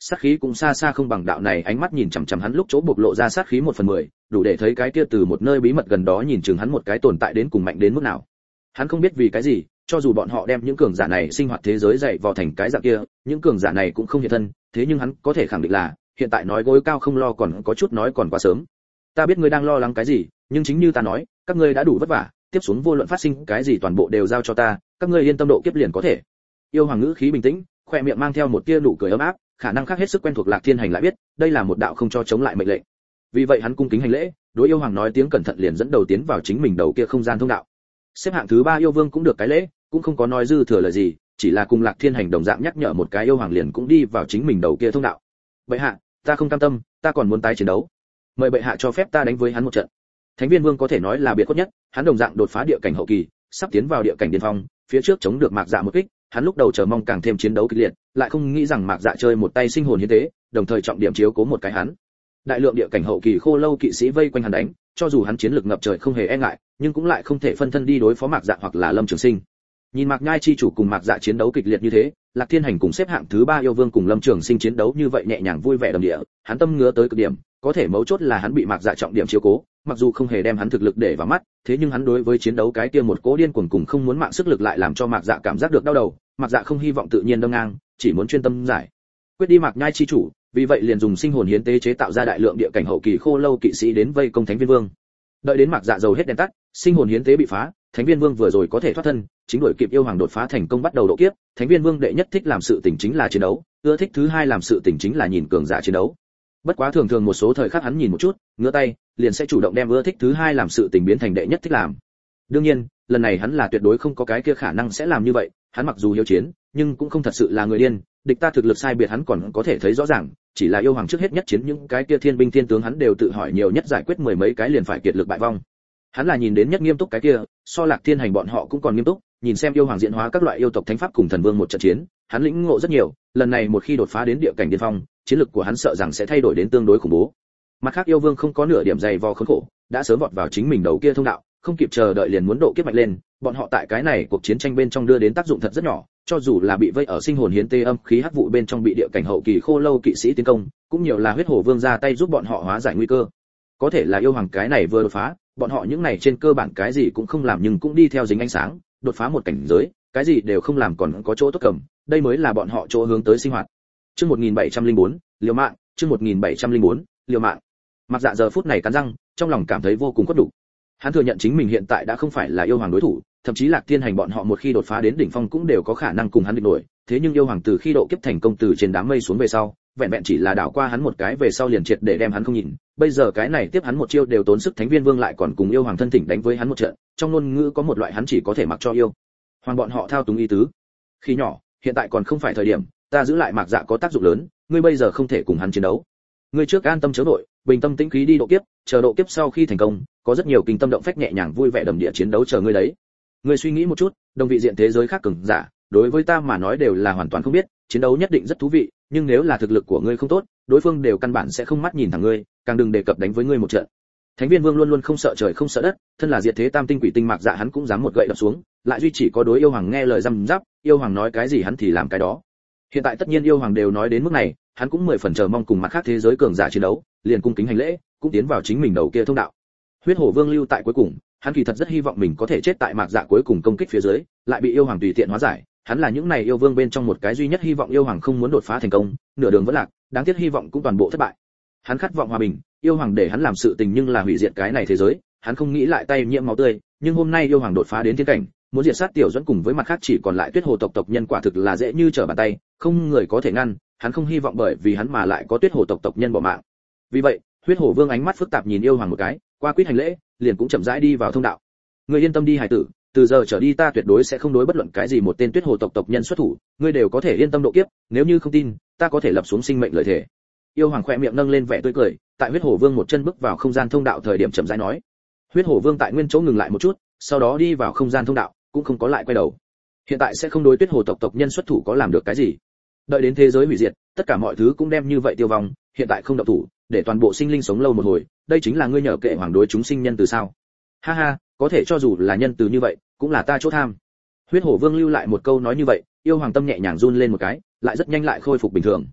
sát khí cũng xa xa không bằng đạo này ánh mắt nhìn chằm chằm hắn lúc chỗ bộc lộ ra sát khí 1/10, đủ để thấy cái kia từ một nơi bí mật gần đó nhìn chừng hắn một cái tồn tại đến cùng mạnh đến mức nào. Hắn không biết vì cái gì, cho dù bọn họ đem những cường giả này sinh hoạt thế giới dạy vào thành cái dạng kia, những cường giả này cũng không hiện thân, thế nhưng hắn có thể khẳng định là, hiện tại nói gối cao không lo còn có chút nói còn quá sớm. Ta biết ngươi đang lo lắng cái gì, nhưng chính như ta nói, các ngươi đã đủ vất vả, tiếp xuống vô luận phát sinh cái gì toàn bộ đều giao cho ta, các ngươi yên tâm độ kiếp liền có thể. Yêu Hoàng ngữ khí bình tĩnh, khoe miệng mang theo một tia nụ cười ấm áp, khả năng khác hết sức quen thuộc Lạc Thiên Hành lại biết, đây là một đạo không cho chống lại mệnh lệnh. Vì vậy hắn cung kính hành lễ, đối Yêu Hoàng nói tiếng cẩn thận liền dẫn đầu tiến vào chính mình đầu kia không gian thông đạo. Xếp hạng thứ 3 yêu vương cũng được cái lễ, cũng không có nói dư thừa lời gì, chỉ là cùng Lạc Thiên Hành đồng dạng nhắc nhở một cái Yêu Hoàng liền cũng đi vào chính mình đầu kia thông đạo. Bệ hạ, ta không cam tâm, ta còn muốn tái chiến đấu. Mời bệ hạ cho phép ta đánh với hắn một trận. Thánh Viên Vương có thể nói là biệt khuất nhất, hắn đồng dạng đột phá địa cảnh hậu kỳ, sắp tiến vào địa cảnh điên phong, phía trước chống được Mạc Dạ một kích, hắn lúc đầu chờ mong càng thêm chiến đấu kịch liệt, lại không nghĩ rằng Mạc Dạ chơi một tay sinh hồn hiến tế, đồng thời trọng điểm chiếu cố một cái hắn. Đại lượng địa cảnh hậu kỳ khô lâu kỵ sĩ vây quanh hắn đánh, cho dù hắn chiến lực ngập trời không hề e ngại, nhưng cũng lại không thể phân thân đi đối phó Mạc Dạ hoặc là Lâm Trường Sinh. Nhìn Mạc Nhai chi chủ cùng Mạc Dạ chiến đấu kịch liệt như thế, Lạc Thiên Hành cùng xếp hạng thứ 3 yêu vương cùng Lâm Trường Sinh chiến đấu như vậy nhẹ nhàng vui vẻ đầm địa, hắn tâm ngứa tới cực điểm, có thể mấu chốt là hắn bị Mạc Dạ trọng điểm chiếu cố, mặc dù không hề đem hắn thực lực để vào mắt, thế nhưng hắn đối với chiến đấu cái kia một cố điên cuồng cùng không muốn mạng sức lực lại làm cho Mạc Dạ cảm giác được đau đầu, Mạc Dạ không hy vọng tự nhiên đâm ngang, chỉ muốn chuyên tâm giải quyết đi Mạc Nhai chi chủ, vì vậy liền dùng sinh hồn hiến tế chế tạo ra đại lượng địa cảnh hậu kỳ khô lâu kỵ sĩ đến vây công Thánh Viên Vương. Đợi đến Mạc Dạ dầu hết đèn tắt, sinh hồn hiến tế bị phá, Thánh Viên Vương vừa rồi có thể thoát thân, chính đuổi kịp Yêu Hoàng đột phá thành công bắt đầu độ kiếp, Thánh Viên Vương đệ nhất thích làm sự tình chính là chiến đấu, ưa thích thứ hai làm sự tình chính là nhìn cường giả chiến đấu. Bất quá thường thường một số thời khắc hắn nhìn một chút, ngửa tay, liền sẽ chủ động đem ưa thích thứ hai làm sự tình biến thành đệ nhất thích làm. Đương nhiên, lần này hắn là tuyệt đối không có cái kia khả năng sẽ làm như vậy, hắn mặc dù hiếu chiến, nhưng cũng không thật sự là người điên, địch ta thực lực sai biệt hắn còn có thể thấy rõ ràng, chỉ là Yêu Hoàng trước hết nhất chiến những cái kia thiên binh thiên tướng hắn đều tự hỏi nhiều nhất giải quyết mười mấy cái liền phải kiệt lực bại vong. Hắn là nhìn đến nhất nghiêm túc cái kia, so Lạc Thiên Hành bọn họ cũng còn nghiêm túc, nhìn xem Yêu Hoàng diễn hóa các loại yêu tộc thánh pháp cùng thần vương một trận chiến, hắn lĩnh ngộ rất nhiều, lần này một khi đột phá đến địa cảnh điên phong, chiến lực của hắn sợ rằng sẽ thay đổi đến tương đối khủng bố. Mặt khác yêu vương không có nửa điểm dày vò khốn khổ, đã sớm vọt vào chính mình đầu kia thông đạo, không kịp chờ đợi liền muốn độ kiếp mạnh lên, bọn họ tại cái này cuộc chiến tranh bên trong đưa đến tác dụng thật rất nhỏ, cho dù là bị vây ở sinh hồn hiến tế âm khí hắc vụ bên trong bị địa cảnh hậu kỳ khô lâu kỵ sĩ tiến công, cũng nhiều là huyết hổ vương ra tay giúp bọn họ hóa giải nguy cơ. Có thể là yêu hoàng cái này vừa đột phá, bọn họ những này trên cơ bản cái gì cũng không làm nhưng cũng đi theo dính ánh sáng, đột phá một cảnh giới, cái gì đều không làm còn có chỗ tốt cầm, đây mới là bọn họ chỗ hướng tới sinh hoạt. Chương 1704, liều mạng, chương 1704, liều mạng. Mặc Dạ giờ phút này cắn răng, trong lòng cảm thấy vô cùng khuất đủ. Hắn thừa nhận chính mình hiện tại đã không phải là yêu hoàng đối thủ, thậm chí Lạc Thiên Hành bọn họ một khi đột phá đến đỉnh phong cũng đều có khả năng cùng hắn địch nổi, thế nhưng yêu hoàng từ khi độ kiếp thành công từ trên đám mây xuống về sau, vẹn vẹn chỉ là đảo qua hắn một cái về sau liền triệt để đem hắn không nhìn, bây giờ cái này tiếp hắn một chiêu đều tốn sức, Thánh Viên Vương lại còn cùng yêu hoàng thân thỉnh đánh với hắn một trận, trong ngôn ngữ có một loại hắn chỉ có thể mặc cho yêu hoàng bọn họ thao túng ý tứ. Khi nhỏ, hiện tại còn không phải thời điểm, ta giữ lại Mạc Dạ có tác dụng lớn, ngươi bây giờ không thể cùng hắn chiến đấu. Ngươi trước an tâm chớ vội, bình tâm tĩnh khí đi độ kiếp, chờ độ kiếp sau khi thành công, có rất nhiều kinh tâm động phách nhẹ nhàng vui vẻ đầm địa chiến đấu chờ ngươi đấy. Ngươi suy nghĩ một chút, đồng vị diện thế giới khác cường giả, đối với ta mà nói đều là hoàn toàn không biết, chiến đấu nhất định rất thú vị, nhưng nếu là thực lực của ngươi không tốt, đối phương đều căn bản sẽ không mắt nhìn thẳng ngươi, càng đừng đề cập đánh với ngươi một trận. Thánh Viên Vương luôn luôn không sợ trời không sợ đất, thân là diệt thế tam tinh quỷ tinh Mạc Dạ hắn cũng dám một gậy đập xuống, lại duy chỉ có đối yêu hoàng nghe lời răm rắp, yêu hoàng nói cái gì hắn thì làm cái đó. Hiện tại tất nhiên yêu hoàng đều nói đến mức này, hắn cũng 10 phần chờ mong cùng mặt khác thế giới cường giả chiến đấu, liền cung kính hành lễ, cũng tiến vào chính mình đầu kia thông đạo. Huyết Hổ Vương lưu tại cuối cùng, hắn kỳ thật rất hy vọng mình có thể chết tại Mạc Dạ cuối cùng công kích phía dưới, lại bị yêu hoàng tùy tiện hóa giải, hắn là những này yêu vương bên trong một cái duy nhất hy vọng yêu hoàng không muốn đột phá thành công, nửa đường vẫn lạc, đáng tiếc hy vọng cũng toàn bộ thất bại. Hắn khát vọng hòa bình, yêu hoàng để hắn làm sự tình nhưng là hủy diệt cái này thế giới, hắn không nghĩ lại tay nhiễm máu tươi, nhưng hôm nay yêu hoàng đột phá đến thiên cảnh, muốn diệt sát Tiểu Duẫn cùng với mặt khác chỉ còn lại Tuyết Hồ tộc nhân quả thực là dễ như trở bàn tay, không người có thể ngăn, hắn không hy vọng bởi vì hắn mà lại có Tuyết Hồ tộc nhân bỏ mạng. Vì vậy, Huyết Hổ Vương ánh mắt phức tạp nhìn yêu hoàng một cái, qua quýt hành lễ, liền cũng chậm rãi đi vào thông đạo. Ngươi yên tâm đi hải tử, từ giờ trở đi ta tuyệt đối sẽ không đối bất luận cái gì một tên Tuyết Hồ tộc nhân xuất thủ, ngươi đều có thể yên tâm độ kiếp, nếu như không tin, ta có thể lập xuống sinh mệnh lời thề. Yêu hoàng khẽ miệng nâng lên vẻ tươi cười, tại Huyết Hổ Vương một chân bước vào không gian thông đạo thời điểm chậm rãi nói. Huyết Hổ Vương tại nguyên chỗ ngừng lại một chút, sau đó đi vào không gian thông đạo, cũng không có lại quay đầu. Hiện tại sẽ không đối Tuyết Hồ tộc nhân xuất thủ có làm được cái gì. Đợi đến thế giới hủy diệt, tất cả mọi thứ cũng đem như vậy tiêu vong, hiện tại không động thủ, để toàn bộ sinh linh sống lâu một hồi, đây chính là ngươi nhờ kệ hoàng đối chúng sinh nhân từ sao? Ha ha, có thể cho dù là nhân từ như vậy, cũng là ta chỗ tham. Huyết Hổ Vương lưu lại một câu nói như vậy, yêu hoàng tâm nhẹ nhàng run lên một cái, lại rất nhanh lại khôi phục bình thường.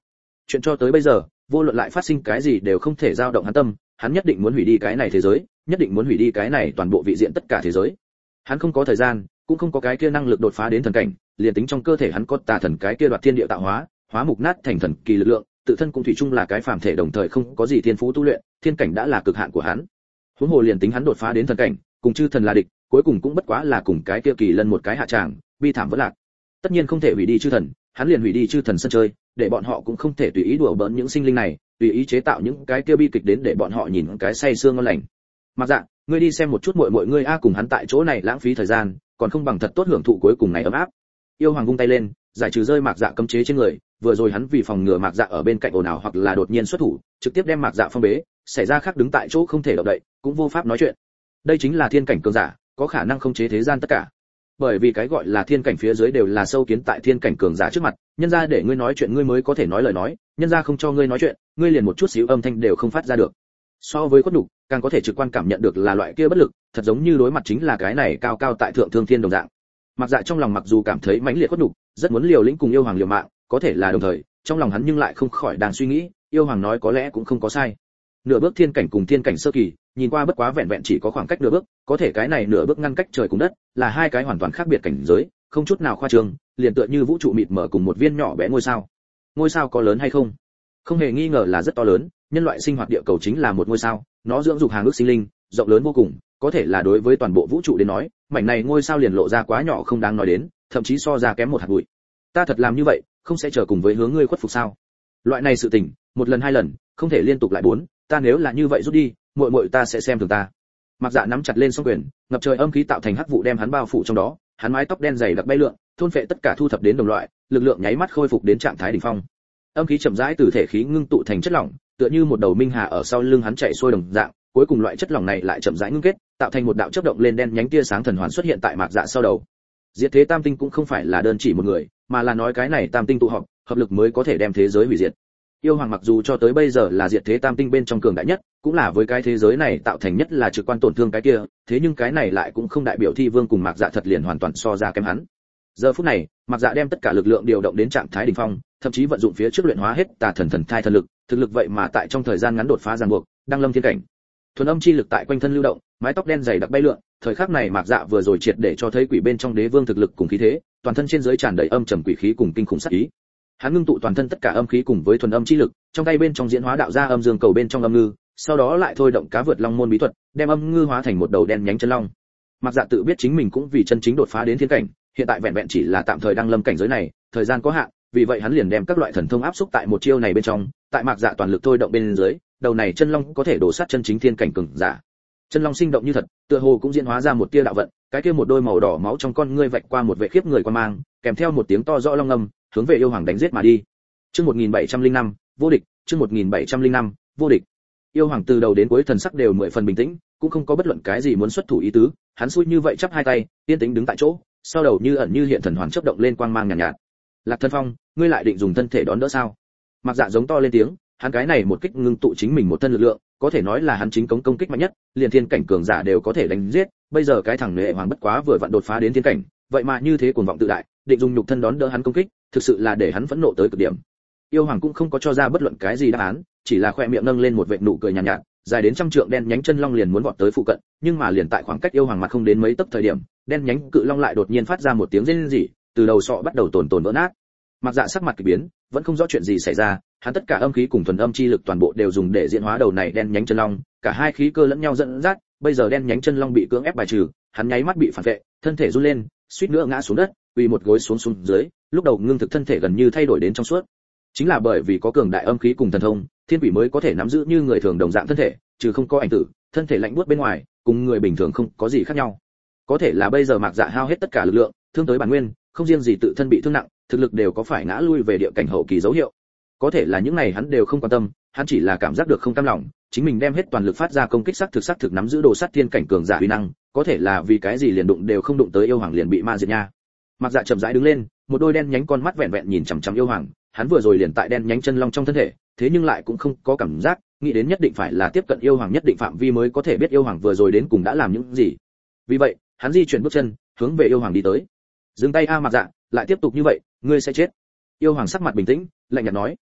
chuyện cho tới bây giờ, vô luận lại phát sinh cái gì đều không thể dao động hắn tâm, hắn nhất định muốn hủy đi cái này thế giới, nhất định muốn hủy đi cái này toàn bộ vị diện tất cả thế giới. Hắn không có thời gian, cũng không có cái kia năng lực đột phá đến thần cảnh, liền tính trong cơ thể hắn có tà thần cái kia đoạt thiên địa tạo hóa, hóa mục nát thành thần kỳ lực lượng, tự thân cũng thủy chung là cái phàm thể đồng thời không có gì thiên phú tu luyện, thiên cảnh đã là cực hạn của hắn. Huống hồ liền tính hắn đột phá đến thần cảnh, cùng chư thần là địch, cuối cùng cũng bất quá là cùng cái kia kỳ lân một cái hạ tràng, bi thảm vỡ lạc. Tất nhiên không thể hủy đi chư thần, hắn liền hủy đi chư thần sân chơi, để bọn họ cũng không thể tùy ý đùa bỡn những sinh linh này, tùy ý chế tạo những cái kia bi kịch đến để bọn họ nhìn cái say sương ngon lành. Mặc Dạ, ngươi đi xem một chút muội muội ngươi a, cùng hắn tại chỗ này lãng phí thời gian, còn không bằng thật tốt hưởng thụ cuối cùng này ấm áp. Yêu Hoàng vung tay lên, giải trừ rơi Mạc Dạ cấm chế trên người, vừa rồi hắn vì phòng ngừa Mạc Dạ ở bên cạnh ồn ào hoặc là đột nhiên xuất thủ, trực tiếp đem Mạc Dạ phong bế, xảy ra khác đứng tại chỗ không thể động đậy, cũng vô pháp nói chuyện. Đây chính là thiên cảnh cường giả, có khả năng khống chế thế gian tất cả. Bởi vì cái gọi là thiên cảnh phía dưới đều là sâu kiến tại thiên cảnh cường giả trước mặt, nhân ra để ngươi nói chuyện ngươi mới có thể nói lời nói, nhân ra không cho ngươi nói chuyện, ngươi liền một chút xíu âm thanh đều không phát ra được. So với khuất nhục, càng có thể trực quan cảm nhận được là loại kia bất lực, thật giống như đối mặt chính là cái này cao cao tại thượng thương thiên đồng dạng. Mặc Dạ trong lòng mặc dù cảm thấy mãnh liệt khuất nhục, rất muốn liều lĩnh cùng yêu hoàng liều mạng, có thể là đồng thời, trong lòng hắn nhưng lại không khỏi đang suy nghĩ, yêu hoàng nói có lẽ cũng không có sai. Nửa bước thiên cảnh cùng thiên cảnh sơ kỳ, nhìn qua bất quá vẹn vẹn chỉ có khoảng cách nửa bước, có thể cái này nửa bước ngăn cách trời cùng đất, là hai cái hoàn toàn khác biệt cảnh giới, không chút nào khoa trương, liền tựa như vũ trụ mịt mờ cùng một viên nhỏ bé ngôi sao. Ngôi sao có lớn hay không? Không hề nghi ngờ là rất to lớn, nhân loại sinh hoạt địa cầu chính là một ngôi sao, nó dưỡng dục hàng ức sinh linh, rộng lớn vô cùng, có thể là đối với toàn bộ vũ trụ đến nói, mảnh này ngôi sao liền lộ ra quá nhỏ không đáng nói đến, thậm chí so ra kém một hạt bụi. Ta thật làm như vậy, không sẽ chờ cùng với hướng ngươi khuất phục sao? Loại này sự tình, một lần hai lần, không thể liên tục lại bốn, ta nếu là như vậy rút đi, muội muội ta sẽ xem thường ta. Mặc Dạ nắm chặt lên song quyền, ngập trời âm khí tạo thành hắc vụ đem hắn bao phủ trong đó, hắn mái tóc đen dày đặc bay lượn, thôn phệ tất cả thu thập đến đồng loại, lực lượng nháy mắt khôi phục đến trạng thái đỉnh phong. Âm khí chậm rãi từ thể khí ngưng tụ thành chất lỏng, tựa như một đầu minh hà ở sau lưng hắn chạy xuôi đồng dạng, cuối cùng loại chất lỏng này lại chậm rãi ngưng kết, tạo thành một đạo chớp động lên đen nhánh tia sáng thần hoàn xuất hiện tại Mạc Dạ sau đầu. Diệt thế tam tinh cũng không phải là đơn chỉ một người, mà là nói cái này tam tinh tụ họp, hợp lực mới có thể đem thế giới hủy diệt. Yêu Hoàng mặc dù cho tới bây giờ là diệt thế tam tinh bên trong cường đại nhất, cũng là với cái thế giới này tạo thành nhất là trực quan tổn thương cái kia, thế nhưng cái này lại cũng không đại biểu Thi Vương cùng Mạc Dạ thật liền hoàn toàn so ra kém hắn. Giờ phút này, Mạc Dạ đem tất cả lực lượng điều động đến trạng thái đỉnh phong, thậm chí vận dụng phía trước luyện hóa hết tà thần thần thai thần lực, thực lực vậy mà tại trong thời gian ngắn đột phá ràng buộc, đang lâm thiên cảnh. Thuần âm chi lực tại quanh thân lưu động, mái tóc đen dày đặc bay lượn, thời khắc này Mạc Dạ vừa rồi triệt để cho thấy quỷ bên trong đế vương thực lực cùng khí thế, toàn thân trên dưới tràn đầy âm trầm quỷ khí cùng kinh khủng sát ý. Hắn ngưng tụ toàn thân tất cả âm khí cùng với thuần âm chi lực, trong tay bên trong diễn hóa đạo ra âm dương cầu bên trong âm ngư, sau đó lại thôi động cá vượt long môn bí thuật, đem âm ngư hóa thành một đầu đen nhánh chân long. Mạc Dạ tự biết chính mình cũng vì chân chính đột phá đến thiên cảnh, hiện tại vẹn vẹn chỉ là tạm thời đang lâm cảnh giới này, thời gian có hạn, vì vậy hắn liền đem các loại thần thông áp xúc tại một chiêu này bên trong, tại Mạc Dạ toàn lực thôi động bên dưới, đầu này chân long có thể đổ sát chân chính thiên cảnh cường giả. Chân long sinh động như thật, tựa hồ cũng diễn hóa ra một tia đạo vận, cái kia một đôi màu đỏ máu trong con ngươi vạch qua một vệ khiếp người quan mang, kèm theo một tiếng to rõ long ngâm, hướng về yêu hoàng đánh giết mà đi. Chương 1705, vô địch, chương 1705, vô địch. Yêu hoàng từ đầu đến cuối thần sắc đều mười phần bình tĩnh, cũng không có bất luận cái gì muốn xuất thủ ý tứ, hắn xui như vậy chắp hai tay, yên tĩnh đứng tại chỗ, sau đầu như ẩn như hiện thần hoàn chớp động lên quang mang nhàn nhạt. Lạc Thân Phong, ngươi lại định dùng thân thể đón đỡ sao? Mạc Dạ giống to lên tiếng, hắn cái này một kích ngưng tụ chính mình một thân lực lượng, có thể nói là hắn chính công kích mạnh nhất, liền thiên cảnh cường giả đều có thể đánh giết, bây giờ cái thằng Nệ Hoàng bất quá vừa vặn đột phá đến thiên cảnh, vậy mà như thế cuồng vọng tự đại, định dùng nhục thân đón đỡ hắn công kích, thực sự là để hắn phẫn nộ tới cực điểm. Yêu Hoàng cũng không có cho ra bất luận cái gì đáp án, chỉ là khoe miệng nâng lên một vệt nụ cười nhàn nhạt, dài đến trăm trượng đen nhánh chân long liền muốn vọt tới phụ cận, nhưng mà liền tại khoảng cách Yêu Hoàng mặt không đến mấy tấc thời điểm, đen nhánh cự long lại đột nhiên phát ra một tiếng rên rỉ, từ đầu sọ bắt đầu tồn vỡ nát. Mạc Dạ sắc mặt kỳ biến, vẫn không rõ chuyện gì xảy ra, hắn tất cả âm khí cùng thuần âm chi lực toàn bộ đều dùng để diễn hóa đầu này đen nhánh chân long, cả hai khí cơ lẫn nhau dẫn dắt, bây giờ đen nhánh chân long bị cưỡng ép bài trừ, hắn nháy mắt bị phản vệ, thân thể run lên, suýt nữa ngã xuống đất, quỳ một gối xuống dưới, lúc đầu ngưng thực thân thể gần như thay đổi đến trong suốt. Chính là bởi vì có cường đại âm khí cùng thần thông, thiên quỷ mới có thể nắm giữ như người thường đồng dạng thân thể, trừ không có ảnh tử, thân thể lạnh buốt bên ngoài, cùng người bình thường không có gì khác nhau. Có thể là bây giờ Mạc Dạ hao hết tất cả lực lượng, thương tới bản nguyên, không riêng gì tự thân bị thương nặng, thực lực đều có phải ngã lui về địa cảnh hậu kỳ dấu hiệu. Có thể là những này hắn đều không quan tâm, hắn chỉ là cảm giác được không cam lòng, chính mình đem hết toàn lực phát ra công kích sắc thực nắm giữ đồ sát thiên cảnh cường giả uy năng, có thể là vì cái gì liền đụng đều không đụng tới yêu hoàng liền bị ma diệt nha. Mạc Dạ chậm rãi đứng lên, một đôi đen nhánh con mắt vẹn vẹn nhìn chằm chằm yêu hoàng, hắn vừa rồi liền tại đen nhánh chân long trong thân thể, thế nhưng lại cũng không có cảm giác, nghĩ đến nhất định phải là tiếp cận yêu hoàng nhất định phạm vi mới có thể biết yêu hoàng vừa rồi đến cùng đã làm những gì. Vì vậy, hắn di chuyển bước chân, hướng về yêu hoàng đi tới. Dừng tay a Mạc Dạ, lại tiếp tục như vậy, ngươi sẽ chết. Yêu hoàng sắc mặt bình tĩnh, lạnh nhạt nói.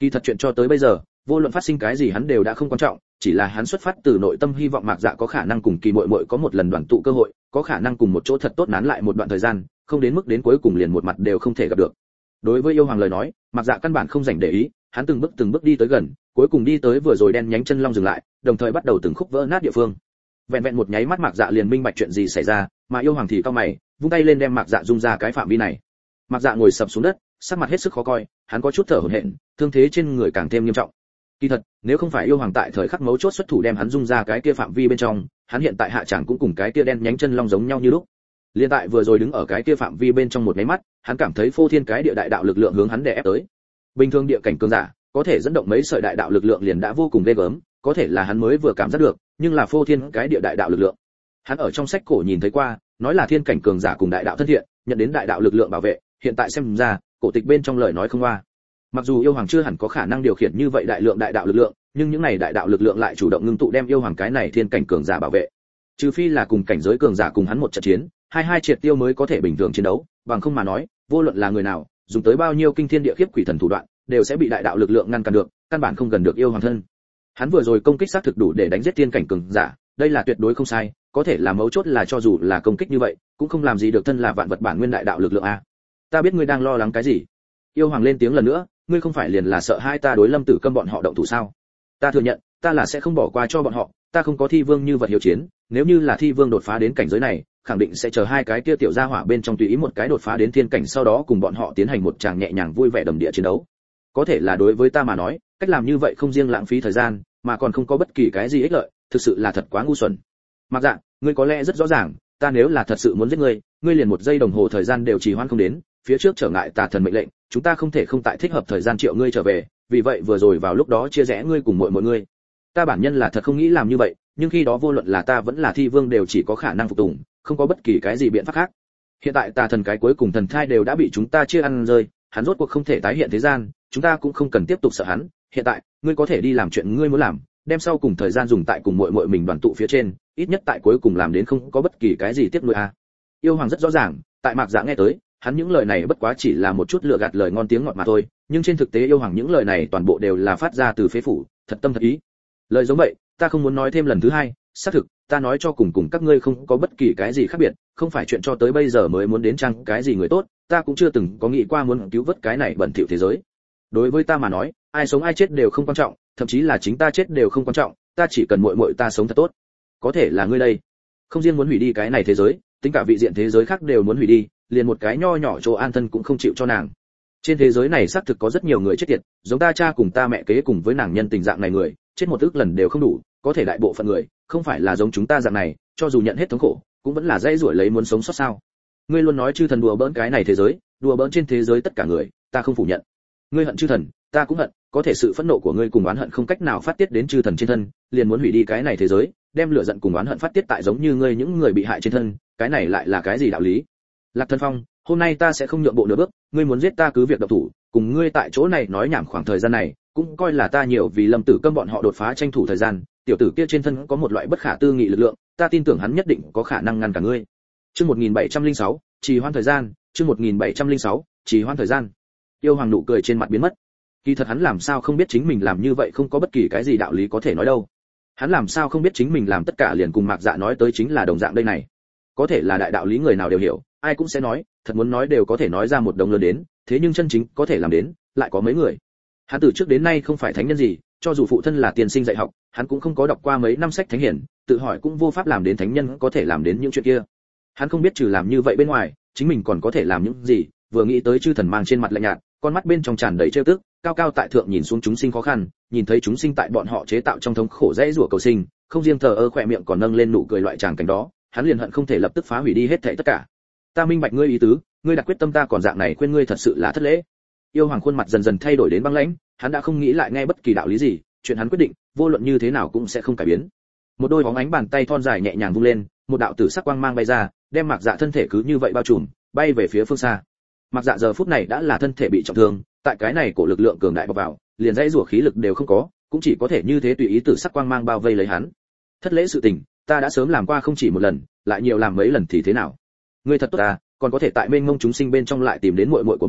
Kỳ thật chuyện cho tới bây giờ, vô luận phát sinh cái gì hắn đều đã không quan trọng, chỉ là hắn xuất phát từ nội tâm hy vọng Mạc Dạ có khả năng cùng Kỳ Muội Muội có một lần đoàn tụ cơ hội, có khả năng cùng một chỗ thật tốt nán lại một đoạn thời gian, không đến mức đến cuối cùng liền một mặt đều không thể gặp được. Đối với yêu hoàng lời nói, Mạc Dạ căn bản không dành để ý, hắn từng bước đi tới gần, cuối cùng đi tới vừa rồi đen nhánh chân long dừng lại, đồng thời bắt đầu từng khúc vỡ nát địa phương. Vẹn vẹn một nháy mắt Mạc Dạ liền minh bạch chuyện gì xảy ra, mà yêu hoàng thì cau mày, vung tay lên đem Mạc Dạ dung ra cái phạm vi này. Mạc Dạ ngồi sập xuống đất, sắc mặt hết sức khó coi, hắn có chút thở hổn hển, thương thế trên người càng thêm nghiêm trọng. Kỳ thật, nếu không phải yêu hoàng tại thời khắc mấu chốt xuất thủ đem hắn dung ra cái kia phạm vi bên trong, hắn hiện tại hạ chẳng cũng cùng cái kia đen nhánh chân long giống nhau như lúc. Liên tại vừa rồi đứng ở cái kia phạm vi bên trong một cái mắt, hắn cảm thấy phô thiên cái địa đại đạo lực lượng hướng hắn đè ép tới. Bình thường địa cảnh cường giả, có thể dẫn động mấy sợi đại đạo lực lượng liền đã vô cùng ghê gớm, có thể là hắn mới vừa cảm giác được, nhưng là phô thiên cái địa đại đạo lực lượng. Hắn ở trong sách cổ nhìn thấy qua, nói là thiên cảnh cường giả cùng đại đạo thân thiện, nhận đến đại đạo lực lượng bảo vệ, hiện tại xem ra, cổ tịch bên trong lời nói không qua. Mặc dù yêu hoàng chưa hẳn có khả năng điều khiển như vậy đại lượng đại đạo lực lượng, nhưng những này đại đạo lực lượng lại chủ động ngưng tụ đem yêu hoàng cái này thiên cảnh cường giả bảo vệ. Trừ phi là cùng cảnh giới cường giả cùng hắn một trận chiến, hai triệt tiêu mới có thể bình thường chiến đấu, bằng không mà nói, vô luận là người nào, dùng tới bao nhiêu kinh thiên địa khiếp quỷ thần thủ đoạn, đều sẽ bị đại đạo lực lượng ngăn cản được, căn bản không gần được yêu hoàng thân. Hắn vừa rồi công kích xác thực đủ để đánh giết thiên cảnh cường giả, đây là tuyệt đối không sai, có thể là mấu chốt là cho dù là công kích như vậy, cũng không làm gì được thân là vạn vật bản nguyên đại đạo lực lượng a. Ta biết ngươi đang lo lắng cái gì. Yêu hoàng lên tiếng lần nữa, ngươi không phải liền là sợ hai ta đối Lâm Tử Câm bọn họ động thủ sao? Ta thừa nhận, ta là sẽ không bỏ qua cho bọn họ, ta không có thi vương như vật hiếu chiến, nếu như là thi vương đột phá đến cảnh giới này, khẳng định sẽ chờ hai cái kia tiểu gia hỏa bên trong tùy ý một cái đột phá đến thiên cảnh, sau đó cùng bọn họ tiến hành một tràng nhẹ nhàng vui vẻ đầm địa chiến đấu. Có thể là đối với ta mà nói, cách làm như vậy không riêng lãng phí thời gian, mà còn không có bất kỳ cái gì ích lợi, thực sự là thật quá ngu xuẩn. Mặc Dạ, ngươi có lẽ rất rõ ràng, ta nếu là thật sự muốn giết ngươi, ngươi liền một giây đồng hồ thời gian đều trì hoãn không đến, phía trước trở ngại tà thần mệnh lệnh, chúng ta không thể không tại thích hợp thời gian triệu ngươi trở về, vì vậy vừa rồi vào lúc đó chia rẽ ngươi cùng mọi người. Ta bản nhân là thật không nghĩ làm như vậy, nhưng khi đó vô luận là ta vẫn là thi vương đều chỉ có khả năng phục tùng, không có bất kỳ cái gì biện pháp khác. Hiện tại tà thần cái cuối cùng thần thai đều đã bị chúng ta chia ăn rơi, hắn rốt cuộc không thể tái hiện thế gian, chúng ta cũng không cần tiếp tục sợ hắn. Hiện tại, ngươi có thể đi làm chuyện ngươi muốn làm, đem sau cùng thời gian dùng tại cùng muội mình đoàn tụ phía trên, ít nhất tại cuối cùng làm đến không có bất kỳ cái gì tiếc nuối a. Yêu hoàng rất rõ ràng, tại Mạc Dạ nghe tới, hắn những lời này bất quá chỉ là một chút lựa gạt lời ngon tiếng ngọt mà thôi, nhưng trên thực tế yêu hoàng những lời này toàn bộ đều là phát ra từ phế phủ, thật tâm thật ý. Lời giống vậy, ta không muốn nói thêm lần thứ hai, xác thực, ta nói cho cùng các ngươi không có bất kỳ cái gì khác biệt, không phải chuyện cho tới bây giờ mới muốn đến chăng cái gì người tốt, ta cũng chưa từng có nghĩ qua muốn cứu vớt cái này bẩn thỉu thế giới. Đối với ta mà nói, ai sống ai chết đều không quan trọng, thậm chí là chính ta chết đều không quan trọng, ta chỉ cần muội ta sống thật tốt. Có thể là ngươi đây, không riêng muốn hủy đi cái này thế giới, tính cả vị diện thế giới khác đều muốn hủy đi, liền một cái nho nhỏ chỗ an thân cũng không chịu cho nàng. Trên thế giới này xác thực có rất nhiều người chết tiệt, giống ta cha cùng ta mẹ kế cùng với nàng nhân tình dạng này người, chết một ức lần đều không đủ, có thể đại bộ phận người, không phải là giống chúng ta dạng này, cho dù nhận hết thống khổ, cũng vẫn là dây rủi lấy muốn sống sót sao? Ngươi luôn nói chư thần đùa bỡn cái này thế giới, đùa bỡn trên thế giới tất cả người, ta không phủ nhận. Ngươi hận chư thần, ta cũng hận, có thể sự phẫn nộ của ngươi cùng oán hận không cách nào phát tiết đến chư thần trên thân, liền muốn hủy đi cái này thế giới, đem lửa giận cùng oán hận phát tiết tại giống như ngươi những người bị hại trên thân, cái này lại là cái gì đạo lý? Lạc Thần Phong, hôm nay ta sẽ không nhượng bộ nửa bước, ngươi muốn giết ta cứ việc động thủ, cùng ngươi tại chỗ này nói nhảm khoảng thời gian này, cũng coi là ta nhiều vì Lâm Tử Câm bọn họ đột phá tranh thủ thời gian, tiểu tử kia trên thân có một loại bất khả tư nghị lực lượng, ta tin tưởng hắn nhất định có khả năng ngăn cả ngươi. Chương 1706, trì hoãn thời gian, chương 1706, trì hoãn thời gian. Yêu hoàng nụ cười trên mặt biến mất. Kỳ thật hắn làm sao không biết chính mình làm như vậy không có bất kỳ cái gì đạo lý có thể nói đâu. Hắn làm sao không biết chính mình làm tất cả liền cùng Mạc Dạ nói tới chính là đồng dạng đây này. Có thể là đại đạo lý người nào đều hiểu, ai cũng sẽ nói, thật muốn nói đều có thể nói ra một đống lớn đến, thế nhưng chân chính có thể làm đến, lại có mấy người. Hắn từ trước đến nay không phải thánh nhân gì, cho dù phụ thân là tiên sinh dạy học, hắn cũng không có đọc qua mấy năm sách thánh hiển, tự hỏi cũng vô pháp làm đến thánh nhân có thể làm đến những chuyện kia. Hắn không biết trừ làm như vậy bên ngoài, chính mình còn có thể làm những gì, vừa nghĩ tới chư thần mang trên mặt lạnh nhạt, con mắt bên trong tràn đầy trêu tức, cao cao tại thượng nhìn xuống chúng sinh khó khăn, nhìn thấy chúng sinh tại bọn họ chế tạo trong thống khổ dễ rủa cầu sinh, không riêng thờ ơ khỏe miệng còn nâng lên nụ cười loại tràng cảnh đó, hắn liền hận không thể lập tức phá hủy đi hết thảy tất cả. Ta minh bạch ngươi ý tứ, ngươi đặt quyết tâm ta còn dạng này khuyên ngươi thật sự là thất lễ. Yêu hoàng khuôn mặt dần dần thay đổi đến băng lãnh, hắn đã không nghĩ lại nghe bất kỳ đạo lý gì, chuyện hắn quyết định, vô luận như thế nào cũng sẽ không cải biến. Một đôi bóng ánh bàn tay thon dài nhẹ nhàng vung lên, một đạo tử sắc quang mang bay ra, đem Mạc Dạ thân thể cứ như vậy bao trùm, bay về phía phương xa. Mạc Dạ giờ phút này đã là thân thể bị trọng thương, tại cái này cổ lực lượng cường đại bọc vào, liền dãy rủa khí lực đều không có, cũng chỉ có thể như thế tùy ý tử sắc quang mang bao vây lấy hắn. Thất lễ sự tình, ta đã sớm làm qua không chỉ một lần, lại nhiều làm mấy lần thì thế nào? Ngươi thật tốt ta, còn có thể tại mênh mông chúng sinh bên trong lại tìm đến muội muội của mình,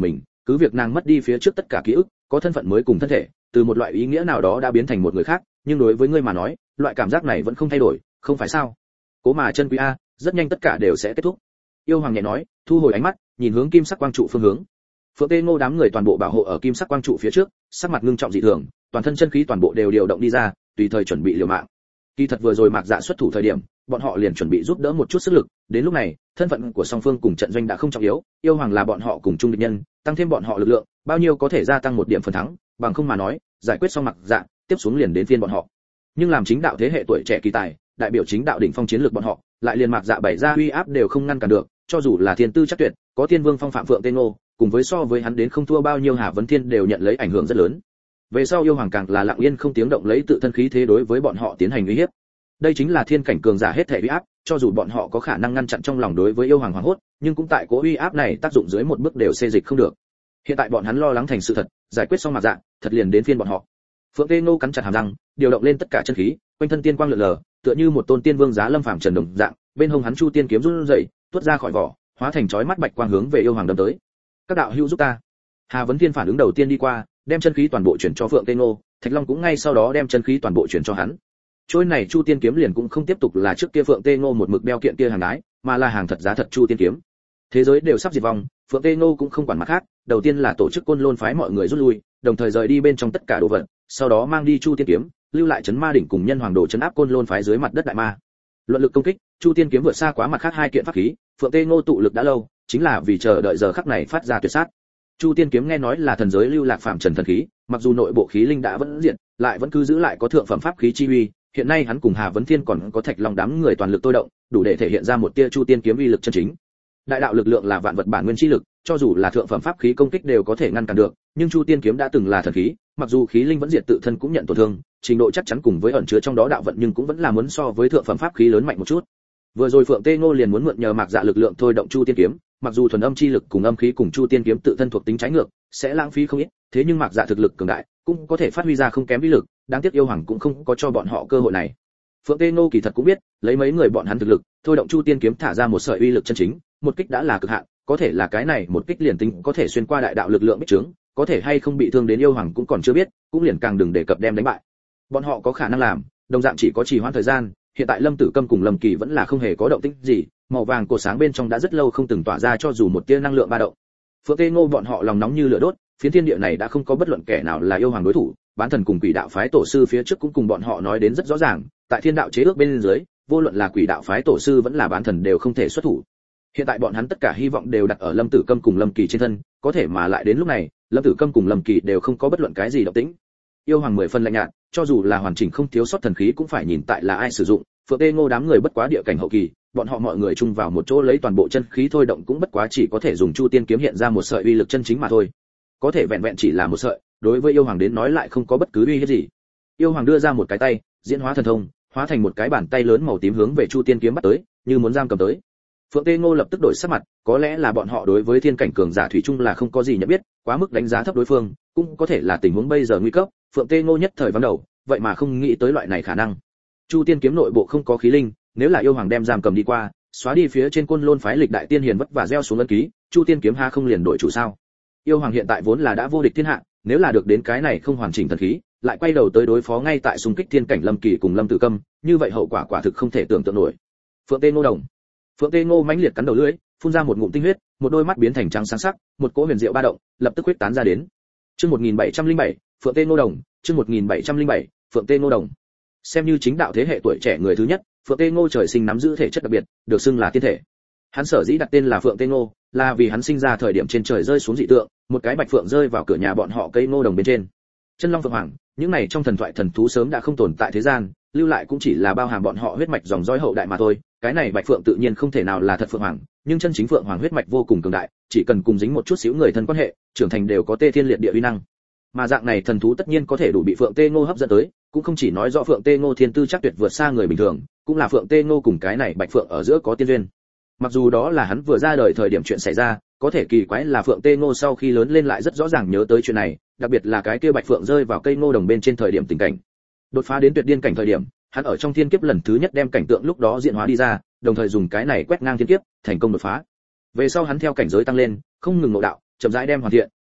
cứ việc nàng mất đi phía trước tất cả ký ức, có thân phận mới cùng thân thể, từ một loại ý nghĩa nào đó đã biến thành một người khác, nhưng đối với ngươi mà nói, loại cảm giác này vẫn không thay đổi, không phải sao? Cố mà chân quý a, rất nhanh tất cả đều sẽ kết thúc. Yêu Hoàng nhẹ nói, thu hồi ánh mắt, nhìn hướng kim sắc quang trụ phương hướng. Phượng Tê Ngô đám người toàn bộ bảo hộ ở kim sắc quang trụ phía trước, sắc mặt ngưng trọng dị thường, toàn thân chân khí toàn bộ đều điều động đi ra, tùy thời chuẩn bị liều mạng. Kỳ thật vừa rồi Mạc Dạ xuất thủ thời điểm, bọn họ liền chuẩn bị giúp đỡ một chút sức lực, đến lúc này, thân phận của song phương cùng trận doanh đã không trọng yếu, Yêu Hoàng là bọn họ cùng chung địch nhân, tăng thêm bọn họ lực lượng, bao nhiêu có thể gia tăng một điểm phần thắng, bằng không mà nói, giải quyết xong Mạc Dạ, tiếp xuống liền đến phiên bọn họ. Nhưng làm chính đạo thế hệ tuổi trẻ kỳ tài, đại biểu chính đạo đỉnh phong chiến lược bọn họ, lại liền Mạc Dạ bày ra uy áp đều không ngăn cản được, cho dù là thiên tư chắc tuyệt, có Tiên Vương phong phạm Phượng Tê Ngô, cùng với so với hắn đến không thua bao nhiêu Hà Vấn Thiên đều nhận lấy ảnh hưởng rất lớn. Về sau Yêu Hoàng càng là lặng yên không tiếng động lấy tự thân khí thế đối với bọn họ tiến hành uy hiếp. Đây chính là thiên cảnh cường giả hết thể uy áp, cho dù bọn họ có khả năng ngăn chặn trong lòng đối với Yêu Hoàng hoảng hốt, nhưng cũng tại cố uy áp này tác dụng dưới một bước đều xê dịch không được. Hiện tại bọn hắn lo lắng thành sự thật, giải quyết xong Mạc Dạ, thật liền đến phiên bọn họ. Phượng Tê Ngô cắn chặt hàm răng, điều động lên tất cả chân khí, quanh thân tiên quang lượn lờ, tựa như một tôn tiên vương giá lâm phàm trần đồng dạng, bên hông hắn chu tiên kiếm run rẩy, tuốt ra khỏi vỏ, hóa thành chói mắt bạch quang hướng về Yêu Hoàng đâm tới. Các đạo hữu giúp ta. Hà Vấn Thiên phản ứng đầu tiên đi qua, đem chân khí toàn bộ chuyển cho Phượng Tê Ngô, Thạch Long cũng ngay sau đó đem chân khí toàn bộ chuyển cho hắn. Trôi này chu tiên kiếm liền cũng không tiếp tục là trước kia Phượng Tê Ngô một mực đeo kiện kia hàng đái, mà là hàng thật giá thật chu tiên kiếm. Thế giới đều sắp diệt vong, Phượng Tê Ngô cũng không quản mặt khác, đầu tiên là tổ chức Côn Lôn phái mọi người rút lui, đồng thời rời đi bên trong tất cả đồ vật, sau đó mang đi chu tiên kiếm, lưu lại trấn ma đỉnh cùng nhân hoàng đồ trấn áp Côn Lôn phái dưới mặt đất đại ma. Luận lực công kích, chu tiên kiếm vượt xa quá mặt khác hai kiện pháp khí, Phượng Tê Ngô tụ lực đã lâu, chính là vì chờ đợi giờ khắc này phát ra tuyệt sát. Chu tiên kiếm nghe nói là thần giới lưu lạc phạm trần thần khí, mặc dù nội bộ khí linh đã vẫn diện, lại vẫn cứ giữ lại có thượng phẩm pháp khí chi uy, hiện nay hắn cùng Hà Vấn Thiên còn có Thạch Long đám người toàn lực tôi động, đủ để thể hiện ra một tia chu tiên kiếm uy lực chân chính. Đại đạo lực lượng là vạn vật bản nguyên chi lực, cho dù là thượng phẩm pháp khí công kích đều có thể ngăn cản được, nhưng chu tiên kiếm đã từng là thần khí, mặc dù khí linh vẫn diệt tự thân cũng nhận tổn thương, trình độ chắc chắn cùng với ẩn chứa trong đó đạo vận nhưng cũng vẫn là muốn so với thượng phẩm pháp khí lớn mạnh một chút. Vừa rồi Phượng Tê Ngô liền muốn mượn nhờ Mạc Dạ lực lượng thôi động chu tiên kiếm, mặc dù thuần âm chi lực cùng âm khí cùng chu tiên kiếm tự thân thuộc tính trái ngược, sẽ lãng phí không ít, thế nhưng Mạc Dạ thực lực cường đại, cũng có thể phát huy ra không kém uy lực, đáng tiếc Yêu Hoàng cũng không có cho bọn họ cơ hội này. Phượng Tê Ngô kỳ thật cũng biết, lấy mấy người bọn hắn thực lực, thôi động chu tiên kiếm thả ra một sợi uy lực chân chính, một kích đã là cực hạn, có thể là cái này một kích liền tính có thể xuyên qua đại đạo lực lượng bích trướng, có thể hay không bị thương đến Yêu Hoàng cũng còn chưa biết, cũng liền càng đừng đề cập đem đánh bại. Bọn họ có khả năng làm, đồng dạng chỉ có trì hoãn thời gian, hiện tại Lâm Tử Câm cùng Lâm Kỳ vẫn là không hề có động tĩnh gì, màu vàng cổ sáng bên trong đã rất lâu không từng tỏa ra cho dù một tia năng lượng ba động. Phượng Tê Ngô bọn họ lòng nóng như lửa đốt, phiến thiên địa này đã không có bất luận kẻ nào là Yêu Hoàng đối thủ, bán thần cùng quỷ đạo phái tổ sư phía trước cũng cùng bọn họ nói đến rất rõ ràng, tại thiên đạo chế ước bên dưới, vô luận là quỷ đạo phái tổ sư vẫn là bán thần đều không thể xuất thủ. Hiện tại bọn hắn tất cả hy vọng đều đặt ở Lâm Tử Câm cùng Lâm Kỳ trên thân, có thể mà lại đến lúc này, Lâm Tử Câm cùng Lâm Kỳ đều không có bất luận cái gì động tĩnh. Yêu Hoàng 10 phần lạnh nhạt, cho dù là hoàn chỉnh không thiếu sót thần khí cũng phải nhìn tại là ai sử dụng. Phượng Tê Ngô đám người bất quá địa cảnh hậu kỳ, bọn họ mọi người chung vào một chỗ lấy toàn bộ chân khí thôi động cũng bất quá chỉ có thể dùng chu tiên kiếm hiện ra một sợi uy lực chân chính mà thôi. Có thể vẹn vẹn chỉ là một sợi, đối với Yêu Hoàng đến nói lại không có bất cứ uy hiếp gì. Yêu Hoàng đưa ra một cái tay, diễn hóa thần thông, hóa thành một cái bàn tay lớn màu tím hướng về chu tiên kiếm bắt tới, như muốn giam cầm tới. Phượng Tê Ngô lập tức đổi sắc mặt, có lẽ là bọn họ đối với thiên cảnh cường giả thủy chung là không có gì nhận biết, quá mức đánh giá thấp đối phương, cũng có thể là tình huống bây giờ nguy cấp, Phượng Tê Ngô nhất thời vắng đầu, vậy mà không nghĩ tới loại này khả năng. Chu tiên kiếm nội bộ không có khí linh, nếu là Yêu Hoàng đem giam cầm đi qua, xóa đi phía trên Côn Lôn phái lịch đại tiên hiền vất vả gieo xuống ấn ký, chu tiên kiếm ha không liền đổi chủ sao? Yêu Hoàng hiện tại vốn là đã vô địch thiên hạ, nếu là được đến cái này không hoàn chỉnh thần khí, lại quay đầu tới đối phó ngay tại xung kích thiên cảnh Lâm Kỳ cùng Lâm Tử Câm, như vậy hậu quả quả thực không thể tưởng tượng nổi. Phượng Tê Ngô đồng. Phượng Tê Ngô mãnh liệt cắn đầu lưỡi, phun ra một ngụm tinh huyết, một đôi mắt biến thành trắng sáng sắc, một cỗ huyền diệu ba động, lập tức huyết tán ra đến. Chương 1707, Phượng Tê Ngô đồng, chương 1707, Phượng Tê Ngô đồng. Xem như chính đạo thế hệ tuổi trẻ người thứ nhất, Phượng Tê Ngô trời sinh nắm giữ thể chất đặc biệt, được xưng là tiên thể. Hắn sở dĩ đặt tên là Phượng Tê Ngô, là vì hắn sinh ra thời điểm trên trời rơi xuống dị tượng, một cái bạch phượng rơi vào cửa nhà bọn họ cây ngô đồng bên trên. Chân long phượng hoàng, những này trong thần thoại thần thú sớm đã không tồn tại thế gian, lưu lại cũng chỉ là bao hàm bọn họ huyết mạch dòng dõi hậu đại mà thôi. Cái này bạch phượng tự nhiên không thể nào là thật phượng hoàng, nhưng chân chính phượng hoàng huyết mạch vô cùng cường đại, chỉ cần cùng dính một chút xíu người thân quan hệ, trưởng thành đều có tê thiên liệt địa uy năng. Mà dạng này thần thú tất nhiên có thể đủ bị Phượng Tê Ngô hấp dẫn tới, cũng không chỉ nói rõ Phượng Tê Ngô thiên tư chắc tuyệt vượt xa người bình thường, cũng là Phượng Tê Ngô cùng cái này bạch phượng ở giữa có tiên duyên. Mặc dù đó là hắn vừa ra đời thời điểm chuyện xảy ra, có thể kỳ quái là Phượng Tê Ngô sau khi lớn lên lại rất rõ ràng nhớ tới chuyện này, đặc biệt là cái kia bạch phượng rơi vào cây ngô đồng bên trên thời điểm tình cảnh. Đột phá đến tuyệt điên cảnh thời điểm, hắn ở trong thiên kiếp lần thứ nhất đem cảnh tượng lúc đó diễn hóa đi ra, đồng thời dùng cái này quét ngang thiên kiếp, thành công đột phá. Về sau hắn theo cảnh giới tăng lên, không ngừng ngộ đạo, chậm rãi đem hoàn thiện,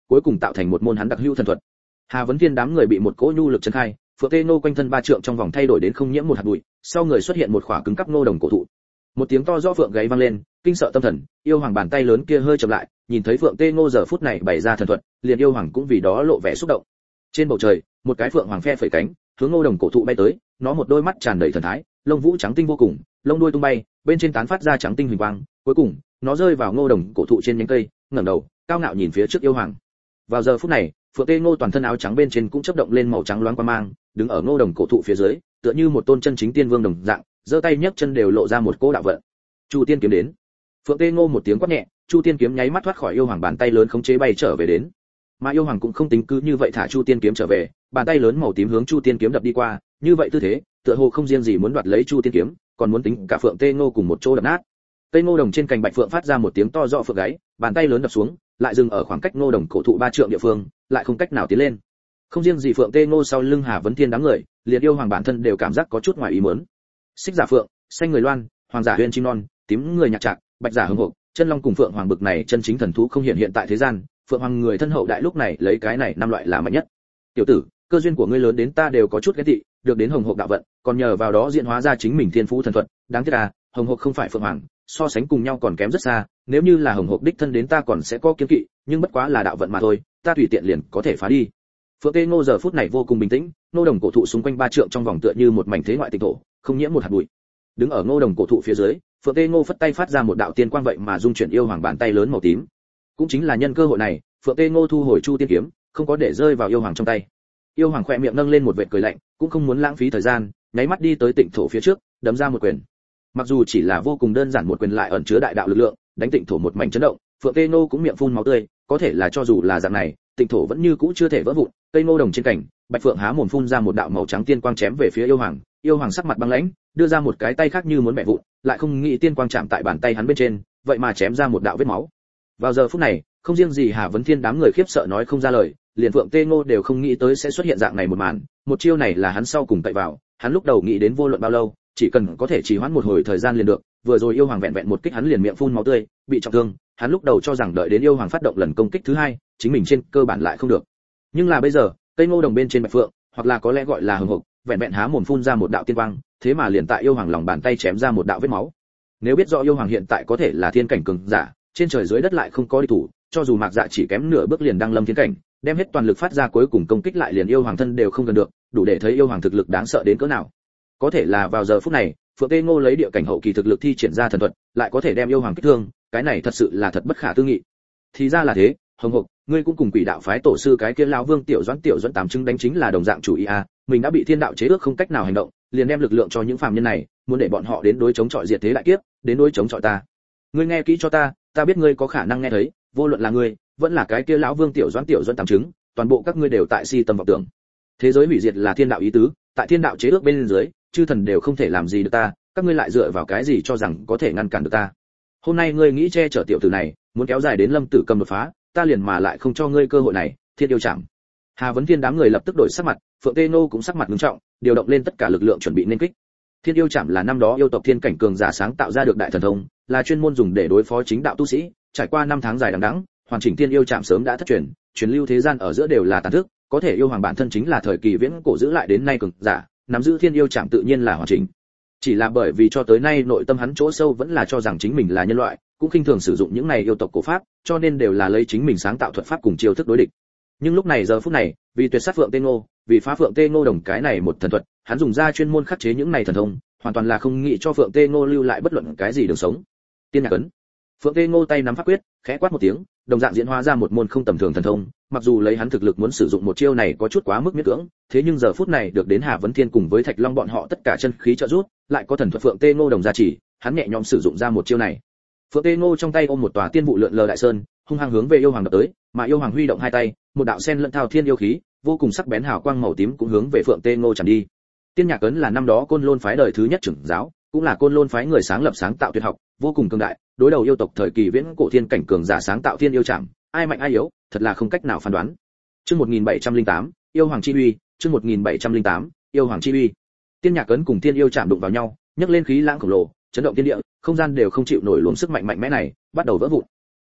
cuối cùng tạo thành một môn hắn đặc hữu thần thuật. Hà Vấn Thiên đám người bị một cỗ nhu lực chấn khai, Phượng Tê Ngô quanh thân 3 trượng trong vòng thay đổi đến không nhiễm một hạt bụi, sau người xuất hiện một khỏa cứng cắp ngô đồng cổ thụ. Một tiếng to rõ phượng gáy vang lên, kinh sợ tâm thần, yêu hoàng bàn tay lớn kia hơi chậm lại, nhìn thấy Phượng Tê Ngô giờ phút này bày ra thần thuật, liền yêu hoàng cũng vì đó lộ vẻ xúc động. Trên bầu trời, một cái phượng hoàng phe phẩy cánh, hướng ngô đồng cổ thụ bay tới, nó một đôi mắt tràn đầy thần thái, lông vũ trắng tinh vô cùng, lông đuôi tung bay, bên trên tán phát ra trắng tinh huỳnh quang, cuối cùng, nó rơi vào ngô đồng cổ thụ trên nhánh cây, ngẩng đầu, cao ngạo nhìn phía trước yêu hoàng. Vào giờ phút này, Phượng Tê Ngô toàn thân áo trắng bên trên cũng chớp động lên màu trắng loáng quang mang, đứng ở ngô đồng cổ thụ phía dưới, tựa như một tôn chân chính tiên vương đồng dạng, giơ tay nhấc chân đều lộ ra một cỗ đạo vận. Chu Tiên kiếm đến. Phượng Tê Ngô một tiếng quát nhẹ, Chu Tiên kiếm nháy mắt thoát khỏi yêu hoàng bàn tay lớn khống chế bay trở về đến. Mà yêu hoàng cũng không tính cứ như vậy thả Chu Tiên kiếm trở về, bàn tay lớn màu tím hướng Chu Tiên kiếm đập đi qua, như vậy tư thế, tựa hồ không riêng gì muốn đoạt lấy Chu Tiên kiếm, còn muốn tính cả Phượng Tê Ngô cùng một chỗ đập nát. Cây ngô đồng trên cành bạch phượng phát ra một tiếng to rõ phượng gáy, bàn tay lớn đập xuống, lại dừng ở khoảng cách ngô đồng cổ thụ 3 trượng địa phương, lại không cách nào tiến lên. Không riêng gì Phượng Tê Ngô sau lưng Hà Vấn Thiên đám người, liền yêu hoàng bản thân đều cảm giác có chút ngoài ý muốn. Xích giả phượng, xanh người loan, hoàng giả huyền chim non, tím người nhạc trạc, bạch giả hưng hộp, chân long cùng phượng hoàng bực này chân chính thần thú không hiện tại thế gian, phượng hoàng người thân hậu đại lúc này lấy cái này 5 loại là mạnh nhất. Tiểu tử, cơ duyên của ngươi lớn đến ta đều có chút ghét tị, được đến hồng hộp đạo vận, còn nhờ vào đó diễn hóa ra chính mình thiên phú thần thuật, đáng tiếc là hồng hộp không phải phượng hoàng, so sánh cùng nhau còn kém rất xa, nếu như là hồng hộp đích thân đến ta còn sẽ có kiêng kỵ, nhưng bất quá là đạo vận mà thôi, ta tùy tiện liền có thể phá đi. Phượng Tê Ngô giờ phút này vô cùng bình tĩnh, ngô đồng cổ thụ xung quanh 3 trượng trong vòng tựa như một mảnh thế ngoại tịch thổ, không nhiễm một hạt bụi. Đứng ở ngô đồng cổ thụ phía dưới, Phượng Tê Ngô phất tay phát ra một đạo tiên quang vậy mà dung chuyển yêu hoàng bàn tay lớn màu tím. Cũng chính là nhân cơ hội này, Phượng Tê Ngô thu hồi Chu Tiên kiếm, không có để rơi vào yêu hoàng trong tay. Yêu hoàng khẽ miệng nâng lên một vệt cười lạnh, cũng không muốn lãng phí thời gian, nháy mắt đi tới tịnh thổ phía trước, đấm ra một quyền. Mặc dù chỉ là vô cùng đơn giản một quyền lại ẩn chứa đại đạo lực lượng, đánh tịnh thổ một mảnh chấn động, Phượng Tê Ngô cũng miệng phun máu tươi, có thể là cho dù là dạng này, tịnh thổ vẫn như cũ chưa thể vỡ vụn. Cây ngô đồng trên cảnh, Bạch Phượng há mồm phun ra một đạo màu trắng tiên quang chém về phía yêu hoàng, yêu hoàng sắc mặt băng lãnh, đưa ra một cái tay khác như muốn bẻ vụn, lại không nghĩ tiên quang chạm tại bàn tay hắn bên trên, vậy mà chém ra một đạo vết máu. Vào giờ phút này, không riêng gì Hà Vấn Thiên đám người khiếp sợ nói không ra lời, liền Phượng Tê Ngô đều không nghĩ tới sẽ xuất hiện dạng này một màn, một chiêu này là hắn sau cùng tẩy vào, hắn lúc đầu nghĩ đến vô luận bao lâu, chỉ cần có thể trì hoãn một hồi thời gian liền được, vừa rồi yêu hoàng vẹn vẹn một kích hắn liền miệng phun máu tươi, bị trọng thương, hắn lúc đầu cho rằng đợi đến yêu hoàng phát động lần công kích thứ 2, chính mình trên cơ bản lại không được. Nhưng là bây giờ, cây ngô đồng bên trên Bạch Phượng, hoặc là có lẽ gọi là hừng hực, vẹn vẹn há mồm phun ra một đạo tiên quang, thế mà liền tại yêu hoàng lòng bàn tay chém ra một đạo vết máu. Nếu biết rõ yêu hoàng hiện tại có thể là thiên cảnh cường giả, trên trời dưới đất lại không có địch thủ, cho dù Mạc Dạ chỉ kém nửa bước liền đăng lâm thiên cảnh, đem hết toàn lực phát ra cuối cùng công kích lại liền yêu hoàng thân đều không gần được, đủ để thấy yêu hoàng thực lực đáng sợ đến cỡ nào. Có thể là vào giờ phút này, Phượng Tê Ngô lấy địa cảnh hậu kỳ thực lực thi triển ra thần thuật, lại có thể đem yêu hoàng kích thương, cái này thật sự là thật bất khả tư nghị. Thì ra là thế, Hồng Hộc, ngươi cũng cùng Quỷ đạo phái tổ sư cái kia lão Vương Tiểu Doãn tám chứng đánh chính là đồng dạng chủ ý a, mình đã bị thiên đạo chế ước không cách nào hành động, liền đem lực lượng cho những phàm nhân này, muốn để bọn họ đến đối chống chọi diệt thế đại kiếp, đến đối chống chọi ta. Ngươi nghe kỹ cho ta biết ngươi có khả năng nghe thấy, vô luận là ngươi, vẫn là cái kia lão Vương Tiểu Doãn tám chứng, toàn bộ các ngươi đều tại si tâm vọng tưởng. Thế giới hủy diệt là thiên đạo ý tứ, tại thiên đạo chế ước bên dưới, chư thần đều không thể làm gì được ta, các ngươi lại dựa vào cái gì cho rằng có thể ngăn cản được ta? Hôm nay ngươi nghĩ che chở tiểu tử này, muốn kéo dài đến Lâm Tử Cầm đột phá, ta liền mà lại không cho ngươi cơ hội này, Thiên yêu chạm. Hà Vấn Thiên đám người lập tức đổi sắc mặt, Phượng Tê Ngô cũng sắc mặt nghiêm trọng, điều động lên tất cả lực lượng chuẩn bị nên kích. Thiên yêu chạm là năm đó yêu tộc thiên cảnh cường giả sáng tạo ra được đại thần thông, là chuyên môn dùng để đối phó chính đạo tu sĩ, trải qua 5 tháng dài đằng đẵng, hoàn chỉnh Thiên yêu chạm sớm đã thất truyền, truyền lưu thế gian ở giữa đều là tàn thức, có thể yêu hoàng bản thân chính là thời kỳ viễn cổ giữ lại đến nay cường giả, nắm giữ Thiên yêu chạm tự nhiên là hoàn chỉnh. Chỉ là bởi vì cho tới nay nội tâm hắn chỗ sâu vẫn là cho rằng chính mình là nhân loại, cũng khinh thường sử dụng những này yêu tộc cổ pháp, cho nên đều là lấy chính mình sáng tạo thuật pháp cùng chiêu thức đối địch. Nhưng lúc này giờ phút này, vì tuyệt sát Phượng Tê Ngô, vì phá Phượng Tê Ngô đồng cái này một thần thuật, hắn dùng ra chuyên môn khắc chế những này thần thông, hoàn toàn là không nghĩ cho Phượng Tê Ngô lưu lại bất luận cái gì đường sống. Tiên nhạc ấn. Phượng Tê Ngô tay nắm pháp quyết, khẽ quát một tiếng, đồng dạng diễn hóa ra một môn không tầm thường thần thông, mặc dù lấy hắn thực lực muốn sử dụng một chiêu này có chút quá mức miễn cưỡng, thế nhưng giờ phút này được đến Hà Vấn Thiên cùng với Thạch Long bọn họ tất cả chân khí trợ giúp, lại có thần thuật Phượng Tê Ngô đồng gia trì, hắn nhẹ nhõm sử dụng ra một chiêu này. Phượng Tê Ngô trong tay ôm một tòa tiên vụ lượn lờ đại sơn, hung hăng hướng về yêu hoàng đập tới, mà yêu hoàng huy động hai tay, một đạo sen lẫn thao thiên yêu khí, vô cùng sắc bén hào quang màu tím cũng hướng về Phượng Tê Ngô tràn đi. Tiên nhạc ấn là năm đó Côn Lôn phái đời thứ nhất trưởng giáo, cũng là Côn Lôn phái người sáng lập sáng tạo tuyệt học, vô cùng cường đại, đối đầu yêu tộc thời kỳ viễn cổ thiên cảnh cường giả sáng tạo thiên yêu trảm, ai mạnh ai yếu, thật là không cách nào phán đoán. Chương 1708, yêu hoàng chi uy, chương 1708, yêu hoàng chi uy. Tiên nhạc ấn cùng thiên yêu trảm đụng vào nhau, nhấc lên khí lãng khổng lồ, chấn động thiên địa, không gian đều không chịu nổi luồng sức mạnh mạnh mẽ này, bắt đầu vỡ vụn.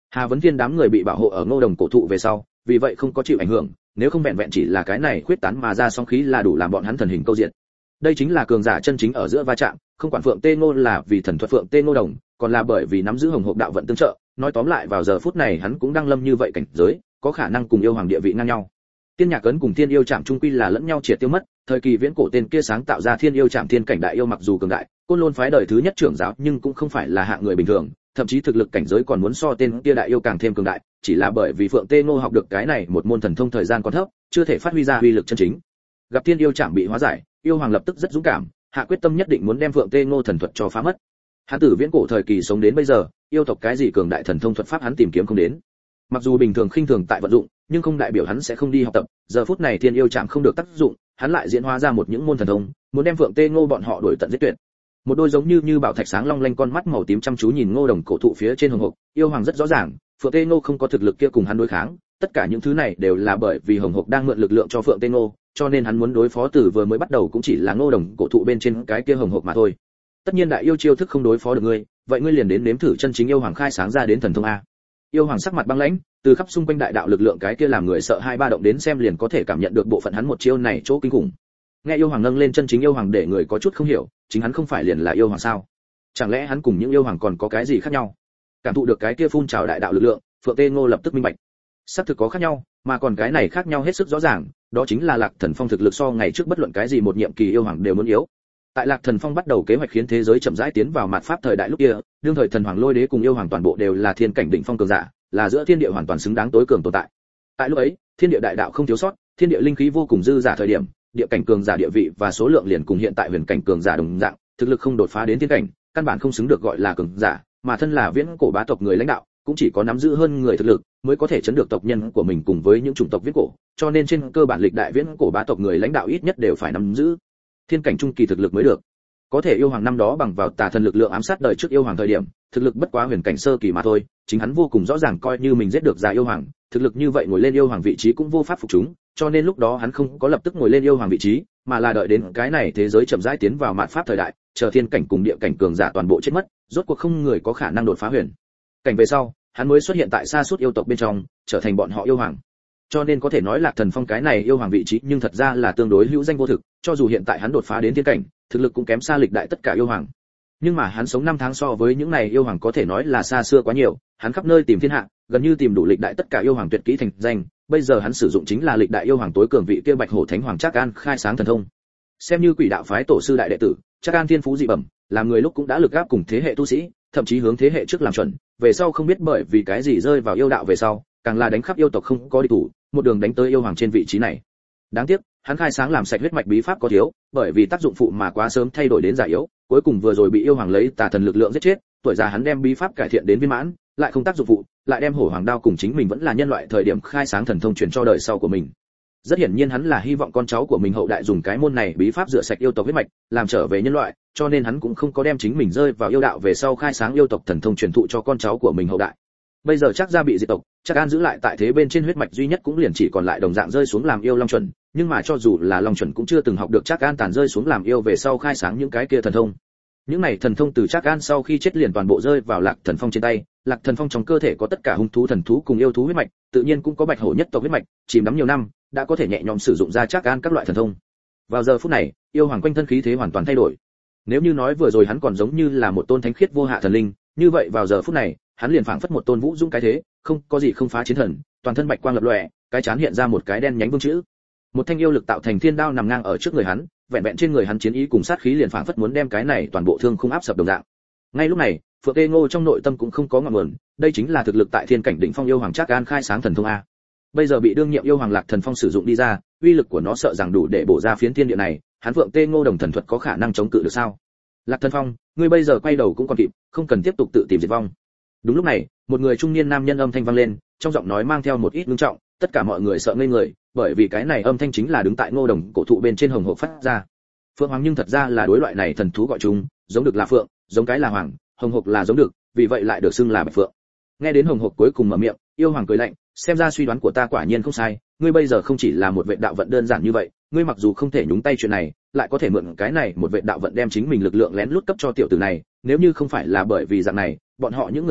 Hà Vấn Thiên đám người bị bảo hộ ở Ngô Đồng cổ thụ về sau, vì vậy không có chịu ảnh hưởng, nếu không vẹn vẹn chỉ là cái này khuyết tán mà ra sóng khí là đủ làm bọn hắn thần hình câu diện. Đây chính là cường giả chân chính ở giữa va chạm, không quản Phượng Tê Ngô là vì thần thuật Phượng Tê Ngô Đồng, còn là bởi vì nắm giữ hồng hộc đạo vận tương trợ, nói tóm lại vào giờ phút này hắn cũng đang lâm như vậy cảnh giới, có khả năng cùng yêu hoàng địa vị ngang nhau. Tiên Nhạc Cấn cùng Thiên Yêu Trảm trung quy là lẫn nhau triệt tiêu mất, thời kỳ viễn cổ tên kia sáng tạo ra Thiên Yêu Trảm thiên cảnh đại yêu mặc dù cường đại, Côn Lôn phái đời thứ nhất trưởng giáo nhưng cũng không phải là hạng người bình thường, thậm chí thực lực cảnh giới còn muốn so tên kia đại yêu càng thêm cường đại, chỉ là bởi vì Phượng Tê Ngô học được cái này một môn thần thông thời gian còn thấp, chưa thể phát huy ra uy lực chân chính. Gặp Thiên Yêu Trảm bị hóa giải, yêu hoàng lập tức rất dũng cảm, hạ quyết tâm nhất định muốn đem Phượng Tê Ngô thần thuật cho phá mất. Hắn từ viễn cổ thời kỳ sống đến bây giờ, yêu tộc cái gì cường đại thần thông thuật pháp hắn tìm kiếm không đến. Mặc dù bình thường khinh thường tại vận dụng, nhưng không đại biểu hắn sẽ không đi học tập. Giờ phút này Thiên Yêu Trảm không được tác dụng, hắn lại diễn hóa ra một những môn thần thông, muốn đem Phượng Tê Ngô bọn họ đuổi tận giết tuyệt. Một đôi giống như bảo thạch sáng long lanh con mắt màu tím chăm chú nhìn Ngô Đồng cổ thụ phía trên hồng hộc, yêu hoàng rất rõ ràng, Phượng Tê Ngô không có thực lực kia cùng hắn đối kháng, tất cả những thứ này đều là bởi vì hồng hộc đang mượn lực lượng cho Phượng Tê Ngô, cho nên hắn muốn đối phó từ vừa mới bắt đầu cũng chỉ là Ngô Đồng cổ thụ bên trên cái kia hồng hộc mà thôi. Tất nhiên đại yêu chiêu thức không đối phó được ngươi, vậy ngươi liền đến nếm thử chân chính yêu hoàng khai sáng ra đến thần thông a. Yêu hoàng sắc mặt băng lãnh, từ khắp xung quanh đại đạo lực lượng cái kia làm người sợ hai ba động đến xem liền có thể cảm nhận được bộ phận hắn một chiêu này chỗ kinh khủng. Nghe yêu hoàng nâng lên chân chính yêu hoàng để người có chút không hiểu, chính hắn không phải liền là yêu hoàng sao? Chẳng lẽ hắn cùng những yêu hoàng còn có cái gì khác nhau? Cảm thụ được cái kia phun trào đại đạo lực lượng, Phượng Tê Ngô lập tức minh bạch. Xác thực có khác nhau, mà còn cái này khác nhau hết sức rõ ràng, đó chính là Lạc Thần Phong thực lực so ngày trước bất luận cái gì một nhiệm kỳ yêu hoàng đều muốn yếu. Tại Lạc Thần Phong bắt đầu kế hoạch khiến thế giới chậm rãi tiến vào mạt pháp thời đại lúc kia, đương thời thần hoàng Lôi Đế cùng yêu hoàng toàn bộ đều là thiên cảnh đỉnh phong cường giả, là giữa thiên địa hoàn toàn xứng đáng tối cường tồn tại. Tại lúc ấy, thiên địa đại đạo không thiếu sót, thiên địa linh khí vô cùng dư giả thời điểm, địa cảnh cường giả địa vị và số lượng liền cùng hiện tại huyền cảnh cường giả đồng dạng, thực lực không đột phá đến thiên cảnh, căn bản không xứng được gọi là cường giả, mà thân là viễn cổ bá tộc người lãnh đạo, cũng chỉ có nắm giữ hơn người thực lực mới có thể chấn được tộc nhân của mình cùng với những chủng tộc viễn cổ, cho nên trên cơ bản lịch đại viễn cổ bá tộc người lãnh đạo ít nhất đều phải nắm giữ thiên cảnh trung kỳ thực lực mới được. Có thể yêu hoàng năm đó bằng vào tà thần lực lượng ám sát đời trước yêu hoàng thời điểm, thực lực bất quá huyền cảnh sơ kỳ mà thôi, chính hắn vô cùng rõ ràng coi như mình giết được già yêu hoàng, thực lực như vậy ngồi lên yêu hoàng vị trí cũng vô pháp phục chúng, cho nên lúc đó hắn không có lập tức ngồi lên yêu hoàng vị trí, mà là đợi đến cái này thế giới chậm rãi tiến vào mạt pháp thời đại, chờ thiên cảnh cùng địa cảnh cường giả toàn bộ chết mất, rốt cuộc không người có khả năng đột phá huyền cảnh về sau, hắn mới xuất hiện tại xa suốt yêu tộc bên trong, trở thành bọn họ yêu hoàng. Cho nên có thể nói Lạc Thần Phong cái này yêu hoàng vị trí nhưng thật ra là tương đối hữu danh vô thực, cho dù hiện tại hắn đột phá đến thiên cảnh, thực lực cũng kém xa lịch đại tất cả yêu hoàng. Nhưng mà hắn sống 5 tháng so với những này yêu hoàng có thể nói là xa xưa quá nhiều, hắn khắp nơi tìm thiên hạ, gần như tìm đủ lịch đại tất cả yêu hoàng tuyệt kỹ thành danh, bây giờ hắn sử dụng chính là lịch đại yêu hoàng tối cường vị kia Bạch Hổ Thánh Hoàng Trác An khai sáng thần thông. Xem như Quỷ đạo phái tổ sư đại đệ tử, Trác An thiên phú dị bẩm, làm người lúc cũng đã lực gáp cùng thế hệ tu sĩ, thậm chí hướng thế hệ trước làm chuẩn, về sau không biết bởi vì cái gì rơi vào yêu đạo về sau, càng là đánh khắp yêu tộc không có địch thủ, một đường đánh tới yêu hoàng trên vị trí này. Đáng tiếc, hắn khai sáng làm sạch huyết mạch bí pháp có thiếu, bởi vì tác dụng phụ mà quá sớm thay đổi đến già yếu, cuối cùng vừa rồi bị yêu hoàng lấy tà thần lực lượng giết chết, tuổi già hắn đem bí pháp cải thiện đến viên mãn, lại không tác dụng phụ, lại đem hổ hoàng đao cùng chính mình vẫn là nhân loại thời điểm khai sáng thần thông truyền cho đời sau của mình. Rất hiển nhiên hắn là hy vọng con cháu của mình hậu đại dùng cái môn này bí pháp rửa sạch yêu tộc huyết mạch, làm trở về nhân loại, cho nên hắn cũng không có đem chính mình rơi vào yêu đạo về sau khai sáng yêu tộc thần thông truyền thụ cho con cháu của mình hậu đại. Bây giờ chắc ra bị diệt tộc, chắc An giữ lại tại thế bên trên huyết mạch duy nhất cũng liền chỉ còn lại đồng dạng rơi xuống làm yêu long chuẩn, nhưng mà cho dù là long chuẩn cũng chưa từng học được chắc An tàn rơi xuống làm yêu về sau khai sáng những cái kia thần thông. Những này thần thông từ chắc An sau khi chết liền toàn bộ rơi vào Lạc Thần Phong trên tay, Lạc Thần Phong trong cơ thể có tất cả hung thú thần thú cùng yêu thú huyết mạch, tự nhiên cũng có Bạch Hổ nhất tộc huyết mạch, chìm đắm nhiều năm, đã có thể nhẹ nhõm sử dụng ra chắc An các loại thần thông. Vào giờ phút này, yêu hoàng quanh thân khí thế hoàn toàn thay đổi. Nếu như nói vừa rồi hắn còn giống như là một tôn thánh khiết vô hạ thần linh, như vậy vào giờ phút này, hắn liền phảng phất một tôn vũ dũng cái thế, không có gì không phá chiến thần, toàn thân bạch quang lập lòe, cái chán hiện ra một cái đen nhánh vương chữ. Một thanh yêu lực tạo thành thiên đao nằm ngang ở trước người hắn, vẹn vẹn trên người hắn chiến ý cùng sát khí liền phảng phất muốn đem cái này toàn bộ thương khung áp sập đồng dạng. Ngay lúc này, Phượng Tê Ngô trong nội tâm cũng không có ngọn nguồn, đây chính là thực lực tại thiên cảnh đỉnh phong yêu hoàng Trác An khai sáng thần thông a. Bây giờ bị đương nhiệm yêu hoàng Lạc Thần Phong sử dụng đi ra, uy lực của nó sợ rằng đủ để bổ ra phiến thiên địa này, hắn Phượng Tê Ngô đồng thần thuật có khả năng chống cự được sao? Lạc Thần Phong, ngươi bây giờ quay đầu cũng còn kịp, không cần tiếp tục tự tìm diệt vong. Đúng lúc này, một người trung niên nam nhân âm thanh vang lên, trong giọng nói mang theo một ít ngưng trọng, tất cả mọi người sợ ngây người, bởi vì cái này âm thanh chính là đứng tại Ngô Đồng cổ thụ bên trên hồng hộc phát ra. Phượng Hoàng nhưng thật ra là đối loại này thần thú gọi chung, giống được là phượng, giống cái là hoàng, hồng hộc là giống được, vì vậy lại được xưng là bạch phượng. Nghe đến hồng hộc cuối cùng mở miệng, yêu hoàng cười lạnh, xem ra suy đoán của ta quả nhiên không sai, ngươi bây giờ không chỉ là một vệ đạo vận đơn giản như vậy, ngươi mặc dù không thể nhúng tay chuyện này, lại có thể mượn cái này một vệ đạo vận đem chính mình lực lượng lén lút cấp cho tiểu tử này, nếu như không phải là bởi vì dạng này, bọn họ những người này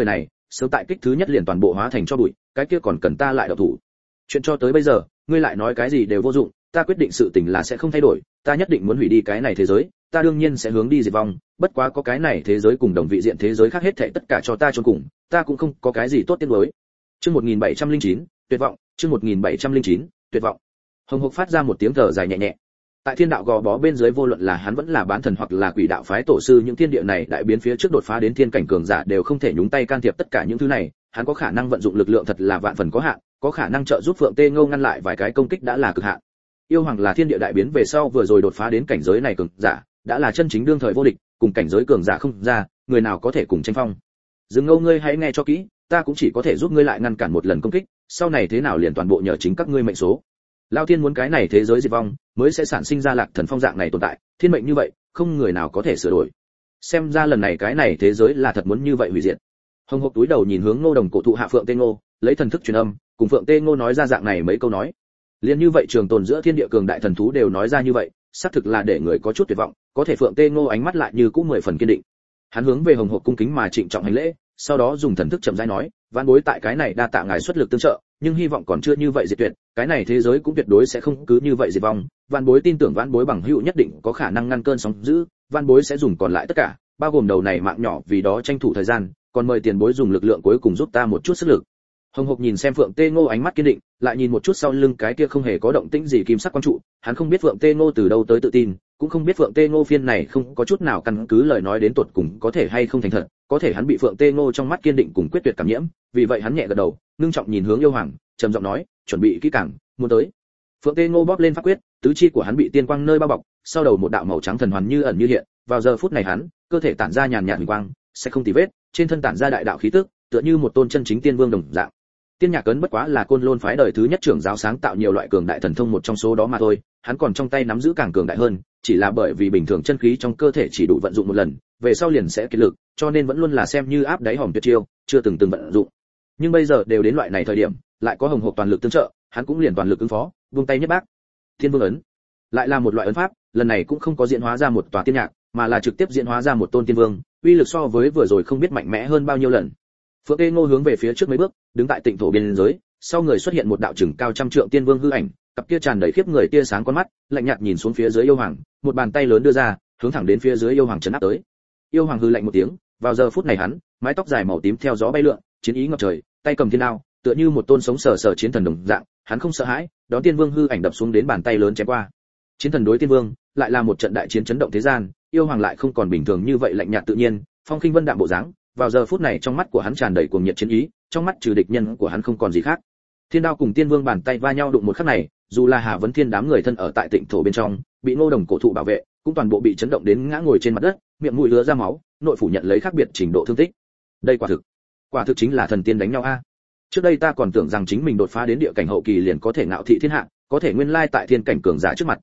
sớm tại kích thứ nhất liền toàn bộ hóa thành cho bụi, cái kia còn cần ta lại động thủ? Chuyện cho tới bây giờ, ngươi lại nói cái gì đều vô dụng, ta quyết định sự tình là sẽ không thay đổi, ta nhất định muốn hủy đi cái này thế giới, ta đương nhiên sẽ hướng đi diệt vong, bất quá có cái này thế giới cùng đồng vị diện thế giới khác hết thảy tất cả cho ta chôn cùng, ta cũng không có cái gì tốt tiếc nuối. Chương 1709, tuyệt vọng, chương 1709, tuyệt vọng. Hồng Hộc phát ra một tiếng thở dài nhẹ nhẹ. Tại thiên đạo gò bó bên dưới, vô luận là hắn vẫn là bán thần hoặc là quỷ đạo phái tổ sư, những thiên địa này đại biến phía trước đột phá đến thiên cảnh cường giả đều không thể nhúng tay can thiệp tất cả những thứ này, hắn có khả năng vận dụng lực lượng thật là vạn phần có hạn, có khả năng trợ giúp Phượng Tê Ngô ngăn lại vài cái công kích đã là cực hạn. Yêu Hoàng là thiên địa đại biến về sau vừa rồi đột phá đến cảnh giới này cường giả, đã là chân chính đương thời vô địch, cùng cảnh giới cường giả không ra, người nào có thể cùng tranh phong. Dương Ngô, ngươi hãy nghe cho kỹ, ta cũng chỉ có thể giúp ngươi lại ngăn cản một lần công kích, sau này thế nào liền toàn bộ nhờ chính các ngươi mệnh số. Lão Thiên muốn cái này thế giới diệt vong, mới sẽ sản sinh ra Lạc Thần Phong dạng này tồn tại, thiên mệnh như vậy, không người nào có thể sửa đổi. Xem ra lần này cái này thế giới là thật muốn như vậy hủy diệt. Hồng Hộc túi đầu nhìn hướng Ngô Đồng cổ thụ hạ Phượng Tê Ngô, lấy thần thức truyền âm, cùng Phượng Tê Ngô nói ra dạng này mấy câu nói. Liên như vậy trường tồn giữa thiên địa cường đại thần thú đều nói ra như vậy, xác thực là để người có chút tuyệt vọng, có thể Phượng Tê Ngô ánh mắt lại như cũ 10 phần kiên định. Hắn hướng về Hồng Hộc cung kính mà trịnh trọng hành lễ, sau đó dùng thần thức chậm rãi nói, vãn bối tại cái này đa tạ ngài xuất lực tương trợ, nhưng hy vọng còn chưa như vậy diệt tuyệt, cái này thế giới cũng tuyệt đối sẽ không cứ như vậy diệt vong, vãn bối tin tưởng vãn bối bằng hữu nhất định có khả năng ngăn cơn sóng dữ, vãn bối sẽ dùng còn lại tất cả, bao gồm đầu này mạng nhỏ vì đó tranh thủ thời gian, còn mời tiền bối dùng lực lượng cuối cùng giúp ta một chút sức lực. Hồng Hộc nhìn xem Phượng Tê Ngô ánh mắt kiên định, lại nhìn một chút sau lưng cái kia không hề có động tĩnh gì kim sắc quang trụ, hắn không biết Phượng Tê Ngô từ đâu tới tự tin, cũng không biết Phượng Tê Ngô phiên này không có chút nào căn cứ lời nói đến tột cùng có thể hay không thành thật, có thể hắn bị Phượng Tê Ngô trong mắt kiên định cùng quyết tuyệt cảm nhiễm, vì vậy hắn nhẹ gật đầu, ngưng trọng nhìn hướng Yêu Hoàng, trầm giọng nói, chuẩn bị kỹ càng, muốn tới. Phượng Tê Ngô bóp lên pháp quyết, tứ chi của hắn bị tiên quang nơi bao bọc, sau đầu một đạo màu trắng thần hoàn như ẩn như hiện, vào giờ phút này hắn, cơ thể tản ra nhàn nhạt huỳnh quang, sẽ không tì vết, trên thân tản ra đại đạo khí tức, tựa như một tôn chân chính tiên vương đồng dạng. Tiên Nhạc Cấn bất quá là Côn Lôn phái đời thứ nhất trưởng giáo sáng tạo nhiều loại cường đại thần thông một trong số đó mà thôi, hắn còn trong tay nắm giữ càng cường đại hơn, chỉ là bởi vì bình thường chân khí trong cơ thể chỉ đủ vận dụng một lần, về sau liền sẽ kiệt lực, cho nên vẫn luôn là xem như áp đáy hòm tuyệt chiêu, chưa từng vận dụng. Nhưng bây giờ đều đến loại này thời điểm, lại có Hồng Hộc toàn lực tương trợ, hắn cũng liền toàn lực ứng phó, buông tay nhất bác. Thiên Vương ấn, lại là một loại ấn pháp, lần này cũng không có diễn hóa ra một tòa tiên nhạc, mà là trực tiếp diễn hóa ra một tôn tiên vương, uy lực so với vừa rồi không biết mạnh mẽ hơn bao nhiêu lần. Phượng Tê Ngô hướng về phía trước mấy bước, đứng tại tịnh thổ biên giới, sau người xuất hiện một đạo chừng cao trăm trượng tiên vương hư ảnh, cặp kia tràn đầy khiếp người tia sáng con mắt, lạnh nhạt nhìn xuống phía dưới Yêu Hoàng, một bàn tay lớn đưa ra, hướng thẳng đến phía dưới Yêu Hoàng trấn áp tới. Yêu Hoàng hư lạnh một tiếng, vào giờ phút này hắn, mái tóc dài màu tím theo gió bay lượn, chiến ý ngập trời, tay cầm thiên đao, tựa như một tôn sống sờ sờ chiến thần đồng dạng, hắn không sợ hãi, đón tiên vương hư ảnh đập xuống đến bàn tay lớn chém qua. Chiến thần đối tiên vương, lại là một trận đại chiến chấn động thế gian, Yêu Hoàng lại không còn bình thường như vậy lạnh nhạt tự nhiên, phong khinh vân đạm bộ dáng, vào giờ phút này trong mắt của hắn tràn đầy cuồng nhiệt chiến ý, trong mắt trừ địch nhân của hắn không còn gì khác. Thiên đao cùng tiên vương bàn tay va nhau đụng một khắc này, dù là Hà Vấn Thiên đám người thân ở tại tịnh thổ bên trong, bị Ngô Đồng cổ thụ bảo vệ, cũng toàn bộ bị chấn động đến ngã ngồi trên mặt đất, miệng mũi lứa ra máu, nội phủ nhận lấy khác biệt trình độ thương tích. Đây quả thực chính là thần tiên đánh nhau a. Trước đây ta còn tưởng rằng chính mình đột phá đến địa cảnh hậu kỳ liền có thể ngạo thị thiên hạ, có thể nguyên lai tại thiên cảnh cường giả trước mặt,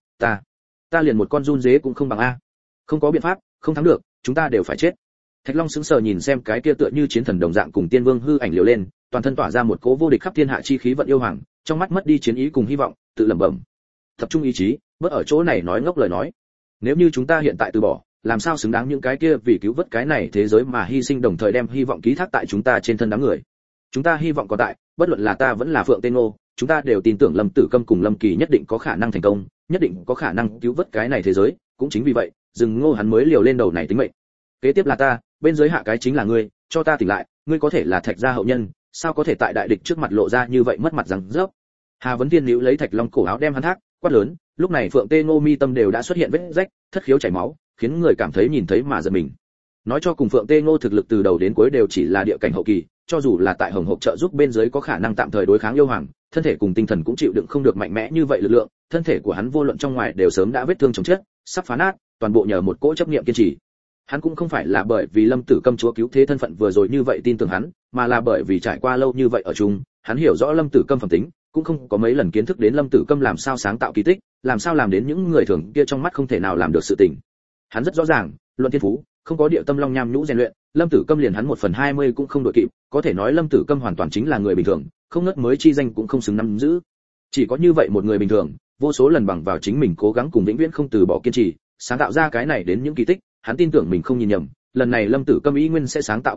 ta liền một con run dế cũng không bằng a. Không có biện pháp, không thắng được, chúng ta đều phải chết. Thạch Long sững sờ nhìn xem cái kia tựa như chiến thần đồng dạng cùng tiên vương hư ảnh liều lên, toàn thân tỏa ra một cỗ vô địch khắp thiên hạ chi khí vận Yêu Hoàng, trong mắt mất đi chiến ý cùng hy vọng, tự lẩm bẩm: tập trung ý chí, bớt ở chỗ này nói ngốc lời nói. Nếu như chúng ta hiện tại từ bỏ, làm sao xứng đáng những cái kia vì cứu vớt cái này thế giới mà hy sinh đồng thời đem hy vọng ký thác tại chúng ta trên thân đám người. Chúng ta hy vọng có tại, bất luận là ta vẫn là Phượng Tê Ngô, chúng ta đều tin tưởng Lâm Tử Câm cùng Lâm Kỳ nhất định có khả năng thành công, nhất định có khả năng cứu vớt cái này thế giới, cũng chính vì vậy, Dừng Ngô hắn mới liều lên đầu này tính mệnh. Kế tiếp là ta, bên dưới hạ cái chính là ngươi, cho ta tỉnh lại, ngươi có thể là Thạch gia hậu nhân, sao có thể tại đại địch trước mặt lộ ra như vậy mất mặt rằng rớp. Hà Vấn Thiên níu lấy Thạch Long cổ áo đem hắn thác, quát lớn, lúc này Phượng Tê Ngô mi tâm đều đã xuất hiện vết rách, thất khiếu chảy máu, khiến người cảm thấy nhìn thấy mà giật mình. Nói cho cùng Phượng Tê Ngô thực lực từ đầu đến cuối đều chỉ là địa cảnh hậu kỳ, cho dù là tại Hồng Hộc trợ giúp bên dưới có khả năng tạm thời đối kháng Yêu Hoàng, thân thể cùng tinh thần cũng chịu đựng không được mạnh mẽ như vậy lực lượng, thân thể của hắn vô luận trong ngoài đều sớm đã vết thương chồng chất, sắp phá nát, toàn bộ nhờ một cỗ chấp niệm kiên trì. Hắn cũng không phải là bởi vì Lâm Tử Câm chúa cứu thế thân phận vừa rồi như vậy tin tưởng hắn, mà là bởi vì trải qua lâu như vậy ở chung, hắn hiểu rõ Lâm Tử Câm phẩm tính, cũng không có mấy lần kiến thức đến Lâm Tử Câm làm sao sáng tạo kỳ tích, làm sao làm đến những người thường kia trong mắt không thể nào làm được sự tình. Hắn rất rõ ràng, luận thiên phú, không có địa tâm long nham nhũ rèn luyện, Lâm Tử Câm liền hắn 1/20 cũng không đội kịp, có thể nói Lâm Tử Câm hoàn toàn chính là người bình thường, không ngớt mới chi danh cũng không xứng nắm giữ. Chỉ có như vậy một người bình thường, vô số lần bằng vào chính mình cố gắng cùng vĩnh viễn không từ bỏ kiên trì, sáng tạo ra cái này đến những kỳ tích, hắn tin tưởng mình không nhìn nhầm, lần này Lâm Tử Câm ý nguyên sẽ sáng tạo kỳ tích,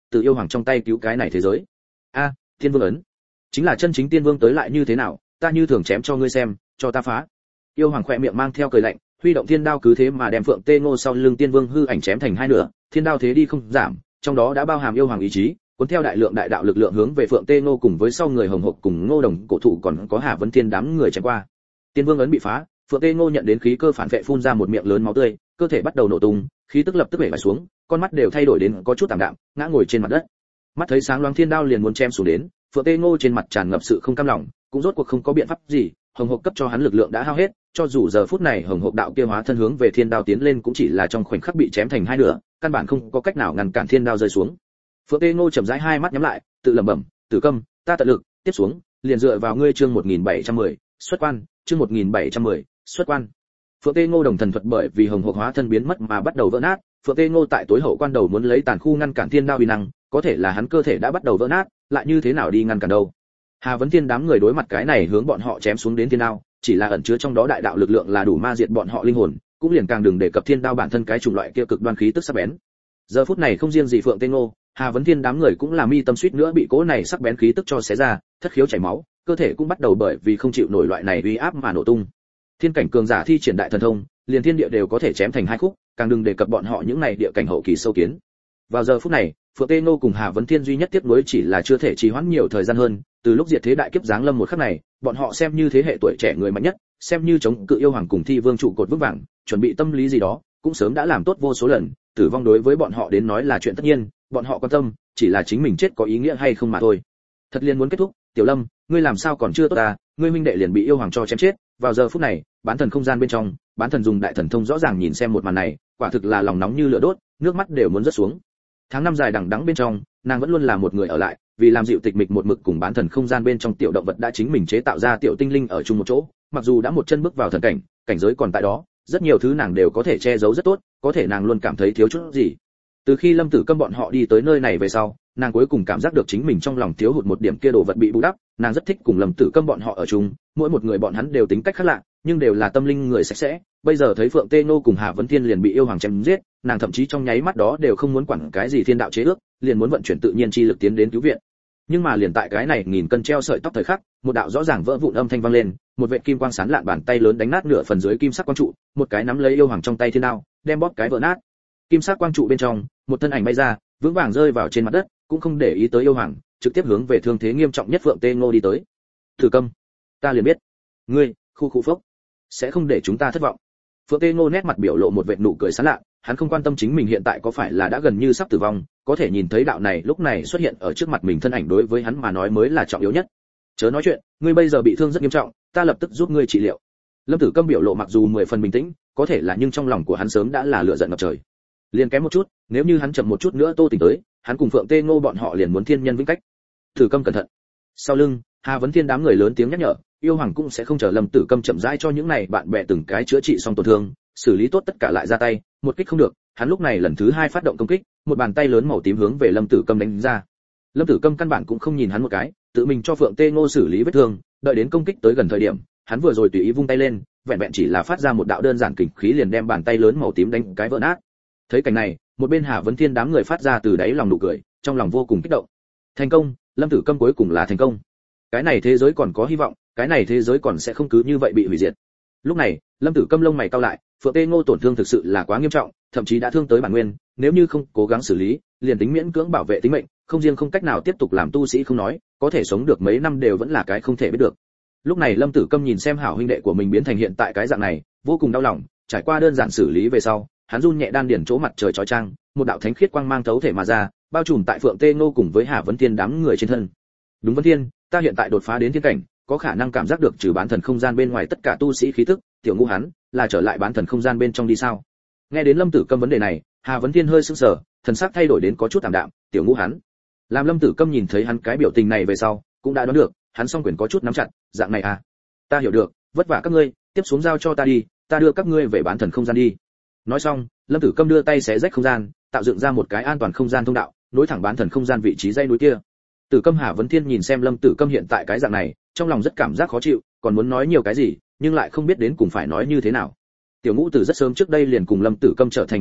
từ yêu hoàng trong tay cứu cái này thế giới. A, Thiên Vương ấn, chính là chân chính Tiên Vương tới lại như thế nào, ta như thường chém cho ngươi xem, cho ta phá. Yêu hoàng khẽ miệng mang theo cười lạnh, huy động thiên đao cứ thế mà đem Phượng Tê Ngô sau lưng Tiên Vương hư ảnh chém thành hai nửa, thiên đao thế đi không giảm, trong đó đã bao hàm yêu hoàng ý chí, cuốn theo đại lượng đại đạo lực lượng hướng về Phượng Tê Ngô cùng với sau người Hồng Hộc cùng Ngô Đồng cổ thụ còn có Hà Vấn Thiên đám người chém qua. Tiên Vương ấn bị phá, Phượng Tê Ngô nhận đến khí cơ phản vệ phun ra một miệng lớn máu tươi, cơ thể bắt đầu nổ tung, khí tức lập tức bể bại xuống, con mắt đều thay đổi đến có chút tạm đạm, ngã ngồi trên mặt đất. Mắt thấy sáng loáng thiên đao liền muốn chém xuống đến, Phượng Tê Ngô trên mặt tràn ngập sự không cam lòng, cũng rốt cuộc không có biện pháp gì, Hồng Hộc cấp cho hắn lực lượng đã hao hết, cho dù giờ phút này Hồng Hộc đạo kia hóa thân hướng về thiên đao tiến lên cũng chỉ là trong khoảnh khắc bị chém thành hai nửa, căn bản không có cách nào ngăn cản thiên đao rơi xuống. Phượng Tê Ngô chậm rãi hai mắt nhắm lại, tự lẩm bẩm, Tử Câm, ta tận lực, tiếp xuống, liền dựa vào ngươi chương 1710, xuất quan, chương 1710, xuất quan. Phượng Tê Ngô đồng thần thuật bởi vì Hồng Hộc hóa thân biến mất mà bắt đầu vỡ nát, Phượng Tê Ngô tại tối hậu quan đầu muốn lấy tàn khu ngăn cản thiên đao uy năng, có thể là hắn cơ thể đã bắt đầu vỡ nát, lại như thế nào đi ngăn cản đâu. Hà Vấn Thiên đám người đối mặt cái này hướng bọn họ chém xuống đến thiên đao, chỉ là ẩn chứa trong đó đại đạo lực lượng là đủ ma diệt bọn họ linh hồn, cũng liền càng đừng đề cập thiên đao bản thân cái chủng loại kia cực đoan khí tức sắc bén. Giờ phút này không riêng gì Phượng Tê Ngô, Hà Vấn Thiên đám người cũng là mi tâm suýt nữa bị cỗ này sắc bén khí tức cho xé ra, thất khiếu chảy máu, cơ thể cũng bắt đầu bởi vì không chịu nổi loại này uy áp mà nổ tung. Thiên cảnh cường giả thi triển đại thần thông, liền thiên địa đều có thể chém thành hai khúc, càng đừng đề cập bọn họ những này địa cảnh hậu kỳ sâu kiến. Vào giờ phút này, Phượng Tê Ngô cùng Hà Vấn Thiên duy nhất tiếp nối chỉ là chưa thể trì hoãn nhiều thời gian hơn, từ lúc diệt thế đại kiếp giáng lâm một khắc này, bọn họ xem như thế hệ tuổi trẻ người mạnh nhất, xem như chống cự yêu hoàng cùng thi vương trụ cột vững vàng, chuẩn bị tâm lý gì đó, cũng sớm đã làm tốt vô số lần, tử vong đối với bọn họ đến nói là chuyện tất nhiên, bọn họ quan tâm chỉ là chính mình chết có ý nghĩa hay không mà thôi. Thật liên muốn kết thúc, Tiểu Lâm, ngươi làm sao còn chưa tốt à, ngươi huynh đệ liền bị yêu hoàng cho chém chết. Vào giờ phút này, bán thần không gian bên trong, bán thần dùng đại thần thông rõ ràng nhìn xem một màn này, quả thực là lòng nóng như lửa đốt, nước mắt đều muốn rớt xuống. Tháng năm dài đằng đẵng bên trong, nàng vẫn luôn là một người ở lại, vì làm dịu tịch mịch một mực cùng bán thần không gian bên trong tiểu động vật đã chính mình chế tạo ra tiểu tinh linh ở chung một chỗ, mặc dù đã một chân bước vào thần cảnh, cảnh giới còn tại đó, rất nhiều thứ nàng đều có thể che giấu rất tốt, có thể nàng luôn cảm thấy thiếu chút gì. Từ khi Lâm Tử Câm bọn họ đi tới nơi này về sau, nàng cuối cùng cảm giác được chính mình trong lòng thiếu hụt một điểm kia đồ vật bị bù đắp, nàng rất thích cùng Lâm Tử Câm bọn họ ở chung, mỗi một người bọn hắn đều tính cách khác lạ, nhưng đều là tâm linh người sạch sẽ. Bây giờ thấy Phượng Tê Nô cùng Hà Vấn Thiên liền bị yêu hoàng chém giết, nàng thậm chí trong nháy mắt đó đều không muốn quản cái gì thiên đạo chế ước, liền muốn vận chuyển tự nhiên chi lực tiến đến cứu viện. Nhưng mà liền tại cái này nghìn cân treo sợi tóc thời khắc, một đạo rõ ràng vỡ vụn âm thanh vang lên, một vệt kim quang sáng lạn bàn tay lớn đánh nát nửa phần dưới kim sắc quang trụ, một cái nắm lấy yêu hoàng trong tay thiên đao, đem bóp cái vỡ nát. Kim sắc quang trụ bên trong, một thân ảnh bay ra, vững vàng rơi vào trên mặt đất, cũng không để ý tới yêu hoàng, trực tiếp hướng về thương thế nghiêm trọng nhất Phượng Tê Ngô đi tới. Thử Câm, ta liền biết, ngươi, khu phốc, sẽ không để chúng ta thất vọng. Phượng Tê Ngô nét mặt biểu lộ một vệt nụ cười sán lạ, hắn không quan tâm chính mình hiện tại có phải là đã gần như sắp tử vong, có thể nhìn thấy đạo này lúc này xuất hiện ở trước mặt mình thân ảnh đối với hắn mà nói mới là trọng yếu nhất. Chớ nói chuyện, ngươi bây giờ bị thương rất nghiêm trọng, ta lập tức giúp ngươi trị liệu. Lâm Tử Câm biểu lộ mặc dù 10 phần bình tĩnh, có thể là nhưng trong lòng của hắn sớm đã là lửa giận ngập trời. Liền kém một chút, nếu như hắn chậm một chút nữa Tô Tỉnh tới, hắn cùng Phượng Tê Ngô bọn họ liền muốn thiên nhân vĩnh cách. Tử Câm cẩn thận. Sau lưng, Hà Vấn Thiên đám người lớn tiếng nhắc nhở, yêu hoàng cũng sẽ không chờ Lâm Tử Câm chậm rãi cho những này bạn bè từng cái chữa trị xong tổn thương, xử lý tốt tất cả lại ra tay, một kích không được, hắn lúc này lần thứ 2 phát động công kích, một bàn tay lớn màu tím hướng về Lâm Tử Câm đánh ra. Lâm Tử Câm căn bản cũng không nhìn hắn một cái, tự mình cho Phượng Tê Ngô xử lý vết thương, đợi đến công kích tới gần thời điểm, hắn vừa rồi tùy ý vung tay lên, vẹn vẹn chỉ là phát ra một đạo đơn giản kình khí liền đem bàn tay lớn màu tím đánh cái vỡ nát. Thấy cảnh này, một bên Hà Vấn Thiên đám người phát ra từ đáy lòng nụ cười, trong lòng vô cùng kích động. Thành công, Lâm Tử Câm cuối cùng là thành công. Cái này thế giới còn có hy vọng, cái này thế giới còn sẽ không cứ như vậy bị hủy diệt. Lúc này, Lâm Tử Câm lông mày cau lại, Phượng Tê Ngô tổn thương thực sự là quá nghiêm trọng, thậm chí đã thương tới bản nguyên, nếu như không cố gắng xử lý, liền tính miễn cưỡng bảo vệ tính mệnh, không riêng không cách nào tiếp tục làm tu sĩ không nói, có thể sống được mấy năm đều vẫn là cái không thể biết được. Lúc này Lâm Tử Câm nhìn xem hảo huynh đệ của mình biến thành hiện tại cái dạng này, vô cùng đau lòng, trải qua đơn giản xử lý về sau, hắn run nhẹ đan điển chỗ mặt trời chói chang, một đạo thánh khiết quang mang thấu thể mà ra, bao trùm tại Phượng Tê Ngô cùng với Hà Vấn Thiên đám người trên thân. Đúng Vấn Thiên, ta hiện tại đột phá đến thiên cảnh, có khả năng cảm giác được trừ bán thần không gian bên ngoài tất cả tu sĩ khí tức, tiểu Ngũ hắn là trở lại bán thần không gian bên trong đi sao? Nghe đến Lâm Tử Câm vấn đề này, Hà Vấn Thiên hơi sững sờ, thần sắc thay đổi đến có chút tạm đạm, tiểu Ngũ hắn. Làm Lâm Tử Câm nhìn thấy hắn cái biểu tình này về sau, cũng đã đoán được, hắn song quyền có chút nắm chặt, dạng này à? Ta hiểu được, vất vả các ngươi, tiếp xuống giao cho ta đi, ta đưa các ngươi về bán thần không gian đi. Nói xong, Lâm Tử Câm đưa tay xé rách không gian, tạo dựng ra một cái an toàn không gian thông đạo, nối thẳng bán thần không gian vị trí dãy núi kia. Tử Câm Hà Vấn Thiên nhìn xem Lâm Tử Câm hiện tại cái dạng này, trong lòng rất cảm giác khó chịu, còn muốn nói nhiều cái gì, nhưng lại không biết đến cùng phải nói như thế nào. Tiểu Ngũ Tử rất sớm trước đây liền cùng Lâm Tử Câm trở thành bằng hữu,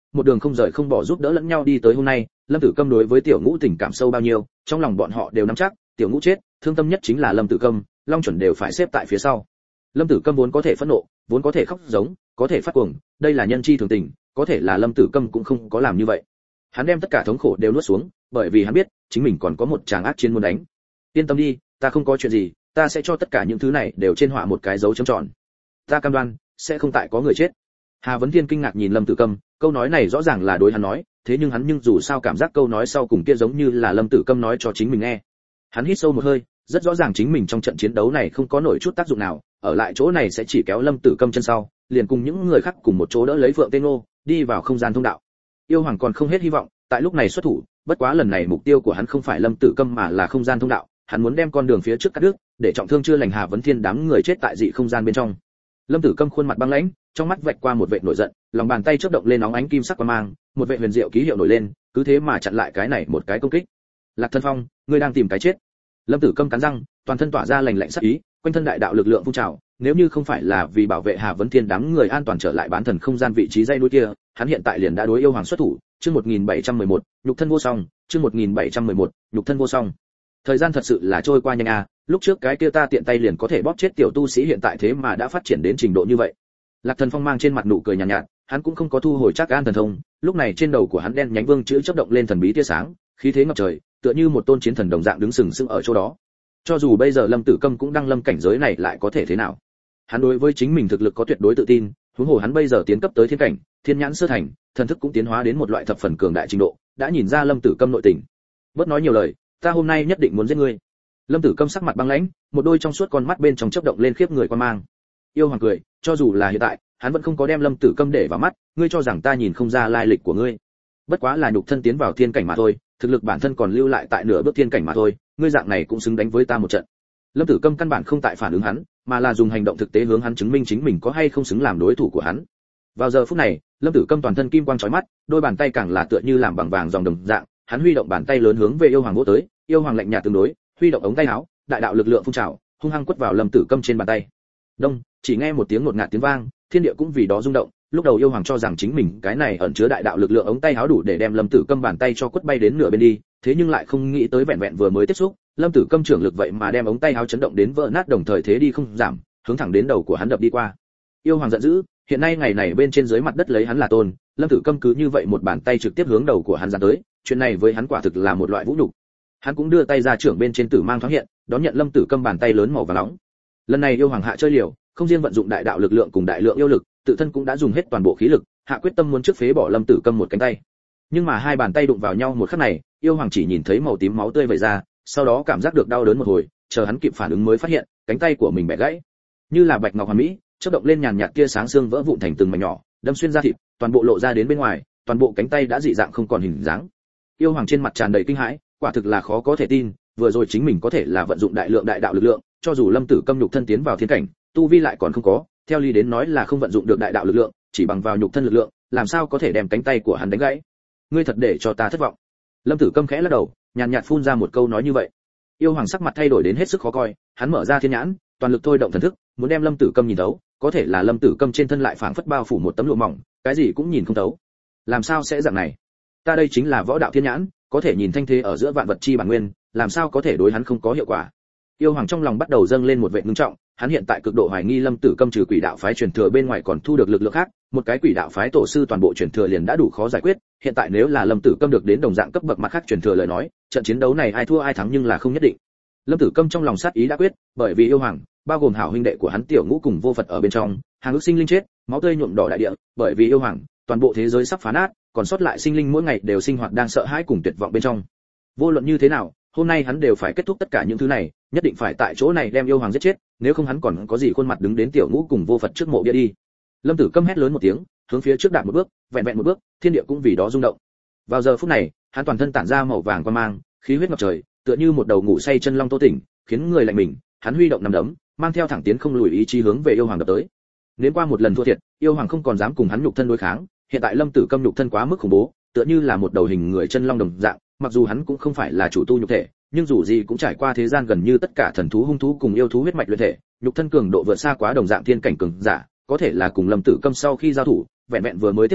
một đường không rời không bỏ giúp đỡ lẫn nhau đi tới hôm nay. Lâm Tử Câm đối với Tiểu Ngũ tình cảm sâu bao nhiêu, trong lòng bọn họ đều nắm chắc, Tiểu Ngũ chết, thương tâm nhất chính là Lâm Tử Câm, Long Chuẩn đều phải xếp tại phía sau. Lâm Tử Câm vốn có thể phẫn nộ, vốn có thể khóc giống, có thể phát cuồng, đây là nhân chi thường tình, có thể là Lâm Tử Câm cũng không có làm như vậy. Hắn đem tất cả thống khổ đều nuốt xuống, bởi vì hắn biết, chính mình còn có một tràng ác chiến muốn đánh. Yên tâm đi, ta không có chuyện gì, ta sẽ cho tất cả những thứ này đều trên họa một cái dấu chấm tròn. Ta cam đoan, sẽ không tại có người chết. Hà Vấn Thiên kinh ngạc nhìn Lâm Tử Câm, câu nói này rõ ràng là đối hắn nói, thế nhưng hắn dù sao cảm giác câu nói sau cùng kia giống như là Lâm Tử Câm nói cho chính mình nghe. Hắn hít sâu một hơi, rất rõ ràng chính mình trong trận chiến đấu này không có nổi chút tác dụng nào, ở lại chỗ này sẽ chỉ kéo Lâm Tử Câm chân sau, liền cùng những người khác cùng một chỗ đỡ lấy Phượng Tê Ngô, đi vào không gian thông đạo. Yêu Hoàng còn không hết hy vọng, tại lúc này xuất thủ, bất quá lần này mục tiêu của hắn không phải Lâm Tử Câm mà là không gian thông đạo, hắn muốn đem con đường phía trước cắt đứt, để trọng thương chưa lành Hà Vấn Thiên đám người chết tại dị không gian bên trong. Lâm Tử Câm khuôn mặt băng lãnh, trong mắt vạch qua một vệt nổi giận, lòng bàn tay chớp động lên óng ánh kim sắc quang mang, một vệt huyền diệu ký hiệu nổi lên, cứ thế mà chặn lại cái này một cái công kích. Lạc Thân Phong, ngươi đang tìm cái chết. Lâm Tử Câm cắn răng, toàn thân tỏa ra lạnh lạnh sát ý, quanh thân đại đạo lực lượng phun trào, nếu như không phải là vì bảo vệ Hà Vấn Thiên đám người an toàn trở lại bán thần không gian vị trí dây núi kia, hắn hiện tại liền đã đối yêu hoàng xuất thủ. Chương 1711, nhục thân vô song, chương 1711, nhục thân vô song. Thời gian thật sự là trôi qua nhanh à, lúc trước cái kia ta tiện tay liền có thể bóp chết tiểu tu sĩ hiện tại thế mà đã phát triển đến trình độ như vậy. Lạc Thần Phong mang trên mặt nụ cười nhàn nhạt, hắn cũng không có thu hồi Trác An thần thông, lúc này trên đầu của hắn đen nhánh vương chữ chớp động lên thần bí tia sáng, khí thế ngập trời, tựa như một tôn chiến thần đồng dạng đứng sừng sững ở chỗ đó. Cho dù bây giờ Lâm Tử Câm cũng đang lâm cảnh giới này lại có thể thế nào? Hắn đối với chính mình thực lực có tuyệt đối tự tin, huống hồ hắn bây giờ tiến cấp tới thiên cảnh, thiên nhãn sơ thành, thần thức cũng tiến hóa đến một loại thập phần cường đại trình độ, đã nhìn ra Lâm Tử Câm nội tình. Bớt nói nhiều lời, ta hôm nay nhất định muốn giết ngươi. Lâm Tử Câm sắc mặt băng lãnh, một đôi trong suốt con mắt bên trong chớp động lên khiếp người quan mang. Yêu Hoàng cười, cho dù là hiện tại, hắn vẫn không có đem Lâm Tử Câm để vào mắt, ngươi cho rằng ta nhìn không ra lai lịch của ngươi? Bất quá là nhục thân tiến vào thiên cảnh mà thôi, thực lực bản thân còn lưu lại tại nửa bước thiên cảnh mà thôi, ngươi dạng này cũng xứng đánh với ta một trận. Lâm Tử Câm căn bản không tại phản ứng hắn, mà là dùng hành động thực tế hướng hắn chứng minh chính mình có hay không xứng làm đối thủ của hắn. Vào giờ phút này, Lâm Tử Câm toàn thân kim quang chói mắt, đôi bàn tay càng là tựa như làm bằng vàng dòng đồng dạng, hắn huy động bàn tay lớn hướng về yêu hoàng vỗ tới, yêu hoàng lạnh nhạt tương đối, huy động ống tay áo, đại đạo lực lượng phun trào, hung hăng quất vào Lâm Tử Câm trên bàn tay. Đông, chỉ nghe một tiếng ngột ngạt tiếng vang, thiên địa cũng vì đó rung động. Lúc đầu yêu hoàng cho rằng chính mình cái này ẩn chứa đại đạo lực lượng ống tay áo đủ để đem Lâm Tử Câm bàn tay cho quất bay đến nửa bên đi, thế nhưng lại không nghĩ tới vẹn vẹn vừa mới tiếp xúc, Lâm Tử Câm trưởng lực vậy mà đem ống tay áo chấn động đến vỡ nát, đồng thời thế đi không giảm, hướng thẳng đến đầu của hắn đập đi qua. Yêu hoàng giận dữ, hiện nay ngày này bên trên dưới mặt đất lấy hắn là tôn, Lâm Tử Câm cứ như vậy một bàn tay trực tiếp hướng đầu của hắn giáng tới, chuyện này với hắn quả thực là một loại vũ nhục. Hắn cũng đưa tay ra trưởng bên trên tử mang thoáng hiện, đón nhận Lâm Tử Câm bàn tay lớn màu vàng nóng. Lần này yêu hoàng hạ chơi liều, không riêng vận dụng đại đạo lực lượng cùng đại lượng yêu lực, tự thân cũng đã dùng hết toàn bộ khí lực, hạ quyết tâm muốn trước phế bỏ Lâm Tử Câm một cánh tay. Nhưng mà hai bàn tay đụng vào nhau một khắc này, yêu hoàng chỉ nhìn thấy màu tím máu tươi vẩy ra, sau đó cảm giác được đau đớn một hồi, chờ hắn kịp phản ứng mới phát hiện, cánh tay của mình bẻ gãy. Như là bạch ngọc hoàn mỹ, chớp động lên nhàn nhạt tia sáng xương vỡ vụn thành từng mảnh nhỏ, đâm xuyên da thịt, toàn bộ lộ ra đến bên ngoài, toàn bộ cánh tay đã dị dạng không còn hình dáng. Yêu hoàng trên mặt tràn đầy kinh hãi, quả thực là khó có thể tin, vừa rồi chính mình có thể là vận dụng đại lượng đại đạo lực lượng, cho dù Lâm Tử Câm nhục thân tiến vào thiên cảnh, tu vi lại còn không có, theo lý đến nói là không vận dụng được đại đạo lực lượng, chỉ bằng vào nhục thân lực lượng, làm sao có thể đem cánh tay của hắn đánh gãy? Ngươi thật để cho ta thất vọng. Lâm Tử Câm khẽ lắc đầu, nhàn nhạt phun ra một câu nói như vậy. Yêu hoàng sắc mặt thay đổi đến hết sức khó coi, hắn mở ra thiên nhãn, toàn lực thôi động thần thức, muốn đem Lâm Tử Câm nhìn thấu, có thể là Lâm Tử Câm trên thân lại phảng phất bao phủ một tấm lụa mỏng, cái gì cũng nhìn không thấu. Làm sao sẽ dạng này? Ta đây chính là võ đạo thiên nhãn, có thể nhìn thanh thế ở giữa vạn vật chi bản nguyên, làm sao có thể đối hắn không có hiệu quả? Yêu hoàng trong lòng bắt đầu dâng lên một vẻ ngưng trọng, hắn hiện tại cực độ hoài nghi Lâm Tử Câm trừ quỷ đạo phái truyền thừa bên ngoài còn thu được lực lượng khác, một cái quỷ đạo phái tổ sư toàn bộ truyền thừa liền đã đủ khó giải quyết, hiện tại nếu là Lâm Tử Câm được đến đồng dạng cấp bậc mặt khác truyền thừa lời nói, trận chiến đấu này ai thua ai thắng nhưng là không nhất định. Lâm Tử Câm trong lòng sát ý đã quyết, bởi vì yêu hoàng, bao gồm hảo huynh đệ của hắn Tiểu Ngũ cùng Vô Phật ở bên trong, hàng ức sinh linh chết, máu tươi nhuộm đỏ đại địa, bởi vì yêu hoàng, toàn bộ thế giới sắp phá nát, còn sót lại sinh linh mỗi ngày đều sinh hoạt đang sợ hãi cùng tuyệt vọng bên trong. Vô luận như thế nào, hôm nay hắn đều phải kết thúc tất cả những thứ này, nhất định phải tại chỗ này đem yêu hoàng giết chết, nếu không hắn còn có gì khuôn mặt đứng đến Tiểu Ngũ cùng Vô Phật trước mộ bia đi. Lâm Tử Câm hét lớn một tiếng, hướng phía trước đạp một bước, vẹn vẹn một bước, thiên địa cũng vì đó rung động. Vào giờ phút này, hắn toàn thân tản ra màu vàng quang mang, khí huyết ngập trời, tựa như một đầu ngủ say chân long tô tỉnh, khiến người lạnh mình. Hắn huy động nắm đấm, mang theo thẳng tiến không lùi ý chí hướng về yêu hoàng đập tới. Nếu qua một lần thua thiệt, yêu hoàng không còn dám cùng hắn nhục thân đối kháng, hiện tại Lâm Tử Câm nhục thân quá mức khủng bố, tựa như là một đầu hình người chân long đồng dạng, mặc dù hắn cũng không phải là chủ tu nhục thể, nhưng dù gì cũng trải qua thế gian gần như tất cả thần thú hung thú cùng yêu thú huyết mạch luyện thể, nhục thân cường độ vượt xa quá đồng dạng thiên cảnh cường giả, có thể là cùng Lâm Tử Câm sau khi giao thủ, vẹn vẹn vừa mới tiếp xúc,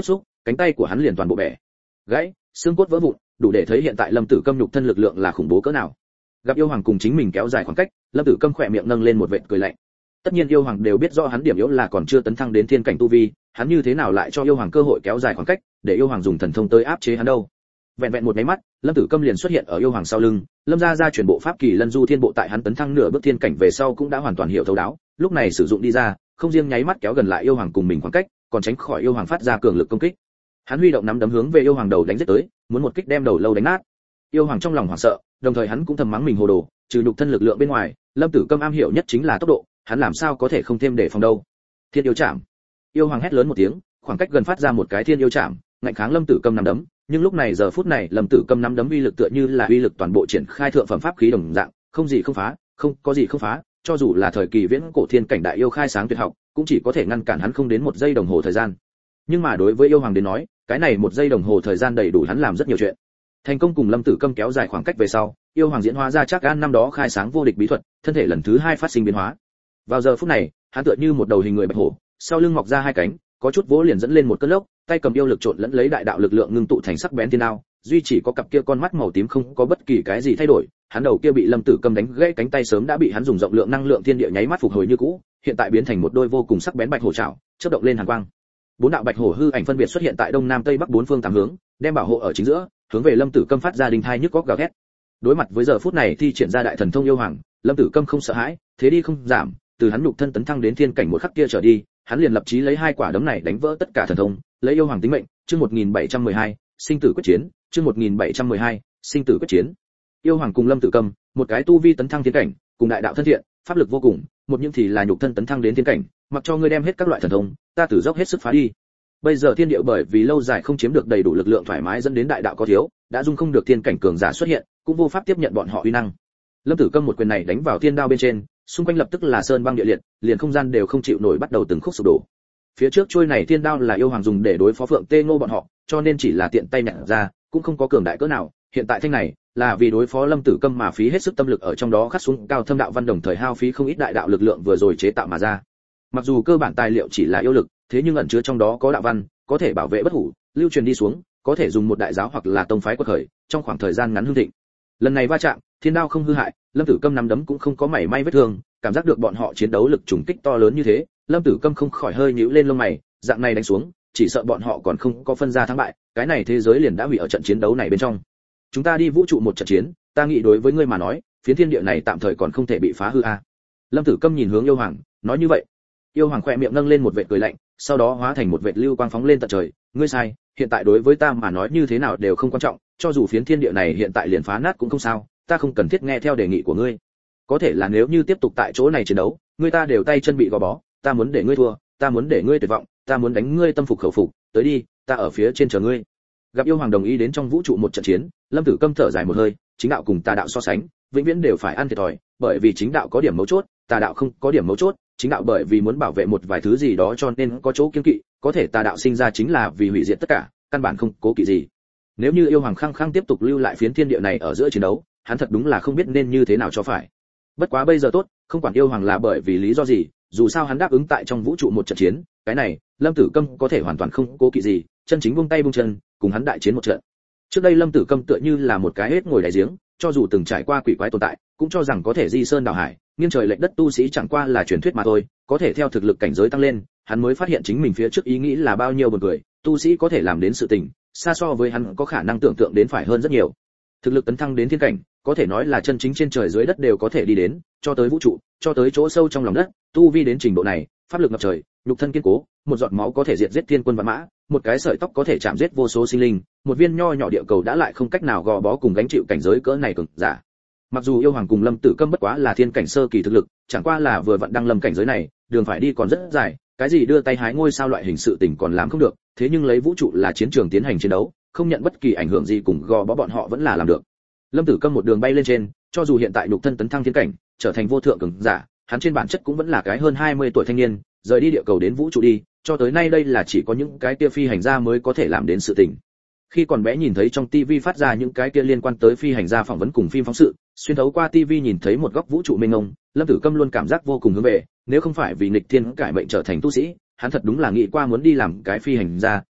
cánh tay của hắn liền toàn bộ bẻ gãy, xương cốt vỡ vụn, đủ để thấy hiện tại Lâm Tử Câm nhục thân lực lượng là khủng bố cỡ nào. Gặp yêu hoàng cùng chính mình kéo dài khoảng cách, Lâm Tử Câm khỏe miệng nâng lên một vệt cười lạnh. Tất nhiên yêu hoàng đều biết rõ hắn điểm yếu là còn chưa tấn thăng đến thiên cảnh tu vi, hắn như thế nào lại cho yêu hoàng cơ hội kéo dài khoảng cách, để yêu hoàng dùng thần thông tới áp chế hắn đâu. Vẹn vẹn một cái mắt, Lâm Tử Câm liền xuất hiện ở yêu hoàng sau lưng, Lâm gia chuyển bộ pháp kỳ Lân Du Thiên Bộ tại hắn tấn thăng nửa bước thiên cảnh về sau cũng đã hoàn toàn hiểu thấu đáo, lúc này sử dụng đi ra, không riêng nháy mắt kéo gần lại yêu hoàng cùng mình khoảng cách, còn tránh khỏi yêu hoàng phát ra cường lực công kích. Hắn huy động nắm đấm hướng về yêu hoàng đầu đánh giết tới, muốn một kích đem đầu lâu đánh nát. Yêu hoàng trong lòng hoảng sợ, đồng thời hắn cũng thầm mắng mình hồ đồ, trừ nhục thân lực lượng bên ngoài, Lâm Tử Câm am hiểu nhất chính là tốc độ, hắn làm sao có thể không thêm để phòng đâu. Thiên yêu chạm. Yêu hoàng hét lớn một tiếng, khoảng cách gần phát ra một cái thiên yêu chạm, ngạnh kháng Lâm Tử Câm nắm đấm, nhưng lúc này giờ phút này Lâm Tử Câm nắm đấm uy lực tựa như là uy lực toàn bộ triển khai thượng phẩm pháp khí đồng dạng, không gì không phá, không có gì không phá, cho dù là thời kỳ viễn cổ thiên cảnh đại yêu khai sáng tuyệt học, cũng chỉ có thể ngăn cản hắn không đến một giây đồng hồ thời gian. Nhưng mà đối với yêu hoàng đến nói, cái này một giây đồng hồ thời gian đầy đủ hắn làm rất nhiều chuyện. Thành công cùng Lâm Tử Câm kéo dài khoảng cách về sau, yêu hoàng diễn hóa ra chắc gan năm đó khai sáng vô địch bí thuật, thân thể lần thứ 2 phát sinh biến hóa. Vào giờ phút này, hắn tựa như một đầu hình người bạch hổ, sau lưng mọc ra 2 cánh, có chút vỗ liền dẫn lên một cơn lốc, tay cầm yêu lực trộn lẫn lấy đại đạo lực lượng ngưng tụ thành sắc bén thiên đao, duy chỉ có cặp kia con mắt màu tím không có bất kỳ cái gì thay đổi, hắn đầu kia bị Lâm Tử Câm đánh gãy cánh tay sớm đã bị hắn dùng rộng lượng năng lượng thiên địa nháy mắt phục hồi như cũ, hiện tại biến thành một đôi vô cùng sắc bén bạch hổ trảo, chớp động lên hàn quang. 4 đạo bạch hổ hư ảnh phân biệt xuất hiện tại đông nam tây bắc 4 phương 8 hướng, đem bảo hộ ở chính giữa, hướng về Lâm Tử Câm phát ra đinh thai nhức góc gào thét. Đối mặt với giờ phút này thi triển ra đại thần thông yêu hoàng, Lâm Tử Câm không sợ hãi, thế đi không giảm, từ hắn nhục thân tấn thăng đến thiên cảnh một khắc kia trở đi, hắn liền lập chí lấy 2 quả đấm này đánh vỡ tất cả thần thông, lấy yêu hoàng tính mệnh. Chương 1712, sinh tử quyết chiến. Chương 1712, sinh tử quyết chiến. Yêu hoàng cùng Lâm Tử Câm, một cái tu vi tấn thăng thiên cảnh, cùng đại đạo thân thiện, pháp lực vô cùng, một những thì là nhục thân tấn thăng đến thiên cảnh, mặc cho ngươi đem hết các loại thần thông, ta tử dốc hết sức phá đi. Bây giờ thiên địa bởi vì lâu dài không chiếm được đầy đủ lực lượng thoải mái dẫn đến đại đạo có thiếu, đã dung không được thiên cảnh cường giả xuất hiện, cũng vô pháp tiếp nhận bọn họ uy năng. Lâm Tử Câm một quyền này đánh vào thiên đao bên trên, xung quanh lập tức là sơn băng địa liệt, liền không gian đều không chịu nổi bắt đầu từng khúc sụp đổ. Phía trước trôi này thiên đao là yêu hoàng dùng để đối phó Phượng Tê Ngô bọn họ, cho nên chỉ là tiện tay nhặt ra, cũng không có cường đại cỡ nào. Hiện tại thanh này là vì đối phó Lâm Tử Câm mà phí hết sức tâm lực ở trong đó khắc xuống cao thâm đạo văn, đồng thời hao phí không ít đại đạo lực lượng vừa rồi chế tạo mà ra. Mặc dù cơ bản tài liệu chỉ là yêu lực, thế nhưng ẩn chứa trong đó có đạo văn, có thể bảo vệ bất hủ, lưu truyền đi xuống, có thể dùng một đại giáo hoặc là tông phái quật khởi, trong khoảng thời gian ngắn hưng thịnh. Lần này va chạm, thiên đao không hư hại, Lâm Tử Câm nắm đấm cũng không có mảy may vết thương, cảm giác được bọn họ chiến đấu lực trùng kích to lớn như thế, Lâm Tử Câm không khỏi hơi nhíu lên lông mày, dạng này đánh xuống, chỉ sợ bọn họ còn không có phân ra thắng bại, cái này thế giới liền đã hủy ở trận chiến đấu này bên trong. Chúng ta đi vũ trụ một trận chiến, ta nghĩ đối với ngươi mà nói, phiến thiên địa này tạm thời còn không thể bị phá hư a. Lâm Tử Câm nhìn hướng yêu hoàng, nói như vậy. Yêu hoàng khẽ miệng nâng lên một vệt cười lạnh, sau đó hóa thành một vệt lưu quang phóng lên tận trời. Ngươi sai, hiện tại đối với ta mà nói như thế nào đều không quan trọng, cho dù phiến thiên địa này hiện tại liền phá nát cũng không sao, ta không cần thiết nghe theo đề nghị của ngươi. Có thể là nếu như tiếp tục tại chỗ này chiến đấu, ngươi ta đều tay chân bị gò bó, ta muốn để ngươi thua, ta muốn để ngươi tuyệt vọng, ta muốn đánh ngươi tâm phục khẩu phục, tới đi, ta ở phía trên chờ ngươi. Gặp yêu hoàng đồng ý đến trong vũ trụ một trận chiến, Lâm Tử Câm thở dài một hơi, chính đạo cùng tà đạo so sánh, vĩnh viễn đều phải ăn thiệt thòi, bởi vì chính đạo có điểm mấu chốt, tà đạo không có điểm mấu chốt, chính đạo bởi vì muốn bảo vệ một vài thứ gì đó cho nên có chỗ kiêng kỵ, có thể tà đạo sinh ra chính là vì hủy diệt tất cả, căn bản không cố kỵ gì. Nếu như yêu hoàng khăng khăng tiếp tục lưu lại phiến thiên địa này ở giữa chiến đấu, hắn thật đúng là không biết nên như thế nào cho phải. Bất quá bây giờ tốt, không quản yêu hoàng là bởi vì lý do gì, dù sao hắn đáp ứng tại trong vũ trụ một trận chiến, cái này, Lâm Tử Câm có thể hoàn toàn không cố kỵ gì, chân chính buông tay buông chân, cùng hắn đại chiến một trận. Trước đây Lâm Tử Câm tựa như là một cái hết ngồi đáy giếng, cho dù từng trải qua quỷ quái tồn tại, cũng cho rằng có thể di sơn đào hải, nghiêng trời lệch đất tu sĩ chẳng qua là truyền thuyết mà thôi, có thể theo thực lực cảnh giới tăng lên, hắn mới phát hiện chính mình phía trước ý nghĩ là bao nhiêu buồn cười, tu sĩ có thể làm đến sự tình, xa so với hắn có khả năng tưởng tượng đến phải hơn rất nhiều. Thực lực tấn thăng đến thiên cảnh, có thể nói là chân chính trên trời dưới đất đều có thể đi đến, cho tới vũ trụ, cho tới chỗ sâu trong lòng đất, tu vi đến trình độ này, pháp lực ngập trời, nhục thân kiên cố, một giọt máu có thể diệt giết thiên quân vạn mã, một cái sợi tóc có thể chạm giết vô số sinh linh, một viên nho nhỏ địa cầu đã lại không cách nào gò bó cùng gánh chịu cảnh giới cỡ này cường giả. Mặc dù yêu hoàng cùng Lâm Tử Câm bất quá là thiên cảnh sơ kỳ thực lực, chẳng qua là vừa vặn đăng lâm cảnh giới này, đường phải đi còn rất dài, cái gì đưa tay hái ngôi sao loại hình sự tình còn làm không được, thế nhưng lấy vũ trụ là chiến trường tiến hành chiến đấu, không nhận bất kỳ ảnh hưởng gì cùng gò bó bọn họ vẫn là làm được. Lâm Tử Câm một đường bay lên trên, cho dù hiện tại nhục thân tấn thăng thiên cảnh, trở thành vô thượng cường giả, hắn trên bản chất cũng vẫn là cái hơn 20 tuổi thanh niên, rời đi địa cầu đến vũ trụ đi, cho tới nay đây là chỉ có những cái kia phi hành gia mới có thể làm đến sự tình. Khi còn bé nhìn thấy trong TV phát ra những cái kia liên quan tới phi hành gia phỏng vấn cùng phim phóng sự, xuyên thấu qua TV nhìn thấy một góc vũ trụ mênh mông, Lâm Tử Câm luôn cảm giác vô cùng hướng về, nếu không phải vì nghịch thiên cải mệnh trở thành tu sĩ, hắn thật đúng là nghĩ qua muốn đi làm cái phi hành gia,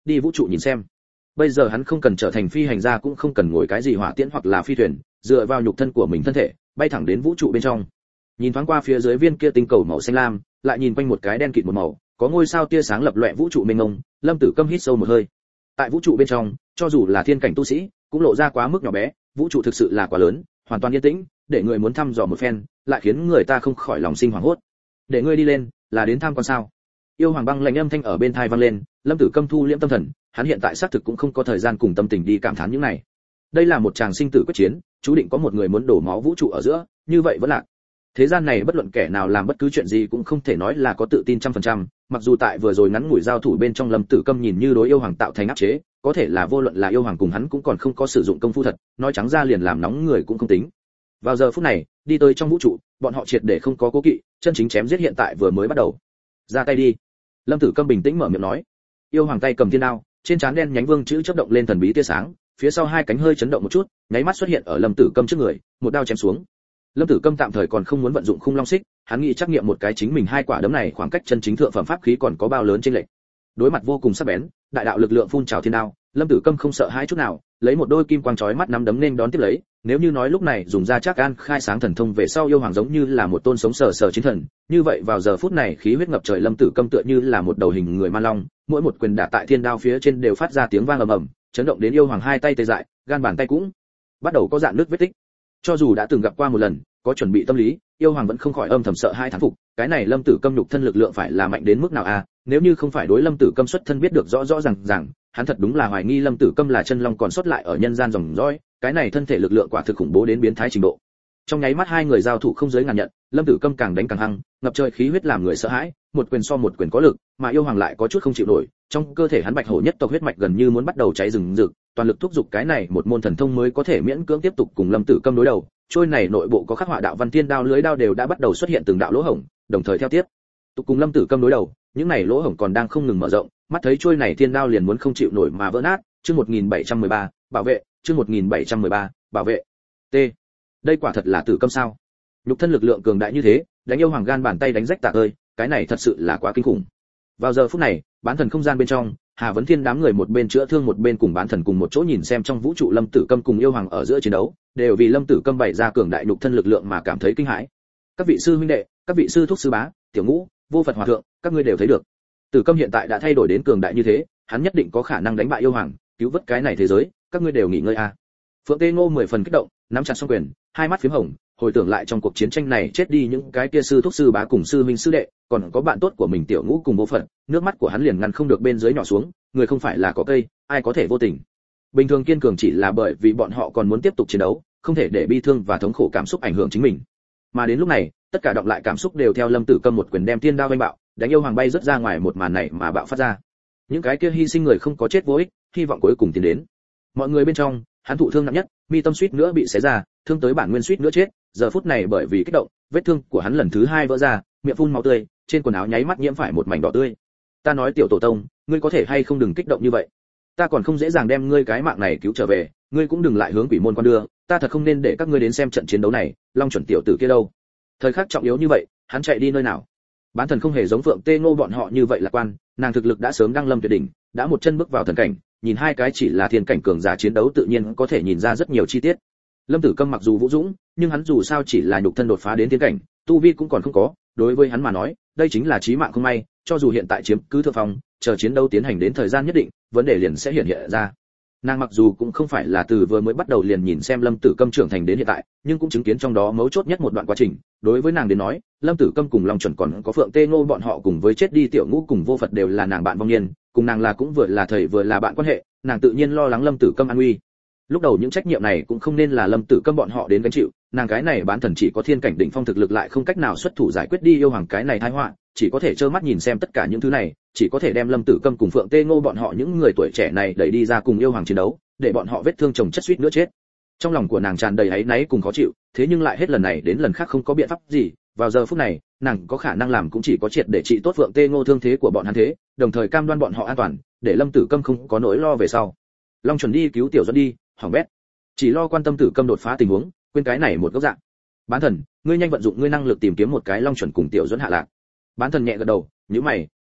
đi vũ trụ nhìn xem. Bây giờ hắn không cần trở thành phi hành gia, cũng không cần ngồi cái gì hỏa tiễn hoặc là phi thuyền, dựa vào nhục thân của mình thân thể bay thẳng đến vũ trụ bên trong. Nhìn thoáng qua phía dưới viên kia tinh cầu màu xanh lam, lại nhìn quanh một cái đen kịt một màu, có ngôi sao tia sáng lập loè vũ trụ mênh mông, Lâm Tử Câm hít sâu một hơi. Tại vũ trụ bên trong, cho dù là thiên cảnh tu sĩ, cũng lộ ra quá mức nhỏ bé, vũ trụ thực sự là quá lớn, hoàn toàn yên tĩnh, để người muốn thăm dò một phen, lại khiến người ta không khỏi lòng sinh hoảng hốt. Để ngươi đi lên, là đến tham quan sao? Yêu Hoàng băng lạnh âm thanh ở bên tai vang lên, Lâm Tử Câm thu liễm tâm thần, hắn hiện tại xác thực cũng không có thời gian cùng tâm tình đi cảm thán những này. Đây là một tràng sinh tử quyết chiến, chú định có một người muốn đổ máu vũ trụ ở giữa, như vậy vẫn lạc. Thế gian này bất luận kẻ nào làm bất cứ chuyện gì cũng không thể nói là có tự tin 100%, mặc dù tại vừa rồi ngắn ngủi giao thủ bên trong Lâm Tử Câm nhìn như đối Yêu Hoàng tạo thành áp chế, có thể là vô luận là Yêu Hoàng cùng hắn cũng còn không có sử dụng công phu thật, nói trắng ra liền làm nóng người cũng không tính. Vào giờ phút này, đi tới trong vũ trụ, bọn họ triệt để không có cố kỵ, chân chính chém giết hiện tại vừa mới bắt đầu. Ra tay đi. Lâm Tử Câm bình tĩnh mở miệng nói. Yêu Hoàng tay cầm thiên đao, trên trán đen nhánh vương chữ chớp động lên thần bí tia sáng, phía sau hai cánh hơi chấn động một chút, nháy mắt xuất hiện ở Lâm Tử Câm trước người, một đao chém xuống. Lâm Tử Câm tạm thời còn không muốn vận dụng khung long xích, hắn nghĩ trắc nghiệm một cái chính mình hai quả đấm này khoảng cách chân chính thượng phẩm pháp khí còn có bao lớn chênh lệch. Đối mặt vô cùng sắc bén, đại đạo lực lượng phun trào thiên đao, Lâm Tử Câm không sợ hãi chút nào, lấy một đôi kim quang chói mắt nắm đấm nên đón tiếp lấy. Nếu như nói lúc này dùng ra Trác An khai sáng thần thông về sau Yêu Hoàng giống như là một tôn sống sờ sờ chiến thần, như vậy vào giờ phút này khí huyết ngập trời Lâm Tử Câm tựa như là một đầu hình người ma long, mỗi một quyền đả tại thiên đao phía trên đều phát ra tiếng vang ầm ầm, chấn động đến Yêu Hoàng hai tay tê dại, gan bàn tay cũng bắt đầu có dạn nước vết tích. Cho dù đã từng gặp qua một lần, có chuẩn bị tâm lý, Yêu Hoàng vẫn không khỏi âm thầm sợ hai thán phục, cái này Lâm Tử Câm nhục thân lực lượng phải là mạnh đến mức nào a? Nếu như không phải đối Lâm Tử Câm xuất thân biết được rõ rõ ràng, hắn thật đúng là hoài nghi Lâm Tử Câm là chân long còn xuất lại ở nhân gian dòng dõi, cái này thân thể lực lượng quả thực khủng bố đến biến thái trình độ. Trong nháy mắt hai người giao thủ không giới ngàn nhận, Lâm Tử Câm càng đánh càng hăng, ngập trời khí huyết làm người sợ hãi, một quyền so một quyền có lực, mà Yêu Hoàng lại có chút không chịu nổi, trong cơ thể hắn Bạch Hổ nhất tộc huyết mạch gần như muốn bắt đầu cháy rừng rực, toàn lực thúc giục cái này một môn thần thông mới có thể miễn cưỡng tiếp tục cùng Lâm Tử Câm đối đầu. Trôi này nội bộ có khắc họa đạo văn thiên đao lưới đao đều đã bắt đầu xuất hiện từng đạo lỗ hổng, đồng thời theo tiếp tục cùng Lâm Tử Câm đối đầu, những này lỗ hổng còn đang không ngừng mở rộng, mắt thấy trôi này thiên đao liền muốn không chịu nổi mà vỡ nát. Chương 1713, bảo vệ, chương 1713, bảo vệ. T. Đây quả thật là Tử Câm sao? Nhục thân lực lượng cường đại như thế, đánh Yêu Hoàng gan bàn tay đánh rách tạc ơi, cái này thật sự là quá kinh khủng. Vào giờ phút này, bán thần không gian bên trong, Hà Vấn Thiên đám người một bên chữa thương một bên cùng bán thần cùng một chỗ nhìn xem trong vũ trụ Lâm Tử Câm cùng Yêu Hoàng ở giữa chiến đấu, đều vì Lâm Tử Câm bày ra cường đại nhục thân lực lượng mà cảm thấy kinh hãi. Các vị sư huynh đệ, các vị sư thúc sư bá, tiểu ngũ, vô Phật hòa thượng, các ngươi đều thấy được. Tử Câm hiện tại đã thay đổi đến cường đại như thế, hắn nhất định có khả năng đánh bại Yêu Hoàng, cứu vớt cái này thế giới, các ngươi đều nghỉ ngơi a. Phượng Tê Ngô 10 phần kích động, nắm chặt song quyền, hai mắt phím hồng, hồi tưởng lại trong cuộc chiến tranh này chết đi những cái kia sư thúc sư bá cùng sư huynh sư đệ, còn có bạn tốt của mình tiểu ngũ cùng vô Phật, nước mắt của hắn liền ngăn không được bên dưới nhỏ xuống, người không phải là có cây, ai có thể vô tình. Bình thường kiên cường chỉ là bởi vì bọn họ còn muốn tiếp tục chiến đấu, không thể để bi thương và thống khổ cảm xúc ảnh hưởng chính mình. Mà đến lúc này, tất cả đọng lại cảm xúc đều theo Lâm Tử Câm một quyền đem thiên đao vênh bạo, đánh Yêu Hoàng bay rất ra ngoài một màn này mà bạo phát ra. Những cái kia hy sinh người không có chết vô ích, hy vọng cuối cùng tiến đến. Mọi người bên trong, hắn thụ thương nặng nhất, mi tâm suýt nữa bị xé ra, thương tới bản nguyên suýt nữa chết, giờ phút này bởi vì kích động, vết thương của hắn lần thứ hai vỡ ra, miệng phun máu tươi, trên quần áo nháy mắt nhiễm phải một mảnh đỏ tươi. Ta nói tiểu tổ tông, ngươi có thể hay không đừng kích động như vậy. Ta còn không dễ dàng đem ngươi cái mạng này cứu trở về, ngươi cũng đừng lại hướng quỷ môn quan đưa, ta thật không nên để các ngươi đến xem trận chiến đấu này, Long chuẩn tiểu tử kia đâu? Thời khắc trọng yếu như vậy, hắn chạy đi nơi nào? Bán thần không hề giống Phượng Tê Ngô bọn họ như vậy lạc quan, nàng thực lực đã sớm đăng lâm tuyệt đỉnh, đã một chân bước vào thần cảnh, nhìn hai cái chỉ là thiên cảnh cường giả chiến đấu tự nhiên có thể nhìn ra rất nhiều chi tiết. Lâm Tử Câm mặc dù vũ dũng, nhưng hắn dù sao chỉ là nhục thân đột phá đến thiên cảnh, tu vi cũng còn không có, đối với hắn mà nói, đây chính là chí mạng không may, cho dù hiện tại chiếm cứ thượng phong, chờ chiến đấu tiến hành đến thời gian nhất định, vấn đề liền sẽ hiện ra. Nàng mặc dù cũng không phải là từ vừa mới bắt đầu liền nhìn xem Lâm Tử Câm trưởng thành đến hiện tại, nhưng cũng chứng kiến trong đó mấu chốt nhất một đoạn quá trình. Đối với nàng đến nói, Lâm Tử Câm cùng Long Chuẩn còn có Phượng Tê Ngô bọn họ cùng với chết đi tiểu ngũ cùng vô Phật đều là nàng bạn vong niên, cùng nàng là cũng vừa là thầy vừa là bạn quan hệ, nàng tự nhiên lo lắng Lâm Tử Câm an nguy. Lúc đầu những trách nhiệm này cũng không nên là Lâm Tử Câm bọn họ đến gánh chịu, nàng cái này bán thần chỉ có thiên cảnh đỉnh phong thực lực lại không cách nào xuất thủ giải quyết đi Yêu Hoàng cái này tai họa, chỉ có thể trơ mắt nhìn xem tất cả những thứ này, chỉ có thể đem Lâm Tử Câm cùng Phượng Tê Ngô bọn họ những người tuổi trẻ này đẩy đi ra cùng Yêu Hoàng chiến đấu, để bọn họ vết thương chồng chất suýt nữa chết. Trong lòng của nàng tràn đầy áy náy cùng khó chịu, thế nhưng lại hết lần này đến lần khác không có biện pháp gì, vào giờ phút này, nàng có khả năng làm cũng chỉ có triệt để trị tốt Phượng Tê Ngô thương thế của bọn hắn thế, đồng thời cam đoan bọn họ an toàn, để Lâm Tử Câm không có nỗi lo về sau. Long chuẩn đi cứu tiểu Duẫn đi, hỏng bét. Chỉ lo quan tâm Tử Câm đột phá tình huống, quên cái này một góc dạng. Bán thần, ngươi nhanh vận dụng ngươi năng lực tìm kiếm một cái Long chuẩn cùng tiểu Duẫn hạ lạc. Bán thần nhẹ gật đầu, nhíu mày,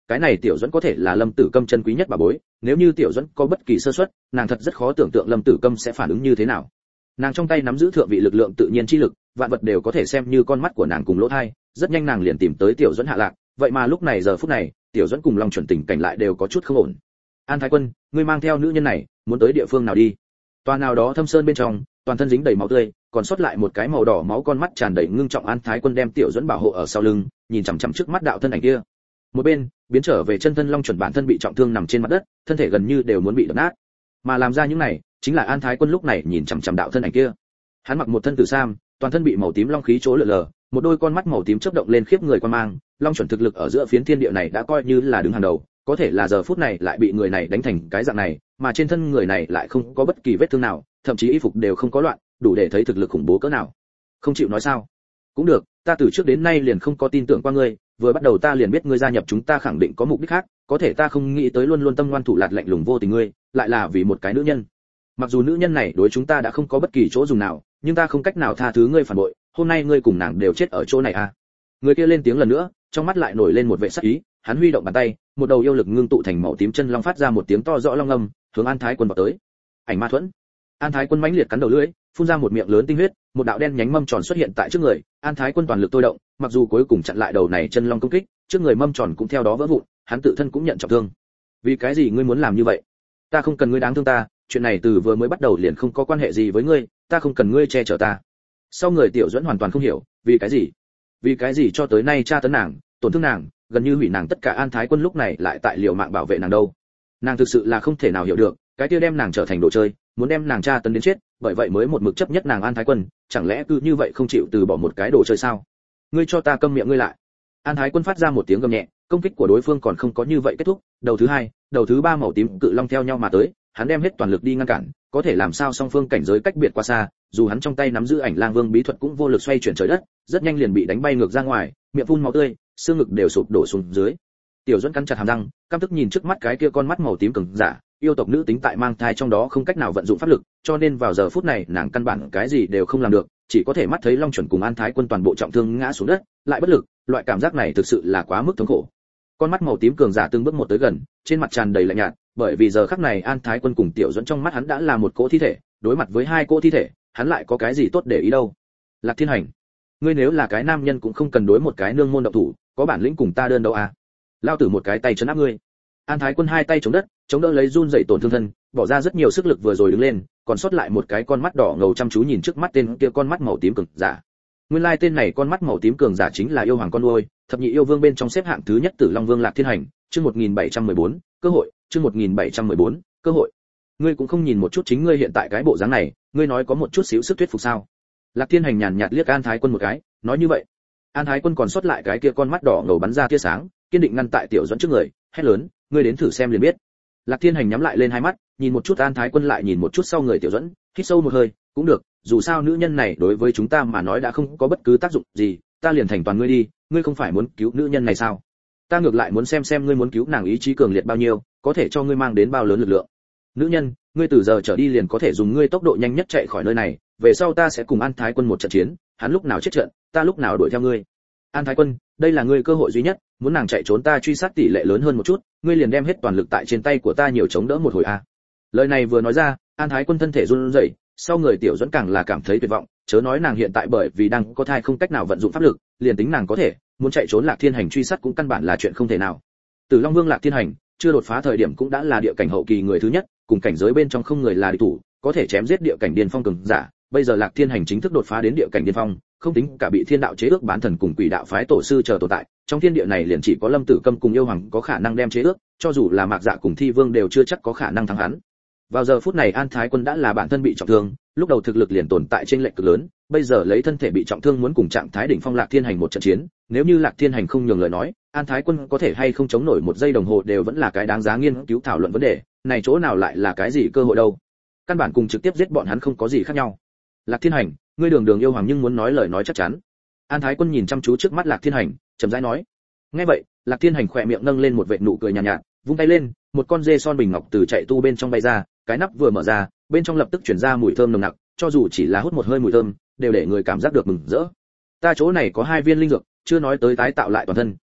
cái này Tiểu Duẫn có thể là Lâm Tử Câm chân quý nhất bà bối, nếu như Tiểu Duẫn có bất kỳ sơ suất, nàng thật rất khó tưởng tượng Lâm Tử Câm sẽ phản ứng như thế nào. Nàng trong tay nắm giữ thượng vị lực lượng tự nhiên chi lực, vạn vật đều có thể xem như con mắt của nàng cùng lỗ tai, rất nhanh nàng liền tìm tới Tiểu Duẫn hạ lạc, vậy mà lúc này giờ phút này, Tiểu Duẫn cùng Long Chuẩn tình cảnh lại đều có chút không ổn. An Thái Quân, ngươi mang theo nữ nhân này, muốn tới địa phương nào đi? Toàn nào đó thâm sơn bên trong, toàn thân dính đầy máu tươi, còn sót lại một cái màu đỏ máu con mắt tràn đầy ngưng trọng. An Thái Quân đem Tiểu Duẫn bảo hộ ở sau lưng, nhìn chằm chằm trước mắt đạo thân ảnh kia. Một bên, biến trở về chân thân Long Chuẩn bản thân bị trọng thương nằm trên mặt đất, thân thể gần như đều muốn bị đập nát. Mà làm ra những này, chính là An Thái Quân lúc này nhìn chằm chằm đạo thân ảnh kia. Hắn mặc một thân tử sam, toàn thân bị màu tím long khí chỗ lượn lờ, một đôi con mắt màu tím chớp động lên khiếp người quan mang. Long Chuẩn thực lực ở giữa phiến thiên địa này đã coi như là đứng hàng đầu, có thể là giờ phút này lại bị người này đánh thành cái dạng này, mà trên thân người này lại không có bất kỳ vết thương nào, thậm chí y phục đều không có loạn, đủ để thấy thực lực khủng bố cỡ nào. Không chịu nói sao? Cũng được, ta từ trước đến nay liền không có tin tưởng qua ngươi, vừa bắt đầu ta liền biết ngươi gia nhập chúng ta khẳng định có mục đích khác, có thể ta không nghĩ tới luôn luôn tâm ngoan thủ lạt lạnh lùng vô tình ngươi, lại là vì một cái nữ nhân. Mặc dù nữ nhân này đối chúng ta đã không có bất kỳ chỗ dùng nào, nhưng ta không cách nào tha thứ ngươi phản bội, hôm nay ngươi cùng nàng đều chết ở chỗ này à? Người kia lên tiếng lần nữa, trong mắt lại nổi lên một vẻ sắc ý, hắn huy động bàn tay, một đầu yêu lực ngưng tụ thành màu tím chân long phát ra một tiếng to rõ long âm, hướng An Thái Quân vọt tới. Ảnh ma thuẫn. An Thái Quân mãnh liệt cắn đầu lưỡi, phun ra một miệng lớn tinh huyết, một đạo đen nhánh mâm tròn xuất hiện tại trước người. An Thái Quân toàn lực thôi động, mặc dù cuối cùng chặn lại đầu này chân long công kích, trước người mâm tròn cũng theo đó vỡ vụn, hắn tự thân cũng nhận trọng thương. Vì cái gì ngươi muốn làm như vậy? Ta không cần ngươi đáng thương ta, chuyện này từ vừa mới bắt đầu liền không có quan hệ gì với ngươi, ta không cần ngươi che chở ta. Sau người Tiểu Duẫn hoàn toàn không hiểu, vì cái gì? Vì cái gì cho tới nay tra tấn nàng, tổn thương nàng, gần như hủy nàng tất cả. An Thái Quân lúc này lại tại liều mạng bảo vệ nàng đâu? Nàng thực sự là không thể nào hiểu được, cái kia đem nàng trở thành đồ chơi, muốn đem nàng tra tấn đến chết, bởi vậy mới một mực chấp nhất nàng. An Thái Quân, chẳng lẽ cứ như vậy không chịu từ bỏ một cái đồ chơi sao? Ngươi cho ta câm miệng ngươi lại. An Thái Quân phát ra một tiếng gầm nhẹ, công kích của đối phương còn không có như vậy kết thúc, đầu thứ hai, đầu thứ ba màu tím cự long theo nhau mà tới, hắn đem hết toàn lực đi ngăn cản, có thể làm sao song phương cảnh giới cách biệt quá xa, dù hắn trong tay nắm giữ Ảnh Lang Vương bí thuật cũng vô lực xoay chuyển trời đất, rất nhanh liền bị đánh bay ngược ra ngoài, miệng phun máu tươi, xương ngực đều sụp đổ xuống dưới. Tiểu Duẫn cắn chặt hàm răng, căm tức nhìn trước mắt cái kia con mắt màu tím cường giả, yêu tộc nữ tính tại mang thai trong đó không cách nào vận dụng pháp lực, cho nên vào giờ phút này nàng căn bản cái gì đều không làm được, chỉ có thể mắt thấy Long Chuẩn cùng An Thái Quân toàn bộ trọng thương ngã xuống đất, lại bất lực, loại cảm giác này thực sự là quá mức thống khổ. Con mắt màu tím cường giả từng bước một tới gần, trên mặt tràn đầy lạnh nhạt, bởi vì giờ khắc này An Thái Quân cùng Tiểu Duẫn trong mắt hắn đã là một cỗ thi thể, đối mặt với hai cỗ thi thể, hắn lại có cái gì tốt để ý đâu. Lạc Thiên Hành, ngươi nếu là cái nam nhân cũng không cần đối một cái nương môn động thủ, có bản lĩnh cùng ta đơn đấu à? Lao tử một cái tay trấn áp ngươi. An Thái Quân hai tay chống đất, chống đỡ lấy run rẩy tổn thương thân, bỏ ra rất nhiều sức lực vừa rồi đứng lên, còn sót lại một cái con mắt đỏ ngầu chăm chú nhìn trước mắt tên kia con mắt màu tím cường giả. Nguyên lai tên này con mắt màu tím cường giả chính là yêu hoàng con nuôi, thập nhị yêu vương bên trong xếp hạng thứ nhất Tử Long Vương Lạc Thiên Hành, chương 1714, cơ hội, chương 1714, cơ hội. Ngươi cũng không nhìn một chút chính ngươi hiện tại cái bộ dáng này, ngươi nói có một chút xíu sức thuyết phục sao? Lạc Thiên Hành nhàn nhạt liếc An Thái Quân một cái, nói như vậy. An Thái Quân còn sót lại cái kia con mắt đỏ ngầu bắn ra tia sáng, kiên định ngăn tại Tiểu Duẫn trước người, hét lớn, ngươi đến thử xem liền biết. Lạc Thiên Hành nhắm lại lên hai mắt, nhìn một chút An Thái Quân lại nhìn một chút sau người Tiểu Duẫn, hít sâu một hơi, cũng được, dù sao nữ nhân này đối với chúng ta mà nói đã không có bất cứ tác dụng gì, ta liền thành toàn ngươi đi, ngươi không phải muốn cứu nữ nhân này sao? Ta ngược lại muốn xem ngươi muốn cứu nàng ý chí cường liệt bao nhiêu, có thể cho ngươi mang đến bao lớn lực lượng. Nữ nhân, ngươi từ giờ trở đi liền có thể dùng ngươi tốc độ nhanh nhất chạy khỏi nơi này, về sau ta sẽ cùng An Thái Quân một trận chiến, hắn lúc nào chết trận, ta lúc nào đuổi theo ngươi. An Thái Quân, đây là ngươi cơ hội duy nhất, muốn nàng chạy trốn ta truy sát tỷ lệ lớn hơn một chút, ngươi liền đem hết toàn lực tại trên tay của ta nhiều chống đỡ một hồi a. Lời này vừa nói ra, An Thái Quân thân thể run rẩy, sau người Tiểu Duẫn càng là cảm thấy tuyệt vọng, chớ nói nàng hiện tại bởi vì đang có thai không cách nào vận dụng pháp lực, liền tính nàng có thể, muốn chạy trốn Lạc Thiên Hành truy sát cũng căn bản là chuyện không thể nào. Tử Long Vương Lạc Thiên Hành, chưa đột phá thời điểm cũng đã là địa cảnh hậu kỳ người thứ nhất, cùng cảnh giới bên trong không người là địch thủ, có thể chém giết địa cảnh điên phong cường giả, bây giờ Lạc Thiên Hành chính thức đột phá đến địa cảnh điên phong, không tính cả bị thiên đạo chế ước bán thần cùng quỷ đạo phái tổ sư chờ tồn tại, trong thiên địa này liền chỉ có Lâm Tử Câm cùng yêu hoàng có khả năng đem chế ước, cho dù là Mạc Dạ cùng Thi Vương đều chưa chắc có khả năng thắng hắn. Vào giờ phút này An Thái Quân đã là bản thân bị trọng thương, lúc đầu thực lực liền tồn tại trên lệch cực lớn, bây giờ lấy thân thể bị trọng thương muốn cùng trạng thái đỉnh phong Lạc Thiên Hành một trận chiến, nếu như Lạc Thiên Hành không nhường lời nói, An Thái Quân có thể hay không chống nổi một giây đồng hồ đều vẫn là cái đáng giá nghiên cứu thảo luận vấn đề, này chỗ nào lại là cái gì cơ hội đâu? Căn bản cùng trực tiếp giết bọn hắn không có gì khác nhau. Lạc Thiên Hành, ngươi đường đường yêu hoàng nhưng muốn nói lời nói chắc chắn. An Thái Quân nhìn chăm chú trước mắt Lạc Thiên Hành, chậm rãi nói. Nghe vậy, Lạc Thiên Hành khỏe miệng nâng lên một vệt nụ cười nhàn nhạt, vung tay lên, một con dê son bình ngọc từ chạy tu bên trong bay ra, cái nắp vừa mở ra, bên trong lập tức truyền ra mùi thơm nồng nặc, cho dù chỉ là hút một hơi mùi thơm, đều để người cảm giác được mừng rỡ. Ta chỗ này có 2 viên linh dược, chưa nói tới tái tạo lại toàn thân,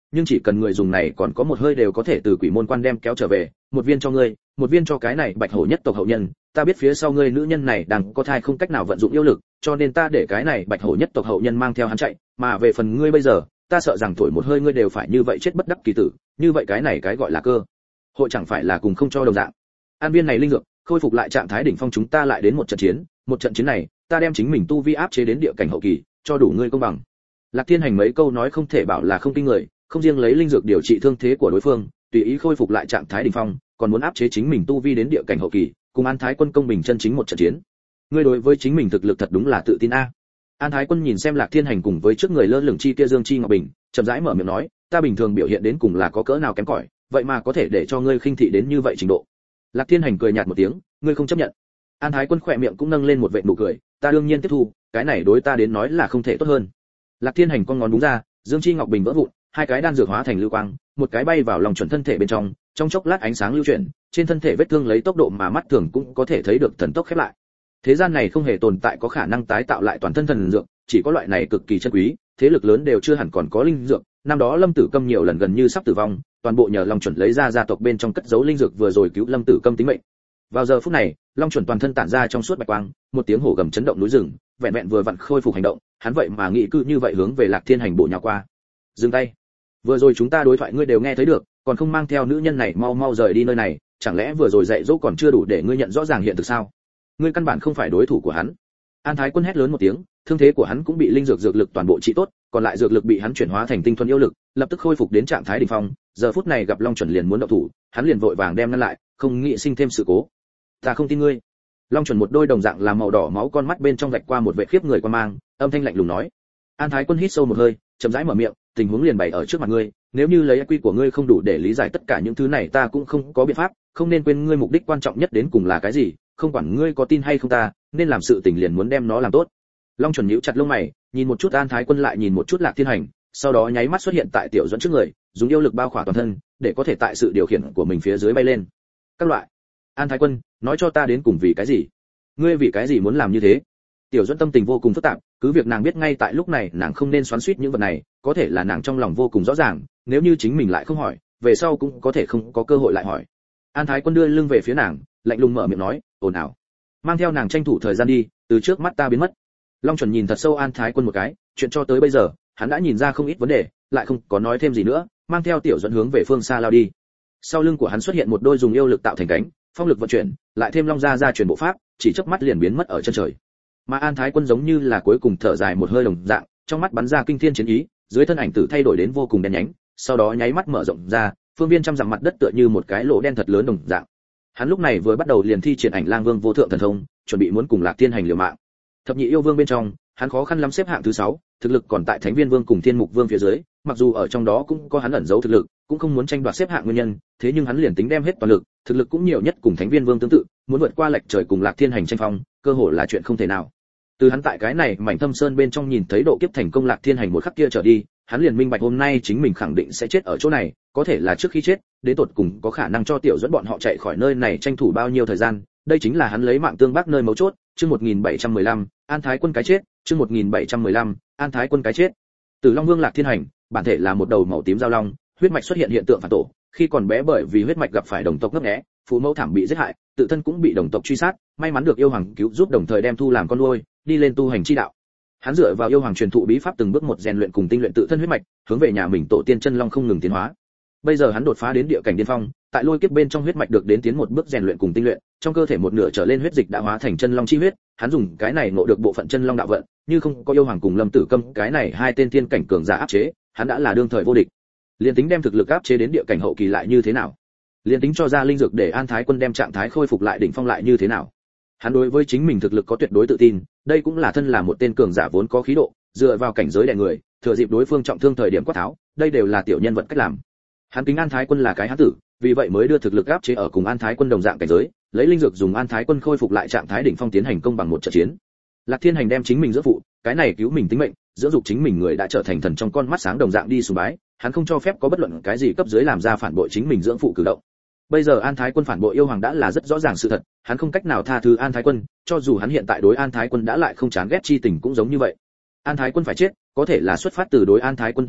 nhưng chỉ cần người dùng này còn có một hơi đều có thể từ quỷ môn quan đem kéo trở về, một viên cho ngươi, một viên cho cái này bạch hổ nhất tộc hậu nhân. Ta biết phía sau ngươi nữ nhân này đang có thai không cách nào vận dụng yêu lực, cho nên ta để cái này bạch hổ nhất tộc hậu nhân mang theo hắn chạy, mà về phần ngươi bây giờ, ta sợ rằng thổi một hơi ngươi đều phải như vậy chết bất đắc kỳ tử, như vậy cái này cái gọi là cơ hội chẳng phải là cùng không cho đồng dạng. An viên này linh dược, khôi phục lại trạng thái đỉnh phong, chúng ta lại đến một trận chiến này, ta đem chính mình tu vi áp chế đến địa cảnh hậu kỳ, cho đủ ngươi công bằng. Lạc Thiên Hành mấy câu nói không thể bảo là không kinh người, không riêng lấy linh dược điều trị thương thế của đối phương, tùy ý khôi phục lại trạng thái đỉnh phong, còn muốn áp chế chính mình tu vi đến địa cảnh hậu kỳ, cùng An Thái Quân công bình chân chính một trận chiến. Ngươi đối với chính mình thực lực thật đúng là tự tin a. An Thái Quân nhìn xem Lạc Thiên Hành cùng với trước người lơ lửng chi kia Dương Chi Ngọc Bình, chậm rãi mở miệng nói, ta bình thường biểu hiện đến cùng là có cỡ nào kém cỏi, vậy mà có thể để cho ngươi khinh thị đến như vậy trình độ. Lạc Thiên Hành cười nhạt một tiếng, ngươi không chấp nhận. An Thái Quân khỏe miệng cũng nâng lên một vệt nụ cười, ta đương nhiên tiếp thu, cái này đối ta đến nói là không thể tốt hơn. Lạc Thiên Hành con ngón đúng ra, Dương Chi Ngọc Bình vỡ vụn, hai cái đan dược hóa thành lưu quang, một cái bay vào lòng chuẩn thân thể bên trong chốc lát ánh sáng lưu chuyển, trên thân thể vết thương lấy tốc độ mà mắt thường cũng có thể thấy được thần tốc khép lại. Thế gian này không hề tồn tại có khả năng tái tạo lại toàn thân thần dược, chỉ có loại này cực kỳ chân quý, thế lực lớn đều chưa hẳn còn có linh dược. Năm đó Lâm Tử Câm nhiều lần gần như sắp tử vong, toàn bộ nhờ Long Chuẩn lấy ra gia tộc bên trong cất giấu linh dược vừa rồi cứu Lâm Tử Câm tính mệnh. Vào giờ phút này, Long Chuẩn toàn thân tản ra trong suốt bạch quang, một tiếng hổ gầm chấn động núi rừng, vẹn vẹn vừa vặn khôi phục hành động, hắn vậy mà nghĩ cư như vậy hướng về Lạc Thiên Hành bộ nhào qua. Dừng tay. Vừa rồi chúng ta đối thoại ngươi đều nghe thấy được, còn không mang theo nữ nhân này mau mau rời đi nơi này, chẳng lẽ vừa rồi dạy dỗ còn chưa đủ để ngươi nhận rõ ràng hiện thực sao? Ngươi căn bản không phải đối thủ của hắn. An Thái Quân hét lớn một tiếng, thương thế của hắn cũng bị linh dược dược lực toàn bộ trị tốt, còn lại dược lực bị hắn chuyển hóa thành tinh thuần yêu lực, lập tức khôi phục đến trạng thái đỉnh phong. Giờ phút này gặp Long Chuẩn liền muốn động thủ, hắn liền vội vàng đem ngăn lại, không nghĩ sinh thêm sự cố. Ta không tin ngươi. Long Chuẩn một đôi đồng dạng là màu đỏ máu con mắt bên trong vạch qua một vẻ khiếp người quan mang, âm thanh lạnh lùng nói. An Thái Quân hít sâu một hơi, chậm rãi mở miệng, tình huống liền bày ở trước mặt ngươi, nếu như lấy IQ của ngươi không đủ để lý giải tất cả những thứ này, ta cũng không có biện pháp, không nên quên ngươi mục đích quan trọng nhất đến cùng là cái gì, không quản ngươi có tin hay không, ta nên làm sự tình liền muốn đem nó làm tốt. Long Chuẩn nhíu chặt lông mày, nhìn một chút An Thái Quân lại nhìn một chút Lạc Thiên Hành, sau đó nháy mắt xuất hiện tại Tiểu Duẫn trước người, dùng yêu lực bao khỏa toàn thân, để có thể tại sự điều khiển của mình phía dưới bay lên. Các loại. An Thái Quân, nói cho ta đến cùng vì cái gì? Ngươi vì cái gì muốn làm như thế? Tiểu Duẫn tâm tình vô cùng phức tạp, cứ việc nàng biết ngay tại lúc này nàng không nên xoắn xuýt những vật này, có thể là nàng trong lòng vô cùng rõ ràng, nếu như chính mình lại không hỏi, về sau cũng có thể không có cơ hội lại hỏi. An Thái Quân đưa lưng về phía nàng, lạnh lùng mở miệng nói, ồn ào, mang theo nàng tranh thủ thời gian đi, từ trước mắt ta biến mất. Long Chuẩn nhìn thật sâu An Thái Quân một cái, chuyện cho tới bây giờ, hắn đã nhìn ra không ít vấn đề, lại không có nói thêm gì nữa, mang theo Tiểu Duẫn hướng về phương xa lao đi. Sau lưng của hắn xuất hiện một đôi dùng yêu lực tạo thành cánh, phong lực vận chuyển, lại thêm Long gia truyền bộ pháp, chỉ chớp mắt liền biến mất ở chân trời. Mà An Thái Quân giống như là cuối cùng thở dài một hơi đồng dạng, trong mắt bắn ra kinh thiên chiến ý, dưới thân ảnh tử thay đổi đến vô cùng đen nhánh, sau đó nháy mắt mở rộng ra, phương viên trăm dặm mặt đất tựa như một cái lỗ đen thật lớn đồng dạng. Hắn lúc này vừa bắt đầu liền thi triển Ảnh Lang Vương vô thượng thần thông, chuẩn bị muốn cùng Lạc Thiên Hành liều mạng. Thập nhị yêu vương bên trong, hắn khó khăn lắm xếp hạng thứ 6, thực lực còn tại Thánh Viên Vương cùng Thiên Mục Vương phía dưới, mặc dù ở trong đó cũng có hắn ẩn giấu thực lực, cũng không muốn tranh đoạt xếp hạng nguyên nhân, thế nhưng hắn liền tính đem hết toàn lực, thực lực cũng nhiều nhất cùng Thánh Viên Vương tương tự, muốn vượt qua lệch trời cùng Lạc Thiên Hành tranh phong, cơ hội là chuyện không thể nào. Từ hắn tại cái này mảnh thâm sơn bên trong nhìn thấy độ kiếp thành công Lạc Thiên Hành một khắc kia trở đi, hắn liền minh bạch hôm nay chính mình khẳng định sẽ chết ở chỗ này, có thể là trước khi chết, đến tột cùng có khả năng cho Tiểu Duẫn bọn họ chạy khỏi nơi này tranh thủ bao nhiêu thời gian, đây chính là hắn lấy mạng tương bác nơi mấu chốt. Chương 1715, An Thái Quân cái chết, chương 1715, An Thái Quân cái chết. Từ Long Vương Lạc Thiên Hành, bản thể là một đầu màu tím giao long, huyết mạch xuất hiện hiện tượng phản tổ, khi còn bé bởi vì huyết mạch gặp phải đồng tộc ngấp nghé, phụ mẫu thảm bị giết hại, tự thân cũng bị đồng tộc truy sát, may mắn được yêu hoàng cứu giúp đồng thời đem thu làm con nuôi, đi lên tu hành chi đạo. Hắn dựa vào yêu hoàng truyền thụ bí pháp từng bước một rèn luyện cùng tinh luyện tự thân huyết mạch, hướng về nhà mình tổ tiên chân long không ngừng tiến hóa. Bây giờ hắn đột phá đến địa cảnh điên phong, tại lôi kiếp bên trong huyết mạch được đến tiến một bước rèn luyện cùng tinh luyện, trong cơ thể một nửa trở lên huyết dịch đã hóa thành chân long chi huyết, hắn dùng cái này ngộ được bộ phận chân long đạo vận, như không có yêu hoàng cùng Lâm Tử Câm cái này hai tên tiên cảnh cường giả áp chế, hắn đã là đương thời vô địch. Liên tính đem thực lực áp chế đến địa cảnh hậu kỳ lại như thế nào? Liên tính cho ra linh dược để An Thái Quân đem trạng thái khôi phục lại đỉnh phong lại như thế nào? Hắn đối với chính mình thực lực có tuyệt đối tự tin, đây cũng là thân là một tên cường giả vốn có khí độ, dựa vào cảnh giới đè người, thừa dịp đối phương trọng thương thời điểm quát tháo, đây đều là tiểu nhân vật cách làm. Hắn kính An Thái Quân là cái hán tử, vì vậy mới đưa thực lực áp chế ở cùng An Thái Quân đồng dạng cảnh giới, lấy linh dược dùng An Thái Quân khôi phục lại trạng thái đỉnh phong tiến hành công bằng một trận chiến. Lạc Thiên Hành đem chính mình dưỡng phụ, cái này cứu mình tính mệnh, dưỡng dục chính mình người đã trở thành thần trong con mắt sáng đồng dạng đi sùng bái, hắn không cho phép có bất luận cái gì cấp dưới làm ra phản bội chính mình dưỡng phụ cử động. Bây giờ An Thái Quân phản bội yêu hoàng đã là rất rõ ràng sự thật, hắn không cách nào tha thứ An Thái Quân, cho dù hắn hiện tại đối An Thái Quân đã lại không chán ghét chi tình cũng giống như vậy. An Thái Quân phải chết, có thể là xuất phát từ đối An Thái Quân tôn kính,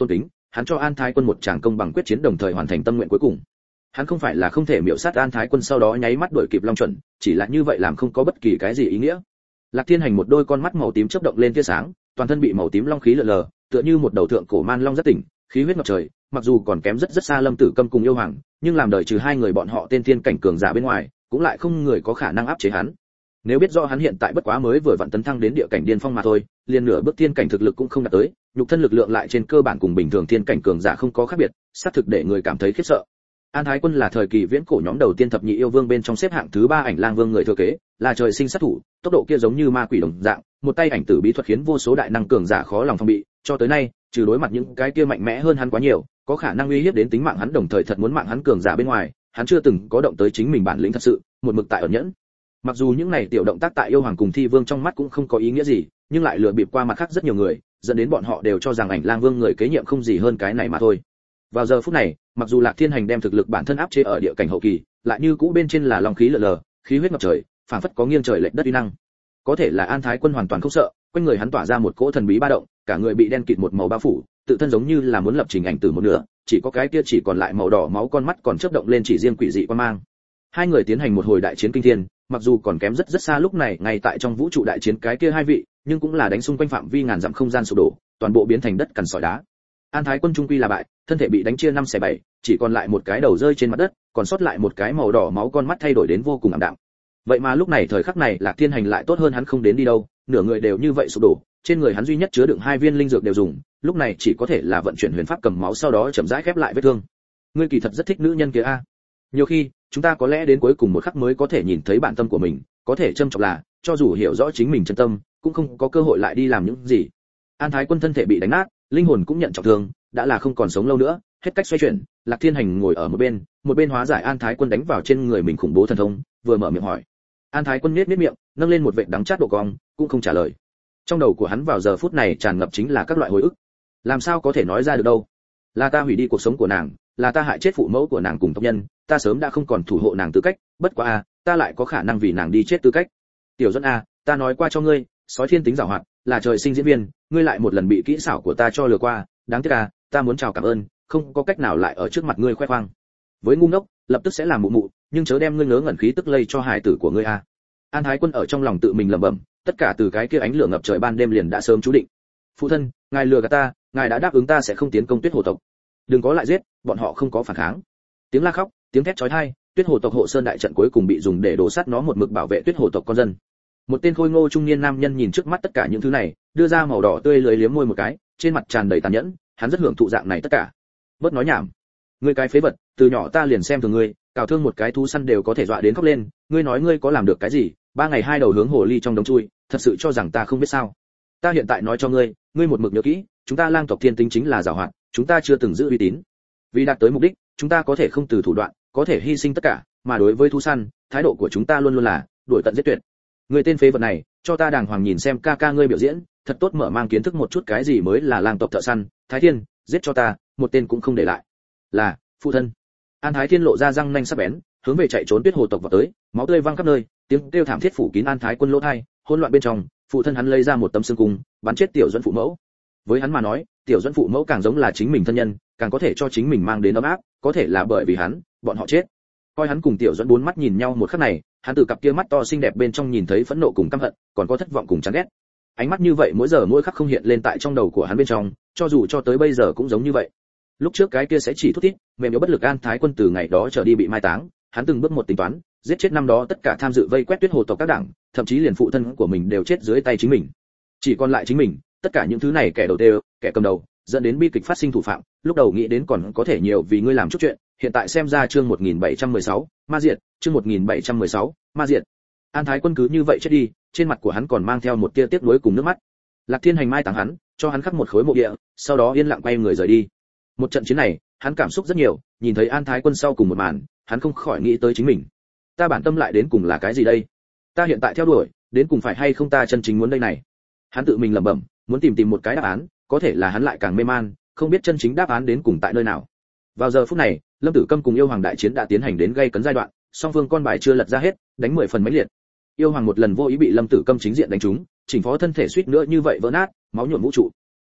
hắn cho An Thái Quân một tràng công bằng quyết chiến, đồng thời hoàn thành tâm nguyện cuối cùng. Hắn không phải là không thể miểu sát An Thái Quân sau đó nháy mắt đuổi kịp Long Chuẩn, chỉ là như vậy làm không có bất kỳ cái gì ý nghĩa. Lạc Thiên Hành một đôi con mắt màu tím chớp động lên tia sáng, toàn thân bị màu tím long khí lượn lờ, tựa như một đầu thượng cổ man long rất tỉnh, khí huyết ngập trời, mặc dù còn kém rất xa Lâm Tử Câm cùng Yêu Hoàng, nhưng làm đời trừ hai người bọn họ tên thiên cảnh cường giả bên ngoài, cũng lại không người có khả năng áp chế hắn. Nếu biết rõ hắn hiện tại bất quá mới vừa vặn tấn thăng đến địa cảnh điên phong mà thôi, liền nửa bước thiên cảnh thực lực cũng không đạt tới, nhục thân lực lượng lại trên cơ bản cùng bình thường thiên cảnh cường giả không có khác biệt, xác thực để người cảm thấy khiếp sợ. An Thái Quân là thời kỳ viễn cổ nhóm đầu tiên thập nhị yêu vương bên trong xếp hạng thứ 3 ảnh lang vương người thừa kế, là trời sinh sát thủ, tốc độ kia giống như ma quỷ đồng dạng, một tay ảnh tử bí thuật khiến vô số đại năng cường giả khó lòng phòng bị, cho tới nay, trừ đối mặt những cái kia mạnh mẽ hơn hắn quá nhiều, có khả năng uy hiếp đến tính mạng hắn đồng thời thật muốn mạng hắn cường giả bên ngoài, hắn chưa từng có động tới chính mình bản lĩnh thật sự, một mực tại ẩn nhẫn. Mặc dù những này tiểu động tác tại yêu hoàng cùng thi vương trong mắt cũng không có ý nghĩa gì, nhưng lại lừa bịp qua mặt khác rất nhiều người, dẫn đến bọn họ đều cho rằng ảnh lang vương người kế nhiệm không gì hơn cái này mà thôi. Vào giờ phút này, mặc dù Lạc Thiên Hành đem thực lực bản thân áp chế ở địa cảnh hậu kỳ, lại như cũ bên trên là long khí lờ lờ, khí huyết ngập trời, phảng phất có nghiêng trời lệch đất uy năng. Có thể là An Thái Quân hoàn toàn không sợ, quanh người hắn tỏa ra một cỗ thần bí ba động, cả người bị đen kịt một màu bao phủ, tự thân giống như là muốn lập trình ảnh từ một nửa, chỉ có cái kia chỉ còn lại màu đỏ máu, con mắt còn chớp động lên chỉ riêng quỷ dị quan mang. Hai người tiến hành một hồi đại chiến kinh thiên, mặc dù còn kém rất xa lúc này ngay tại trong vũ trụ đại chiến cái kia hai vị, nhưng cũng là đánh xung quanh phạm vi ngàn dặm không gian sụp đổ, toàn bộ biến thành đất cằn sỏi đá. An Thái Quân trung quy là bại, thân thể bị đánh chia 5/7, chỉ còn lại một cái đầu rơi trên mặt đất, còn sót lại một cái màu đỏ máu, con mắt thay đổi đến vô cùng ảm đạm. Vậy mà lúc này thời khắc này Lạc Thiên Hành lại tốt hơn hắn không đến đi đâu, nửa người đều như vậy sụp đổ, trên người hắn duy nhất chứa đựng 2 viên linh dược đều dùng, lúc này chỉ có thể là vận chuyển huyền pháp cầm máu sau đó chậm rãi khép lại vết thương. Ngươi kỳ thật rất thích nữ nhân kia a. Nhiều khi, chúng ta có lẽ đến cuối cùng một khắc mới có thể nhìn thấy bản tâm của mình, có thể châm chọc là, cho dù hiểu rõ chính mình chân tâm, cũng không có cơ hội lại đi làm những gì. An Thái Quân thân thể bị đánh nát, linh hồn cũng nhận trọng thương, đã là không còn sống lâu nữa, hết cách xoay chuyển. Lạc Thiên Hành ngồi ở một bên hóa giải An Thái Quân đánh vào trên người mình khủng bố thần thông, vừa mở miệng hỏi. An Thái Quân nhếch miệng, nâng lên một vệt đắng chát độ cong, cũng không trả lời. Trong đầu của hắn vào giờ phút này tràn ngập chính là các loại hồi ức. Làm sao có thể nói ra được đâu? Là ta hủy đi cuộc sống của nàng, là ta hại chết phụ mẫu của nàng cùng tộc nhân, ta sớm đã không còn thủ hộ nàng tư cách, bất quá a, ta lại có khả năng vì nàng đi chết tư cách. Tiểu Duẫn a, ta nói qua cho ngươi, sói thiên tính giàu hoạt, là trời sinh diễn viên, ngươi lại một lần bị kỹ xảo của ta cho lừa qua, đáng tiếc a, ta muốn chào cảm ơn, không có cách nào lại ở trước mặt ngươi khoe khoang. Với ngu ngốc, lập tức sẽ làm mụ mụ, nhưng chớ đem ngươi ngớ ngẩn khí tức lây cho hài tử của ngươi a. An Thái Quân ở trong lòng tự mình lẩm bẩm, tất cả từ cái kia ánh lửa ngập trời ban đêm liền đã sớm chú định. Phụ thân, ngài lừa gạt ta, ngài đã đáp ứng ta sẽ không tiến công Tuyết Hồ tộc. Đừng có lại giết, bọn họ không có phản kháng. Tiếng la khóc, tiếng thét chói tai, Tuyết Hồ tộc hộ sơn đại trận cuối cùng bị dùng để đổ sát nó một mực bảo vệ Tuyết Hồ tộc con dân. Một tên khôi ngô trung niên nam nhân nhìn trước mắt tất cả những thứ này, đưa ra màu đỏ tươi lưỡi liếm môi một cái, trên mặt tràn đầy tàn nhẫn, hắn rất hưởng thụ dạng này tất cả. Bớt nói nhảm, ngươi cái phế vật, từ nhỏ ta liền xem thường ngươi, cào thương một cái thú săn đều có thể dọa đến khóc lên, ngươi nói ngươi có làm được cái gì? 3 ngày 2 đầu hướng hồ ly trong đống chui, thật sự cho rằng ta không biết sao? Ta hiện tại nói cho ngươi, ngươi một mực nhớ kỹ, chúng ta Lang tộc thiên tính chính là giàu hoạt, chúng ta chưa từng giữ uy tín. Vì đạt tới mục đích, chúng ta có thể không từ thủ đoạn, có thể hy sinh tất cả, mà đối với thú săn, thái độ của chúng ta luôn luôn là đuổi tận giết tuyệt. Người tên phế vật này, cho ta đàng hoàng nhìn xem ca ca ngươi biểu diễn, thật tốt mở mang kiến thức một chút cái gì mới là Lang tộc thợ săn. Thái Thiên, giết cho ta, một tên cũng không để lại. Là, phụ thân. An Thái Thiên lộ ra răng nanh sắc bén, hướng về chạy trốn Tuyết Hồ tộc vào tới, máu tươi văng khắp nơi, tiếng kêu thảm thiết phủ kín An Thái Quân lỗ tai, hỗn loạn bên trong, phụ thân hắn lấy ra một tấm xương cung, bắn chết Tiểu Duẫn phụ mẫu. Với hắn mà nói, Tiểu Duẫn phụ mẫu càng giống là chính mình thân nhân, càng có thể cho chính mình mang đến ấm áp, có thể là bởi vì hắn, bọn họ chết. Coi hắn cùng Tiểu Duẫn bốn mắt nhìn nhau một khắc này, hắn từ cặp kia mắt to xinh đẹp bên trong nhìn thấy phẫn nộ cùng căm hận, còn có thất vọng cùng chán ghét. Ánh mắt như vậy mỗi giờ mỗi khắc không hiện lên tại trong đầu của hắn bên trong, cho dù cho tới bây giờ cũng giống như vậy. Lúc trước cái kia sẽ chỉ thút thít, mềm yếu bất lực An Thái Quân từ ngày đó trở đi bị mai táng, hắn từng bước một tính toán, giết chết năm đó tất cả tham dự vây quét Tuyết Hồ tộc các đảng, thậm chí liền phụ thân của mình đều chết dưới tay chính mình. Chỉ còn lại chính mình, tất cả những thứ này kẻ đầu đều, kẻ cầm đầu, dẫn đến bi kịch phát sinh thủ phạm, lúc đầu nghĩ đến còn có thể nhiều vì ngươi làm chút chuyện, hiện tại xem ra chương 1716, ma diệt, chương 1716, ma diệt. An Thái Quân cứ như vậy chết đi, trên mặt của hắn còn mang theo một tia tiếc nuối cùng nước mắt. Lạc Thiên Hành mai táng hắn, cho hắn khắc một khối mộ địa, sau đó yên lặng quay người rời đi. Một trận chiến này, hắn cảm xúc rất nhiều, nhìn thấy An Thái Quân sau cùng một màn, hắn không khỏi nghĩ tới chính mình. Ta bản tâm lại đến cùng là cái gì đây? Ta hiện tại theo đuổi, đến cùng phải hay không ta chân chính muốn đây này? Hắn tự mình lẩm bẩm, muốn tìm một cái đáp án, có thể là hắn lại càng mê man, không biết chân chính đáp án đến cùng tại nơi nào. Vào giờ phút này, Lâm Tử Câm cùng Yêu Hoàng đại chiến đã tiến hành đến gay cấn giai đoạn, song phương con bài chưa lật ra hết, đánh 10 phần mãnh liệt. Yêu Hoàng một lần vô ý bị Lâm Tử Câm chính diện đánh trúng, chỉnh phó thân thể suýt nữa như vậy vỡ nát, máu nhuộm vũ trụ.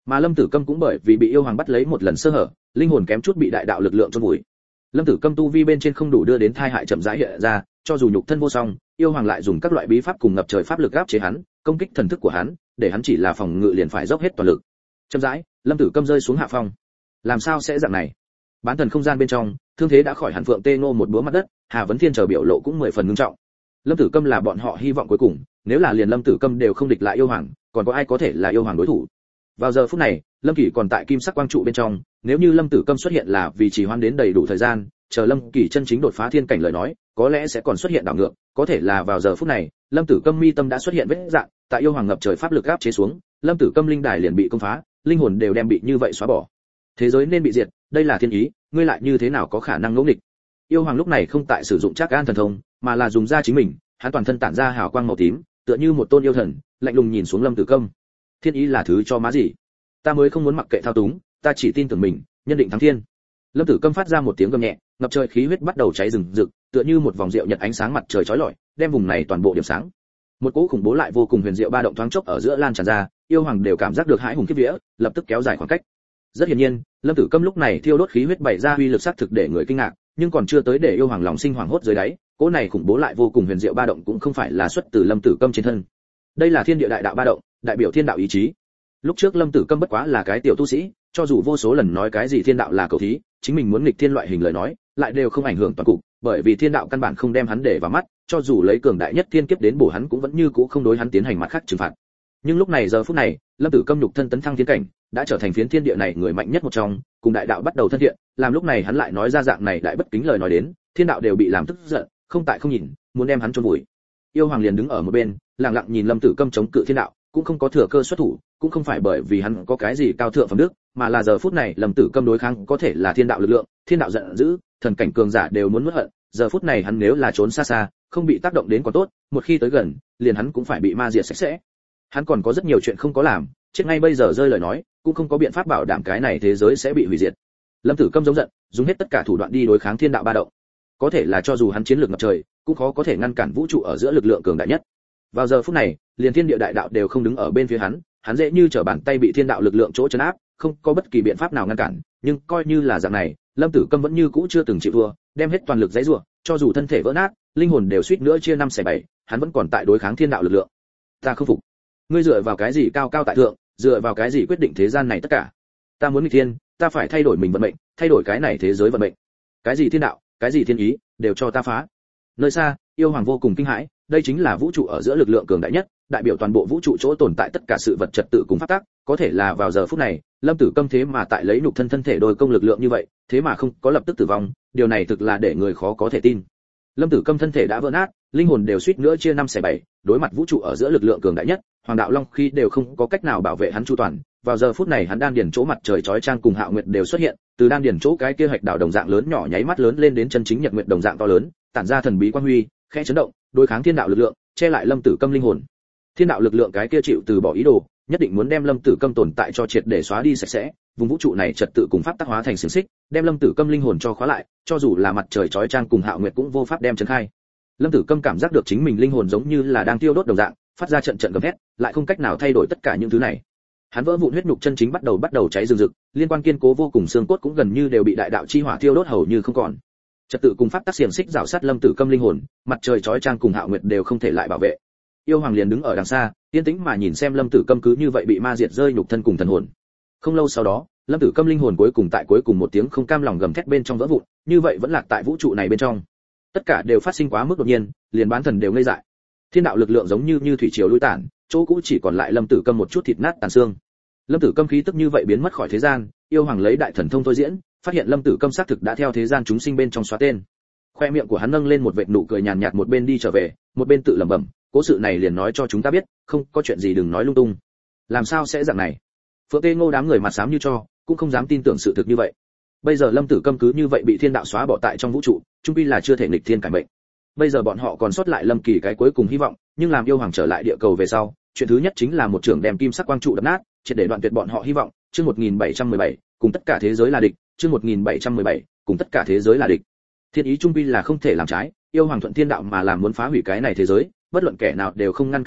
Mà Lâm Tử Câm cũng bởi vì bị yêu hoàng bắt lấy một lần sơ hở, linh hồn kém chút bị đại đạo lực lượng chôn vùi. Lâm Tử Câm tu vi bên trên không đủ đưa đến thai hại chậm rãi hiện ra, cho dù nhục thân vô song, yêu hoàng lại dùng các loại bí pháp cùng ngập trời pháp lực áp chế hắn, công kích thần thức của hắn, để hắn chỉ là phòng ngự liền phải dốc hết toàn lực. Chậm rãi, Lâm Tử Câm rơi xuống hạ phong. Làm sao sẽ dạng này? Bán thần không gian bên trong, thương thế đã khỏi hẳn Phượng Tê Ngô một búa mặt đất, Hà Vấn Thiên chờ biểu lộ cũng 10 phần nghiêm trọng. Lâm Tử Câm là bọn họ hy vọng cuối cùng, nếu là liền Lâm Tử Câm đều không địch lại yêu hoàng, còn có ai có thể là yêu hoàng đối thủ? Vào giờ phút này, Lâm Kỷ còn tại kim sắc quang trụ bên trong, nếu như Lâm Tử Câm xuất hiện là vì chỉ hoãn đến đầy đủ thời gian, chờ Lâm Kỷ chân chính đột phá thiên cảnh lời nói, có lẽ sẽ còn xuất hiện đảo ngược, có thể là vào giờ phút này, Lâm Tử Câm mi tâm đã xuất hiện vết rạn, tại yêu hoàng ngập trời pháp lực áp chế xuống, Lâm Tử Câm linh đài liền bị công phá, linh hồn đều đem bị như vậy xóa bỏ. Thế giới nên bị diệt, đây là thiên ý, ngươi lại như thế nào có khả năng ngẫu nghịch? Yêu hoàng lúc này không tại sử dụng Trác An thần thông, mà là dùng ra chính mình, hắn toàn thân tản ra hào quang màu tím, tựa như một tôn yêu thần, lạnh lùng nhìn xuống Lâm Tử Câm. Thiên ý là thứ cho má gì? Ta mới không muốn mặc kệ thao túng, ta chỉ tin tưởng mình, nhân định thắng thiên. Lâm Tử Câm phát ra một tiếng gầm nhẹ, ngập trời khí huyết bắt đầu cháy rừng rực, tựa như một vòng rượu nhật ánh sáng mặt trời chói lọi, đem vùng này toàn bộ điểm sáng. Một cỗ khủng bố lại vô cùng huyền diệu ba động thoáng chốc ở giữa lan tràn ra, yêu hoàng đều cảm giác được hãi hùng kiếp vía, lập tức kéo dài khoảng cách. Rất hiển nhiên, Lâm Tử Câm lúc này thiêu đốt khí huyết bày ra uy lực sát thực để người kinh ngạc, nhưng còn chưa tới để yêu hoàng lòng sinh hoảng hốt dưới đáy, cỗ này khủng bố lại vô cùng huyền diệu ba động cũng không phải là xuất từ Lâm Tử Câm trên thân. Đây là thiên địa đại đạo ba động, đại biểu thiên đạo ý chí. Lúc trước Lâm Tử Câm bất quá là cái tiểu tu sĩ, cho dù vô số lần nói cái gì thiên đạo là cầu thí, chính mình muốn nghịch thiên loại hình lời nói, lại đều không ảnh hưởng toàn cục, bởi vì thiên đạo căn bản không đem hắn để vào mắt, cho dù lấy cường đại nhất thiên kiếp đến bổ hắn cũng vẫn như cũ không đối hắn tiến hành mặt khác trừng phạt. Nhưng lúc này giờ phút này, Lâm Tử Câm nhục thân tấn thăng thiên cảnh, đã trở thành phiến thiên địa này người mạnh nhất một trong, cùng đại đạo bắt đầu thân thiện, làm lúc này hắn lại nói ra dạng này đại bất kính lời nói đến, thiên đạo đều bị làm tức giận, không tại không nhìn, muốn đem hắn chôn vùi. Yêu hoàng liền đứng ở một bên, lặng lặng nhìn Lâm Tử Câm chống cự thiên đạo, cũng không có thừa cơ xuất thủ, cũng không phải bởi vì hắn có cái gì cao thượng phẩm đức, mà là giờ phút này Lâm Tử Câm đối kháng có thể là thiên đạo lực lượng, thiên đạo giận dữ, thần cảnh cường giả đều muốn nuốt hận, giờ phút này hắn nếu là trốn xa xa, không bị tác động đến còn tốt, một khi tới gần, liền hắn cũng phải bị ma diệt sạch sẽ. Hắn còn có rất nhiều chuyện không có làm, chết ngay bây giờ rơi lời nói, cũng không có biện pháp bảo đảm cái này thế giới sẽ bị hủy diệt. Lâm Tử Câm giống giận, dùng hết tất cả thủ đoạn đi đối kháng thiên đạo ba động. Có thể là cho dù hắn chiến lược ngập trời, cũng khó có thể ngăn cản vũ trụ ở giữa lực lượng cường đại nhất. Vào giờ phút này, liền thiên địa đại đạo đều không đứng ở bên phía hắn dễ như trở bàn tay bị thiên đạo lực lượng chỗ trấn áp, không có bất kỳ biện pháp nào ngăn cản, nhưng coi như là dạng này, Lâm Tử Câm vẫn như cũ chưa từng chịu thua, đem hết toàn lực giãy giụa, cho dù thân thể vỡ nát, linh hồn đều suýt nữa chia năm xẻ bảy, hắn vẫn còn tại đối kháng thiên đạo lực lượng. Ta không phục. Ngươi dựa vào cái gì cao cao tại thượng, dựa vào cái gì quyết định thế gian này tất cả? Ta muốn nghịch thiên, ta phải thay đổi mình vận mệnh, thay đổi cái này thế giới vận mệnh. Cái gì thiên đạo, cái gì thiên ý, đều cho ta phá. Nơi xa, yêu hoàng vô cùng kinh hãi, đây chính là vũ trụ ở giữa lực lượng cường đại nhất, đại biểu toàn bộ vũ trụ chỗ tồn tại tất cả sự vật trật tự cùng pháp tắc, có thể là vào giờ phút này, Lâm Tử Câm thế mà tại lấy nhục thân thể đôi công lực lượng như vậy, thế mà không có lập tức tử vong, điều này thực là để người khó có thể tin. Lâm Tử Câm thân thể đã vỡ nát, linh hồn đều suýt nữa chia năm xẻ bảy, đối mặt vũ trụ ở giữa lực lượng cường đại nhất, Hoàng đạo Long khi đều không có cách nào bảo vệ hắn chu toàn. Vào giờ phút này hắn đan điền chỗ mặt trời chói chang cùng Hạo Nguyệt đều xuất hiện, từ đan điền chỗ cái kia hạch đảo đồng dạng lớn nhỏ nháy mắt lớn lên đến chân chính nhật nguyệt đồng dạng to lớn, tản ra thần bí quang huy, khẽ chấn động, đối kháng thiên đạo lực lượng, che lại Lâm Tử Câm linh hồn. Thiên đạo lực lượng cái kia chịu từ bỏ ý đồ, nhất định muốn đem Lâm Tử Câm tồn tại cho triệt để xóa đi sạch sẽ, vùng vũ trụ này trật tự cùng pháp tắc hóa thành xiềng xích, đem Lâm Tử Câm linh hồn cho khóa lại, cho dù là mặt trời chói chang cùng Hạo Nguyệt cũng vô pháp đem trấn khai. Lâm Tử Câm cảm giác được chính mình linh hồn giống như là đang tiêu đốt đồng dạng, phát ra trận trận gầm thét, lại không cách nào thay đổi tất cả những thứ này. Hắn vỡ vụn huyết nhục chân chính bắt đầu cháy rừng rực, liên quan kiên cố vô cùng xương cốt cũng gần như đều bị đại đạo chi hỏa tiêu đốt hầu như không còn. Trật tự cùng pháp tắc xiềng xích rào sát Lâm Tử Câm linh hồn, mặt trời chói chang cùng Hạo Nguyệt đều không thể lại bảo vệ. Yêu hoàng liền đứng ở đằng xa, yên tĩnh mà nhìn xem Lâm Tử Câm cứ như vậy bị ma diệt rơi nhục thân cùng thần hồn. Không lâu sau đó, Lâm Tử Câm linh hồn cuối cùng một tiếng không cam lòng gầm thét bên trong vỡ vụn, như vậy vẫn lạc tại vũ trụ này bên trong. Tất cả đều phát sinh quá mức đột nhiên, liền bán thần đều ngây dại. Thiên đạo lực lượng giống như thủy triều lui tản, chỗ cũ chỉ còn lại Lâm Tử Câm một chút thịt nát tàn xương. Lâm Tử Câm khí tức như vậy biến mất khỏi thế gian, yêu hoàng lấy đại thần thông thôi diễn, phát hiện Lâm Tử Câm xác thực đã theo thế gian chúng sinh bên trong xóa tên. Khoe miệng của hắn nâng lên một vệt nụ cười nhàn nhạt, một bên đi trở về, một bên tự lẩm bẩm, cố sự này liền nói cho chúng ta biết, không có chuyện gì đừng nói lung tung. Làm sao sẽ dạng này? Phượng Tê Ngô đám người mặt xám như cho, cũng không dám tin tưởng sự thực như vậy. Bây giờ Lâm Tử Câm cứ như vậy bị thiên đạo xóa bỏ tại trong vũ trụ, chung quy là chưa thể nghịch thiên cải mệnh. Bây giờ bọn họ còn sót lại Lâm Kỳ cái cuối cùng hy vọng, nhưng làm yêu hoàng trở lại địa cầu về sau, chuyện thứ nhất chính là một trường đem kim sắc quang trụ đập nát, triệt để đoạn tuyệt bọn họ hy vọng. Chương 1717, cùng tất cả thế giới là địch. Chương 1717, cùng tất cả thế giới là địch. Thiên ý chung quy là không thể làm trái, yêu hoàng thuận thiên đạo mà làm muốn phá hủy cái này thế giới, bất luận kẻ nào đều không ngăn cản nổi,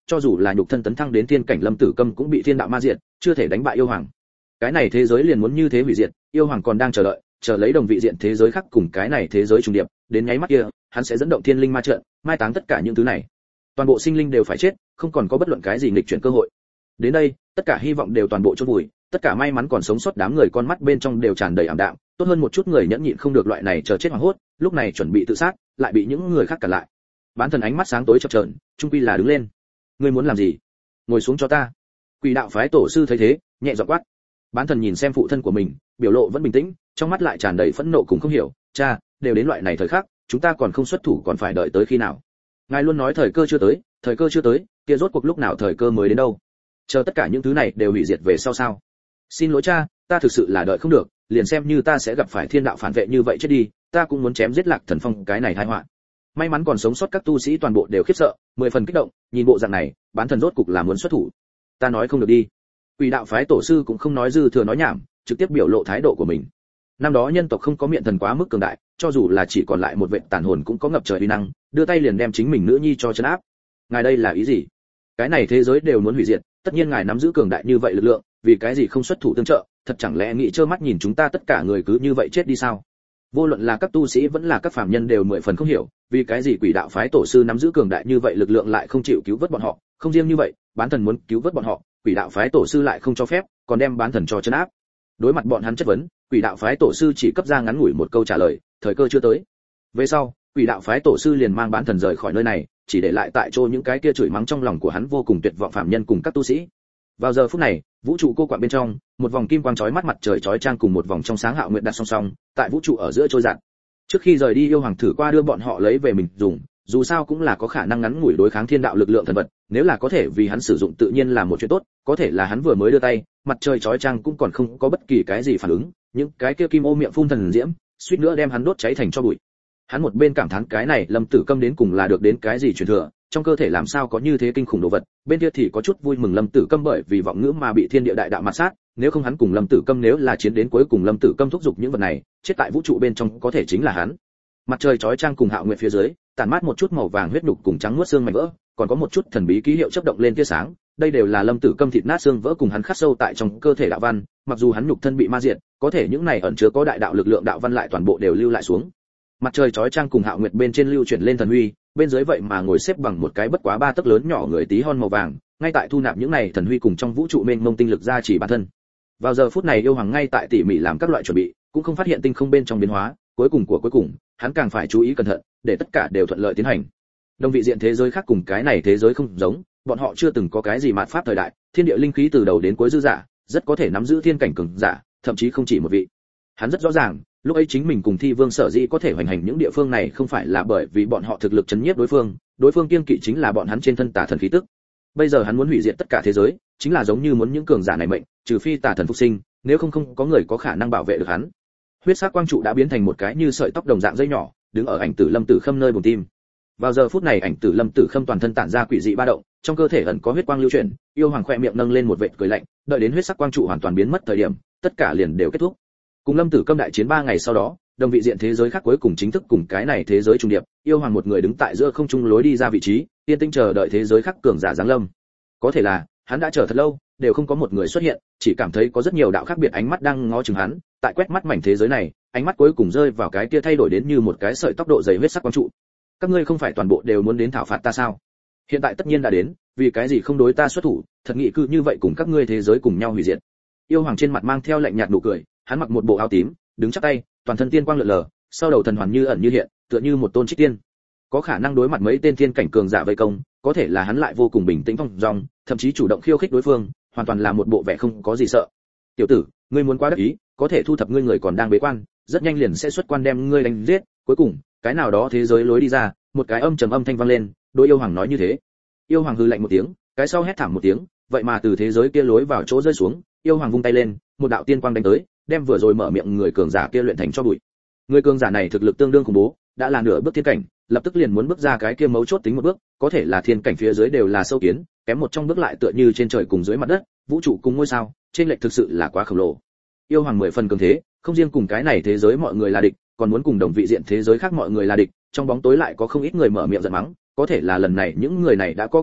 cho dù là nhục thân tấn thăng đến thiên cảnh Lâm Tử Câm cũng bị thiên đạo ma diệt, chưa thể đánh bại yêu hoàng. Cái này thế giới liền muốn như thế hủy diệt, yêu hoàng còn đang chờ đợi, chờ lấy đồng vị diện thế giới khác cùng cái này thế giới trùng điệp, đến nháy mắt kia, hắn sẽ dẫn động thiên linh ma trận, mai táng tất cả những thứ này. Toàn bộ sinh linh đều phải chết, không còn có bất luận cái gì nghịch chuyển cơ hội. Đến đây, tất cả hy vọng đều toàn bộ chôn vùi, tất cả may mắn còn sống sót đám người con mắt bên trong đều tràn đầy ảm đạm, tốt hơn một chút người nhẫn nhịn không được loại này chờ chết hoảng hốt, lúc này chuẩn bị tự sát, lại bị những người khác cản lại. Bán thần ánh mắt sáng tối chập chờn, trung quy là đứng lên. Ngươi muốn làm gì? Ngồi xuống cho ta. Quỷ đạo phái tổ sư thấy thế, nhẹ giọng quát. Bán thần nhìn xem phụ thân của mình, biểu lộ vẫn bình tĩnh, trong mắt lại tràn đầy phẫn nộ cùng không hiểu, cha, đều đến loại này thời khắc, chúng ta còn không xuất thủ còn phải đợi tới khi nào? Ngài luôn nói thời cơ chưa tới, thời cơ chưa tới, kia rốt cuộc lúc nào thời cơ mới đến đâu? Chờ tất cả những thứ này đều hủy diệt về sau sao? Xin lỗi cha, ta thực sự là đợi không được, liền xem như ta sẽ gặp phải thiên đạo phản vệ như vậy chết đi, ta cũng muốn chém giết Lạc Thần Phong cái này tai họa. May mắn còn sống sót các tu sĩ toàn bộ đều khiếp sợ, 10 phần kích động, nhìn bộ dạng này, bán thần rốt cục là muốn xuất thủ. Ta nói không được đi. Quỷ đạo phái tổ sư cũng không nói dư thừa nói nhảm, trực tiếp biểu lộ thái độ của mình. Năm đó nhân tộc không có miệng thần quá mức cường đại, cho dù là chỉ còn lại một vệt tàn hồn cũng có ngập trời uy năng, đưa tay liền đem chính mình nữ nhi cho trấn áp. Ngài đây là ý gì? Cái này thế giới đều muốn hủy diệt, tất nhiên ngài nắm giữ cường đại như vậy lực lượng, vì cái gì không xuất thủ tương trợ, thật chẳng lẽ nghĩ trơ mắt nhìn chúng ta tất cả người cứ như vậy chết đi sao? Vô luận là các tu sĩ vẫn là các phàm nhân đều 10 phần không hiểu, vì cái gì quỷ đạo phái tổ sư nắm giữ cường đại như vậy lực lượng lại không chịu cứu vớt bọn họ, không riêng như vậy, bán thần muốn cứu vớt bọn họ, quỷ đạo phái tổ sư lại không cho phép, còn đem bán thần cho trấn áp. Đối mặt bọn hắn chất vấn, quỷ đạo phái tổ sư chỉ cấp ra ngắn ngủi một câu trả lời, thời cơ chưa tới. Về sau, quỷ đạo phái tổ sư liền mang bán thần rời khỏi nơi này, chỉ để lại tại chỗ những cái kia chửi mắng trong lòng của hắn vô cùng tuyệt vọng phàm nhân cùng các tu sĩ. Vào giờ phút này, vũ trụ cô quạng bên trong, một vòng kim quang chói mắt mặt trời chói chang cùng một vòng trong sáng hạo nguyệt đặt song song, tại vũ trụ ở giữa trôi dạt. Trước khi rời đi yêu hoàng thử qua đưa bọn họ lấy về mình dùng, dù sao cũng là có khả năng ngắn ngủi đối kháng thiên đạo lực lượng thần vật, nếu là có thể vì hắn sử dụng tự nhiên là một chuyện tốt, có thể là hắn vừa mới đưa tay, mặt trời chói chang cũng còn không có bất kỳ cái gì phản ứng, những cái kia kim ô miệng phun thần diễm, suýt nữa đem hắn đốt cháy thành tro bụi. Hắn một bên cảm thán cái này Lâm Tử Câm đến cùng là được đến cái gì truyền thừa, trong cơ thể làm sao có như thế kinh khủng đồ vật, bên kia thì có chút vui mừng Lâm Tử Câm bởi vì vọng ngữ mà bị thiên địa đại đạo mạt sát, nếu không hắn cùng Lâm Tử Câm nếu là chiến đến cuối cùng Lâm Tử Câm thúc giục những vật này, chết tại vũ trụ bên trong có thể chính là hắn. Mặt trời chói chang cùng hạo nguyệt phía dưới, tản mát một chút màu vàng huyết nhục cùng trắng muốt xương mảnh vỡ, còn có một chút thần bí ký hiệu chớp động lên tia sáng, đây đều là Lâm Tử Câm thịt nát xương vỡ cùng hắn khắc sâu tại trong cơ thể đạo văn, mặc dù hắn nhục thân bị ma diệt, có thể những này ẩn chứa có đại đạo lực lượng đạo văn lại toàn bộ đều lưu lại xuống. Mặt trời chói chang cùng hạo nguyệt bên trên lưu chuyển lên thần huy, bên dưới vậy mà ngồi xếp bằng một cái bất quá 3 tấc lớn nhỏ người tí hon màu vàng, ngay tại thu nạp những này thần huy cùng trong vũ trụ mênh mông tinh lực ra chỉ bản thân. Vào giờ phút này yêu hoàng ngay tại tỉ mỉ làm các loại chuẩn bị, cũng không phát hiện tinh không bên trong biến hóa, cuối cùng, hắn càng phải chú ý cẩn thận, để tất cả đều thuận lợi tiến hành. Đồng vị diện thế giới khác cùng cái này thế giới không giống, bọn họ chưa từng có cái gì mạt pháp thời đại, thiên địa linh khí từ đầu đến cuối dư giả, rất có thể nắm giữ thiên cảnh cường giả, thậm chí không chỉ một vị. Hắn rất rõ ràng, lúc ấy chính mình cùng Thi Vương sở dĩ có thể hoành hành những địa phương này không phải là bởi vì bọn họ thực lực chấn nhiếp đối phương kiêng kỵ chính là bọn hắn trên thân tà thần khí tức. Bây giờ hắn muốn hủy diệt tất cả thế giới, chính là giống như muốn những cường giả này mệnh, trừ phi tà thần phục sinh, nếu không có người có khả năng bảo vệ được hắn. Huyết sắc quang trụ đã biến thành một cái như sợi tóc đồng dạng dây nhỏ, đứng ở ảnh tử Lâm Tử Khâm nơi bụng tim. Vào giờ phút này ảnh tử Lâm Tử Khâm toàn thân tản ra quỷ dị ba động, trong cơ thể ẩn có huyết quang lưu chuyển, yêu hoàng khẽ miệng nâng lên một vệt cười lạnh, đợi đến huyết sắc quang trụ hoàn toàn biến mất thời điểm, tất cả liền đều kết thúc. Cùng Lâm Tử Câm đại chiến 3 ngày sau đó, đồng vị diện thế giới khác cuối cùng chính thức cùng cái này thế giới trùng điệp, yêu hoàng một người đứng tại giữa không trung lối đi ra vị trí, yên tĩnh chờ đợi thế giới khác cường giả giáng lâm. Có thể là, hắn đã chờ thật lâu, đều không có một người xuất hiện, chỉ cảm thấy có rất nhiều đạo khác biệt ánh mắt đang ngó chừng hắn, tại quét mắt mảnh thế giới này, ánh mắt cuối cùng rơi vào cái kia thay đổi đến như một cái sợi tóc độ dày huyết sắc quang trụ. Các ngươi không phải toàn bộ đều muốn đến thảo phạt ta sao? Hiện tại tất nhiên đã đến, vì cái gì không đối ta xuất thủ, thật nghị cư như vậy cùng các ngươi thế giới cùng nhau hủy diệt. Yêu hoàng trên mặt mang theo lạnh nhạt nụ cười, hắn mặc một bộ áo tím, đứng chắp tay, toàn thân tiên quang lượn lờ, sau đầu thần hoàn như ẩn như hiện, tựa như một tôn trích tiên. Có khả năng đối mặt mấy tên thiên cảnh cường giả vây công, có thể là hắn lại vô cùng bình tĩnh phong dong, thậm chí chủ động khiêu khích đối phương, hoàn toàn là một bộ vẻ không có gì sợ. Tiểu tử, ngươi muốn quá đắc ý, có thể thu thập ngươi người còn đang bế quan, rất nhanh liền sẽ xuất quan đem ngươi đánh giết. Cuối cùng, cái nào đó thế giới lối đi ra, một cái âm trầm âm thanh vang lên, đối yêu hoàng nói như thế. Yêu hoàng hừ lạnh một tiếng, cái sau hét thảm một tiếng, vậy mà từ thế giới kia lối vào chỗ rơi xuống, yêu hoàng vung tay lên, một đạo tiên quang đánh tới, đem vừa rồi mở miệng người cường giả kia luyện thành cho bụi. Người cường giả này thực lực tương đương khủng bố, đã là nửa bước thiên cảnh, lập tức liền muốn bước ra cái kia mấu chốt tính một bước, có thể là thiên cảnh phía dưới đều là sâu kiến, kém một trong bước lại tựa như trên trời cùng dưới mặt đất, vũ trụ cùng ngôi sao, trên lệch thực sự là quá khổng lồ. Yêu hoàng 10 phần cường thế, không riêng cùng cái này thế giới mọi người là địch, còn muốn cùng đồng vị diện thế giới khác mọi người là địch, trong bóng tối lại có không ít người mở miệng giận mắng, có thể là lần này những người này đã có kinh nghiệm,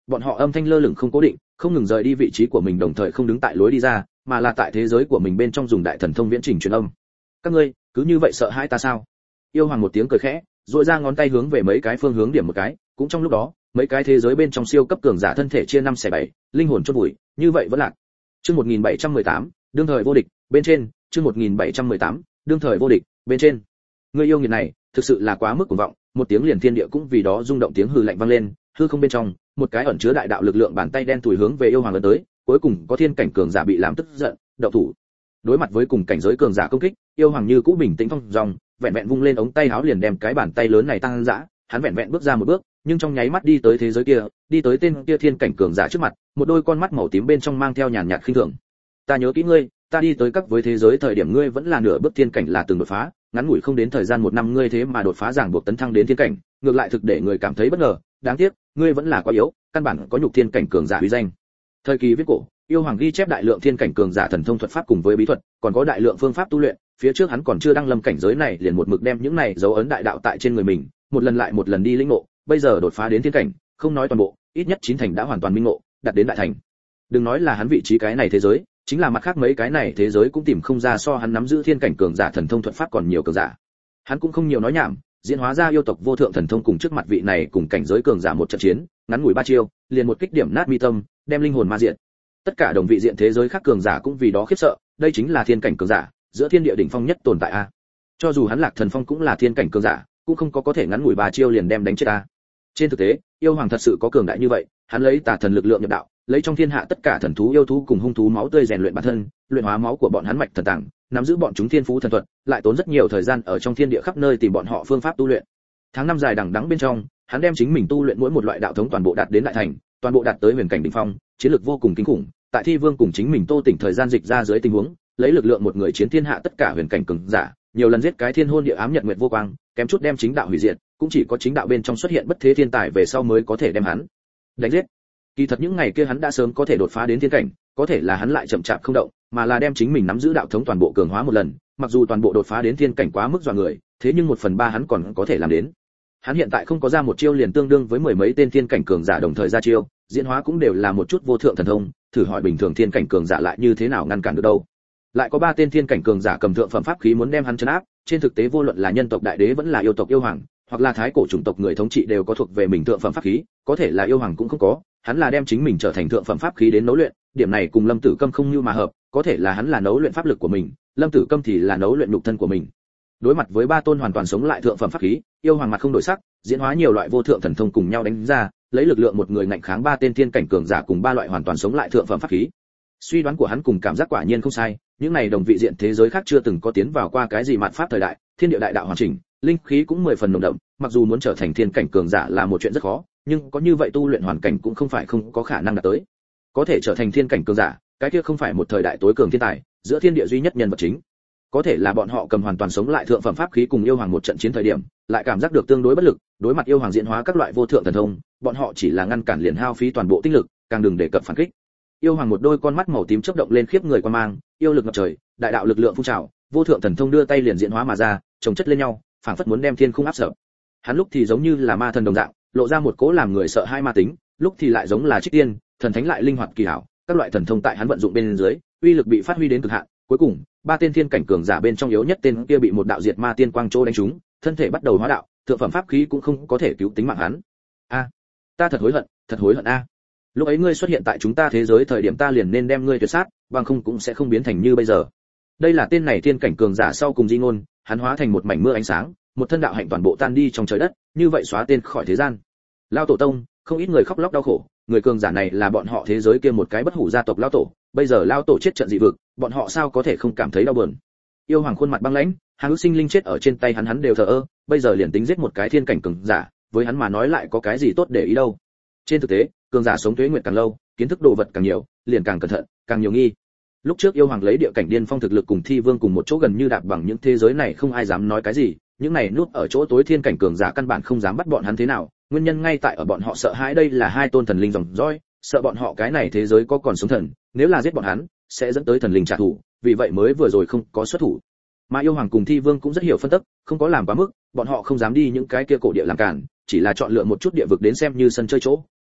bọn họ âm thanh lơ lửng không cố định, không ngừng rời đi vị trí của mình, đồng thời không đứng tại lối đi ra, mà là tại thế giới của mình bên trong dùng đại thần thông viễn trình truyền âm. Các ngươi cứ như vậy sợ hãi ta sao? Yêu hoàng một tiếng cười khẽ, duỗi ra ngón tay hướng về mấy cái phương hướng điểm một cái, cũng trong lúc đó, mấy cái thế giới bên trong siêu cấp cường giả thân thể chia 5/7, linh hồn chôn vùi, như vậy vẫn lạc. Chương 1718, đương thời vô địch, bên trên, chương 1718, đương thời vô địch, bên trên. Người yêu nghiệt này, thực sự là quá mức cuồng vọng, một tiếng liền thiên địa cũng vì đó rung động, tiếng hừ lạnh vang lên, hư không bên trong, một cái ẩn chứa đại đạo lực lượng bàn tay đen tủi hướng về yêu hoàng ấn tới, cuối cùng có thiên cảnh cường giả bị làm tức giận, động thủ. Đối mặt với cùng cảnh giới cường giả công kích, yêu hoàng như cũ bình tĩnh phong dong, vẹn vẹn vung lên ống tay áo liền đem cái bàn tay lớn này tăng dã, hắn vẹn vẹn bước ra một bước, nhưng trong nháy mắt đi tới thế giới kia, đi tới tên kia thiên cảnh cường giả trước mặt, một đôi con mắt màu tím bên trong mang theo nhàn nhạt khinh thường. Ta nhớ kỹ ngươi, ta đi tới các với thế giới thời điểm ngươi vẫn là nửa bước thiên cảnh là từng đột phá, ngắn ngủi không đến thời gian 1 năm ngươi thế mà đột phá ràng buộc tấn thăng đến thiên cảnh, ngược lại thực để người cảm thấy bất ngờ, đáng tiếc, ngươi vẫn là quá yếu, căn bản có nhục thiên cảnh cường giả uy danh. Thời kỳ viết cổ, yêu hoàng ghi chép đại lượng thiên cảnh cường giả thần thông thuật pháp cùng với bí thuật, còn có đại lượng phương pháp tu luyện, phía trước hắn còn chưa đăng lâm cảnh giới này liền một mực đem những này dấu ấn đại đạo tại trên người mình, một lần lại một lần đi lĩnh ngộ, bây giờ đột phá đến thiên cảnh, không nói toàn bộ, ít nhất 9 thành đã hoàn toàn minh ngộ, đạt đến đại thành. Đừng nói là hắn vị trí cái này thế giới, chính là mặt khác mấy cái này thế giới cũng tìm không ra so hắn nắm giữ thiên cảnh cường giả thần thông thuật pháp còn nhiều cường giả. Hắn cũng không nhiều nói nhảm, diễn hóa ra yêu tộc vô thượng thần thông cùng trước mặt vị này cùng cảnh giới cường giả một trận chiến, ngắn ngủi 3 chiêu, liền một kích điểm nát mi tâm, đem linh hồn ma diện. Tất cả đồng vị diện thế giới khác cường giả cũng vì đó khiếp sợ, đây chính là thiên cảnh cường giả, giữa thiên địa đỉnh phong nhất tồn tại a. Cho dù hắn Lạc Thần Phong cũng là thiên cảnh cường giả, cũng không có thể ngắn ngủi 3 chiêu liền đem đánh chết a. Trên thực tế, yêu hoàng thật sự có cường đại như vậy, hắn lấy tà thần lực lượng nhập đạo, lấy trong thiên hạ tất cả thần thú yêu thú cùng hung thú máu tươi rèn luyện bản thân, luyện hóa máu của bọn hắn mạch thần tàng, nắm giữ bọn chúng thiên phú thần thuật, lại tốn rất nhiều thời gian ở trong thiên địa khắp nơi tìm bọn họ phương pháp tu luyện. Tháng năm dài đằng đẵng bên trong, hắn đem chính mình tu luyện mỗi một loại đạo thống toàn bộ đạt đến đại thành, toàn bộ đạt tới huyền cảnh đỉnh phong, chiến lược vô cùng kinh khủng. Tại Thi Vương cùng chính mình Tô Tỉnh thời gian dịch ra dưới tình huống, lấy lực lượng một người chiến thiên hạ tất cả huyền cảnh cường giả, nhiều lần giết cái thiên hôn địa ám nhật nguyệt vô quang, kém chút đem chính đạo hủy diệt, cũng chỉ có chính đạo bên trong xuất hiện bất thế thiên tài về sau mới có thể đem hắn đánh giết. Kỳ thật những ngày kia hắn đã sớm có thể đột phá đến thiên cảnh, có thể là hắn lại chậm chạp không động, mà là đem chính mình nắm giữ đạo thống toàn bộ cường hóa một lần, mặc dù toàn bộ đột phá đến thiên cảnh quá mức dọa người, thế nhưng 1/3 hắn còn có thể làm đến. Hắn hiện tại không có ra một chiêu liền tương đương với 10 mấy tên thiên cảnh cường giả đồng thời ra chiêu, diễn hóa cũng đều là một chút vô thượng thần thông, thử hỏi bình thường thiên cảnh cường giả lại như thế nào ngăn cản được đâu. Lại có 3 tên thiên cảnh cường giả cầm thượng phẩm pháp khí muốn đem hắn trấn áp, trên thực tế vô luận là nhân tộc đại đế vẫn là yêu tộc yêu hoàng, hoặc là thái cổ chủng tộc người thống trị đều có thuộc về mình thượng phẩm pháp khí, có thể là yêu hoàng cũng không có, hắn là đem chính mình trở thành thượng phẩm pháp khí đến nấu luyện, điểm này cùng Lâm Tử Câm không như mà hợp, có thể là hắn là nấu luyện pháp lực của mình, Lâm Tử Câm thì là nấu luyện nhục thân của mình. Đối mặt với 3 tôn hoàn toàn sống lại thượng phẩm pháp khí, yêu hoàng mặt không đổi sắc, diễn hóa nhiều loại vô thượng thần thông cùng nhau đánh ra, lấy lực lượng một người ngạnh kháng 3 tên thiên cảnh cường giả cùng 3 loại hoàn toàn sống lại thượng phẩm pháp khí. Suy đoán của hắn cùng cảm giác quả nhiên không sai, những này đồng vị diện thế giới khác chưa từng có tiến vào qua cái gì mạt pháp thời đại, thiên địa đại đạo hoàn chỉnh, linh khí cũng 10 phần nồng đậm, mặc dù muốn trở thành thiên cảnh cường giả là một chuyện rất khó, nhưng có như vậy tu luyện hoàn cảnh cũng không phải không có khả năng đạt tới. Có thể trở thành thiên cảnh cường giả, cái kia không phải một thời đại tối cường thiên tài, giữa thiên địa duy nhất nhân vật chính. Có thể là bọn họ cầm hoàn toàn sống lại thượng phẩm pháp khí cùng yêu hoàng một trận chiến thời điểm, lại cảm giác được tương đối bất lực, đối mặt yêu hoàng diễn hóa các loại vô thượng thần thông, bọn họ chỉ là ngăn cản liền hao phí toàn bộ tinh lực, càng đừng đề cập phản kích. Yêu hoàng một đôi con mắt màu tím chớp động lên khiếp người quan mang, yêu lực ngập trời, đại đạo lực lượng phun trào, vô thượng thần thông đưa tay liền diễn hóa mà ra, chồng chất lên nhau, phảng phất muốn đem thiên khung áp sập. Hắn lúc thì giống như là ma thần đồng dạng, lộ ra một cố làm người sợ hai ma tính, lúc thì lại giống là trích tiên, thần thánh lại linh hoạt kỳ hảo, các loại thần thông tại hắn vận dụng bên dưới, uy lực bị phát huy đến cực hạn, cuối cùng, 3 tên thiên cảnh cường giả bên trong yếu nhất tên kia bị một đạo diệt ma tiên quang chỗ đánh trúng, thân thể bắt đầu hóa đạo, thượng phẩm pháp khí cũng không có thể cứu tính mạng hắn. A, ta thật hối hận a. Lúc ấy ngươi xuất hiện tại chúng ta thế giới thời điểm ta liền nên đem ngươi tuyệt sát, bằng không cũng sẽ không biến thành như bây giờ. Đây là tên này thiên cảnh cường giả sau cùng di ngôn, hắn hóa thành một mảnh mưa ánh sáng, một thân đạo hạnh toàn bộ tan đi trong trời đất, như vậy xóa tên khỏi thế gian. Lao tổ tông, không ít người khóc lóc đau khổ, người cường giả này là bọn họ thế giới kia một cái bất hủ gia tộc lao tổ, bây giờ lao tổ chết trận dị vực, bọn họ sao có thể không cảm thấy đau buồn. Yêu hoàng khuôn mặt băng lãnh, hàng ước sinh linh chết ở trên tay hắn đều thờ ơ, bây giờ liền tính giết một cái thiên cảnh cường giả, với hắn mà nói lại có cái gì tốt để ý đâu. Trên thực tế, cường giả sống tuế nguyệt càng lâu, kiến thức đồ vật càng nhiều, liền càng cẩn thận, càng nhiều nghi. Lúc trước yêu hoàng lấy địa cảnh điên phong thực lực cùng Thi Vương cùng một chỗ gần như đạp bằng những thế giới này không ai dám nói cái gì, những này núp ở chỗ tối thiên cảnh cường giả căn bản không dám bắt bọn hắn thế nào, nguyên nhân ngay tại ở bọn họ sợ hãi đây là 2 tôn thần linh dòng dõi, sợ bọn họ cái này thế giới có còn sống thần, nếu là giết bọn hắn, sẽ dẫn tới thần linh trả thù, vì vậy mới vừa rồi không có xuất thủ. Mà yêu hoàng cùng Thi Vương cũng rất hiểu phân tích, không có làm quá mức, bọn họ không dám đi những cái kia cổ địa làm cản, chỉ là chọn lựa một chút địa vực đến xem như sân chơi chỗ,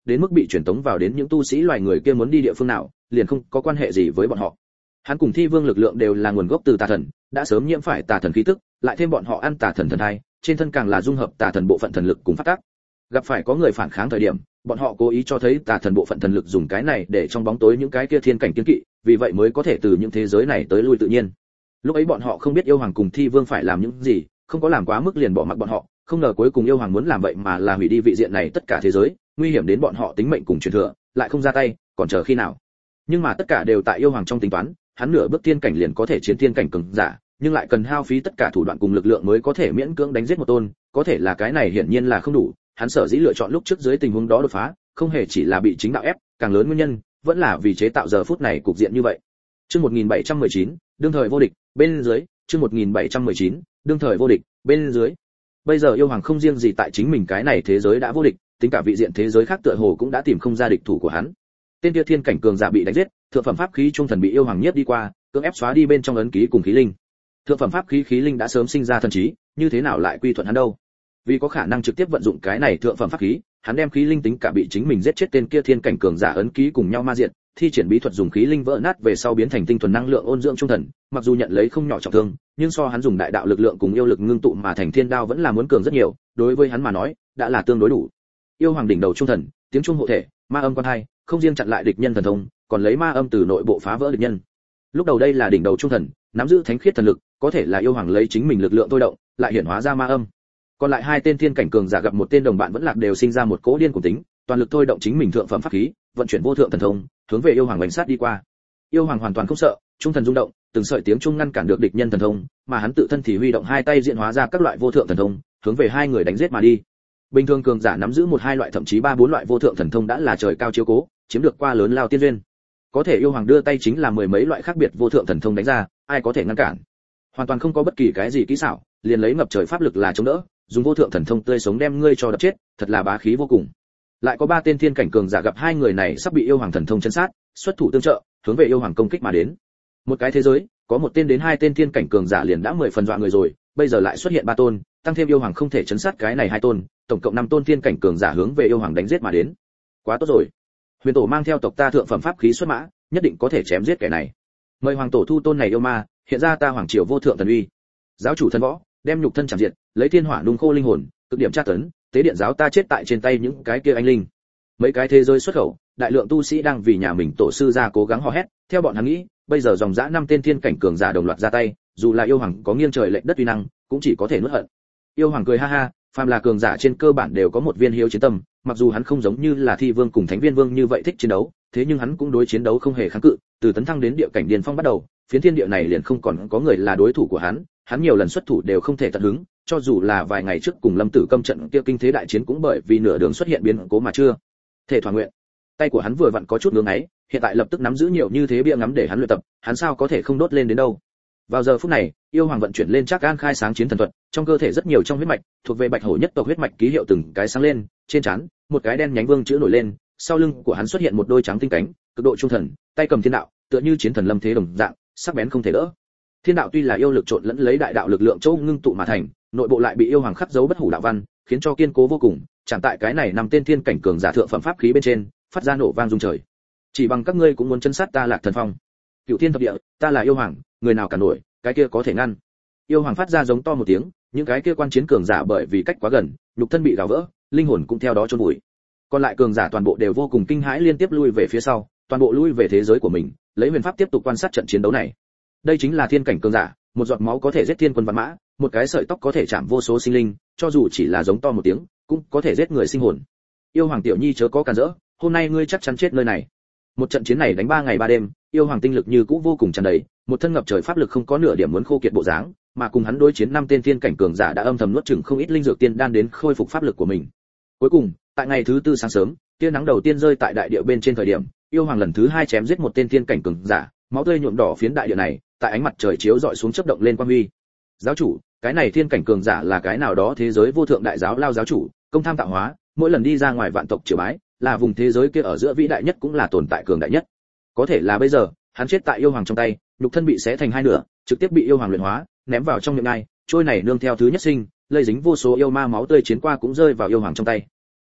đến mức bị truyền tống vào đến những tu sĩ loài người kia muốn đi địa phương nào, liền không có quan hệ gì với bọn họ. Hắn cùng Thi Vương lực lượng đều là nguồn gốc từ tà thần, đã sớm nhiễm phải tà thần khí tức, lại thêm bọn họ ăn tà thần thần thai, trên thân càng là dung hợp tà thần bộ phận thần lực cùng phát tác. Gặp phải có người phản kháng thời điểm, bọn họ cố ý cho thấy tà thần bộ phận thần lực dùng cái này để trong bóng tối những cái kia thiên cảnh kiên kỵ, vì vậy mới có thể từ những thế giới này tới lui tự nhiên. Lúc ấy bọn họ không biết yêu hoàng cùng Thi Vương phải làm những gì, không có làm quá mức liền bỏ mặc bọn họ, không ngờ cuối cùng yêu hoàng muốn làm vậy mà là hủy đi vị diện này tất cả thế giới, nguy hiểm đến bọn họ tính mệnh cùng truyền thừa, lại không ra tay, còn chờ khi nào? Nhưng mà tất cả đều tại yêu hoàng trong tính toán, hắn nửa bước thiên cảnh liền có thể chiến thiên cảnh cường giả, nhưng lại cần hao phí tất cả thủ đoạn cùng lực lượng mới có thể miễn cưỡng đánh giết một tôn, có thể là cái này hiển nhiên là không đủ, hắn sở dĩ lựa chọn lúc trước dưới tình huống đó đột phá, không hề chỉ là bị chính đạo ép, càng lớn nguyên nhân vẫn là vì chế tạo giờ phút này cục diện như vậy. Chương 1719, đương thời vô địch, bên dưới, chương 1719, đương thời vô địch, bên dưới. Bây giờ yêu hoàng không riêng gì tại chính mình cái này thế giới đã vô địch, tính cả vị diện thế giới khác tựa hồ cũng đã tìm không ra địch thủ của hắn. Tên kia thiên cảnh cường giả bị đánh giết, thượng phẩm pháp khí trung thần bị yêu hoàng nhiếp đi qua, cưỡng ép xóa đi bên trong ấn ký cùng khí linh. Thượng phẩm pháp khí khí linh đã sớm sinh ra thần trí, như thế nào lại quy thuận hắn đâu? Vì có khả năng trực tiếp vận dụng cái này thượng phẩm pháp khí, hắn đem khí linh tính cả bị chính mình giết chết tên kia thiên cảnh cường giả ấn ký cùng nhau ma diện, thi triển bí thuật dùng khí linh vỡ nát về sau biến thành tinh thuần năng lượng ôn dưỡng trung thần, mặc dù nhận lấy không nhỏ trọng thương, nhưng so hắn dùng đại đạo lực lượng cùng yêu lực ngưng tụ mà thành thiên đao vẫn là muốn cường rất nhiều, đối với hắn mà nói, đã là tương đối đủ. Yêu hoàng đỉnh đầu trung thần, tiếng trung hộ thể, ma âm quan hai, không riêng chặn lại địch nhân thần thông, còn lấy ma âm từ nội bộ phá vỡ địch nhân. Lúc đầu đây là đỉnh đầu trung thần, nắm giữ thánh khiết thần lực, có thể là yêu hoàng lấy chính mình lực lượng thôi động, lại hiển hóa ra ma âm. Còn lại hai tên thiên cảnh cường giả gặp một tên đồng bạn vẫn lạc đều sinh ra một cỗ điên cuồng tính, toàn lực thôi động chính mình thượng phẩm pháp khí, vận chuyển vô thượng thần thông, hướng về yêu hoàng đánh sát đi qua. Yêu hoàng hoàn toàn không sợ, trung thần rung động, từng sợi tiếng trung ngăn cản được địch nhân thần thông, mà hắn tự thân thì huy động hai tay diễn hóa ra các loại vô thượng thần thông, hướng về hai người đánh giết mà đi. Bình thường cường giả nắm giữ một hai loại thậm chí ba bốn loại vô thượng thần thông đã là trời cao chiếu cố, chiếm được qua lớn lao tiên duyên. Có thể yêu hoàng đưa tay chính là mười mấy loại khác biệt vô thượng thần thông đánh ra, ai có thể ngăn cản? Hoàn toàn không có bất kỳ cái gì kỹ xảo, liền lấy ngập trời pháp lực là chống đỡ, dùng vô thượng thần thông tươi sống đem ngươi cho đập chết, thật là bá khí vô cùng. Lại có ba tên thiên cảnh cường giả gặp hai người này sắp bị yêu hoàng thần thông chấn sát, xuất thủ tương trợ, hướng về yêu hoàng công kích mà đến. Một cái thế giới, có một tên đến hai tên thiên cảnh cường giả liền đã 10 phần dọa người rồi, bây giờ lại xuất hiện ba tôn, tăng thêm yêu hoàng không thể chấn sát cái này hai tôn, tổng cộng 5 tôn thiên cảnh cường giả hướng về yêu hoàng đánh giết mà đến. Quá tốt rồi. Huyền tổ mang theo tộc ta thượng phẩm pháp khí xuất mã, nhất định có thể chém giết kẻ này. Mời hoàng tổ thu tôn này yêu ma, hiện ra ta hoàng triều vô thượng thần uy. Giáo chủ thân võ, đem nhục thân chạm diệt, lấy thiên hỏa nung khô linh hồn, cực điểm tra tấn, tế điện giáo ta chết tại trên tay những cái kia anh linh. Mấy cái thế giới xuất khẩu, đại lượng tu sĩ đang vì nhà mình tổ sư ra cố gắng hò hét, theo bọn hắn nghĩ, bây giờ dòng dã 5 tên thiên cảnh cường giả đồng loạt ra tay, dù là yêu hoàng có nghiêng trời lệch đất uy năng, cũng chỉ có thể nuốt hận. Yêu hoàng cười ha ha, phàm là cường giả trên cơ bản đều có một viên hiếu chiến tâm, mặc dù hắn không giống như là Thi Vương cùng Thánh Viên Vương như vậy thích chiến đấu, thế nhưng hắn cũng đối chiến đấu không hề kháng cự, từ tấn thăng đến địa cảnh điền phong bắt đầu, phiến thiên địa này liền không còn có người là đối thủ của hắn, hắn nhiều lần xuất thủ đều không thể tận hứng, cho dù là vài ngày trước cùng Lâm Tử Câm trận kia kinh thế đại chiến cũng bởi vì nửa đường xuất hiện biến cố mà chưa thể thỏa nguyện. Tay của hắn vừa vặn có chút ngưỡng ấy, hiện tại lập tức nắm giữ nhiều như thế bia ngắm để hắn luyện tập, hắn sao có thể không đốt lên đến đâu. Vào giờ phút này, yêu hoàng vận chuyển lên Trác An khai sáng chiến thần thuật, trong cơ thể rất nhiều trong huyết mạch, thuộc về Bạch Hổ nhất tộc huyết mạch ký hiệu từng cái sáng lên, trên trán, một cái đen nhánh vương chữ nổi lên, sau lưng của hắn xuất hiện một đôi trắng tinh cánh, cực độ trung thần, tay cầm thiên đạo, tựa như chiến thần lâm thế đồng dạng, sắc bén không thể đỡ. Thiên đạo tuy là yêu lực trộn lẫn lấy đại đạo lực lượng châu ngưng tụ mà thành, nội bộ lại bị yêu hoàng khắc dấu bất hủ đạo văn, khiến cho kiên cố vô cùng, chẳng tại cái này nằm tên thiên cảnh cường giả thượng phẩm pháp khí bên trên, phát ra nổ vang rung trời. Chỉ bằng các ngươi cũng muốn chân sát ta Lạc Thần Phong. Cửu thiên thập địa, ta là yêu hoàng, người nào cản nổi, cái kia có thể ngăn. Yêu hoàng phát ra giống to một tiếng, những cái kia quan chiến cường giả bởi vì cách quá gần, nhục thân bị gào vỡ, linh hồn cũng theo đó chôn vùi. Còn lại cường giả toàn bộ đều vô cùng kinh hãi liên tiếp lui về phía sau, toàn bộ lui về thế giới của mình, lấy huyền pháp tiếp tục quan sát trận chiến đấu này. Đây chính là thiên cảnh cường giả, một giọt máu có thể giết thiên quân vạn mã, một cái sợi tóc có thể chạm vô số sinh linh, cho dù chỉ là giống to một tiếng, cũng có thể giết người sinh hồn. Yêu hoàng tiểu nhi chớ có cản rỡ, hôm nay ngươi chắc chắn chết nơi này. Một trận chiến này đánh 3 ngày 3 đêm, yêu hoàng tinh lực như cũ vô cùng tràn đầy, một thân ngập trời pháp lực không có nửa điểm muốn khô kiệt bộ dáng, mà cùng hắn đối chiến 5 tên thiên cảnh cường giả đã âm thầm nuốt chửng không ít linh dược tiên đan đến khôi phục pháp lực của mình. Cuối cùng, tại ngày thứ 4 sáng sớm, tia nắng đầu tiên rơi tại đại địa bên trên thời điểm, yêu hoàng lần thứ 2 chém giết một tên thiên cảnh cường giả, máu tươi nhuộm đỏ phiến đại địa này, tại ánh mặt trời chiếu rọi xuống chớp động lên quang huy. Giáo chủ, cái này thiên cảnh cường giả là cái nào đó thế giới vô thượng đại giáo lao giáo chủ, công tham tạo hóa, mỗi lần đi ra ngoài vạn tộc triều bái, là vùng thế giới kia ở giữa vĩ đại nhất cũng là tồn tại cường đại nhất. Có thể là bây giờ, hắn chết tại yêu hoàng trong tay, nhục thân bị xé thành hai nửa, trực tiếp bị yêu hoàng luyện hóa, ném vào trong miệng ngai, trôi này nương theo thứ nhất sinh, lây dính vô số yêu ma máu tươi chiến qua cũng rơi vào yêu hoàng trong tay.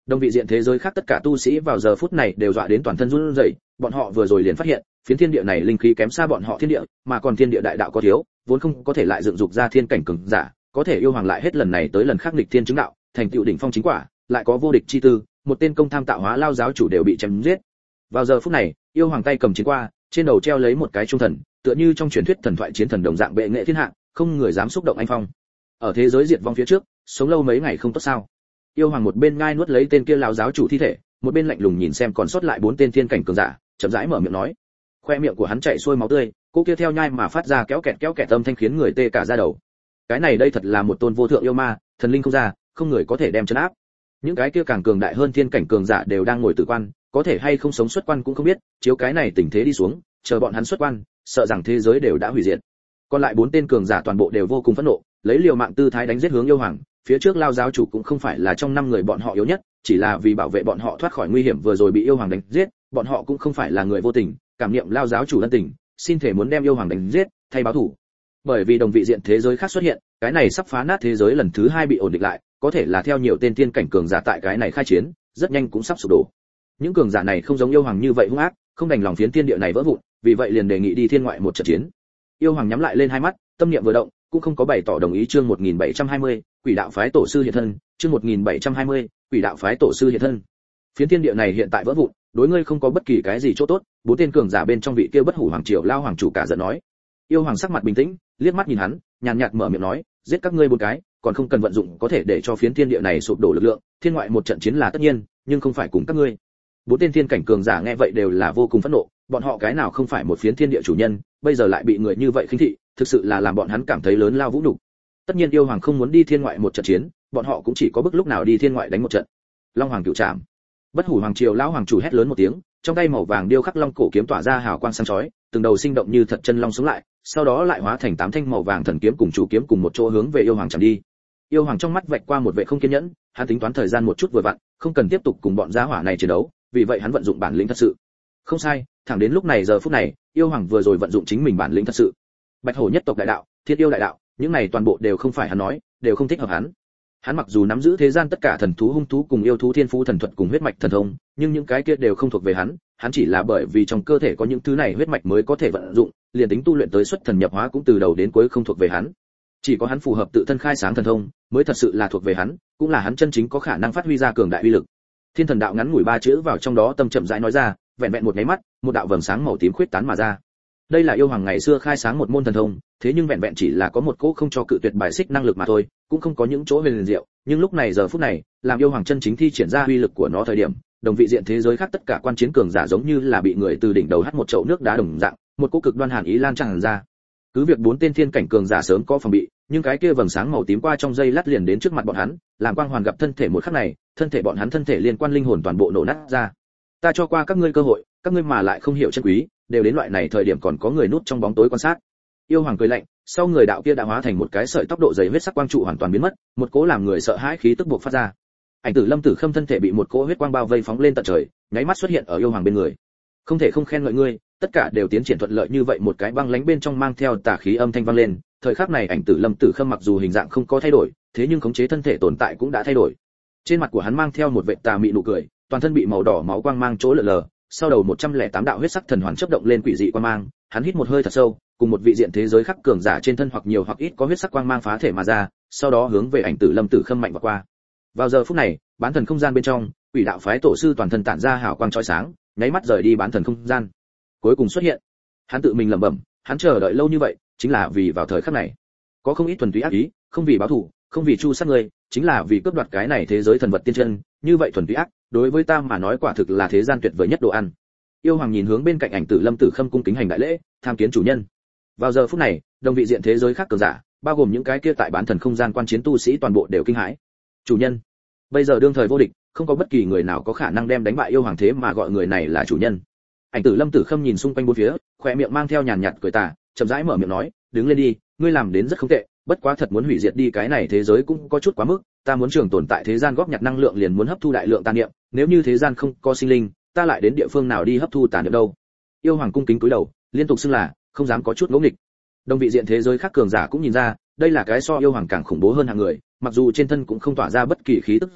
Đồng vị diện thế giới khác tất cả tu sĩ vào giờ phút này đều dọa đến toàn thân run rẩy, bọn họ vừa rồi liền phát hiện, phiến thiên địa này linh khí kém xa bọn họ thiên địa, mà còn thiên địa đại đạo có thiếu, vốn không có thể lại dựng dục ra thiên cảnh cường giả, có thể yêu hoàng lại hết lần này tới lần khác nghịch thiên chứng đạo, thành tựu đỉnh phong chính quả, lại có vô địch chi tư, một tên công tham tạo hóa lao giáo chủ đều bị chém giết. Vào giờ phút này, yêu hoàng tay cầm chiến qua, trên đầu treo lấy một cái trung thần, tựa như trong truyền thuyết thần thoại chiến thần đồng dạng bệ nghệ thiên hạ, không người dám xúc động anh phong. Ở thế giới diệt vong phía trước, sống lâu mấy ngày không tốt sao? Yêu hoàng một bên ngai nuốt lấy tên kia lao giáo chủ thi thể, một bên lạnh lùng nhìn xem còn sót lại 4 tên thiên cảnh cường giả, chậm rãi mở miệng nói. Khoe miệng của hắn chảy xuôi máu tươi, cô kia theo nhai mà phát ra kéo kẹt âm thanh khiến người tê cả da đầu. Cái này đây thật là một tôn vô thượng yêu ma, thần linh không ra, không người có thể đem trấn áp. Những cái kia càng cường đại hơn thiên cảnh cường giả đều đang ngồi tử quan, có thể hay không sống xuất quan cũng không biết, chiếu cái này tình thế đi xuống, chờ bọn hắn xuất quan, sợ rằng thế giới đều đã hủy diệt. Còn lại 4 tên cường giả toàn bộ đều vô cùng phẫn nộ, lấy liều mạng tư thái đánh giết hướng yêu hoàng, phía trước lao giáo chủ cũng không phải là trong 5 người bọn họ yếu nhất, chỉ là vì bảo vệ bọn họ thoát khỏi nguy hiểm vừa rồi bị yêu hoàng đánh giết, bọn họ cũng không phải là người vô tình, cảm niệm lao giáo chủ ân tình, xin thể muốn đem yêu hoàng đánh giết, thay báo thù. Bởi vì đồng vị diện thế giới khác xuất hiện, cái này sắp phá nát thế giới lần thứ 2 bị ổn định lại, có thể là theo nhiều tên tiên cảnh cường giả tại cái này khai chiến, rất nhanh cũng sắp sụp đổ. Những cường giả này không giống yêu hoàng như vậy hung ác, không đành lòng phiến thiên địa này vỡ vụn, vì vậy liền đề nghị đi thiên ngoại một trận chiến. Yêu hoàng nhắm lại lên hai mắt, tâm niệm vừa động, cũng không có bày tỏ đồng ý. Chương 1720, Quỷ đạo phái tổ sư hiện thân. Chương 1720, Quỷ đạo phái tổ sư hiện thân. Phiến thiên địa này hiện tại vỡ vụn, đối ngươi không có bất kỳ cái gì chỗ tốt. 4 tên cường giả bên trong vị kia bất hủ hoàng triều lao hoàng chủ cả giận nói. Yêu hoàng sắc mặt bình tĩnh, liếc mắt nhìn hắn, nhàn nhạt mở miệng nói, giết các ngươi 4 cái, còn không cần vận dụng có thể để cho phiến thiên địa này sụp đổ lực lượng, thiên ngoại một trận chiến là tất nhiên, nhưng không phải cùng các ngươi. 4 tên thiên cảnh cường giả nghe vậy đều là vô cùng phẫn nộ, bọn họ cái nào không phải một phiến thiên địa chủ nhân, bây giờ lại bị người như vậy khinh thị, thực sự là làm bọn hắn cảm thấy lớn lao vũ nhục. Tất nhiên yêu hoàng không muốn đi thiên ngoại một trận chiến, bọn họ cũng chỉ có bước lúc nào đi thiên ngoại đánh một trận. Long hoàng cửu trảm. Bất hủ hoàng triều lão hoàng chủ hét lớn một tiếng, trong tay màu vàng điêu khắc long cổ kiếm tỏa ra hào quang sáng chói, từng đầu sinh động như thật chân long sống lại, sau đó lại hóa thành 8 thanh màu vàng thần kiếm cùng chủ kiếm cùng một chỗ hướng về yêu hoàng chạm đi. Yêu hoàng trong mắt vạch qua một vẻ không kiên nhẫn, hắn tính toán thời gian một chút vừa vặn, không cần tiếp tục cùng bọn gia hỏa này chiến đấu, vì vậy hắn vận dụng bản lĩnh thật sự. Không sai, thẳng đến lúc này giờ phút này, yêu hoàng vừa rồi vận dụng chính mình bản lĩnh thật sự. Bạch hổ nhất tộc đại đạo, thiết yêu đại đạo, những này toàn bộ đều không phải hắn nói, đều không thích hợp hắn. Hắn mặc dù nắm giữ thế gian tất cả thần thú hung thú cùng yêu thú thiên phú thần thuật cùng huyết mạch thần thông, nhưng những cái kia đều không thuộc về hắn, hắn chỉ là bởi vì trong cơ thể có những thứ này huyết mạch mới có thể vận dụng, liền tính tu luyện tới xuất thần nhập hóa cũng từ đầu đến cuối không thuộc về hắn. Chỉ có hắn phù hợp tự thân khai sáng thần thông, mới thật sự là thuộc về hắn, cũng là hắn chân chính có khả năng phát huy ra cường đại uy lực. Thiên thần đạo ngắn ngủi 3 chữ vào trong đó tâm chậm rãi nói ra, vẹn vẹn một cái mắt, một đạo vầng sáng màu tím khuyết tán mà ra. Đây là yêu hoàng ngày xưa khai sáng một môn thần thông, thế nhưng vẹn vẹn chỉ là có một cỗ không cho cự tuyệt bài xích năng lực mà thôi, cũng không có những chỗ huyền diệu, nhưng lúc này giờ phút này, làm yêu hoàng chân chính thi triển ra uy lực của nó thời điểm, đồng vị diện thế giới khác tất cả quan chiến cường giả giống như là bị người từ đỉnh đầu hắt một chậu nước đá đồng dạng, một cỗ cực đoan hàn ý lan tràn ra. Cứ việc 4 tên thiên cảnh cường giả sớm có phòng bị, nhưng cái kia vầng sáng màu tím qua trong giây lát liền đến trước mặt bọn hắn, làm quang hoàn gặp thân thể một khắc này, thân thể bọn hắn thân thể liên quan linh hồn toàn bộ nổ nát ra. Ta cho qua các ngươi cơ hội, các ngươi mà lại không hiểu chân quý, đều đến loại này thời điểm còn có người núp trong bóng tối quan sát. Yêu hoàng cười lạnh, sau người đạo kia đã hóa thành một cái sợi tốc độ dày huyết sắc quang trụ hoàn toàn biến mất, một cỗ làm người sợ hãi khí tức buộc phát ra. Ảnh Tử Lâm Tử Khâm thân thể bị một cỗ huyết quang bao vây phóng lên tận trời, nháy mắt xuất hiện ở yêu hoàng bên người. Không thể không khen ngợi ngươi, tất cả đều tiến triển thuận lợi như vậy. Một cái băng lãnh bên trong mang theo tà khí âm thanh vang lên, thời khắc này Ảnh Tử Lâm Tử Khâm mặc dù hình dạng không có thay đổi, thế nhưng khống chế thân thể tồn tại cũng đã thay đổi. Trên mặt của hắn mang theo một vệt tà mị nụ cười, toàn thân bị màu đỏ máu quang mang chỗ lờ lờ, sau đầu 108 đạo huyết sắc thần hoàn chớp động lên quỷ dị quang mang, hắn hít một hơi thật sâu, cùng một vị diện thế giới khác cường giả trên thân hoặc nhiều hoặc ít có huyết sắc quang mang phá thể mà ra, sau đó hướng về Ảnh Tử Lâm Tử Khâm mạnh vào qua. Vào giờ phút này, bán thần không gian bên trong, Quỷ đạo phái tổ sư toàn thân tản ra hào quang chói sáng, nháy mắt rời đi bán thần không gian. Cuối cùng xuất hiện. Hắn tự mình lẩm bẩm, hắn chờ đợi lâu như vậy, chính là vì vào thời khắc này. Có không ít thuần túy ác ý, không vì báo thù, không vì chu sát người, chính là vì cướp đoạt cái này thế giới thần vật tiên chân, như vậy thuần túy ác, đối với ta mà nói quả thực là thế gian tuyệt vời nhất đồ ăn. Yêu hoàng nhìn hướng bên cạnh Ảnh Tử Lâm Tử Khâm cung kính hành đại lễ, tham kiến chủ nhân. Vào giờ phút này, đồng vị diện thế giới khác cường giả, bao gồm những cái kia tại bán thần không gian quan chiến tu sĩ toàn bộ đều kinh hãi. Chủ nhân, bây giờ đương thời vô địch, không có bất kỳ người nào có khả năng đem đánh bại yêu hoàng thế mà gọi người này là chủ nhân. Ảnh Tử Lâm Tử Khâm nhìn xung quanh bốn phía, khóe miệng mang theo nhàn nhạt cười tà, chậm rãi mở miệng nói, đứng lên đi, ngươi làm đến rất không tệ, bất quá thật muốn hủy diệt đi cái này thế giới cũng có chút quá mức, ta muốn trường tồn tại thế gian góp nhặt năng lượng liền muốn hấp thu đại lượng tà niệm, nếu như thế gian không có sinh linh, ta lại đến địa phương nào đi hấp thu tà niệm đâu? Yêu hoàng cung kính cúi đầu, liên tục xưng là, không dám có chút ngỗ nghịch. Đồng vị diện thế giới khác cường giả cũng nhìn ra, đây là cái so yêu hoàng càng khủng bố hơn hạng người, mặc dù trên thân cũng không tỏa ra bất kỳ khí tức gì,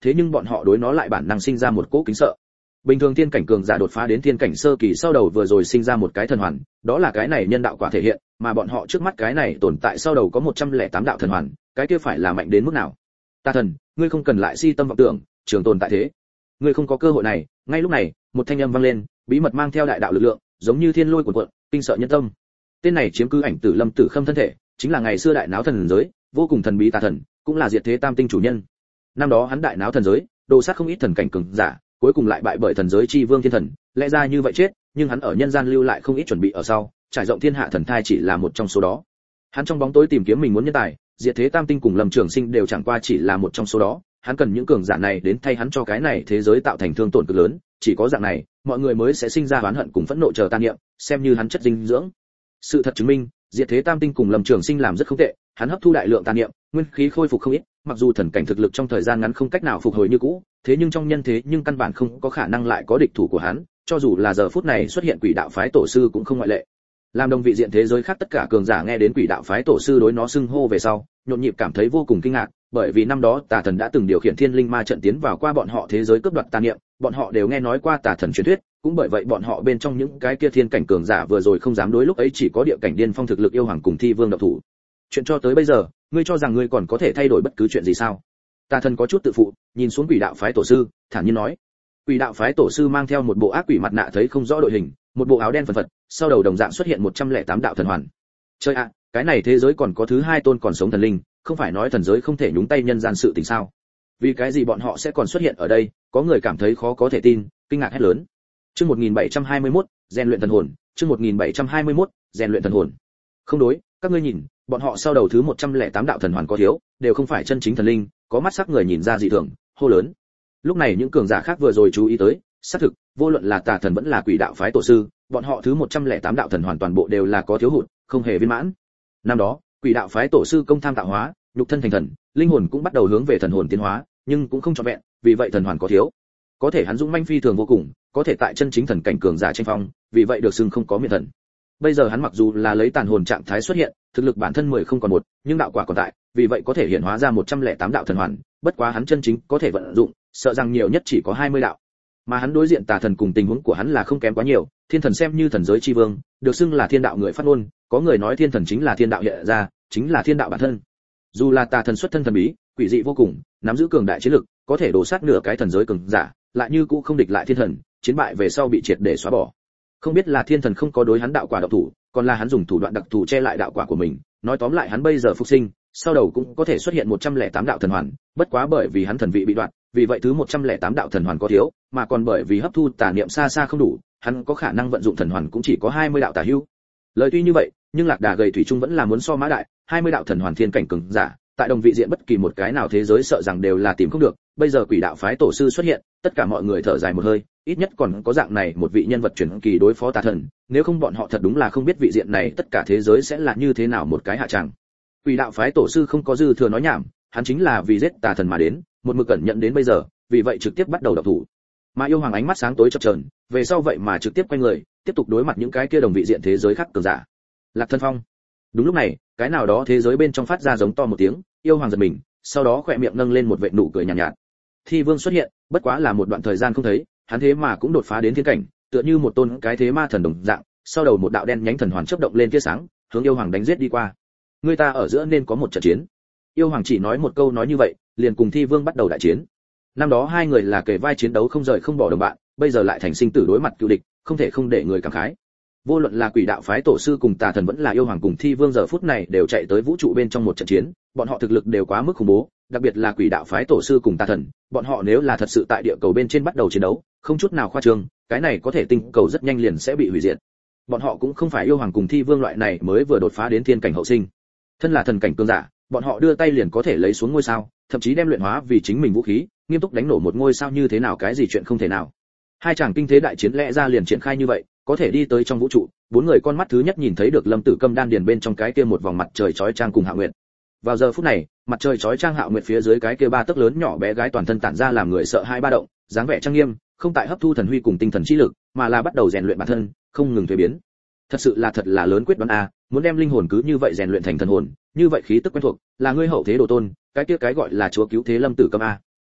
thế nhưng bọn họ đối nó lại bản năng sinh ra một cỗ kính sợ. Bình thường thiên cảnh cường giả đột phá đến thiên cảnh sơ kỳ sau đầu vừa rồi sinh ra một cái thần hoàn, đó là cái này nhân đạo quả thể hiện, mà bọn họ trước mắt cái này tồn tại sau đầu có 108 đạo thần hoàn, cái kia phải là mạnh đến mức nào? Tà thần, ngươi không cần lại si tâm vọng tưởng, trường tồn tại thế. Ngươi không có cơ hội này. Ngay lúc này, một thanh âm vang lên, bí mật mang theo đại đạo lực lượng, giống như thiên lôi cuộn cuộn, kinh sợ nhân tâm. Tên này chiếm cứ ảnh tử Lâm Tử Khâm thân thể, chính là ngày xưa đại náo thần giới, vô cùng thần bí tà thần, cũng là diệt thế tam tinh chủ nhân. Năm đó hắn đại náo thần giới, đồ sát không ít thần cảnh cường giả, cuối cùng lại bại bởi thần giới chi vương thiên thần, lẽ ra như vậy chết, nhưng hắn ở nhân gian lưu lại không ít chuẩn bị ở sau, trải rộng thiên hạ thần thai chỉ là một trong số đó. Hắn trong bóng tối tìm kiếm mình muốn nhân tài, diệt thế tam tinh cùng Lâm Trường Sinh đều chẳng qua chỉ là một trong số đó, hắn cần những cường giả này đến thay hắn cho cái này thế giới tạo thành thương tổn cực lớn, chỉ có dạng này, mọi người mới sẽ sinh ra oán hận cùng phẫn nộ chờ tàn niệm, xem như hắn chất dinh dưỡng. Sự thật chứng minh, diệt thế tam tinh cùng Lâm Trường Sinh làm rất không tệ, hắn hấp thu đại lượng tàn niệm, nguyên khí khôi phục không ít, mặc dù thần cảnh thực lực trong thời gian ngắn không cách nào phục hồi như cũ, thế nhưng trong nhân thế nhưng căn bản không có khả năng lại có địch thủ của hắn, cho dù là giờ phút này xuất hiện Quỷ đạo phái tổ sư cũng không ngoại lệ. Làm đồng vị diện thế giới khác tất cả cường giả nghe đến Quỷ đạo phái tổ sư đối nó xưng hô về sau, nhộn nhịp cảm thấy vô cùng kinh ngạc, bởi vì năm đó Tà Thần đã từng điều khiển Thiên Linh Ma trận tiến vào qua bọn họ thế giới cướp đoạt tà niệm, bọn họ đều nghe nói qua Tà Thần truyền thuyết, cũng bởi vậy bọn họ bên trong những cái kia thiên cảnh cường giả vừa rồi không dám đối lúc ấy chỉ có địa cảnh điên phong thực lực yêu hoàng cùng Thi Vương động thủ. Chuyện cho tới bây giờ, ngươi cho rằng ngươi còn có thể thay đổi bất cứ chuyện gì sao? Tà Thần có chút tự phụ, nhìn xuống Quỷ đạo phái tổ sư, thản nhiên nói. Quỷ đạo phái tổ sư mang theo một bộ ác quỷ mặt nạ thấy không rõ đội hình, một bộ áo đen phần phật, sau đầu đồng dạng xuất hiện 108 đạo thần hoàn. Chơi ạ, cái này thế giới còn có thứ hai tôn còn sống thần linh, không phải nói thần giới không thể nhúng tay nhân gian sự tình sao? Vì cái gì bọn họ sẽ còn xuất hiện ở đây? Có người cảm thấy khó có thể tin, kinh ngạc hét lớn. Chương 1721, rèn luyện thần hồn, chương 1721, rèn luyện thần hồn. Không đối, các ngươi nhìn, bọn họ sau đầu thứ 108 đạo thần hoàn có thiếu, đều không phải chân chính thần linh, có mắt sắc người nhìn ra dị thường, hô lớn. Lúc này những cường giả khác vừa rồi chú ý tới, xác thực, vô luận là Tà Thần vẫn là Quỷ đạo phái tổ sư, bọn họ thứ 108 đạo thần hoàn toàn bộ đều là có thiếu hụt, không hề viên mãn. Năm đó, Quỷ đạo phái tổ sư công tham tạo hóa, nhục thân thành thần, linh hồn cũng bắt đầu hướng về thần hồn tiến hóa, nhưng cũng không trọn vẹn, vì vậy thần hoàn có thiếu. Có thể hắn dũng manh phi thường vô cùng, có thể tại chân chính thần cảnh cường giả tranh phong, vì vậy được xưng không có miệng thần. Bây giờ hắn mặc dù là lấy tàn hồn trạng thái xuất hiện, thực lực bản thân 10 không còn một, nhưng đạo quả còn tại, vì vậy có thể hiện hóa ra 108 đạo thần hoàn, bất quá hắn chân chính có thể vận dụng, sợ rằng nhiều nhất chỉ có 20 đạo. Mà hắn đối diện Tà Thần cùng tình huống của hắn là không kém quá nhiều, thiên thần xem như thần giới chi vương, được xưng là thiên đạo người phát ngôn, có người nói thiên thần chính là thiên đạo hiện ra, chính là thiên đạo bản thân. Dù là Tà Thần xuất thân thần bí, quỷ dị vô cùng, nắm giữ cường đại chiến lực, có thể đổ sát nửa cái thần giới cường giả, lại như cũ không địch lại thiên thần, chiến bại về sau bị triệt để xóa bỏ. Không biết là thiên thần không có đối hắn đạo quả độc thủ, còn là hắn dùng thủ đoạn đặc thù che lại đạo quả của mình, nói tóm lại hắn bây giờ phục sinh, sau đầu cũng có thể xuất hiện 108 đạo thần hoàn, bất quá bởi vì hắn thần vị bị đoạt, vì vậy thứ 108 đạo thần hoàn có thiếu, mà còn bởi vì hấp thu tà niệm xa xa không đủ, hắn có khả năng vận dụng thần hoàn cũng chỉ có 20 đạo tà hữu. Lời tuy như vậy, nhưng lạc đà gầy thủy chung vẫn là muốn so mã đại, 20 đạo thần hoàn thiên cảnh cường giả, tại đồng vị diện bất kỳ một cái nào thế giới sợ rằng đều là tìm không được, bây giờ Quỷ đạo phái tổ sư xuất hiện, tất cả mọi người thở dài một hơi, ít nhất còn có dạng này một vị nhân vật truyền kỳ đối phó Tà Thần, nếu không bọn họ thật đúng là không biết vị diện này tất cả thế giới sẽ là như thế nào một cái hạ tràng. Quỷ đạo phái tổ sư không có dư thừa nói nhảm, hắn chính là vì giết Tà Thần mà đến, một mực cẩn nhận đến bây giờ, vì vậy trực tiếp bắt đầu động thủ. Mà yêu hoàng ánh mắt sáng tối chập chờn, về sau vậy mà trực tiếp quay người, tiếp tục đối mặt những cái kia đồng vị diện thế giới khác cường giả. Lạc Thân Phong. Đúng lúc này, cái nào đó thế giới bên trong phát ra giống to một tiếng, yêu hoàng giật mình, sau đó khỏe miệng nâng lên một vệt nụ cười nhàn nhạt. Thi Vương xuất hiện, bất quá là một đoạn thời gian không thấy, hắn thế mà cũng đột phá đến thiên cảnh, tựa như một tôn cái thế ma thần đồng dạng, sau đầu một đạo đen nhánh thần hoàn chớp động lên tia sáng, hướng yêu hoàng đánh giết đi qua. Người ta ở giữa nên có một trận chiến. Yêu hoàng chỉ nói một câu nói như vậy, liền cùng Thi Vương bắt đầu đại chiến. Năm đó hai người là kề vai chiến đấu không rời không bỏ đồng bạn, bây giờ lại thành sinh tử đối mặt cựu địch, không thể không để người cảm khái. Vô luận là Quỷ đạo phái tổ sư cùng Tà Thần vẫn là yêu hoàng cùng Thi Vương giờ phút này đều chạy tới vũ trụ bên trong một trận chiến, bọn họ thực lực đều quá mức khủng bố, đặc biệt là Quỷ đạo phái tổ sư cùng Tà Thần, bọn họ nếu là thật sự tại địa cầu bên trên bắt đầu chiến đấu, không chút nào khoa trương, cái này có thể tinh cầu rất nhanh liền sẽ bị hủy diệt. Bọn họ cũng không phải yêu hoàng cùng Thi Vương loại này mới vừa đột phá đến thiên cảnh hậu sinh. Thân là thần cảnh cường giả, bọn họ đưa tay liền có thể lấy xuống ngôi sao, thậm chí đem luyện hóa vì chính mình vũ khí, nghiêm túc đánh nổ một ngôi sao như thế nào cái gì chuyện không thể nào. Hai chàng kinh thế đại chiến lẽ ra liền triển khai như vậy, có thể đi tới trong vũ trụ, bốn người con mắt thứ nhất nhìn thấy được Lâm Tử Câm đan điền bên trong cái kia một vòng mặt trời chói chang cùng Hạo Nguyệt. Vào giờ phút này, mặt trời chói chang Hạo Nguyệt phía dưới cái kia ba tấc lớn nhỏ bé gái toàn thân tản ra làm người sợ hai ba động, dáng vẻ trang nghiêm, không tại hấp thu thần huy cùng tinh thần chi lực, mà là bắt đầu rèn luyện bản thân, không ngừng thay biến. Thật là lớn quyết đoán a, muốn đem linh hồn cứ như vậy rèn luyện thành thần hồn, như vậy khí tức quen thuộc, là ngươi hậu thế đồ tôn, cái kia cái gọi là chúa cứu thế Lâm Tử Câm a.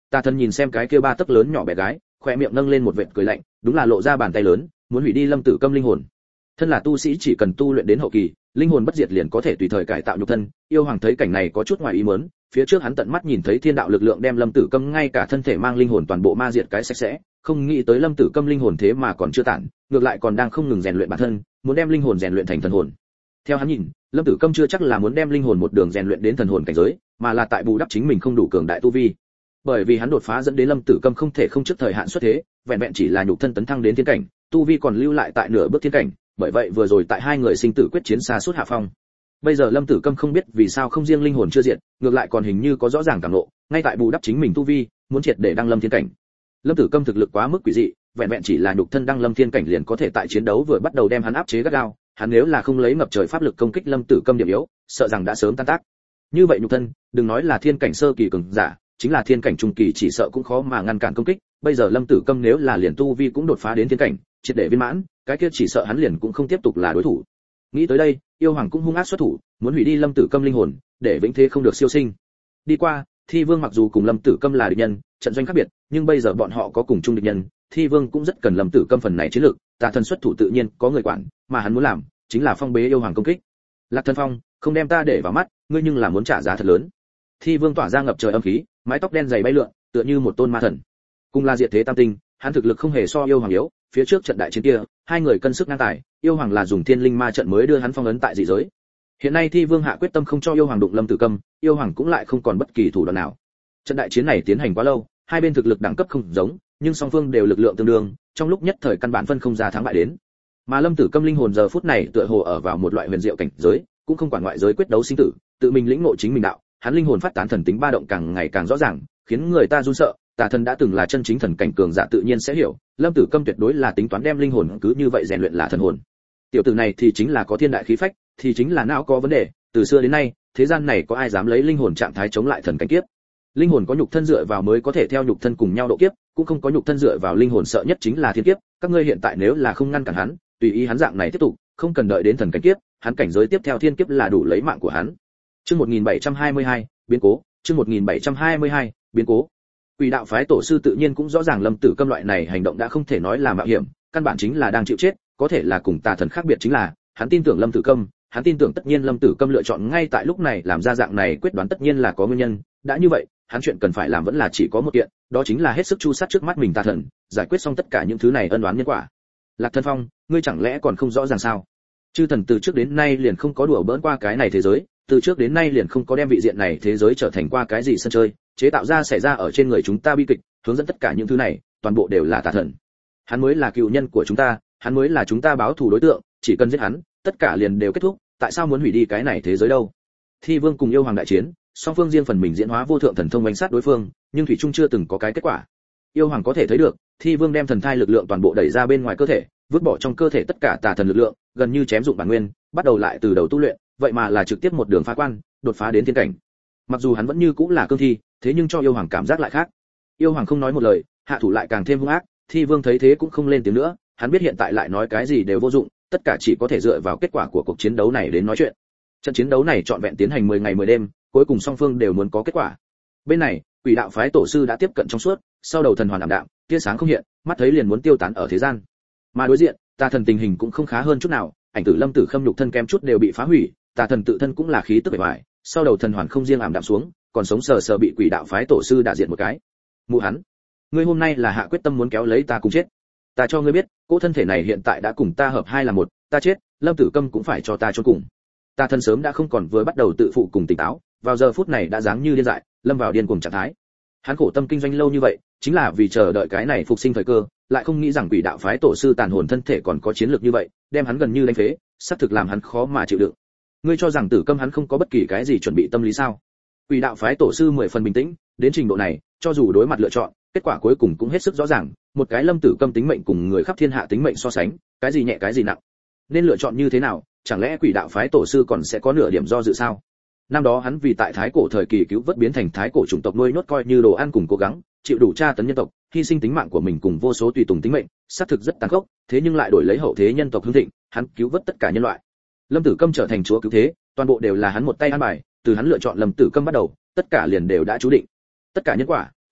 Tà thần nhìn xem cái kia 3 tấc lớn nhỏ bé gái, khoe miệng nâng lên một vệt cười lạnh, đúng là lộ ra bàn tay lớn, muốn hủy đi Lâm Tử Câm linh hồn. Thân là tu sĩ chỉ cần tu luyện đến hậu kỳ, linh hồn bất diệt liền có thể tùy thời cải tạo nhục thân. Yêu Hoàng thấy cảnh này có chút ngoài ý muốn, phía trước hắn tận mắt nhìn thấy thiên đạo lực lượng đem Lâm Tử Câm ngay cả thân thể mang linh hồn toàn bộ ma diệt cái sạch sẽ, không nghĩ tới Lâm Tử Câm linh hồn thế mà còn chưa tản, ngược lại còn đang không ngừng rèn luyện bản thân, muốn đem linh hồn rèn luyện thành thần hồn. Theo hắn nhìn, Lâm Tử Câm chưa chắc là muốn đem linh hồn một đường rèn luyện đến thần hồn cảnh giới, mà là tại bù đắp chính mình không đủ cường đại tu vi. Bởi vì hắn đột phá dẫn đến Lâm Tử Câm không thể không trước thời hạn xuất thế, vẹn vẹn chỉ là nhục thân tấn thăng đến thiên cảnh, tu vi còn lưu lại tại nửa bước thiên cảnh, bởi vậy vừa rồi tại hai người sinh tử quyết chiến xa suốt hạ phong. Bây giờ Lâm Tử Câm không biết vì sao không riêng linh hồn chưa diệt, ngược lại còn hình như có rõ ràng cảm ngộ, ngay tại bù đắp chính mình tu vi, muốn triệt để đăng lâm thiên cảnh. Lâm Tử Câm thực lực quá mức quỷ dị, vẹn vẹn chỉ là nhục thân đăng lâm thiên cảnh liền có thể tại chiến đấu vừa bắt đầu đem hắn áp chế gắt gao, hắn nếu là không lấy ngập trời pháp lực công kích Lâm Tử Câm điểm yếu, sợ rằng đã sớm tan tác. Như vậy nhục thân, đừng nói là thiên cảnh sơ kỳ cường giả, chính là thiên cảnh trung kỳ chỉ sợ cũng khó mà ngăn cản công kích. Bây giờ Lâm Tử Câm nếu là liền tu vi cũng đột phá đến thiên cảnh, triệt để viên mãn, cái kia chỉ sợ hắn liền cũng không tiếp tục là đối thủ. Nghĩ tới đây, yêu hoàng cũng hung ác xuất thủ, muốn hủy đi Lâm Tử Câm linh hồn, để vĩnh thế không được siêu sinh. Đi qua, Thi Vương mặc dù cùng Lâm Tử Câm là địch nhân, trận doanh khác biệt, nhưng bây giờ bọn họ có cùng chung địch nhân, Thi Vương cũng rất cần Lâm Tử Câm phần này chiến lược, Tà Thần xuất thủ tự nhiên có người quản, mà hắn muốn làm chính là phong bế yêu hoàng công kích. Lạc Thần Phong, không đem ta để vào mắt, ngươi nhưng là muốn trả giá thật lớn. Thi Vương tỏa ra ngập trời âm khí, mái tóc đen dày bay lượn, tựa như một tôn ma thần. Cùng là diệt thế tam tinh, hắn thực lực không hề so yêu hoàng yếu, phía trước trận đại chiến kia, hai người cân sức ngang tài, yêu hoàng là dùng thiên linh ma trận mới đưa hắn phong ấn tại dị giới. Hiện nay Thi Vương hạ quyết tâm không cho yêu hoàng đụng Lâm Tử Câm, yêu hoàng cũng lại không còn bất kỳ thủ đoạn nào. Trận đại chiến này tiến hành quá lâu, hai bên thực lực đẳng cấp không giống, nhưng song phương đều lực lượng tương đương, trong lúc nhất thời căn bản phân không ra thắng bại đến. Mà Lâm Tử Câm linh hồn giờ phút này tựa hồ ở vào một loại huyền diệu cảnh giới, cũng không quản ngoại giới quyết đấu sinh tử, tự mình lĩnh ngộ chính mình đạo, hắn linh hồn phát tán thần tính ba động càng ngày càng rõ ràng, khiến người ta run sợ. Tà Thần đã từng là chân chính thần cảnh cường giả tự nhiên sẽ hiểu, Lâm Tử Câm tuyệt đối là tính toán đem linh hồn cứ như vậy rèn luyện là thần hồn. Tiểu tử này thì chính là có thiên đại khí phách, thì chính là não có vấn đề, từ xưa đến nay, thế gian này có ai dám lấy linh hồn trạng thái chống lại thần cảnh kiếp. Linh hồn có nhục thân dựa vào mới có thể theo nhục thân cùng nhau độ kiếp, cũng không có nhục thân dựa vào linh hồn sợ nhất chính là thiên kiếp, các ngươi hiện tại nếu là không ngăn cản hắn, tùy ý hắn dạng này tiếp tục, không cần đợi đến thần cảnh kiếp, hắn cảnh giới tiếp theo thiên kiếp là đủ lấy mạng của hắn. Chương 1722, biến cố, chương 1722, biến cố. Quỷ đạo phái tổ sư tự nhiên cũng rõ ràng Lâm Tử Câm loại này hành động đã không thể nói là mạo hiểm, căn bản chính là đang chịu chết, có thể là cùng Tà Thần khác biệt chính là, hắn tin tưởng Lâm Tử Câm, hắn tin tưởng tất nhiên Lâm Tử Câm lựa chọn ngay tại lúc này làm ra dạng này quyết đoán tất nhiên là có nguyên nhân, đã như vậy, hắn chuyện cần phải làm vẫn là chỉ có một kiện, đó chính là hết sức chu sát trước mắt mình Tà Thần, giải quyết xong tất cả những thứ này ân oán nhân quả. Lạc Thần Phong, ngươi chẳng lẽ còn không rõ ràng sao? Chư thần từ trước đến nay liền không có đùa bỡn qua cái này thế giới, từ trước đến nay liền không có đem vị diện này thế giới trở thành qua cái gì sân chơi, chế tạo ra xảy ra ở trên người chúng ta bi kịch, hướng dẫn tất cả những thứ này, toàn bộ đều là Tà Thần. Hắn mới là cựu nhân của chúng ta, hắn mới là chúng ta báo thù đối tượng, chỉ cần giết hắn, tất cả liền đều kết thúc, tại sao muốn hủy đi cái này thế giới đâu? Thi Vương cùng yêu hoàng đại chiến, song phương riêng phần mình diễn hóa vô thượng thần thông đánh sát đối phương, nhưng thủy chung chưa từng có cái kết quả. Yêu hoàng có thể thấy được, Thi Vương đem thần thai lực lượng toàn bộ đẩy ra bên ngoài cơ thể, vứt bỏ trong cơ thể tất cả Tà Thần lực lượng, gần như chém dụng bản nguyên, bắt đầu lại từ đầu tu luyện, vậy mà là trực tiếp một đường phá quan, đột phá đến thiên cảnh. Mặc dù hắn vẫn như cũng là cương thi, thế nhưng cho yêu hoàng cảm giác lại khác. Yêu hoàng không nói một lời, hạ thủ lại càng thêm hung ác, Thi Vương thấy thế cũng không lên tiếng nữa, hắn biết hiện tại lại nói cái gì đều vô dụng, tất cả chỉ có thể dựa vào kết quả của cuộc chiến đấu này đến nói chuyện. Trận chiến đấu này trọn vẹn tiến hành 10 ngày 10 đêm, cuối cùng song phương đều muốn có kết quả. Bên này, Quỷ đạo phái tổ sư đã tiếp cận trong suốt, sau đầu thần hoàn ảm đạm, tia sáng không hiện, mắt thấy liền muốn tiêu tán ở thế gian. Mà đối diện, Tà Thần tình hình cũng không khá hơn chút nào, ảnh tử Lâm Tử Khâm nhục thân kém chút đều bị phá hủy, Tà Thần tự thân cũng là khí tức bề ngoài, sau đầu thần hoàn không riêng ảm đạm xuống, còn sống sờ sờ bị Quỷ đạo phái tổ sư đả diện một cái. Mụ hắn, ngươi hôm nay là hạ quyết tâm muốn kéo lấy ta cùng chết. Ta cho ngươi biết, cỗ thân thể này hiện tại đã cùng ta hợp hai là một, ta chết, Lâm Tử Câm cũng phải cho ta chôn cùng. Tà Thần sớm đã không còn vừa bắt đầu tự phụ cùng tỉnh táo, vào giờ phút này đã dáng như điên dại, lâm vào điên cuồng trạng thái. Hắn khổ tâm kinh doanh lâu như vậy, chính là vì chờ đợi cái này phục sinh thời cơ, lại không nghĩ rằng Quỷ đạo phái tổ sư tàn hồn thân thể còn có chiến lược như vậy, đem hắn gần như đánh phế, xác thực làm hắn khó mà chịu đựng. Ngươi cho rằng Tử Câm hắn không có bất kỳ cái gì chuẩn bị tâm lý sao? Quỷ đạo phái tổ sư 10 phần bình tĩnh, đến trình độ này, cho dù đối mặt lựa chọn, kết quả cuối cùng cũng hết sức rõ ràng, một cái Lâm Tử Câm tính mệnh cùng người khắp thiên hạ tính mệnh so sánh, cái gì nhẹ cái gì nặng. Nên lựa chọn như thế nào, chẳng lẽ Quỷ đạo phái tổ sư còn sẽ có nửa điểm do dự sao? Năm đó hắn vì tại thái cổ thời kỳ cứu vớt biến thành thái cổ chủng tộc nuôi nhốt coi như đồ ăn cùng cố gắng, chịu đủ tra tấn nhân tộc, hy sinh tính mạng của mình cùng vô số tùy tùng tính mệnh, xác thực rất tàn khốc, thế nhưng lại đổi lấy hậu thế nhân tộc hưng thịnh, hắn cứu vớt tất cả nhân loại. Lâm Tử Câm trở thành chúa cứu thế, toàn bộ đều là hắn một tay an bài, từ hắn lựa chọn Lâm Tử Câm bắt đầu, tất cả liền đều đã chú định. Tất cả nhân quả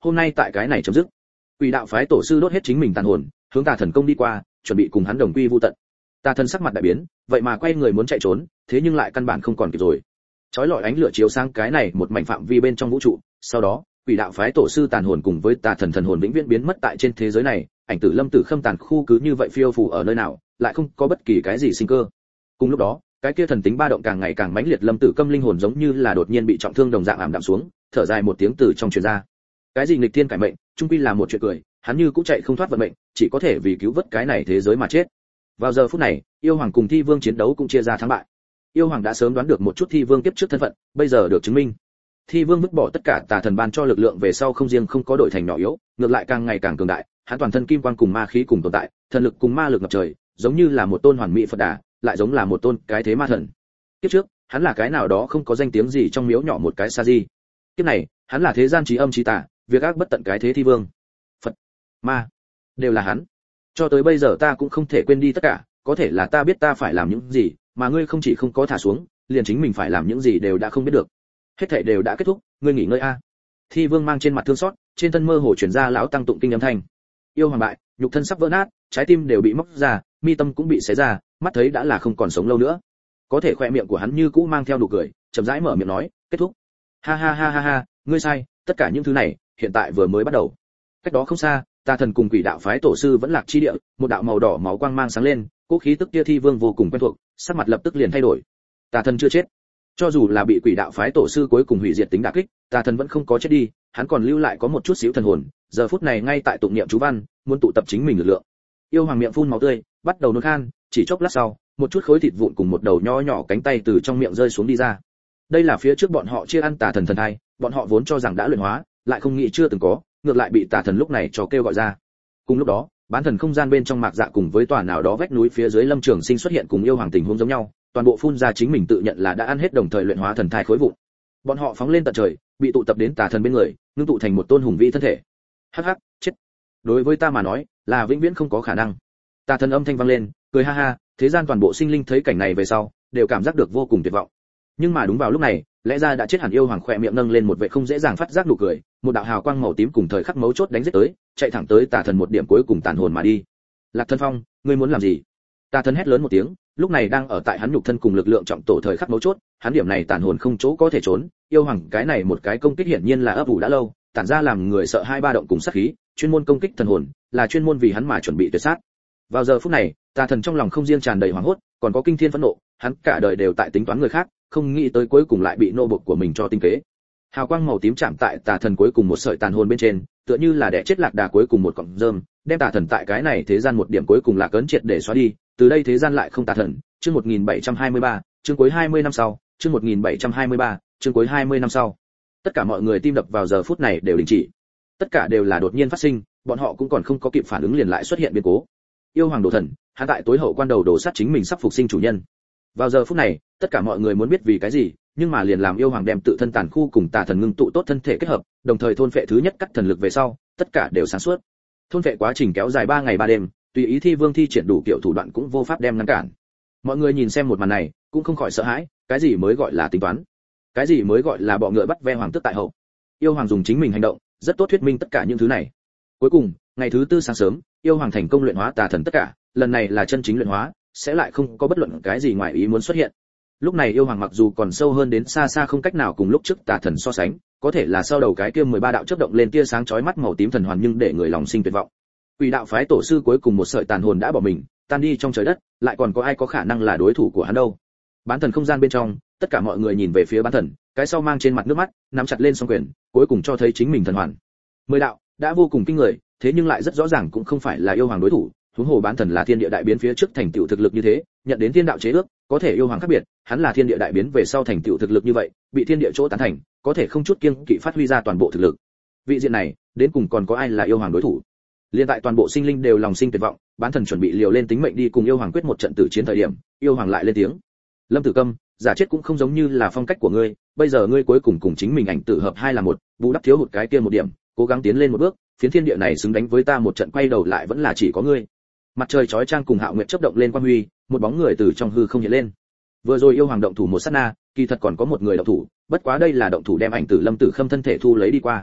hôm nay tại cái này chấm dứt. Quỷ đạo phái tổ sư đốt hết chính mình tàn hồn, hướng tà thần công đi qua, chuẩn bị cùng hắn đồng quy vu tận. Tà thần sắc mặt đại biến, vậy mà quay người muốn chạy trốn, thế nhưng lại căn bản không còn kịp rồi. Chói lọi ánh lửa chiếu sang cái này một mảnh phạm vi bên trong vũ trụ, sau đó, quỷ đạo phái tổ sư tàn hồn cùng với tà thần thần hồn vĩnh viễn biến mất tại trên thế giới này, ảnh tử Lâm Tử Khâm tàn khu cứ như vậy phiêu phù ở nơi nào, lại không có bất kỳ cái gì sinh cơ. Cùng lúc đó, cái kia thần tính ba động càng ngày càng mãnh liệt, Lâm Tử Câm linh hồn giống như là đột nhiên bị trọng thương đồng dạng ảm đạm xuống, thở dài một tiếng từ trong truyền ra. Cái gì nghịch thiên cải mệnh, chung quy là một chuyện cười, hắn như cũng chạy không thoát vận mệnh, chỉ có thể vì cứu vớt cái này thế giới mà chết. Vào giờ phút này, yêu hoàng cùng thi vương chiến đấu cũng chia ra thắng bại. Yêu hoàng đã sớm đoán được một chút thi vương kiếp trước thân phận, bây giờ được chứng minh. Thi vương vứt bỏ tất cả tà thần ban cho lực lượng về sau không riêng không có đổi thành nhỏ yếu, ngược lại càng ngày càng cường đại, hắn toàn thân kim quang cùng ma khí cùng tồn tại, thần lực cùng ma lực ngập trời, giống như là một tôn hoàn mỹ Phật Đà, lại giống là một tôn cái thế ma thần. Kiếp trước, hắn là cái nào đó không có danh tiếng gì trong miếu nhỏ một cái sa di. Kiếp này, hắn là thế gian trí âm trí tà, việc ác bất tận cái thế thi vương. Phật, ma, đều là hắn. Cho tới bây giờ ta cũng không thể quên đi tất cả, có thể là ta biết ta phải làm những gì, mà ngươi không chỉ không có thả xuống, liền chính mình phải làm những gì đều đã không biết được. Hết thảy đều đã kết thúc, ngươi nghỉ ngơi a. Thi vương mang trên mặt thương xót, trên thân mơ hồ truyền ra lão tăng tụng kinh âm thanh. Yêu hoàng bại, nhục thân sắp vỡ nát, trái tim đều bị móc ra, mi tâm cũng bị xé ra, mắt thấy đã là không còn sống lâu nữa. Có thể khoe miệng của hắn như cũ mang theo nụ cười, chậm rãi mở miệng nói, kết thúc. Ha ha ha ha ha, ngươi sai, tất cả những thứ này hiện tại vừa mới bắt đầu. Cách đó không xa, tà thần cùng quỷ đạo phái tổ sư vẫn lạc chi địa, một đạo màu đỏ máu quang mang sáng lên, cố khí tức kia thi vương vô cùng quen thuộc, sắc mặt lập tức liền thay đổi. Tà thần chưa chết. Cho dù là bị quỷ đạo phái tổ sư cuối cùng hủy diệt tính đả kích, tà thần vẫn không có chết đi, hắn còn lưu lại có một chút xíu thần hồn, giờ phút này ngay tại tụng niệm chú văn, muốn tụ tập chính mình lực lượng. Yêu hoàng miệng phun máu tươi, bắt đầu nôn khan, chỉ chốc lát sau, một chút khối thịt vụn cùng một đầu nho nhỏ cánh tay từ trong miệng rơi xuống đi ra. Đây là phía trước bọn họ chia ăn tà thần thần thai, bọn họ vốn cho rằng đã luyện hóa, lại không nghĩ chưa từng có, ngược lại bị tà thần lúc này cho kêu gọi ra. Cùng lúc đó, bán thần không gian bên trong mạc dạ cùng với tòa nào đó vách núi phía dưới Lâm Trường Sinh xuất hiện cùng yêu hoàng tình huống giống nhau, toàn bộ phun ra chính mình tự nhận là đã ăn hết đồng thời luyện hóa thần thai khối vụn. Bọn họ phóng lên tận trời, bị tụ tập đến tà thần bên người, ngưng tụ thành một tôn hùng vĩ thân thể. Hắc hắc, chết. Đối với ta mà nói, là vĩnh viễn không có khả năng. Tà thần âm thanh vang lên, cười ha ha, thế gian toàn bộ sinh linh thấy cảnh này về sau, đều cảm giác được vô cùng tuyệt vọng. Nhưng mà đúng vào lúc này, lẽ ra đã chết hẳn yêu hoàng khỏe miệng nâng lên một vẻ không dễ dàng phát giác nụ cười, một đạo hào quang màu tím cùng thời khắc mấu chốt đánh giết tới, chạy thẳng tới tà thần một điểm cuối cùng tàn hồn mà đi. Lạc Thân Phong, ngươi muốn làm gì? Tà thần hét lớn một tiếng, lúc này đang ở tại hắn nhục thân cùng lực lượng trọng tổ thời khắc mấu chốt, hắn điểm này tàn hồn không chỗ có thể trốn, yêu hoàng cái này một cái công kích hiển nhiên là ấp ủ đã lâu, tản ra làm người sợ hai ba động cùng sát khí, chuyên môn công kích thần hồn, là chuyên môn vì hắn mà chuẩn bị tuyệt sát. Vào giờ phút này, tà thần trong lòng không riêng tràn đầy hoảng hốt, còn có kinh thiên phẫn nộ, hắn cả đời đều tại tính toán người khác, không nghĩ tới cuối cùng lại bị nô bộc của mình cho tinh kế. Hào quang màu tím chạm tại tà thần cuối cùng một sợi tàn hồn bên trên, tựa như là đẻ chết lạc đà cuối cùng một cọng rơm, đem tà thần tại cái này thế gian một điểm cuối cùng là cấn triệt để xóa đi, từ đây thế gian lại không tà thần. Chương 1723, chương cuối 20 năm sau, chương 1723, chương cuối 20 năm sau. Tất cả mọi người tim đập vào giờ phút này đều đình chỉ. Tất cả đều là đột nhiên phát sinh, bọn họ cũng còn không có kịp phản ứng liền lại xuất hiện biến cố. Yêu hoàng đồ thần, hắn tại tối hậu quan đầu đổ sát chính mình sắp phục sinh chủ nhân. Vào giờ phút này, tất cả mọi người muốn biết vì cái gì, nhưng mà liền làm yêu hoàng đem tự thân tàn khu cùng tà thần ngưng tụ tốt thân thể kết hợp, đồng thời thôn phệ thứ nhất cắt thần lực về sau, tất cả đều sáng suốt. Thôn phệ quá trình kéo dài 3 ngày 3 đêm, tùy ý thi vương thi triển đủ kiểu thủ đoạn cũng vô pháp đem ngăn cản. Mọi người nhìn xem một màn này, cũng không khỏi sợ hãi, cái gì mới gọi là tính toán? Cái gì mới gọi là bọ ngựa bắt ve hoàng tước tại hậu? Yêu hoàng dùng chính mình hành động, rất tốt thuyết minh tất cả những thứ này. Cuối cùng, ngày thứ tư sáng sớm, yêu hoàng thành công luyện hóa tà thần tất cả, lần này là chân chính luyện hóa, sẽ lại không có bất luận cái gì ngoài ý muốn xuất hiện. Lúc này yêu hoàng mặc dù còn sâu hơn đến xa xa không cách nào cùng lúc trước tà thần so sánh, có thể là sau đầu cái kia 13 đạo chớp động lên tia sáng chói mắt màu tím thần hoàn nhưng để người lòng sinh tuyệt vọng. Quỷ đạo phái tổ sư cuối cùng một sợi tàn hồn đã bỏ mình, tan đi trong trời đất, lại còn có ai có khả năng là đối thủ của hắn đâu? Bán thần không gian bên trong, tất cả mọi người nhìn về phía bán thần, cái sau mang trên mặt nước mắt, nắm chặt lên song quyền, cuối cùng cho thấy chính mình thần hoàn. 10 đạo đã vô cùng kinh người, thế nhưng lại rất rõ ràng cũng không phải là yêu hoàng đối thủ. Huống hồ bán thần là thiên địa đại biến phía trước thành tựu thực lực như thế, nhận đến thiên đạo chế ước, có thể yêu hoàng khác biệt, hắn là thiên địa đại biến về sau thành tựu thực lực như vậy, bị thiên địa chỗ tán thành, có thể không chút kiêng kỵ phát huy ra toàn bộ thực lực. Vị diện này, đến cùng còn có ai là yêu hoàng đối thủ? Liên tại toàn bộ sinh linh đều lòng sinh tuyệt vọng, bán thần chuẩn bị liều lên tính mệnh đi cùng yêu hoàng quyết một trận tử chiến thời điểm, yêu hoàng lại lên tiếng. Lâm Tử Câm, giả chết cũng không giống như là phong cách của ngươi, bây giờ ngươi cuối cùng cùng chính mình ảnh tử hợp hai là một, bù đắp thiếu hụt cái kia một điểm, cố gắng tiến lên một bước, phiến thiên địa này xứng đánh với ta một trận, quay đầu lại vẫn là chỉ có ngươi. Mặt trời chói chang cùng Hạo Nguyệt chớp động lên quang huy, một bóng người từ trong hư không hiện lên. Vừa rồi yêu hoàng động thủ một sát na, kỳ thật còn có một người động thủ, bất quá đây là động thủ đem ảnh tử Lâm Tử Khâm thân thể thu lấy đi qua.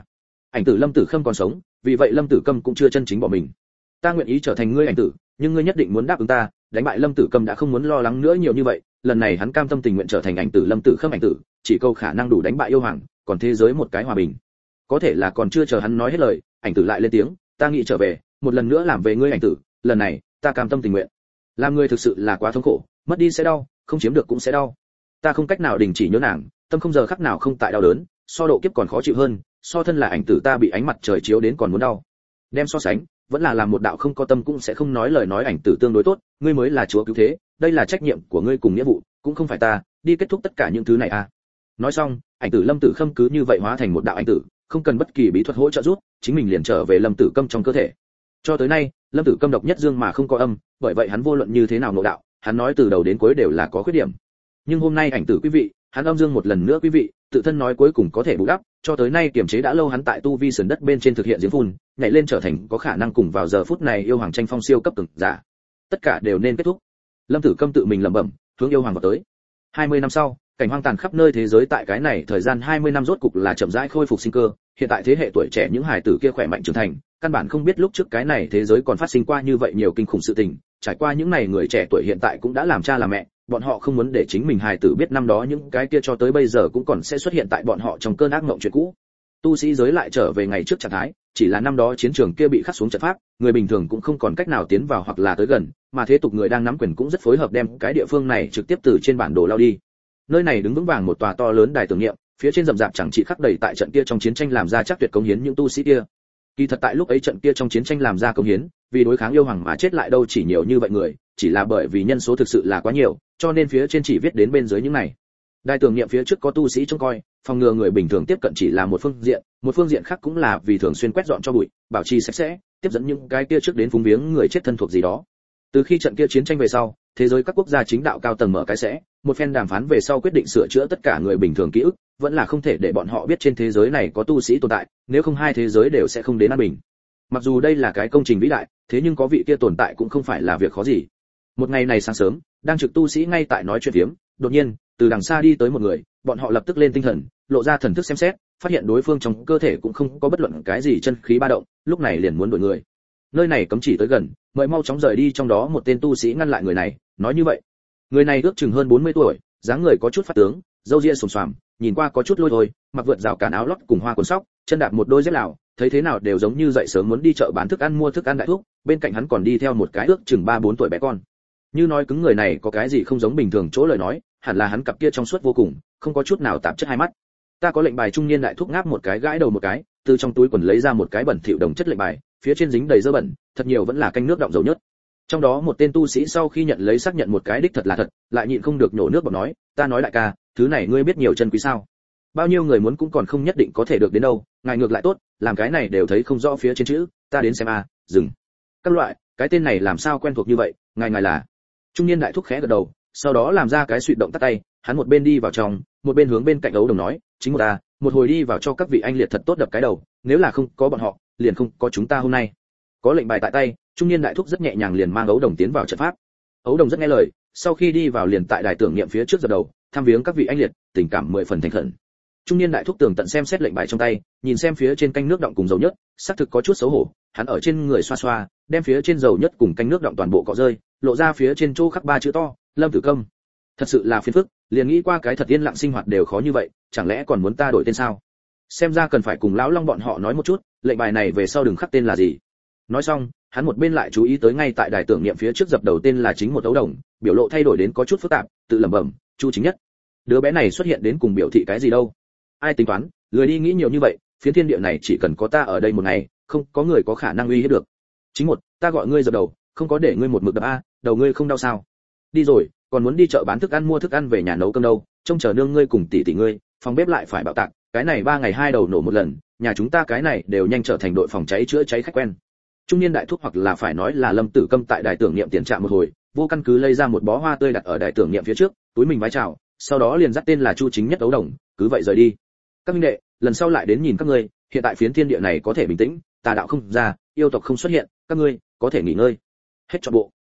Ảnh tử Lâm Tử Khâm còn sống, vì vậy Lâm Tử Câm cũng chưa chân chính bỏ mình. Ta nguyện ý trở thành ngươi ảnh tử, nhưng ngươi nhất định muốn đáp ứng ta, đánh bại Lâm Tử Câm đã không muốn lo lắng nữa nhiều như vậy, lần này hắn cam tâm tình nguyện trở thành ảnh tử Lâm Tử Khâm ảnh tử, chỉ câu khả năng đủ đánh bại yêu hoàng, còn thế giới một cái hòa bình. Có thể là còn chưa chờ hắn nói hết lời, ảnh tử lại lên tiếng, ta nghĩ trở về, một lần nữa làm về ngươi ảnh tử, lần này, ta cam tâm tình nguyện. Làm người thực sự là quá thống khổ, mất đi sẽ đau, không chiếm được cũng sẽ đau. Ta không cách nào đình chỉ nhớ nàng, tâm không giờ khắc nào không tại đau đớn, so độ kiếp còn khó chịu hơn, so thân là ảnh tử ta bị ánh mặt trời chiếu đến còn muốn đau. Đem so sánh, vẫn là làm một đạo không có tâm cũng sẽ không nói lời nói ảnh tử tương đối tốt, ngươi mới là chúa cứu thế, đây là trách nhiệm của ngươi cùng nghĩa vụ, cũng không phải ta, đi kết thúc tất cả những thứ này à. Nói xong, ảnh tử Lâm Tử Khâm cứ như vậy hóa thành một đạo ảnh tử, không cần bất kỳ bí thuật hỗ trợ giúp, chính mình liền trở về Lâm Tử Câm trong cơ thể. Cho tới nay, Lâm Tử Câm độc nhất dương mà không có âm, bởi vậy hắn vô luận như thế nào ngộ đạo, hắn nói từ đầu đến cuối đều là có khuyết điểm. Nhưng hôm nay ảnh tử quý vị, hắn âm dương một lần nữa quý vị, tự thân nói cuối cùng có thể bù đắp, cho tới nay kiềm chế đã lâu hắn tại tu vi sườn đất bên trên thực hiện giếng phun, nhảy lên trở thành có khả năng cùng vào giờ phút này yêu hoàng tranh phong siêu cấp cường giả. Tất cả đều nên kết thúc. Lâm Tử Câm tự mình lẩm bẩm, hướng yêu hoàng vào tới. 20 năm sau, cảnh hoang tàn khắp nơi thế giới tại cái này thời gian 20 năm rốt cục là chậm rãi khôi phục sinh cơ, hiện tại thế hệ tuổi trẻ những hài tử kia khỏe mạnh trưởng thành, căn bản không biết lúc trước cái này thế giới còn phát sinh qua như vậy nhiều kinh khủng sự tình, trải qua những này người trẻ tuổi hiện tại cũng đã làm cha làm mẹ, bọn họ không muốn để chính mình hài tử biết năm đó những cái kia cho tới bây giờ cũng còn sẽ xuất hiện tại bọn họ trong cơn ác mộng chuyện cũ. Tu sĩ giới lại trở về ngày trước trạng thái, chỉ là năm đó chiến trường kia bị khắc xuống trận pháp, người bình thường cũng không còn cách nào tiến vào hoặc là tới gần, mà thế tục người đang nắm quyền cũng rất phối hợp đem cái địa phương này trực tiếp từ trên bản đồ lao đi. Nơi này đứng vững vàng một tòa to lớn đài tưởng niệm, phía trên rậm rạp chẳng chỉ khắc đầy tại trận kia trong chiến tranh làm ra chắc tuyệt công hiến những tu sĩ kia. Kỳ thật tại lúc ấy trận kia trong chiến tranh làm ra công hiến, vì đối kháng yêu hoàng mà chết lại đâu chỉ nhiều như vậy người, chỉ là bởi vì nhân số thực sự là quá nhiều, cho nên phía trên chỉ viết đến bên dưới những này. Đài tưởng niệm phía trước có tu sĩ trông coi, phòng ngừa người bình thường tiếp cận chỉ là một phương diện khác cũng là vì thường xuyên quét dọn cho bụi, bảo trì sạch sẽ, tiếp dẫn những cái kia trước đến phúng viếng người chết thân thuộc gì đó. Từ khi trận kia chiến tranh về sau, thế giới các quốc gia chính đạo cao tầng mở cái sẽ, một phen đàm phán về sau quyết định sửa chữa tất cả người bình thường ký ức, vẫn là không thể để bọn họ biết trên thế giới này có tu sĩ tồn tại, nếu không hai thế giới đều sẽ không đến an bình. Mặc dù đây là cái công trình vĩ đại, thế nhưng có vị kia tồn tại cũng không phải là việc khó gì. Một ngày này sáng sớm, đang trực tu sĩ ngay tại nói chuyện phiếm, đột nhiên, từ đằng xa đi tới một người, bọn họ lập tức lên tinh thần, lộ ra thần thức xem xét, phát hiện đối phương trong cơ thể cũng không có bất luận cái gì chân khí ba động, lúc này liền muốn đuổi người. Nơi này cấm chỉ tới gần, mời mau chóng rời đi. Trong đó một tên tu sĩ ngăn lại người này, nói như vậy. Người này ước chừng hơn 40 tuổi, dáng người có chút phát tướng, râu ria xồm xoàm, nhìn qua có chút lôi thôi, mặc vượt rào cản áo lót cùng hoa quần sóc, chân đạp một đôi dép lào, thấy thế nào đều giống như dậy sớm muốn đi chợ bán thức ăn mua thức ăn đại thuốc, bên cạnh hắn còn đi theo một cái ước chừng 3-4 tuổi bé con. Như nói cứng người này có cái gì không giống bình thường chỗ lời nói, hẳn là hắn cặp kia trong suốt vô cùng, không có chút nào tạp chất hai mắt. Ta có lệnh bài. Trung niên đại thuốc ngáp một cái gãi đầu một cái, từ trong túi quần lấy ra một cái bẩn thỉu đồng chất lệnh bài, phía trên dính đầy dơ bẩn, thật nhiều vẫn là canh nước đọng dầu nhớt. Trong đó một tên tu sĩ sau khi nhận lấy xác nhận một cái đích thật là thật, lại nhịn không được nhổ nước bọt nói, ta nói đại ca, thứ này ngươi biết nhiều chân quý sao? Bao nhiêu người muốn cũng còn không nhất định có thể được đến đâu, ngài ngược lại tốt, làm cái này đều thấy không rõ phía trên chữ, ta đến xem a, dừng. Các loại, cái tên này làm sao quen thuộc như vậy, ngài là? Trung niên đại thúc khẽ gật đầu, sau đó làm ra cái suy động tắt tay, hắn một bên đi vào trong, một bên hướng bên cạnh ấu đồng nói, chính một hồi đi vào cho các vị anh liệt thật tốt đập cái đầu, nếu là không có bọn họ, liền không có chúng ta hôm nay. Có lệnh bài tại tay, trung niên đại thúc rất nhẹ nhàng liền mang ấu đồng tiến vào trận pháp. Ấu đồng rất nghe lời, sau khi đi vào liền tại đài tưởng niệm phía trước dập đầu, tham viếng các vị anh liệt, tình cảm 10 phần thành khẩn. Trung niên đại thúc tường tận xem xét lệnh bài trong tay, nhìn xem phía trên canh nước đọng cùng dầu nhất, xác thực có chút xấu hổ, hắn ở trên người xoa xoa, đem phía trên dầu nhất cùng canh nước đọng toàn bộ cọ rơi, lộ ra phía trên chỗ khắc 3 chữ to, Lâm Tử Câm. Thật sự là phiền phức, liền nghĩ qua cái thật yên lặng sinh hoạt đều khó như vậy, chẳng lẽ còn muốn ta đổi tên sao? Xem ra cần phải cùng lão Long bọn họ nói một chút, lệnh bài này về sau đừng khắc tên là gì. Nói xong, hắn một bên lại chú ý tới ngay tại đài tưởng niệm phía trước dập đầu tên là chính một ấu đồng, biểu lộ thay đổi đến có chút phức tạp, tự lẩm bẩm, Chu Chính Nhất. Đứa bé này xuất hiện đến cùng biểu thị cái gì đâu? Ai tính toán, lười đi nghĩ nhiều như vậy, phiến thiên địa này chỉ cần có ta ở đây một ngày, không có người có khả năng uy hiếp được. Chính một, ta gọi ngươi dập đầu, không có để ngươi một mực đập a, đầu ngươi không đau sao? Đi rồi, còn muốn đi chợ bán thức ăn mua thức ăn về nhà nấu cơm đâu, trông chờ nương ngươi cùng tỷ tỷ ngươi, phòng bếp lại phải bạo tạc, cái này 3 ngày 2 đầu nổ một lần, nhà chúng ta cái này đều nhanh trở thành đội phòng cháy chữa cháy khách quen. Trung niên đại thúc hoặc là phải nói là Lâm Tử Câm tại đài tưởng niệm tiền trạm một hồi, vô căn cứ lấy ra một bó hoa tươi đặt ở đài tưởng niệm phía trước, túi mình vái chào, sau đó liền dắt tên là Chu Chính Nhất ấu đồng, cứ vậy rời đi. Các minh đệ, lần sau lại đến nhìn các ngươi, hiện tại phiến thiên địa này có thể bình tĩnh, tà đạo không ra, yêu tộc không xuất hiện, các ngươi có thể nghỉ ngơi. Hết trọn bộ.